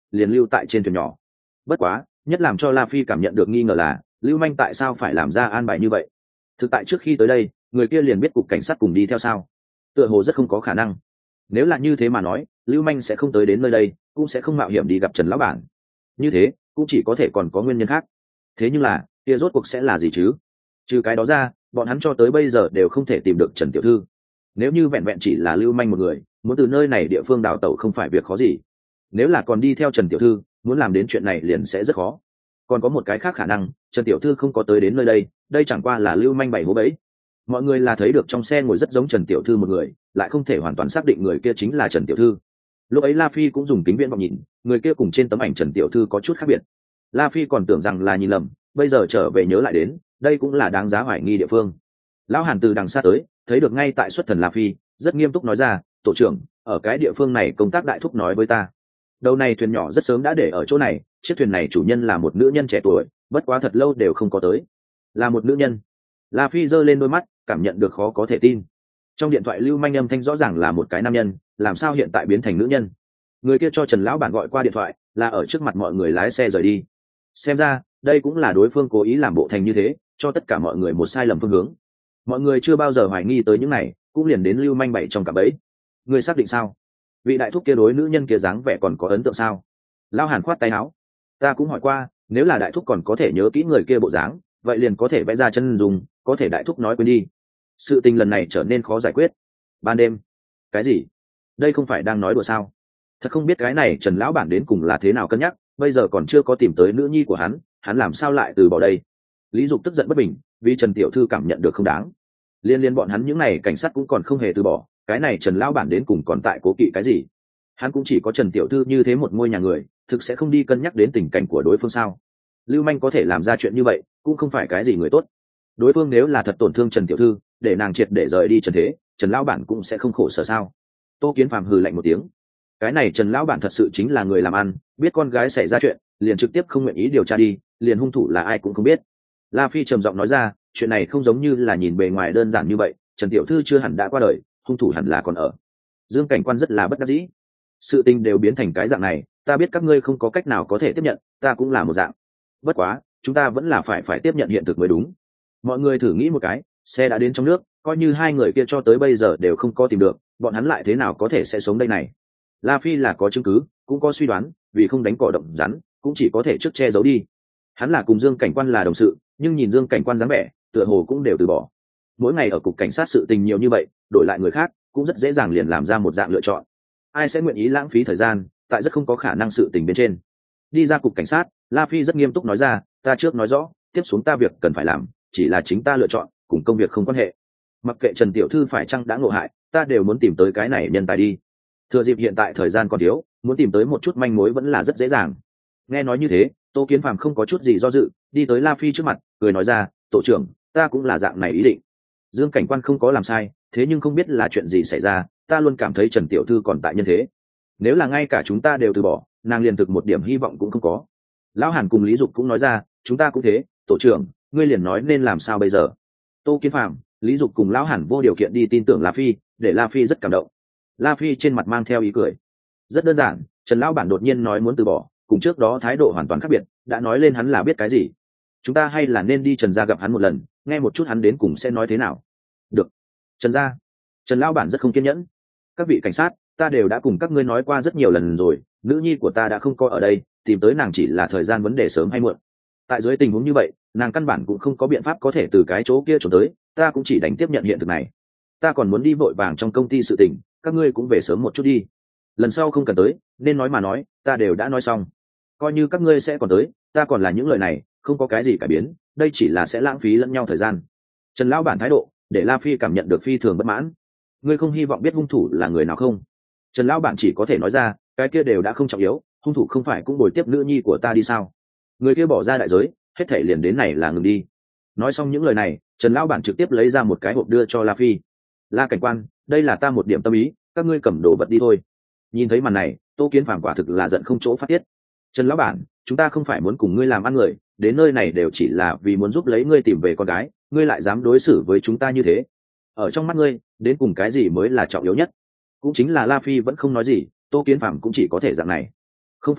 liền lưu tại trên thuyền nhỏ. Bất quá nhất làm cho La Phi cảm nhận được nghi ngờ là lưu manh tại sao phải làm ra an bài như vậy. Thực tại trước khi tới đây người kia liền biết cục cảnh sát cùng đi theo sao? Tựa hồ rất không có khả năng. Nếu là như thế mà nói, lưu manh sẽ không tới đến nơi đây, cũng sẽ không mạo hiểm đi gặp Trần lão bản. Như thế cũng chỉ có thể còn có nguyên nhân khác. Thế nhưng là kia rốt cuộc sẽ là gì chứ? Trừ cái đó ra, bọn hắn cho tới bây giờ đều không thể tìm được Trần tiểu thư. Nếu như vẹn vẹn chỉ là lưu manh một người, muốn từ nơi này địa phương đào tẩu không phải việc khó gì. Nếu là còn đi theo Trần tiểu thư, muốn làm đến chuyện này liền sẽ rất khó. Còn có một cái khác khả năng, Trần tiểu thư không có tới đến nơi đây, đây chẳng qua là lưu manh bày hố bẫy. Mọi người là thấy được trong xe ngồi rất giống Trần tiểu thư một người, lại không thể hoàn toàn xác định người kia chính là Trần tiểu thư. Lúc ấy La Phi cũng dùng kính viễn vọng nhìn, người kia cùng trên tấm ảnh Trần tiểu thư có chút khác biệt. La Phi còn tưởng rằng là nhìn lầm, bây giờ trở về nhớ lại đến, đây cũng là đáng giá hoài nghi địa phương. Lão Hàn từ đằng xa tới, thấy được ngay tại xuất thần La Phi, rất nghiêm túc nói ra, tổ trưởng, ở cái địa phương này công tác đại thúc nói với ta, đầu này thuyền nhỏ rất sớm đã để ở chỗ này, chiếc thuyền này chủ nhân là một nữ nhân trẻ tuổi, bất quá thật lâu đều không có tới. Là một nữ nhân? La Phi giơ lên đôi mắt, cảm nhận được khó có thể tin. Trong điện thoại lưu manh âm thanh rõ ràng là một cái nam nhân, làm sao hiện tại biến thành nữ nhân? Người kia cho Trần lão bản gọi qua điện thoại, là ở trước mặt mọi người lái xe rời đi. Xem ra đây cũng là đối phương cố ý làm bộ thành như thế, cho tất cả mọi người một sai lầm phương hướng. Mọi người chưa bao giờ hoài nghi tới những này, cũng liền đến lưu manh bậy trong cả bẫy. Người xác định sao? Vị đại thúc kia đối nữ nhân kia dáng vẻ còn có ấn tượng sao? Lão Hàn khoát tay áo. Ta cũng hỏi qua, nếu là đại thúc còn có thể nhớ kỹ người kia bộ dáng, vậy liền có thể vẽ ra chân dùng, có thể đại thúc nói quên đi. Sự tình lần này trở nên khó giải quyết. Ban đêm? Cái gì? Đây không phải đang nói đùa sao? Thật không biết cái này Trần lão bản đến cùng là thế nào cân nhắc, bây giờ còn chưa có tìm tới nữ nhi của hắn, hắn làm sao lại từ bỏ đây? Lý Dục tức giận bất bình, vì Trần tiểu thư cảm nhận được không đáng. Liên liên bọn hắn những này cảnh sát cũng còn không hề từ bỏ, cái này Trần lão bản đến cùng còn tại cố kỵ cái gì? Hắn cũng chỉ có Trần tiểu thư như thế một ngôi nhà người, thực sẽ không đi cân nhắc đến tình cảnh của đối phương sao? Lưu manh có thể làm ra chuyện như vậy, cũng không phải cái gì người tốt. Đối phương nếu là thật tổn thương Trần tiểu thư, để nàng triệt để rời đi trần thế, Trần lão bản cũng sẽ không khổ sở sao? Tô Kiến Phàm hừ lạnh một tiếng. Cái này Trần lão bản thật sự chính là người làm ăn, biết con gái xảy ra chuyện, liền trực tiếp không nguyện ý điều tra đi, liền hung thủ là ai cũng không biết. La Phi trầm giọng nói ra, chuyện này không giống như là nhìn bề ngoài đơn giản như vậy, Trần tiểu thư chưa hẳn đã qua đời, hung thủ hẳn là còn ở. Dương Cảnh Quan rất là bất đắc dĩ. Sự tình đều biến thành cái dạng này, ta biết các ngươi không có cách nào có thể tiếp nhận, ta cũng là một dạng. Bất quá, chúng ta vẫn là phải phải tiếp nhận hiện thực mới đúng. Mọi người thử nghĩ một cái, xe đã đến trong nước, coi như hai người kia cho tới bây giờ đều không có tìm được, bọn hắn lại thế nào có thể sẽ sống đây này? La Phi là có chứng cứ, cũng có suy đoán, vì không đánh cỏ động rắn, cũng chỉ có thể trước che giấu đi. Hắn là cùng Dương Cảnh Quan là đồng sự, nhưng nhìn Dương Cảnh Quan dáng vẻ, tựa hồ cũng đều từ bỏ. Mỗi ngày ở cục cảnh sát sự tình nhiều như vậy, đổi lại người khác, cũng rất dễ dàng liền làm ra một dạng lựa chọn. Ai sẽ nguyện ý lãng phí thời gian, tại rất không có khả năng sự tình bên trên. Đi ra cục cảnh sát, La Phi rất nghiêm túc nói ra, ta trước nói rõ, tiếp xuống ta việc cần phải làm, chỉ là chính ta lựa chọn, cùng công việc không quan hệ. Mặc kệ Trần tiểu thư phải chăng đã ngộ hại, ta đều muốn tìm tới cái này nhân tài đi. Thừa dịp hiện tại thời gian còn thiếu, muốn tìm tới một chút manh mối vẫn là rất dễ dàng. Nghe nói như thế, Tô Kiến Phàm không có chút gì do dự, đi tới La Phi trước mặt, cười nói ra, tổ trưởng, ta cũng là dạng này ý định. Dương Cảnh Quan không có làm sai, thế nhưng không biết là chuyện gì xảy ra, ta luôn cảm thấy Trần tiểu thư còn tại nhân thế. Nếu là ngay cả chúng ta đều từ bỏ, nàng liền thực một điểm hy vọng cũng không có. Lão Hàn cùng Lý Dục cũng nói ra, chúng ta cũng thế, tổ trưởng, ngươi liền nói nên làm sao bây giờ? Tô Kiến Phàm, Lý Dục cùng Lão Hàn vô điều kiện đi tin tưởng La Phi, để La Phi rất cảm động. La Phi trên mặt mang theo ý cười. Rất đơn giản, Trần lão bản đột nhiên nói muốn từ bỏ, cùng trước đó thái độ hoàn toàn khác biệt, đã nói lên hắn là biết cái gì. Chúng ta hay là nên đi Trần gia gặp hắn một lần, nghe một chút hắn đến cùng sẽ nói thế nào. Được. Trần gia. Trần lão bản rất không kiên nhẫn. Các vị cảnh sát, ta đều đã cùng các ngươi nói qua rất nhiều lần rồi, nữ nhi của ta đã không có ở đây, tìm tới nàng chỉ là thời gian vấn đề sớm hay muộn. Tại dưới tình huống như vậy, nàng căn bản cũng không có biện pháp có thể từ cái chỗ kia trốn tới, ta cũng chỉ đành tiếp nhận hiện thực này. Ta còn muốn đi vội vàng trong công ty sự tình, các ngươi cũng về sớm một chút đi. Lần sau không cần tới, nên nói mà nói, ta đều đã nói xong. Coi như các ngươi sẽ còn tới, ta còn là những lời này, không có cái gì cải biến, đây chỉ là sẽ lãng phí lẫn nhau thời gian. Trần lão bản thái độ, để La Phi cảm nhận được phi thường bất mãn. Ngươi không hy vọng biết hung thủ là người nào không? Trần lão bản chỉ có thể nói ra, cái kia đều đã không trọng yếu, hung thủ không phải cũng bồi tiếp nữ nhi của ta đi sao? Người kia bỏ ra đại giới, hết thảy liền đến này là ngừng đi. Nói xong những lời này, Trần lão bản trực tiếp lấy ra một cái hộp đưa cho La Phi. La cảnh quan, đây là ta một điểm tâm ý, các ngươi cầm đồ vật đi thôi. Nhìn thấy màn này, Tô Kiến Phàm quả thực là giận không chỗ phát tiết. Trần lão bản, chúng ta không phải muốn cùng ngươi làm ăn người, đến nơi này đều chỉ là vì muốn giúp lấy ngươi tìm về con gái, ngươi lại dám đối xử với chúng ta như thế. Ở trong mắt ngươi, đến cùng cái gì mới là trọng yếu nhất? Cũng chính là La Phi vẫn không nói gì, Tô Kiến Phàm cũng chỉ có thể dạng này. Không phải vậy,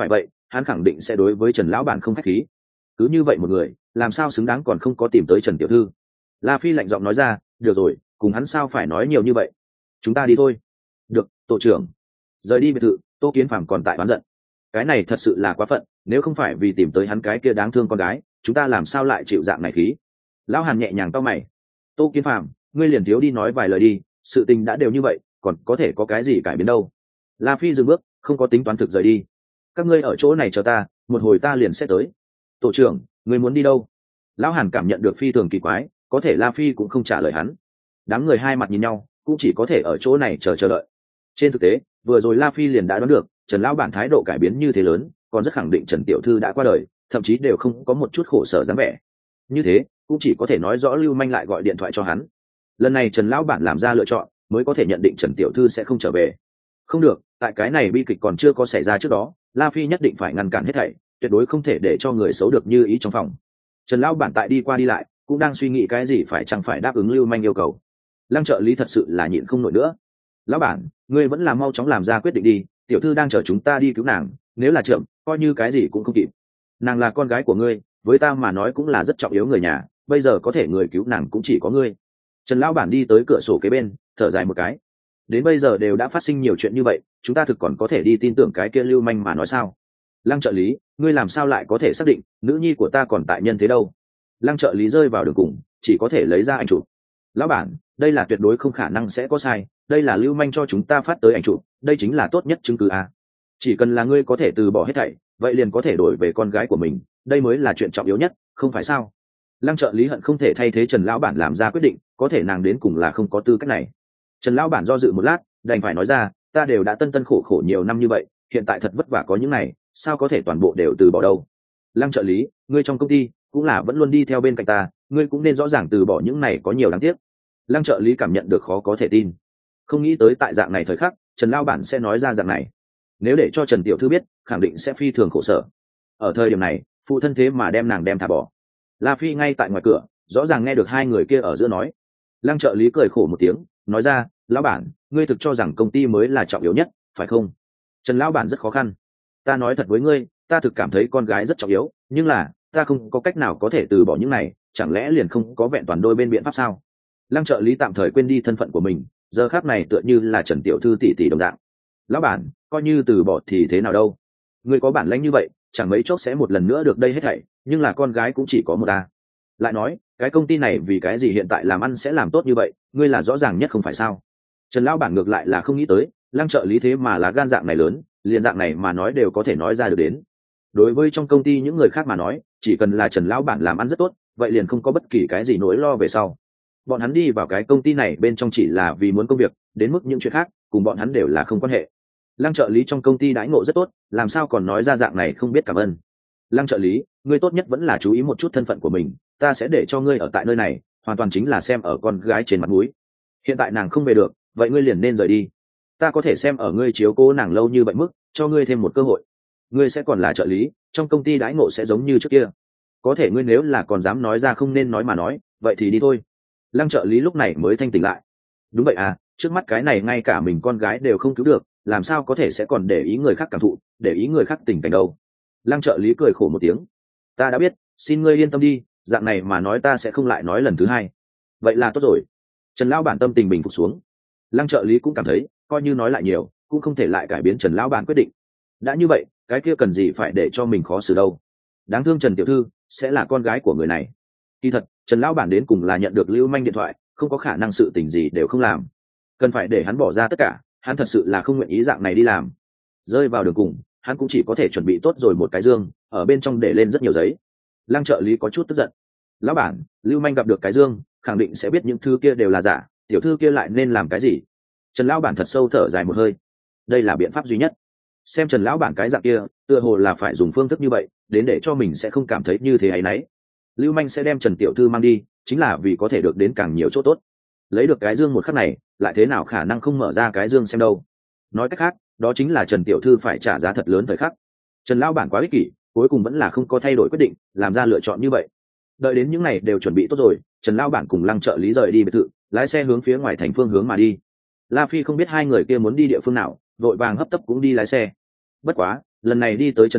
hắn khẳng định sẽ đối với Trần lão bản không khách khí. Cứ như vậy một người, làm sao xứng đáng còn không có tìm tới Trần tiểu thư. La Phi lạnh giọng nói ra, được rồi, cùng hắn sao phải nói nhiều như vậy. Chúng ta đi thôi. Được, tổ trưởng. Rời đi biệt thự, Tô Kiến Phàm còn tại oán giận. Cái này thật sự là quá phận, nếu không phải vì tìm tới hắn cái kia đáng thương con gái, chúng ta làm sao lại chịu dạng này khí. Lão Hàn nhẹ nhàng cau mày. Tô Kiến Phàm, ngươi liền thiếu đi nói vài lời đi, sự tình đã đều như vậy, còn có thể có cái gì cải biến đâu. La Phi dừng bước, không có tính toán thực rời đi. Các ngươi ở chỗ này chờ ta, một hồi ta liền sẽ tới. Tổ trưởng, ngươi muốn đi đâu? Lão Hàn cảm nhận được phi thường kỳ quái, có thể La Phi cũng không trả lời hắn. Đám người hai mặt nhìn nhau, cũng chỉ có thể ở chỗ này chờ chờ đợi. Trên thực tế, vừa rồi La Phi liền đã đoán được, Trần lão bản thái độ cải biến như thế lớn, còn rất khẳng định Trần tiểu thư đã qua đời, thậm chí đều không có một chút khổ sở dáng vẻ. Như thế, cũng chỉ có thể nói rõ Lưu Manh lại gọi điện thoại cho hắn. Lần này Trần lão bản làm ra lựa chọn, mới có thể nhận định Trần tiểu thư sẽ không trở về. Không được, tại cái này bi kịch còn chưa có xảy ra trước đó, La Phi nhất định phải ngăn cản hết thảy, tuyệt đối không thể để cho người xấu được như ý trong phòng. Trần lão bản tại đi qua đi lại, cũng đang suy nghĩ cái gì phải chẳng phải đáp ứng Lưu Manh yêu cầu. Lăng trợ lý thật sự là nhịn không nổi nữa. Lão bản, ngươi vẫn là mau chóng làm ra quyết định đi, tiểu thư đang chờ chúng ta đi cứu nàng, nếu là chậm, coi như cái gì cũng không kịp. Nàng là con gái của ngươi, với ta mà nói cũng là rất trọng yếu người nhà, bây giờ có thể người cứu nàng cũng chỉ có ngươi. Trần lão bản đi tới cửa sổ kế bên, thở dài một cái. Đến bây giờ đều đã phát sinh nhiều chuyện như vậy, chúng ta thực còn có thể đi tin tưởng cái kia Lưu Manh mà nói sao? Lăng trợ lý, ngươi làm sao lại có thể xác định nữ nhi của ta còn tại nhân thế đâu? Lăng trợ lý rơi vào đường cùng, chỉ có thể lấy ra ảnh chụp. Lão bản, đây là tuyệt đối không khả năng sẽ có sai, đây là Lưu Manh cho chúng ta phát tới ảnh chụp, đây chính là tốt nhất chứng cứ à? Chỉ cần là ngươi có thể từ bỏ hết thảy, vậy liền có thể đổi về con gái của mình, đây mới là chuyện trọng yếu nhất, không phải sao? Lăng trợ lý hận không thể thay thế Trần lão bản làm ra quyết định, có thể nàng đến cùng là không có tư cách này. Trần lão bản do dự một lát, đành phải nói ra, ta đều đã tân tân khổ khổ nhiều năm như vậy, hiện tại thật vất vả có những này, sao có thể toàn bộ đều từ bỏ đâu. Lăng trợ lý, ngươi trong công ty cũng là vẫn luôn đi theo bên cạnh ta, ngươi cũng nên rõ ràng từ bỏ những này có nhiều đáng tiếc. Lăng trợ lý cảm nhận được khó có thể tin, không nghĩ tới tại dạng này thời khắc Trần lão bản sẽ nói ra dạng này. Nếu để cho Trần tiểu thư biết, khẳng định sẽ phi thường khổ sở. Ở thời điểm này, phụ thân thế mà đem nàng đem thả bỏ. La Phi ngay tại ngoài cửa, rõ ràng nghe được hai người kia ở giữa nói. Lăng trợ lý cười khổ một tiếng, nói ra, lão bản, ngươi thực cho rằng công ty mới là trọng yếu nhất, phải không? Trần lão bản rất khó khăn. Ta nói thật với ngươi, ta thực cảm thấy con gái rất trọng yếu, nhưng là ta không có cách nào có thể từ bỏ những này, chẳng lẽ liền không có vẹn toàn đôi bên biện pháp sao? Lăng trợ lý tạm thời quên đi thân phận của mình, giờ khác này tựa như là Trần tiểu thư tỷ tỷ đồng dạng. Lão bản, coi như từ bỏ thì thế nào đâu? Ngươi có bản lĩnh như vậy, chẳng mấy chốc sẽ một lần nữa được đây hết thảy, nhưng là con gái cũng chỉ có một ta. Lại nói, cái công ty này vì cái gì hiện tại làm ăn sẽ làm tốt như vậy, ngươi là rõ ràng nhất không phải sao? Trần lão bản ngược lại là không nghĩ tới, Lăng trợ lý thế mà là gan dạng này lớn, liền dạng này mà nói đều có thể nói ra được đến. Đối với trong công ty những người khác mà nói, chỉ cần là Trần lão bản làm ăn rất tốt, vậy liền không có bất kỳ cái gì nỗi lo về sau. Bọn hắn đi vào cái công ty này bên trong chỉ là vì muốn công việc, đến mức những chuyện khác cùng bọn hắn đều là không quan hệ. Lăng trợ lý trong công ty đãi ngộ rất tốt, làm sao còn nói ra dạng này không biết cảm ơn. Lăng trợ lý, ngươi tốt nhất vẫn là chú ý một chút thân phận của mình, ta sẽ để cho ngươi ở tại nơi này, hoàn toàn chính là xem ở con gái trên mặt mũi. Hiện tại nàng không về được, vậy ngươi liền nên rời đi. Ta có thể xem ở ngươi chiếu cố nàng lâu như vậy mức, cho ngươi thêm một cơ hội. Ngươi sẽ còn là trợ lý, trong công ty đãi ngộ sẽ giống như trước kia. Có thể ngươi nếu là còn dám nói ra không nên nói mà nói, vậy thì đi thôi. Lăng trợ lý lúc này mới thanh tỉnh lại. Đúng vậy à, trước mắt cái này ngay cả mình con gái đều không cứu được, làm sao có thể sẽ còn để ý người khác cảm thụ, để ý người khác tình cảnh đâu. Lăng trợ lý cười khổ một tiếng. Ta đã biết, xin ngươi yên tâm đi, dạng này mà nói ta sẽ không lại nói lần thứ hai. Vậy là tốt rồi. Trần lão bản tâm tình bình phục xuống. Lăng trợ lý cũng cảm thấy, coi như nói lại nhiều, cũng không thể lại cải biến Trần lão bản quyết định. Đã như vậy, cái kia cần gì phải để cho mình khó xử đâu. Đáng thương Trần tiểu thư sẽ là con gái của người này. Kỳ thật, Trần lão bản đến cùng là nhận được Lưu Manh điện thoại, không có khả năng sự tình gì đều không làm. Cần phải để hắn bỏ ra tất cả, hắn thật sự là không nguyện ý dạng này đi làm. Rơi vào đường cùng, hắn cũng chỉ có thể chuẩn bị tốt rồi một cái dương, ở bên trong để lên rất nhiều giấy. Lăng trợ lý có chút tức giận. Lão bản, Lưu Manh gặp được cái dương, khẳng định sẽ biết những thứ kia đều là giả, tiểu thư kia lại nên làm cái gì? Trần lão bản thật sâu thở dài một hơi. Đây là biện pháp duy nhất. Xem Trần lão bản cái dạng kia, tựa hồ là phải dùng phương thức như vậy, đến để cho mình sẽ không cảm thấy như thế ấy nấy. Lưu Manh sẽ đem Trần tiểu thư mang đi, chính là vì có thể được đến càng nhiều chỗ tốt. Lấy được cái dương một khắc này, lại thế nào khả năng không mở ra cái dương xem đâu? Nói cách khác, đó chính là Trần tiểu thư phải trả giá thật lớn thời khắc. Trần lão bản quá ích kỷ, cuối cùng vẫn là không có thay đổi quyết định, làm ra lựa chọn như vậy. Đợi đến những này đều chuẩn bị tốt rồi, Trần lão bản cùng Lăng trợ lý rời đi biệt thự, lái xe hướng phía ngoài thành phương hướng mà đi. La Phi không biết hai người kia muốn đi địa phương nào, vội vàng hấp tấp cũng đi lái xe. Bất quá, lần này đi tới Trần gia,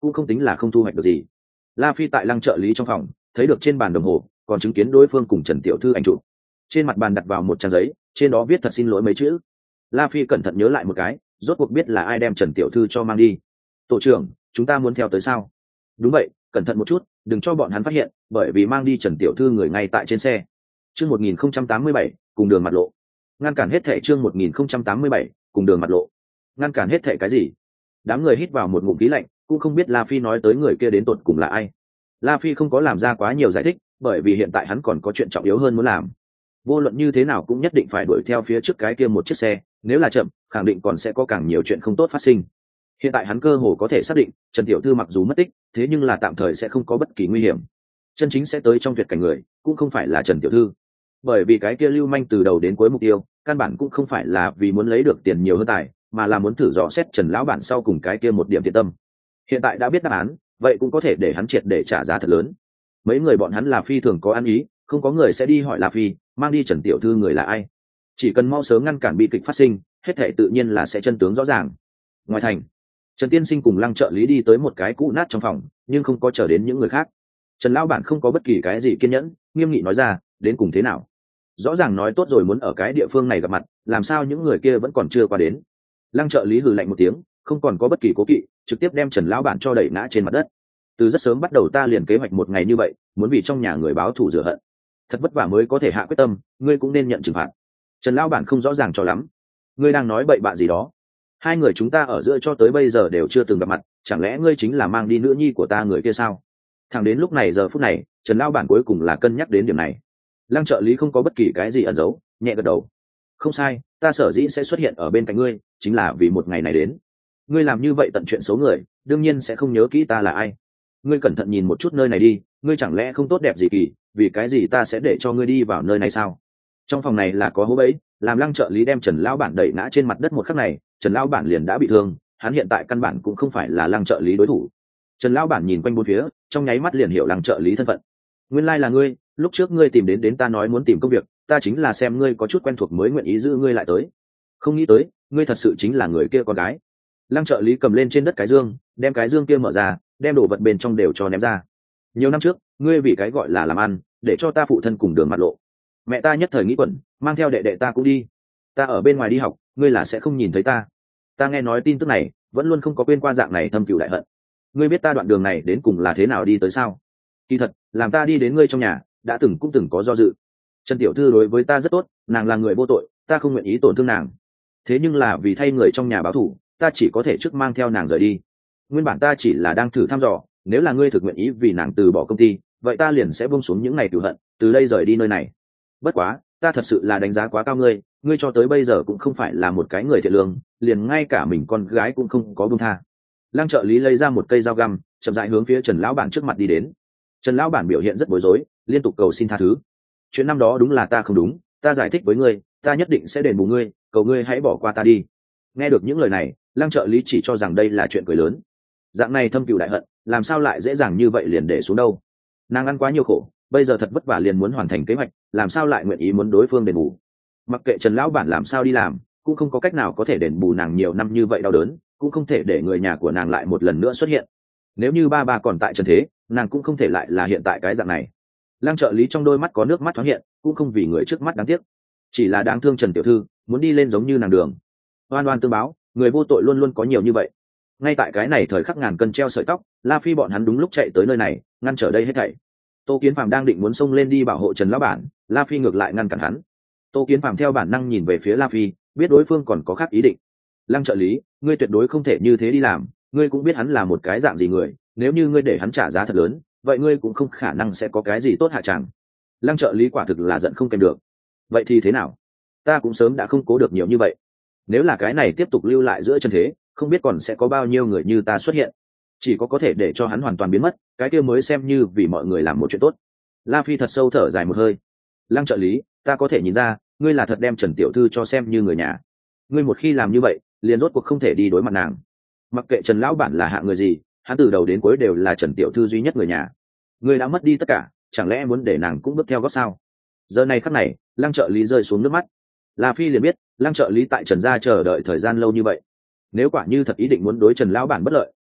cũng không tính là không thu hoạch được gì. La Phi tại Lăng trợ lý trong phòng thấy được trên bàn đồng hồ còn chứng kiến đối phương cùng Trần tiểu thư ảnh chụp, trên mặt bàn đặt vào một trang giấy, trên đó viết thật xin lỗi mấy chữ. La Phi cẩn thận nhớ lại một cái, rốt cuộc biết là ai đem Trần tiểu thư cho mang đi. Tổ trưởng, chúng ta muốn theo tới sao? Đúng vậy, cẩn thận một chút, đừng cho bọn hắn phát hiện, bởi vì mang đi Trần tiểu thư người ngay tại trên xe. Chương một nghìn không trăm tám mươi bảy, cùng đường mặt lộ. Ngăn cản hết thệ. Chương một nghìn không trăm tám mươi bảy, cùng đường mặt lộ. Ngăn cản hết thệ cái gì? Đám người hít vào một ngụm khí lạnh, cũng không biết La Phi nói tới người kia đến tột cùng là ai. La Phi không có làm ra quá nhiều giải thích, bởi vì hiện tại hắn còn có chuyện trọng yếu hơn muốn làm. Vô luận như thế nào cũng nhất định phải đuổi theo phía trước cái kia một chiếc xe, nếu là chậm, khẳng định còn sẽ có càng nhiều chuyện không tốt phát sinh. Hiện tại hắn cơ hồ có thể xác định, Trần tiểu thư mặc dù mất tích, thế nhưng là tạm thời sẽ không có bất kỳ nguy hiểm. Chân chính sẽ tới trong tuyệt cảnh người, cũng không phải là Trần tiểu thư. Bởi vì cái kia lưu manh từ đầu đến cuối mục tiêu, căn bản cũng không phải là vì muốn lấy được tiền nhiều hơn tài, mà là muốn thử dò xét Trần lão bản sau cùng cái kia một điểm thiện tâm. Hiện tại đã biết đáp án, vậy cũng có thể để hắn triệt để trả giá thật lớn. Mấy người bọn hắn là phi thường có ăn ý, không có người sẽ đi hỏi La Phi mang đi Trần tiểu thư người là ai. Chỉ cần mau sớm ngăn cản bi kịch phát sinh, hết thảy tự nhiên là sẽ chân tướng rõ ràng. Ngoài thành, Trần tiên sinh cùng Lăng trợ lý đi tới một cái cũ nát trong phòng, nhưng không có chờ đến những người khác. Trần lão bản không có bất kỳ cái gì kiên nhẫn, nghiêm nghị nói ra, đến cùng thế nào? Rõ ràng nói tốt rồi muốn ở cái địa phương này gặp mặt, làm sao những người kia vẫn còn chưa qua đến? Lăng trợ lý hừ lạnh một tiếng, không còn có bất kỳ cố kỵ, trực tiếp đem Trần lão bản cho đẩy ngã trên mặt đất. Từ rất sớm bắt đầu ta liền kế hoạch một ngày như vậy, muốn vì trong nhà người báo thù rửa hận. Thật vất vả mới có thể hạ quyết tâm, ngươi cũng nên nhận trừng phạt. Trần lão bản không rõ ràng cho lắm. Ngươi đang nói bậy bạ gì đó? Hai người chúng ta ở giữa cho tới bây giờ đều chưa từng gặp mặt, chẳng lẽ ngươi chính là mang đi nữ nhi của ta người kia sao? Thẳng đến lúc này giờ phút này, Trần lão bản cuối cùng là cân nhắc đến điểm này. Lăng trợ lý không có bất kỳ cái gì ẩn giấu, nhẹ gật đầu. Không sai, ta sở dĩ sẽ xuất hiện ở bên cạnh ngươi, chính là vì một ngày này đến. Ngươi làm như vậy tận chuyện xấu người, đương nhiên sẽ không nhớ kỹ ta là ai. Ngươi cẩn thận nhìn một chút nơi này đi, ngươi chẳng lẽ không tốt đẹp gì kỳ, vì cái gì ta sẽ để cho ngươi đi vào nơi này sao? Trong phòng này là có hố bẫy, làm Lăng trợ lý đem Trần lão bản đẩy ngã trên mặt đất một khắc này, Trần lão bản liền đã bị thương, hắn hiện tại căn bản cũng không phải là Lăng trợ lý đối thủ. Trần lão bản nhìn quanh bốn phía, trong nháy mắt liền hiểu Lăng trợ lý thân phận. Nguyên lai là ngươi, lúc trước ngươi tìm đến đến ta nói muốn tìm công việc, ta chính là xem ngươi có chút quen thuộc mới nguyện ý giữ ngươi lại tới. Không nghĩ tới, ngươi thật sự chính là người kia con gái. Lăng trợ lý cầm lên trên đất cái dương, đem cái dương kia mở ra, đem đồ vật bên trong đều cho ném ra. Nhiều năm trước, ngươi vì cái gọi là làm ăn, để cho ta phụ thân cùng đường mặt lộ. Mẹ ta nhất thời nghĩ quẩn, mang theo đệ đệ ta cũng đi. Ta ở bên ngoài đi học, ngươi là sẽ không nhìn thấy ta. Ta nghe nói tin tức này, vẫn luôn không có quên qua dạng này thâm cừu đại hận. Ngươi biết ta đoạn đường này đến cùng là thế nào đi tới sao? Kỳ thật, làm ta đi đến ngươi trong nhà, đã từng cũng từng có do dự. Trần tiểu thư đối với ta rất tốt, nàng là người vô tội, ta không nguyện ý tổn thương nàng. Thế nhưng là vì thay người trong nhà báo thù, ta chỉ có thể trước mang theo nàng rời đi. Nguyên bản ta chỉ là đang thử thăm dò, nếu là ngươi thực nguyện ý vì nàng từ bỏ công ty, vậy ta liền sẽ buông xuống những ngày cửu hận, từ đây rời đi nơi này. Bất quá, ta thật sự là đánh giá quá cao ngươi, ngươi cho tới bây giờ cũng không phải là một cái người thiện lương, liền ngay cả mình con gái cũng không có buông tha. Lăng trợ lý lấy ra một cây dao găm, chậm rãi hướng phía Trần lão bản trước mặt đi đến. Trần lão bản biểu hiện rất bối rối, liên tục cầu xin tha thứ. Chuyện năm đó đúng là ta không đúng, ta giải thích với ngươi, ta nhất định sẽ đền bù ngươi, cầu ngươi hãy bỏ qua ta đi. Nghe được những lời này, Lăng trợ lý chỉ cho rằng đây là chuyện cười lớn. Dạng này thâm cừu đại hận, làm sao lại dễ dàng như vậy liền để xuống đâu? Nàng ăn quá nhiều khổ, bây giờ thật vất vả liền muốn hoàn thành kế hoạch, làm sao lại nguyện ý muốn đối phương đền bù? Mặc kệ Trần lão bản làm sao đi làm, cũng không có cách nào có thể đền bù nàng nhiều năm như vậy đau đớn, cũng không thể để người nhà của nàng lại một lần nữa xuất hiện. Nếu như ba ba còn tại trần thế, nàng cũng không thể lại là hiện tại cái dạng này. Lăng trợ lý trong đôi mắt có nước mắt thoáng hiện, cũng không vì người trước mắt đáng tiếc, chỉ là đáng thương Trần tiểu thư, muốn đi lên giống như nàng đường. Oan oan tương báo, người vô tội luôn luôn có nhiều như vậy. Ngay tại cái này thời khắc ngàn cân treo sợi tóc, La Phi bọn hắn đúng lúc chạy tới nơi này, ngăn trở đây hết thảy. Tô Kiến Phàm đang định muốn xông lên đi bảo hộ Trần lão bản, La Phi ngược lại ngăn cản hắn. Tô Kiến Phàm theo bản năng nhìn về phía La Phi, biết đối phương còn có khác ý định. Lăng trợ lý, ngươi tuyệt đối không thể như thế đi làm, ngươi cũng biết hắn là một cái dạng gì người, nếu như ngươi để hắn trả giá thật lớn, vậy ngươi cũng không khả năng sẽ có cái gì tốt hạ chẳng. Lăng trợ lý quả thực là giận không kèm được. Vậy thì thế nào? Ta cũng sớm đã không cố được nhiều như vậy. Nếu là cái này tiếp tục lưu lại giữa chân thế, không biết còn sẽ có bao nhiêu người như ta xuất hiện. Chỉ có có thể để cho hắn hoàn toàn biến mất, cái kia mới xem như vì mọi người làm một chuyện tốt. La Phi thật sâu thở dài một hơi. Lăng trợ lý, ta có thể nhìn ra, ngươi là thật đem Trần tiểu thư cho xem như người nhà. Ngươi một khi làm như vậy, liền rốt cuộc không thể đi đối mặt nàng. Mặc kệ Trần lão bản là hạ người gì, hắn từ đầu đến cuối đều là Trần tiểu thư duy nhất người nhà. Ngươi đã mất đi tất cả, chẳng lẽ muốn để nàng cũng bước theo gót sao? Giờ này khắc này, Lăng trợ lý rơi xuống nước mắt. La Phi liền biết, Lăng trợ lý tại Trần gia chờ đợi thời gian lâu như vậy, nếu quả như thật ý định muốn đối Trần lão bản bất lợi,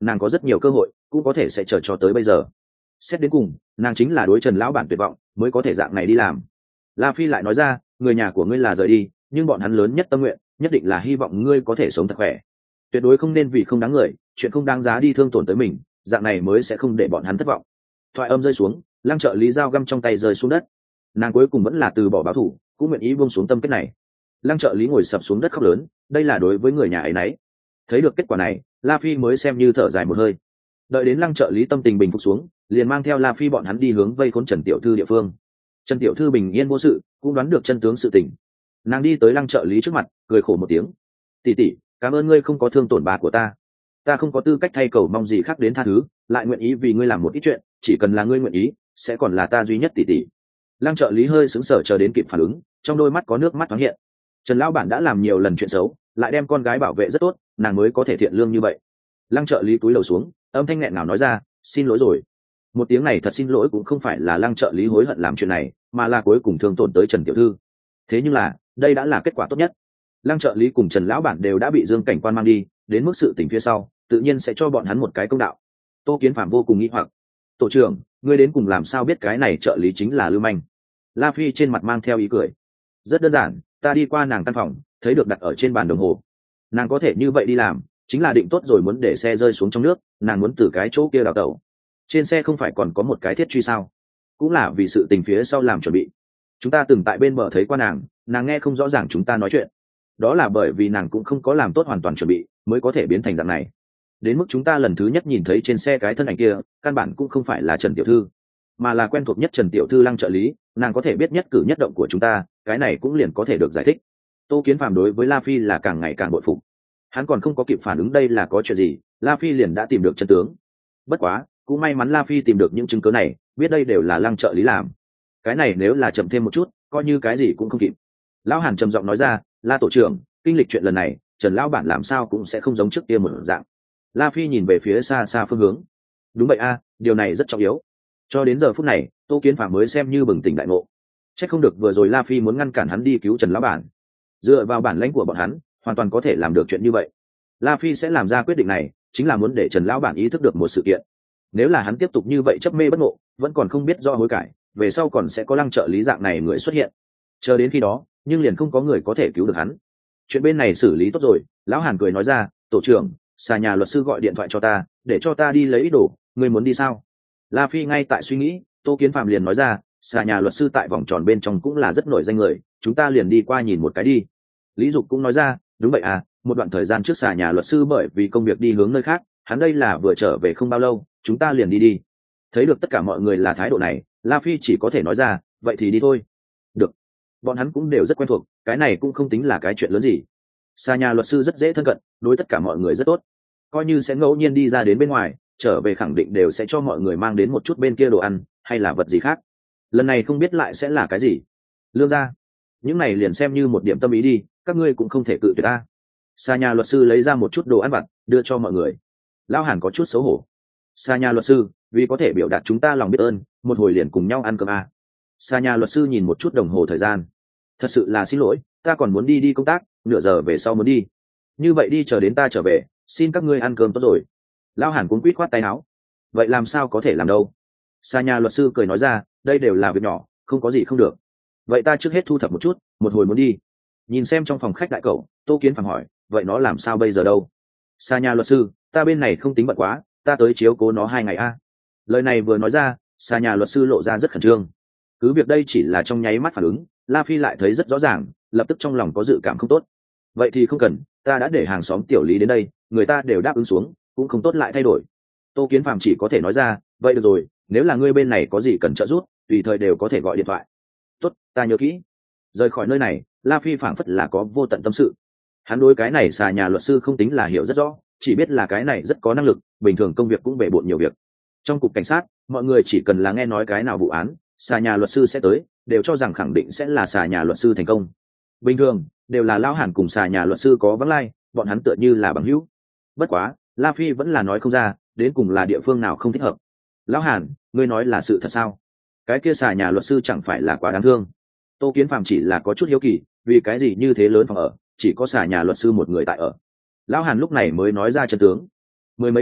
nàng có rất nhiều cơ hội cũng có thể sẽ chờ cho tới bây giờ. Xét đến cùng nàng chính là đối Trần lão bản tuyệt vọng mới có thể dạng này đi làm. La Phi lại nói ra, người nhà của ngươi là rời đi, nhưng bọn hắn lớn nhất tâm nguyện nhất định là hy vọng ngươi có thể sống thật khỏe, tuyệt đối không nên vì không đáng người, chuyện không đáng giá đi thương tổn tới mình, dạng này mới sẽ không để bọn hắn thất vọng. Thoại âm rơi xuống, Lăng trợ lý dao găm trong tay rơi xuống đất. Nàng cuối cùng vẫn là từ bỏ báo thù, cũng nguyện ý buông xuống tâm kết này. Lăng trợ lý ngồi sập xuống đất khóc lớn, đây là đối với người nhà ấy nấy. Thấy được kết quả này, La Phi mới xem như thở dài một hơi. Đợi đến Lăng trợ lý tâm tình bình phục xuống, liền mang theo La Phi bọn hắn đi hướng vây khốn Trần tiểu thư địa phương. Trần tiểu thư bình yên vô sự, cũng đoán được chân tướng sự tình. Nàng đi tới Lăng trợ lý trước mặt, cười khổ một tiếng. Tỷ tỷ, cảm ơn ngươi không có thương tổn bà của ta. Ta không có tư cách thay cầu mong gì khác đến tha thứ, lại nguyện ý vì ngươi làm một ít chuyện, chỉ cần là ngươi nguyện ý, sẽ còn là ta duy nhất tỷ tỷ. Lăng trợ lý hơi sững sờ chờ đến kịp phản ứng, trong đôi mắt có nước mắt thoáng hiện. Trần lão bản đã làm nhiều lần chuyện xấu, lại đem con gái bảo vệ rất tốt, nàng mới có thể thiện lương như vậy. Lăng trợ lý cúi đầu xuống, âm thanh nghẹn ngào nói ra, xin lỗi rồi. Một tiếng này thật xin lỗi cũng không phải là Lăng trợ lý hối hận làm chuyện này, mà là cuối cùng thương tổn tới Trần tiểu thư. Thế nhưng là, đây đã là kết quả tốt nhất. Lăng trợ lý cùng Trần lão bản đều đã bị Dương cảnh quan mang đi, đến mức sự tình phía sau, tự nhiên sẽ cho bọn hắn một cái công đạo. Tô Kiến Phạm vô cùng nghi hoặc, tổ trưởng, ngươi đến cùng làm sao biết cái này trợ lý chính là Lưu Manh? La Phi trên mặt mang theo ý cười. Rất đơn giản, ta đi qua nàng căn phòng, thấy được đặt ở trên bàn đồng hồ. Nàng có thể như vậy đi làm, chính là định tốt rồi muốn để xe rơi xuống trong nước, nàng muốn từ cái chỗ kia đào tẩu. Trên xe không phải còn có một cái thiết truy sao? Cũng là vì sự tình phía sau làm chuẩn bị. Chúng ta từng tại bên bờ thấy qua nàng, nàng nghe không rõ ràng chúng ta nói chuyện. Đó là bởi vì nàng cũng không có làm tốt hoàn toàn chuẩn bị, mới có thể biến thành dạng này. Đến mức chúng ta lần thứ nhất nhìn thấy trên xe cái thân ảnh kia, căn bản cũng không phải là Trần tiểu thư, mà là quen thuộc nhất Trần tiểu thư Lăng trợ lý, nàng có thể biết nhất cử nhất động của chúng ta, cái này cũng liền có thể được giải thích. Tô Kiến Phạm đối với La Phi là càng ngày càng bội phục. Hắn còn không có kịp phản ứng đây là có chuyện gì, La Phi liền đã tìm được chân tướng. Bất quá, cũng may mắn La Phi tìm được những chứng cứ này, biết đây đều là Lăng trợ lý làm. Cái này nếu là chậm thêm một chút, coi như cái gì cũng không kịp. Lão Hàn trầm giọng nói ra, La tổ trưởng, kinh lịch chuyện lần này, Trần lão bản làm sao cũng sẽ không giống trước kia một dạng. La Phi nhìn về phía xa xa phương hướng. Đúng vậy a, điều này rất trọng yếu. Cho đến giờ phút này, Tô Kiến Phạm mới xem như bừng tỉnh đại ngộ. Chắc không được vừa rồi La Phi muốn ngăn cản hắn đi cứu Trần lão bản. Dựa vào bản lãnh của bọn hắn, hoàn toàn có thể làm được chuyện như vậy. La Phi sẽ làm ra quyết định này, chính là muốn để Trần lão bản ý thức được một sự kiện. Nếu là hắn tiếp tục như vậy chấp mê bất ngộ, vẫn còn không biết do hối cải, về sau còn sẽ có Lăng trợ lý dạng này người xuất hiện. Chờ đến khi đó, nhưng liền không có người có thể cứu được hắn. Chuyện bên này xử lý tốt rồi, lão Hàn cười nói ra, tổ trưởng, xà nhà luật sư gọi điện thoại cho ta, để cho ta đi lấy ít đồ, ngươi muốn đi sao? La Phi ngay tại suy nghĩ, Tô Kiến Phạm liền nói ra, xà nhà luật sư tại vòng tròn bên trong cũng là rất nổi danh người, chúng ta liền đi qua nhìn một cái đi. Lý Dục cũng nói ra, đúng vậy à, một đoạn thời gian trước xà nhà luật sư bởi vì công việc đi hướng nơi khác, hắn đây là vừa trở về không bao lâu, chúng ta liền đi đi. Thấy được tất cả mọi người là thái độ này, La Phi chỉ có thể nói ra, vậy thì đi thôi. Được. Bọn hắn cũng đều rất quen thuộc, cái này cũng không tính là cái chuyện lớn gì. Xà nhà luật sư rất dễ thân cận, đối tất cả mọi người rất tốt. Coi như sẽ ngẫu nhiên đi ra đến bên ngoài, trở về khẳng định đều sẽ cho mọi người mang đến một chút bên kia đồ ăn, hay là vật gì khác. Lần này không biết lại sẽ là cái gì. Lương gia, những này liền xem như một điểm tâm ý đi, các ngươi cũng không thể cự tuyệt ta. Xà nhà luật sư lấy ra một chút đồ ăn vặt, đưa cho mọi người. Lão Hàn có chút xấu hổ. Xà nhà luật sư, vì có thể biểu đạt chúng ta lòng biết ơn, một hồi liền cùng nhau ăn cơm à. Xà nhà luật sư nhìn một chút đồng hồ thời gian. Thật sự là xin lỗi, ta còn muốn đi đi công tác, nửa giờ về sau muốn đi. Như vậy đi chờ đến ta trở về, xin các ngươi ăn cơm tốt rồi. Lão Hàn cuống quýt khoát tay áo. Vậy làm sao có thể làm đâu? Xà nhà luật sư cười nói ra, đây đều là việc nhỏ, không có gì không được. Vậy ta trước hết thu thập một chút, một hồi muốn đi. Nhìn xem trong phòng khách đại cậu, Tô Kiến Phạm hỏi, vậy nó làm sao bây giờ đâu? Xà nhà luật sư, ta bên này không tính bận quá, ta tới chiếu cố nó hai ngày a. Lời này vừa nói ra, xà nhà luật sư lộ ra rất khẩn trương. Cứ việc đây chỉ là trong nháy mắt phản ứng, La Phi lại thấy rất rõ ràng, lập tức trong lòng có dự cảm không tốt. Vậy thì không cần, ta đã để hàng xóm tiểu Lý đến đây, người ta đều đáp ứng xuống, cũng không tốt lại thay đổi. Tô Kiến Phạm chỉ có thể nói ra, vậy được rồi, nếu là ngươi bên này có gì cần trợ giúp, tùy thời đều có thể gọi điện thoại. Tốt, ta nhớ kỹ. Rời khỏi nơi này, La Phi phảng phất là có vô tận tâm sự. Hắn đối cái này xà nhà luật sư không tính là hiểu rất rõ, chỉ biết là cái này rất có năng lực, bình thường công việc cũng bể bộn nhiều việc. Trong cục cảnh sát, mọi người chỉ cần là nghe nói cái nào vụ án, xà nhà luật sư sẽ tới, đều cho rằng khẳng định sẽ là xà nhà luật sư thành công. Bình thường đều là Lão Hàn cùng xà nhà luật sư có vắng lai, bọn hắn tựa như là bằng hữu. Bất quá, La Phi vẫn là nói không ra, đến cùng là địa phương nào không thích hợp. Lão Hàn, ngươi nói là sự thật sao? Cái kia xà nhà luật sư chẳng phải là quá đáng thương? Tô Kiến Phạm chỉ là có chút hiếu kỳ, vì cái gì như thế lớn phòng ở, chỉ có xà nhà luật sư một người tại ở. Lão Hàn lúc này mới nói ra chân tướng. Mười mấy năm trước,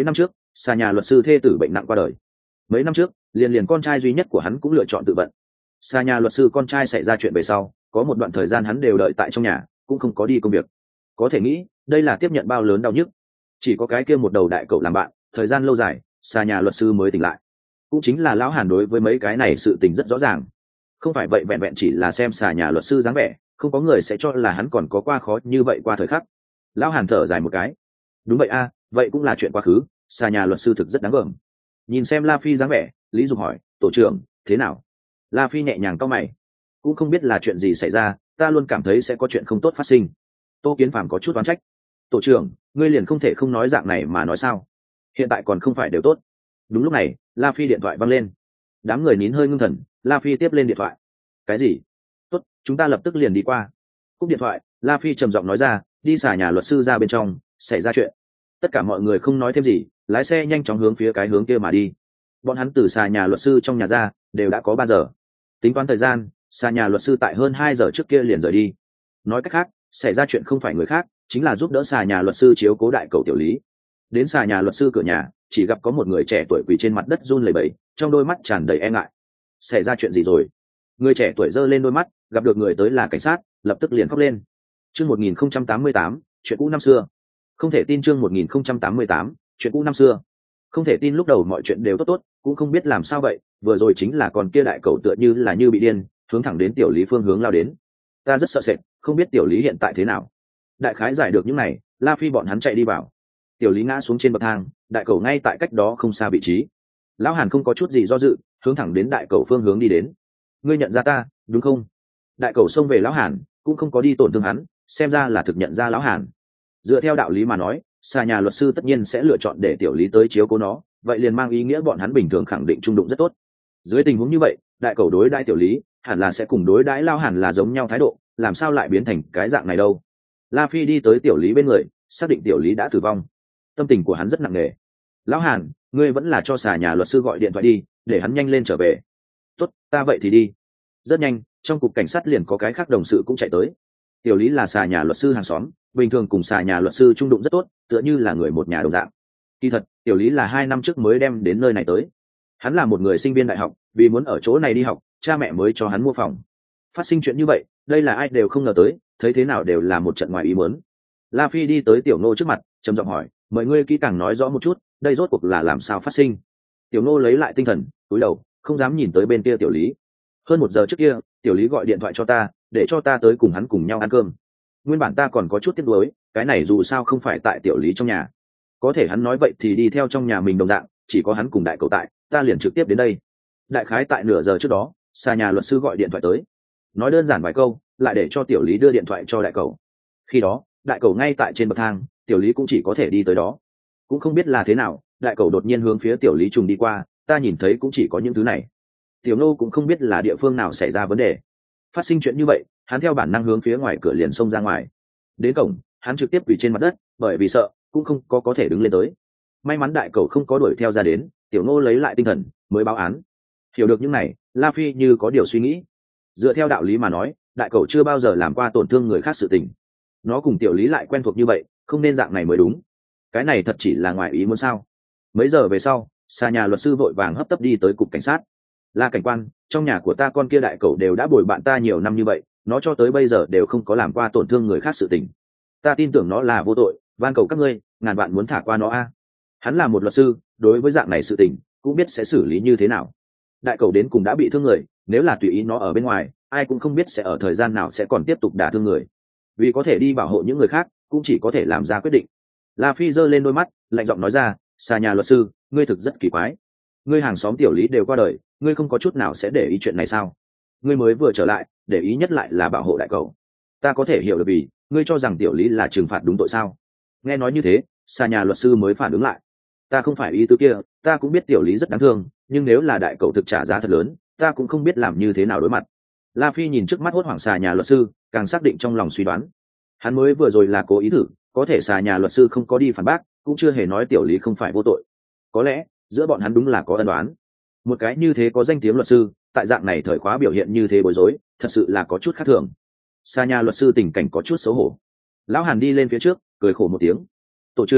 xà nhà luật sư thê tử bệnh nặng qua đời. Mấy năm trước liền liền con trai duy nhất của hắn cũng lựa chọn tự vận. Xà nhà luật sư con trai xảy ra chuyện về sau, có một đoạn thời gian hắn đều đợi tại trong nhà, cũng không có đi công việc. Có thể nghĩ đây là tiếp nhận bao lớn đau nhức. Chỉ có cái kia một đầu đại cậu làm bạn, thời gian lâu dài xà nhà luật sư mới tỉnh lại. Cũng chính là lão Hàn đối với mấy cái này sự tình rất rõ ràng. Không phải vậy vẹn vẹn chỉ là xem xà nhà luật sư dáng vẻ, không có người sẽ cho là hắn còn có qua khó như vậy qua thời khắc. Lão Hàn thở dài một cái. Đúng vậy a, vậy cũng là chuyện quá khứ, xà nhà luật sư thực rất đáng gờm. Nhìn xem La Phi dáng vẻ, Lý Dục hỏi, tổ trưởng thế nào? La Phi nhẹ nhàng cau mày, cũng không biết là chuyện gì xảy ra, ta luôn cảm thấy sẽ có chuyện không tốt phát sinh. Tô Kiến Phàm có chút oán trách, tổ trưởng ngươi liền không thể không nói dạng này mà nói sao? Hiện tại còn không phải đều tốt. Đúng lúc này La Phi điện thoại văng lên. Đám người nín hơi ngưng thần. La Phi tiếp lên điện thoại. Cái gì? Tốt, chúng ta lập tức liền đi qua. Cúp điện thoại, La Phi trầm giọng nói ra, đi xả nhà luật sư ra bên trong, xảy ra chuyện. Tất cả mọi người không nói thêm gì, lái xe nhanh chóng hướng phía cái hướng kia mà đi. Bọn hắn từ xà nhà luật sư trong nhà ra đều đã có ba giờ. Tính toán thời gian, xà nhà luật sư tại hơn hai giờ trước kia liền rời đi. Nói cách khác, xảy ra chuyện không phải người khác, chính là giúp đỡ xà nhà luật sư chiếu cố đại cầu tiểu Lý. Đến xà nhà luật sư cửa nhà, chỉ gặp có một người trẻ tuổi quỳ trên mặt đất run lẩy bẩy, trong đôi mắt tràn đầy e ngại. Xảy ra chuyện gì rồi? Người trẻ tuổi giơ lên đôi mắt, gặp được người tới là cảnh sát, lập tức liền khóc lên. Chương một nghìn không trăm tám mươi tám, chuyện cũ năm xưa. Không thể tin chương một nghìn không trăm tám mươi tám, chuyện cũ năm xưa. Không thể tin lúc đầu mọi chuyện đều tốt tốt, cũng không biết làm sao vậy, vừa rồi chính là con kia đại cầu tựa như là như bị điên, hướng thẳng đến tiểu Lý phương hướng lao đến. Ta rất sợ sệt, không biết tiểu Lý hiện tại thế nào. Đại khái giải được những này, La Phi bọn hắn chạy đi vào. Tiểu Lý ngã xuống trên bậc thang, đại cầu ngay tại cách đó không xa vị trí. Lão Hàn không có chút gì do dự, hướng thẳng đến đại cầu phương hướng đi đến. Ngươi nhận ra ta, đúng không? Đại cầu xông về lão Hàn, cũng không có đi tổn thương hắn, xem ra là thực nhận ra lão Hàn. Dựa theo đạo lý mà nói, xà nhà luật sư tất nhiên sẽ lựa chọn để tiểu Lý tới chiếu cố nó, vậy liền mang ý nghĩa bọn hắn bình thường khẳng định trung đụng rất tốt. Dưới tình huống như vậy, đại cầu đối đãi tiểu Lý hẳn là sẽ cùng đối đãi lão Hàn là giống nhau thái độ, làm sao lại biến thành cái dạng này đâu? La Phi đi tới tiểu Lý bên người, xác định tiểu Lý đã tử vong. Tâm tình của hắn rất nặng nề. Lão Hàn, ngươi vẫn là cho xà nhà luật sư gọi điện thoại đi, để hắn nhanh lên trở về. Tốt, ta vậy thì đi. Rất nhanh, trong cục cảnh sát liền có cái khác đồng sự cũng chạy tới. Tiểu Lý là xà nhà luật sư hàng xóm, bình thường cùng xà nhà luật sư trung đụng rất tốt, tựa như là người một nhà đồng dạng. Kỳ thật, tiểu Lý là hai năm trước mới đem đến nơi này tới. Hắn là một người sinh viên đại học, vì muốn ở chỗ này đi học, cha mẹ mới cho hắn mua phòng. Phát sinh chuyện như vậy, đây là ai đều không ngờ tới, thấy thế nào đều là một trận ngoài ý muốn. La Phi đi tới Tiểu Ngô trước mặt, trầm giọng hỏi, mời ngươi kỹ càng nói rõ một chút, đây rốt cuộc là làm sao phát sinh? Tiểu Ngô lấy lại tinh thần, cúi đầu, không dám nhìn tới bên kia Tiểu Lý. Hơn một giờ trước kia, Tiểu Lý gọi điện thoại cho ta, để cho ta tới cùng hắn cùng nhau ăn cơm. Nguyên bản ta còn có chút tiếc nuối, cái này dù sao không phải tại Tiểu Lý trong nhà. Có thể hắn nói vậy thì đi theo trong nhà mình đồng dạng, chỉ có hắn cùng đại cậu tại, ta liền trực tiếp đến đây. Đại khái tại nửa giờ trước đó, xà nhà luật sư gọi điện thoại tới. Nói đơn giản vài câu, lại để cho Tiểu Lý đưa điện thoại cho đại cậu. Khi đó, đại cậu ngay tại trên bậc thang, Tiểu Lý cũng chỉ có thể đi tới đó. Cũng không biết là thế nào, đại cậu đột nhiên hướng phía Tiểu Lý trùng đi qua, ta nhìn thấy cũng chỉ có những thứ này. Tiểu Nô cũng không biết là địa phương nào xảy ra vấn đề. Phát sinh chuyện như vậy, hắn theo bản năng hướng phía ngoài cửa liền xông ra ngoài. Đến cổng, hắn trực tiếp quỳ trên mặt đất, bởi vì sợ, cũng không có có thể đứng lên tới. May mắn đại cậu không có đuổi theo ra đến, Tiểu Nô lấy lại tinh thần, mới báo án. Hiểu được những này, La Phi như có điều suy nghĩ. Dựa theo đạo lý mà nói, đại cậu chưa bao giờ làm qua tổn thương người khác sự tình. Nó cùng Tiểu Lý lại quen thuộc như vậy, không nên dạng này mới đúng. Cái này thật chỉ là ngoài ý muốn sao? Mấy giờ về sau, xà nhà luật sư vội vàng hấp tấp đi tới cục cảnh sát. La cảnh quan, trong nhà của ta con kia đại cậu đều đã bồi bạn ta nhiều năm như vậy, nó cho tới bây giờ đều không có làm qua tổn thương người khác sự tình. Ta tin tưởng nó là vô tội, van cầu các ngươi, ngàn vạn muốn thả qua nó a. Hắn là một luật sư, đối với dạng này sự tình, cũng biết sẽ xử lý như thế nào. Đại cậu đến cùng đã bị thương người, nếu là tùy ý nó ở bên ngoài, ai cũng không biết sẽ ở thời gian nào sẽ còn tiếp tục đả thương người. Vì có thể đi bảo hộ những người khác, cũng chỉ có thể làm ra quyết định. La Phi giơ lên đôi mắt, lạnh giọng nói ra, xà nhà luật sư, ngươi thực rất kỳ quái. Ngươi hàng xóm Tiểu Lý đều qua đời, ngươi không có chút nào sẽ để ý chuyện này sao? Ngươi mới vừa trở lại, để ý nhất lại là bảo hộ đại cậu. Ta có thể hiểu được vì ngươi cho rằng Tiểu Lý là trừng phạt đúng tội sao? Nghe nói như thế, xà nhà luật sư mới phản ứng lại. Ta không phải ý tứ kia, ta cũng biết Tiểu Lý rất đáng thương, nhưng nếu là đại cậu thực trả giá thật lớn, ta cũng không biết làm như thế nào đối mặt. La Phi nhìn trước mắt hốt hoảng xà nhà luật sư, càng xác định trong lòng suy đoán. Hắn mới vừa rồi là cố ý thử, có thể xà nhà luật sư không có đi phản bác, cũng chưa hề nói Tiểu Lý không phải vô tội. Có lẽ giữa bọn hắn đúng là có ân đoán. Một cái như thế có danh tiếng luật sư, tại dạng này thời khóa biểu hiện như thế bối rối, thật sự là có chút khác thường. Xà nhà luật sư tình cảnh có chút xấu hổ. Lão Hàn đi lên phía trước, cười khổ một tiếng. Tổ trưởng,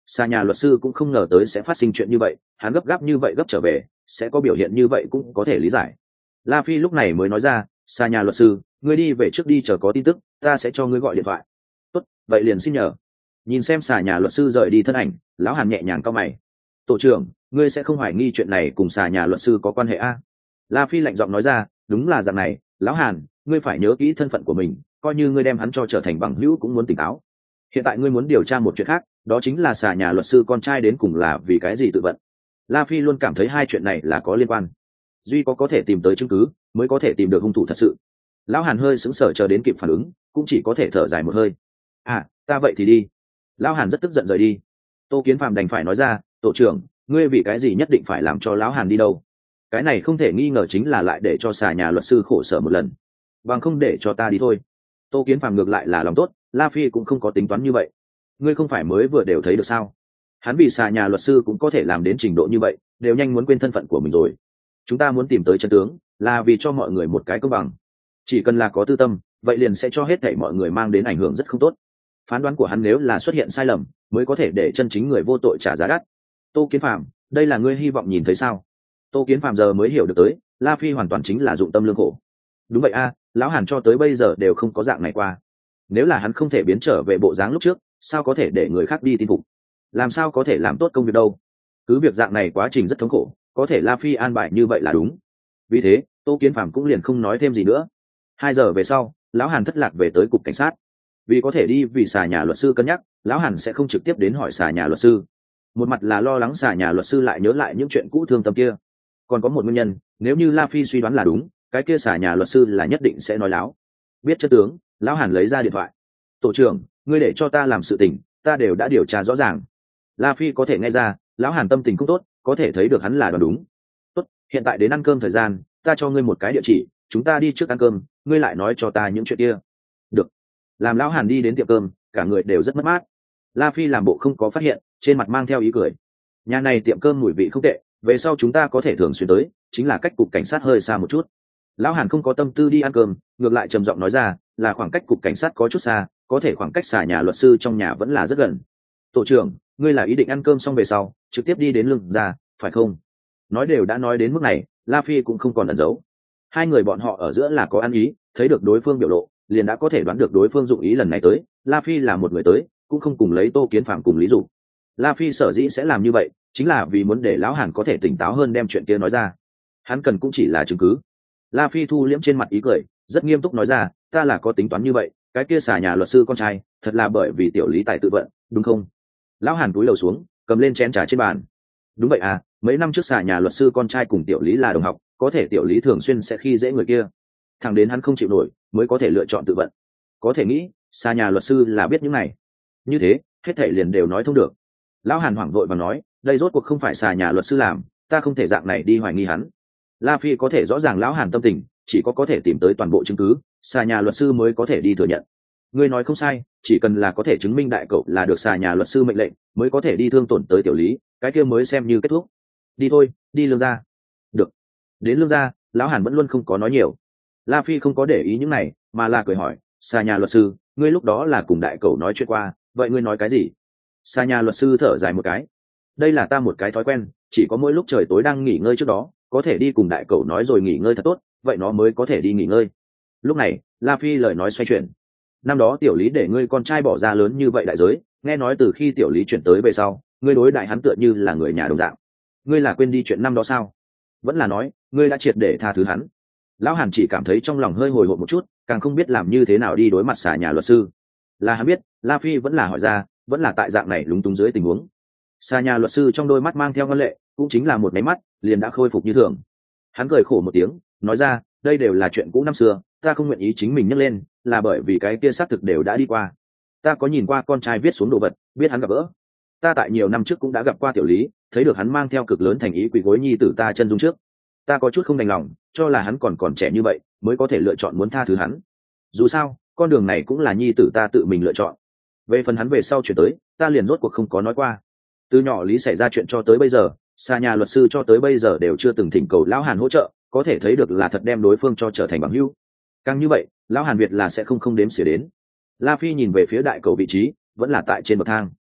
Xa nhà luật sư cũng không ngờ tới sẽ phát sinh chuyện như vậy, hắn gấp gáp như vậy gấp trở về sẽ có biểu hiện như vậy cũng có thể lý giải. La Phi lúc này mới nói ra, xa nhà luật sư, ngươi đi về trước đi, chờ có tin tức ta sẽ cho ngươi gọi điện thoại. Tốt, vậy liền xin nhờ. Nhìn xem xà nhà luật sư rời đi thân ảnh, lão Hàn nhẹ nhàng cau mày. Tổ trưởng, ngươi sẽ không hoài nghi chuyện này cùng xà nhà luật sư có quan hệ a? La Phi lạnh giọng nói ra, đúng là dạng này, lão Hàn, ngươi phải nhớ kỹ thân phận của mình, coi như ngươi đem hắn cho trở thành bằng hữu cũng muốn tỉnh táo. Hiện tại ngươi muốn điều tra một chuyện khác, đó chính là xà nhà luật sư con trai đến cùng là vì cái gì tự vận. La Phi luôn cảm thấy hai chuyện này là có liên quan, duy có có thể tìm tới chứng cứ mới có thể tìm được hung thủ thật sự. Lão Hàn hơi sững sờ chờ đến kịp phản ứng, cũng chỉ có thể thở dài một hơi. À, ta vậy thì đi. Lão Hàn rất tức giận rời đi. Tô Kiến Phạm đành phải nói ra, tổ trưởng, ngươi vì cái gì nhất định phải làm cho lão Hàn đi đâu? Cái này không thể nghi ngờ chính là lại để cho xà nhà luật sư khổ sở một lần, bằng không để cho ta đi thôi. Tô Kiến Phạm ngược lại là lòng tốt, La Phi cũng không có tính toán như vậy. Ngươi không phải mới vừa đều thấy được sao? Hắn vì xà nhà luật sư cũng có thể làm đến trình độ như vậy, đều nhanh muốn quên thân phận của mình rồi. Chúng ta muốn tìm tới chân tướng, là vì cho mọi người một cái công bằng. Chỉ cần là có tư tâm, vậy liền sẽ cho hết thảy mọi người mang đến ảnh hưởng rất không tốt. Phán đoán của hắn nếu là xuất hiện sai lầm, mới có thể để chân chính người vô tội trả giá đắt. Tô Kiến Phạm, đây là ngươi hy vọng nhìn thấy sao? Tô Kiến Phạm giờ mới hiểu được tới, La Phi hoàn toàn chính là dụng tâm lương khổ. Đúng vậy a, lão Hàn cho tới bây giờ đều không có dạng này qua. Nếu là hắn không thể biến trở về bộ dáng lúc trước, sao có thể để người khác đi tin phục? Làm sao có thể làm tốt công việc đâu? Cứ việc dạng này quá trình rất thống khổ, có thể La Phi an bài như vậy là đúng. Vì thế, Tô Kiến Phạm cũng liền không nói thêm gì nữa. Hai giờ về sau, lão Hàn thất lạc về tới cục cảnh sát. Vì có thể đi vì xà nhà luật sư cân nhắc, lão Hàn sẽ không trực tiếp đến hỏi xà nhà luật sư. Một mặt là lo lắng xà nhà luật sư lại nhớ lại những chuyện cũ thương tâm kia, còn có một nguyên nhân, nếu như La Phi suy đoán là đúng, cái kia xà nhà luật sư là nhất định sẽ nói láo. Biết chân tướng, lão Hàn lấy ra điện thoại. Tổ trưởng, ngươi để cho ta làm sự tình, ta đều đã điều tra rõ ràng. La Phi có thể nghe ra, lão Hàn tâm tình không tốt, có thể thấy được hắn là đoán đúng. Tốt, hiện tại đến ăn cơm thời gian, ta cho ngươi một cái địa chỉ, chúng ta đi trước ăn cơm, ngươi lại nói cho ta những chuyện kia. Được. Làm lão Hàn đi đến tiệm cơm, cả người đều rất mất mát. La Phi làm bộ không có phát hiện, trên mặt mang theo ý cười. Nhà này tiệm cơm mùi vị không tệ, về sau chúng ta có thể thường xuyên tới, chính là cách cục cảnh sát hơi xa một chút. Lão Hàn không có tâm tư đi ăn cơm, ngược lại trầm giọng nói ra, là khoảng cách cục cảnh sát có chút xa, có thể khoảng cách xà nhà luật sư trong nhà vẫn là rất gần. Tổ trưởng, ngươi là ý định ăn cơm xong về sau trực tiếp đi đến Lương gia, phải không? Nói đều đã nói đến mức này, La Phi cũng không còn ẩn giấu. Hai người bọn họ ở giữa là có ăn ý, thấy được đối phương biểu lộ, liền đã có thể đoán được đối phương dụng ý lần này tới. La Phi là một người tới, cũng không cùng lấy Tô Kiến Phạm cùng lý dụ. La Phi sở dĩ sẽ làm như vậy, chính là vì muốn để lão Hàn có thể tỉnh táo hơn đem chuyện kia nói ra. Hắn cần cũng chỉ là chứng cứ. La Phi thu liễm trên mặt ý cười, rất nghiêm túc nói ra, ta là có tính toán như vậy, cái kia xà nhà luật sư con trai, thật là bởi vì tiểu lý tài tự vận, đúng không? Lão Hàn cúi đầu xuống, cầm lên chén trà trên bàn. Đúng vậy à, mấy năm trước xà nhà luật sư con trai cùng tiểu lý là đồng học, có thể tiểu lý thường xuyên sẽ khi dễ người kia, thằng đến hắn không chịu nổi mới có thể lựa chọn tự vận. Có thể nghĩ xà nhà luật sư là biết những này, như thế hết thể liền đều nói thông được. Lão Hàn hoảng vội và nói, đây rốt cuộc không phải xà nhà luật sư làm, ta không thể dạng này đi hoài nghi hắn. La Phi có thể rõ ràng lão Hàn tâm tình, chỉ có có thể tìm tới toàn bộ chứng cứ, xà nhà luật sư mới có thể đi thừa nhận. Ngươi nói không sai, chỉ cần là có thể chứng minh đại cậu là được xà nhà luật sư mệnh lệnh mới có thể đi thương tổn tới tiểu lý, cái kia mới xem như kết thúc. Đi thôi, đi Lương gia. Được. Đến Lương gia, lão Hàn vẫn luôn không có nói nhiều. La Phi không có để ý những này, mà là cười hỏi, xà nhà luật sư, ngươi lúc đó là cùng đại cậu nói chuyện qua, vậy ngươi nói cái gì? Xà nhà luật sư thở dài một cái. Đây là ta một cái thói quen, chỉ có mỗi lúc trời tối đang nghỉ ngơi trước đó, có thể đi cùng đại cậu nói rồi nghỉ ngơi thật tốt, vậy nó mới có thể đi nghỉ ngơi. Lúc này, La Phi lời nói xoay chuyển. Năm đó tiểu lý để ngươi con trai bỏ ra lớn như vậy đại giới, nghe nói từ khi tiểu lý chuyển tới về sau, ngươi đối đại hắn tựa như là người nhà đồng dạng. Ngươi là quên đi chuyện năm đó sao? Vẫn là nói ngươi đã triệt để tha thứ hắn? Lão Hàn chỉ cảm thấy trong lòng hơi hồi hộp một chút, càng không biết làm như thế nào đi đối mặt xà nhà luật sư. Là hắn biết, La Phi vẫn là hỏi ra, vẫn là tại dạng này lúng túng dưới tình huống. Xà nhà luật sư trong đôi mắt mang theo ngân lệ, cũng chính là một máy mắt liền đã khôi phục như thường. Hắn cười khổ một tiếng, nói ra, đây đều là chuyện cũ năm xưa, ta không nguyện ý chính mình nhắc lên, là bởi vì cái kia xác thực đều đã đi qua. Ta có nhìn qua con trai viết xuống đồ vật, biết hắn gặp gỡ. Ta tại nhiều năm trước cũng đã gặp qua tiểu lý, thấy được hắn mang theo cực lớn thành ý quỳ gối nhi tử ta chân dung trước. Ta có chút không đành lòng, cho là hắn còn còn trẻ như vậy, mới có thể lựa chọn muốn tha thứ hắn. Dù sao, con đường này cũng là nhi tử ta tự mình lựa chọn. Về phần hắn về sau chuyển tới, ta liền rốt cuộc không có nói qua. Từ nhỏ lý xảy ra chuyện cho tới bây giờ, xa nhà luật sư cho tới bây giờ đều chưa từng thỉnh cầu lão Hàn hỗ trợ, có thể thấy được là thật đem đối phương cho trở thành bằng hữu. Càng như vậy, lão Hàn Việt là sẽ không không đếm xỉa đến. La Phi nhìn về phía đại cầu vị trí, vẫn là tại trên bậc thang.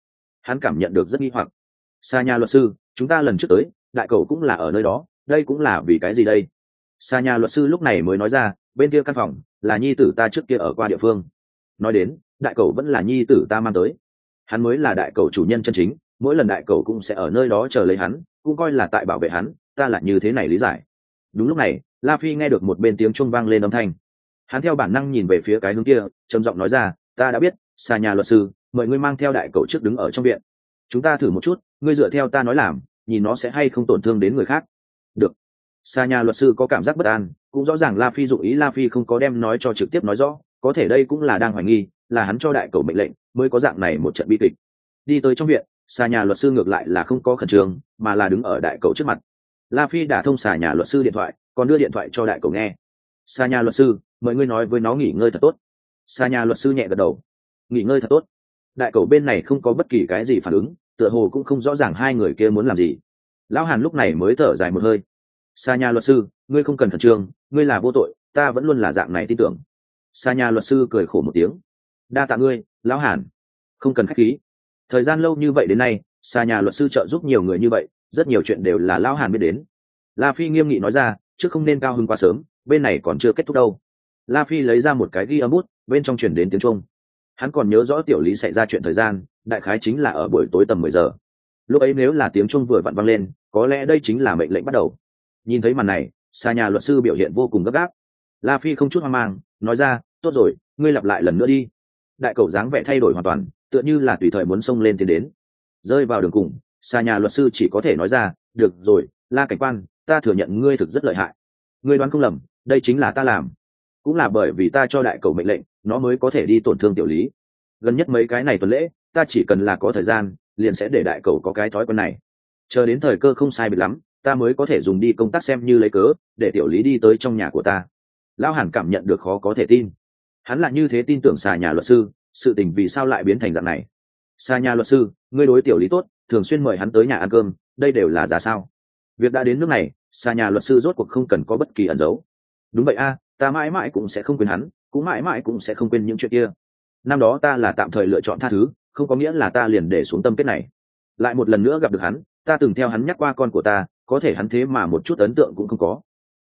Hắn cảm nhận được rất nghi hoặc. Xa nhà luật sư, chúng ta lần trước tới đại cầu cũng là ở nơi đó, đây cũng là vì cái gì đây? Xa nhà luật sư lúc này mới nói ra, bên kia căn phòng là nhi tử ta trước kia ở qua địa phương. Nói đến đại cầu vẫn là nhi tử ta mang tới, hắn mới là đại cầu chủ nhân chân chính, mỗi lần đại cầu cũng sẽ ở nơi đó chờ lấy hắn, cũng coi là tại bảo vệ hắn, ta là như thế này lý giải. Đúng lúc này La Phi nghe được một bên tiếng chuông vang lên âm thanh, hắn theo bản năng nhìn về phía cái hướng kia, trầm giọng nói ra, ta đã biết, xa nhà luật sư, mời ngươi mang theo đại cầu trước đứng ở trong viện, chúng ta thử một chút, ngươi dựa theo ta nói làm, nhìn nó sẽ hay không tổn thương đến người khác. Được. Xa nhà luật sư có cảm giác bất an, cũng rõ ràng La Phi dụng ý La Phi không có đem nói cho trực tiếp nói rõ, có thể đây cũng là đang hoài nghi, là hắn cho đại cầu mệnh lệnh mới có dạng này một trận bi kịch. Đi tới trong viện, xa nhà luật sư ngược lại là không có khẩn trương, mà là đứng ở đại cầu trước mặt. La Phi đã thông xà nhà luật sư điện thoại, còn đưa điện thoại cho đại cầu nghe. Xa nhà luật sư, mời ngươi nói với nó nghỉ ngơi thật tốt. Xa nhà luật sư nhẹ gật đầu. Nghỉ ngơi thật tốt. Đại cầu bên này không có bất kỳ cái gì phản ứng, tựa hồ cũng không rõ ràng hai người kia muốn làm gì. Lão Hàn lúc này mới thở dài một hơi. Xa nhà luật sư, ngươi không cần khẩn trương, ngươi là vô tội, ta vẫn luôn là dạng này tin tưởng. Xa nhà luật sư cười khổ một tiếng. Đa tạ ngươi, Lão Hàn. Không cần khách khí. Thời gian lâu như vậy đến nay, xa nhà luật sư trợ giúp nhiều người như vậy, rất nhiều chuyện đều là Lão Hàn biết đến. La Phi nghiêm nghị nói ra, trước không nên cao hứng quá sớm, bên này còn chưa kết thúc đâu. La Phi lấy ra một cái ghi âm bút, bên trong chuyển đến tiếng chuông. Hắn còn nhớ rõ tiểu lý xảy ra chuyện thời gian, đại khái chính là ở buổi tối tầm mười giờ. Lúc ấy nếu là tiếng chuông vừa vặn vang lên, có lẽ đây chính là mệnh lệnh bắt đầu. Nhìn thấy màn này, xa nhà luật sư biểu hiện vô cùng gấp gáp. La Phi không chút hoang mang, nói ra, tốt rồi, ngươi lặp lại lần nữa đi. Đại cầu dáng vẻ thay đổi hoàn toàn, tựa như là tùy thời muốn xông lên tiến đến. Rơi vào đường cùng, xa nhà luật sư chỉ có thể nói ra, được rồi, La cảnh quan, ta thừa nhận ngươi thực rất lợi hại. Ngươi đoán không lầm, đây chính là ta làm. Cũng là bởi vì ta cho đại cầu mệnh lệnh, nó mới có thể đi tổn thương tiểu lý. Gần nhất mấy cái này tuần lễ, ta chỉ cần là có thời gian, liền sẽ để đại cầu có cái thói quen này. Chờ đến thời cơ không sai biệt lắm, ta mới có thể dùng đi công tác xem như lấy cớ, để tiểu lý đi tới trong nhà của ta. Lão Hàn cảm nhận được khó có thể tin. Hắn là như thế tin tưởng xà nhà luật sư, sự tình vì sao lại biến thành dạng này? Xà nhà luật sư, ngươi đối tiểu lý tốt, thường xuyên mời hắn tới nhà ăn cơm, đây đều là giả sao? Việc đã đến nước này, xà nhà luật sư rốt cuộc không cần có bất kỳ ẩn giấu. Đúng vậy a, ta mãi mãi cũng sẽ không quên hắn, cũng mãi mãi cũng sẽ không quên những chuyện kia. Năm đó ta là tạm thời lựa chọn tha thứ, không có nghĩa là ta liền để xuống tâm kết này. Lại một lần nữa gặp được hắn, ta từng theo hắn nhắc qua con của ta, có thể hắn thế mà một chút ấn tượng cũng không có.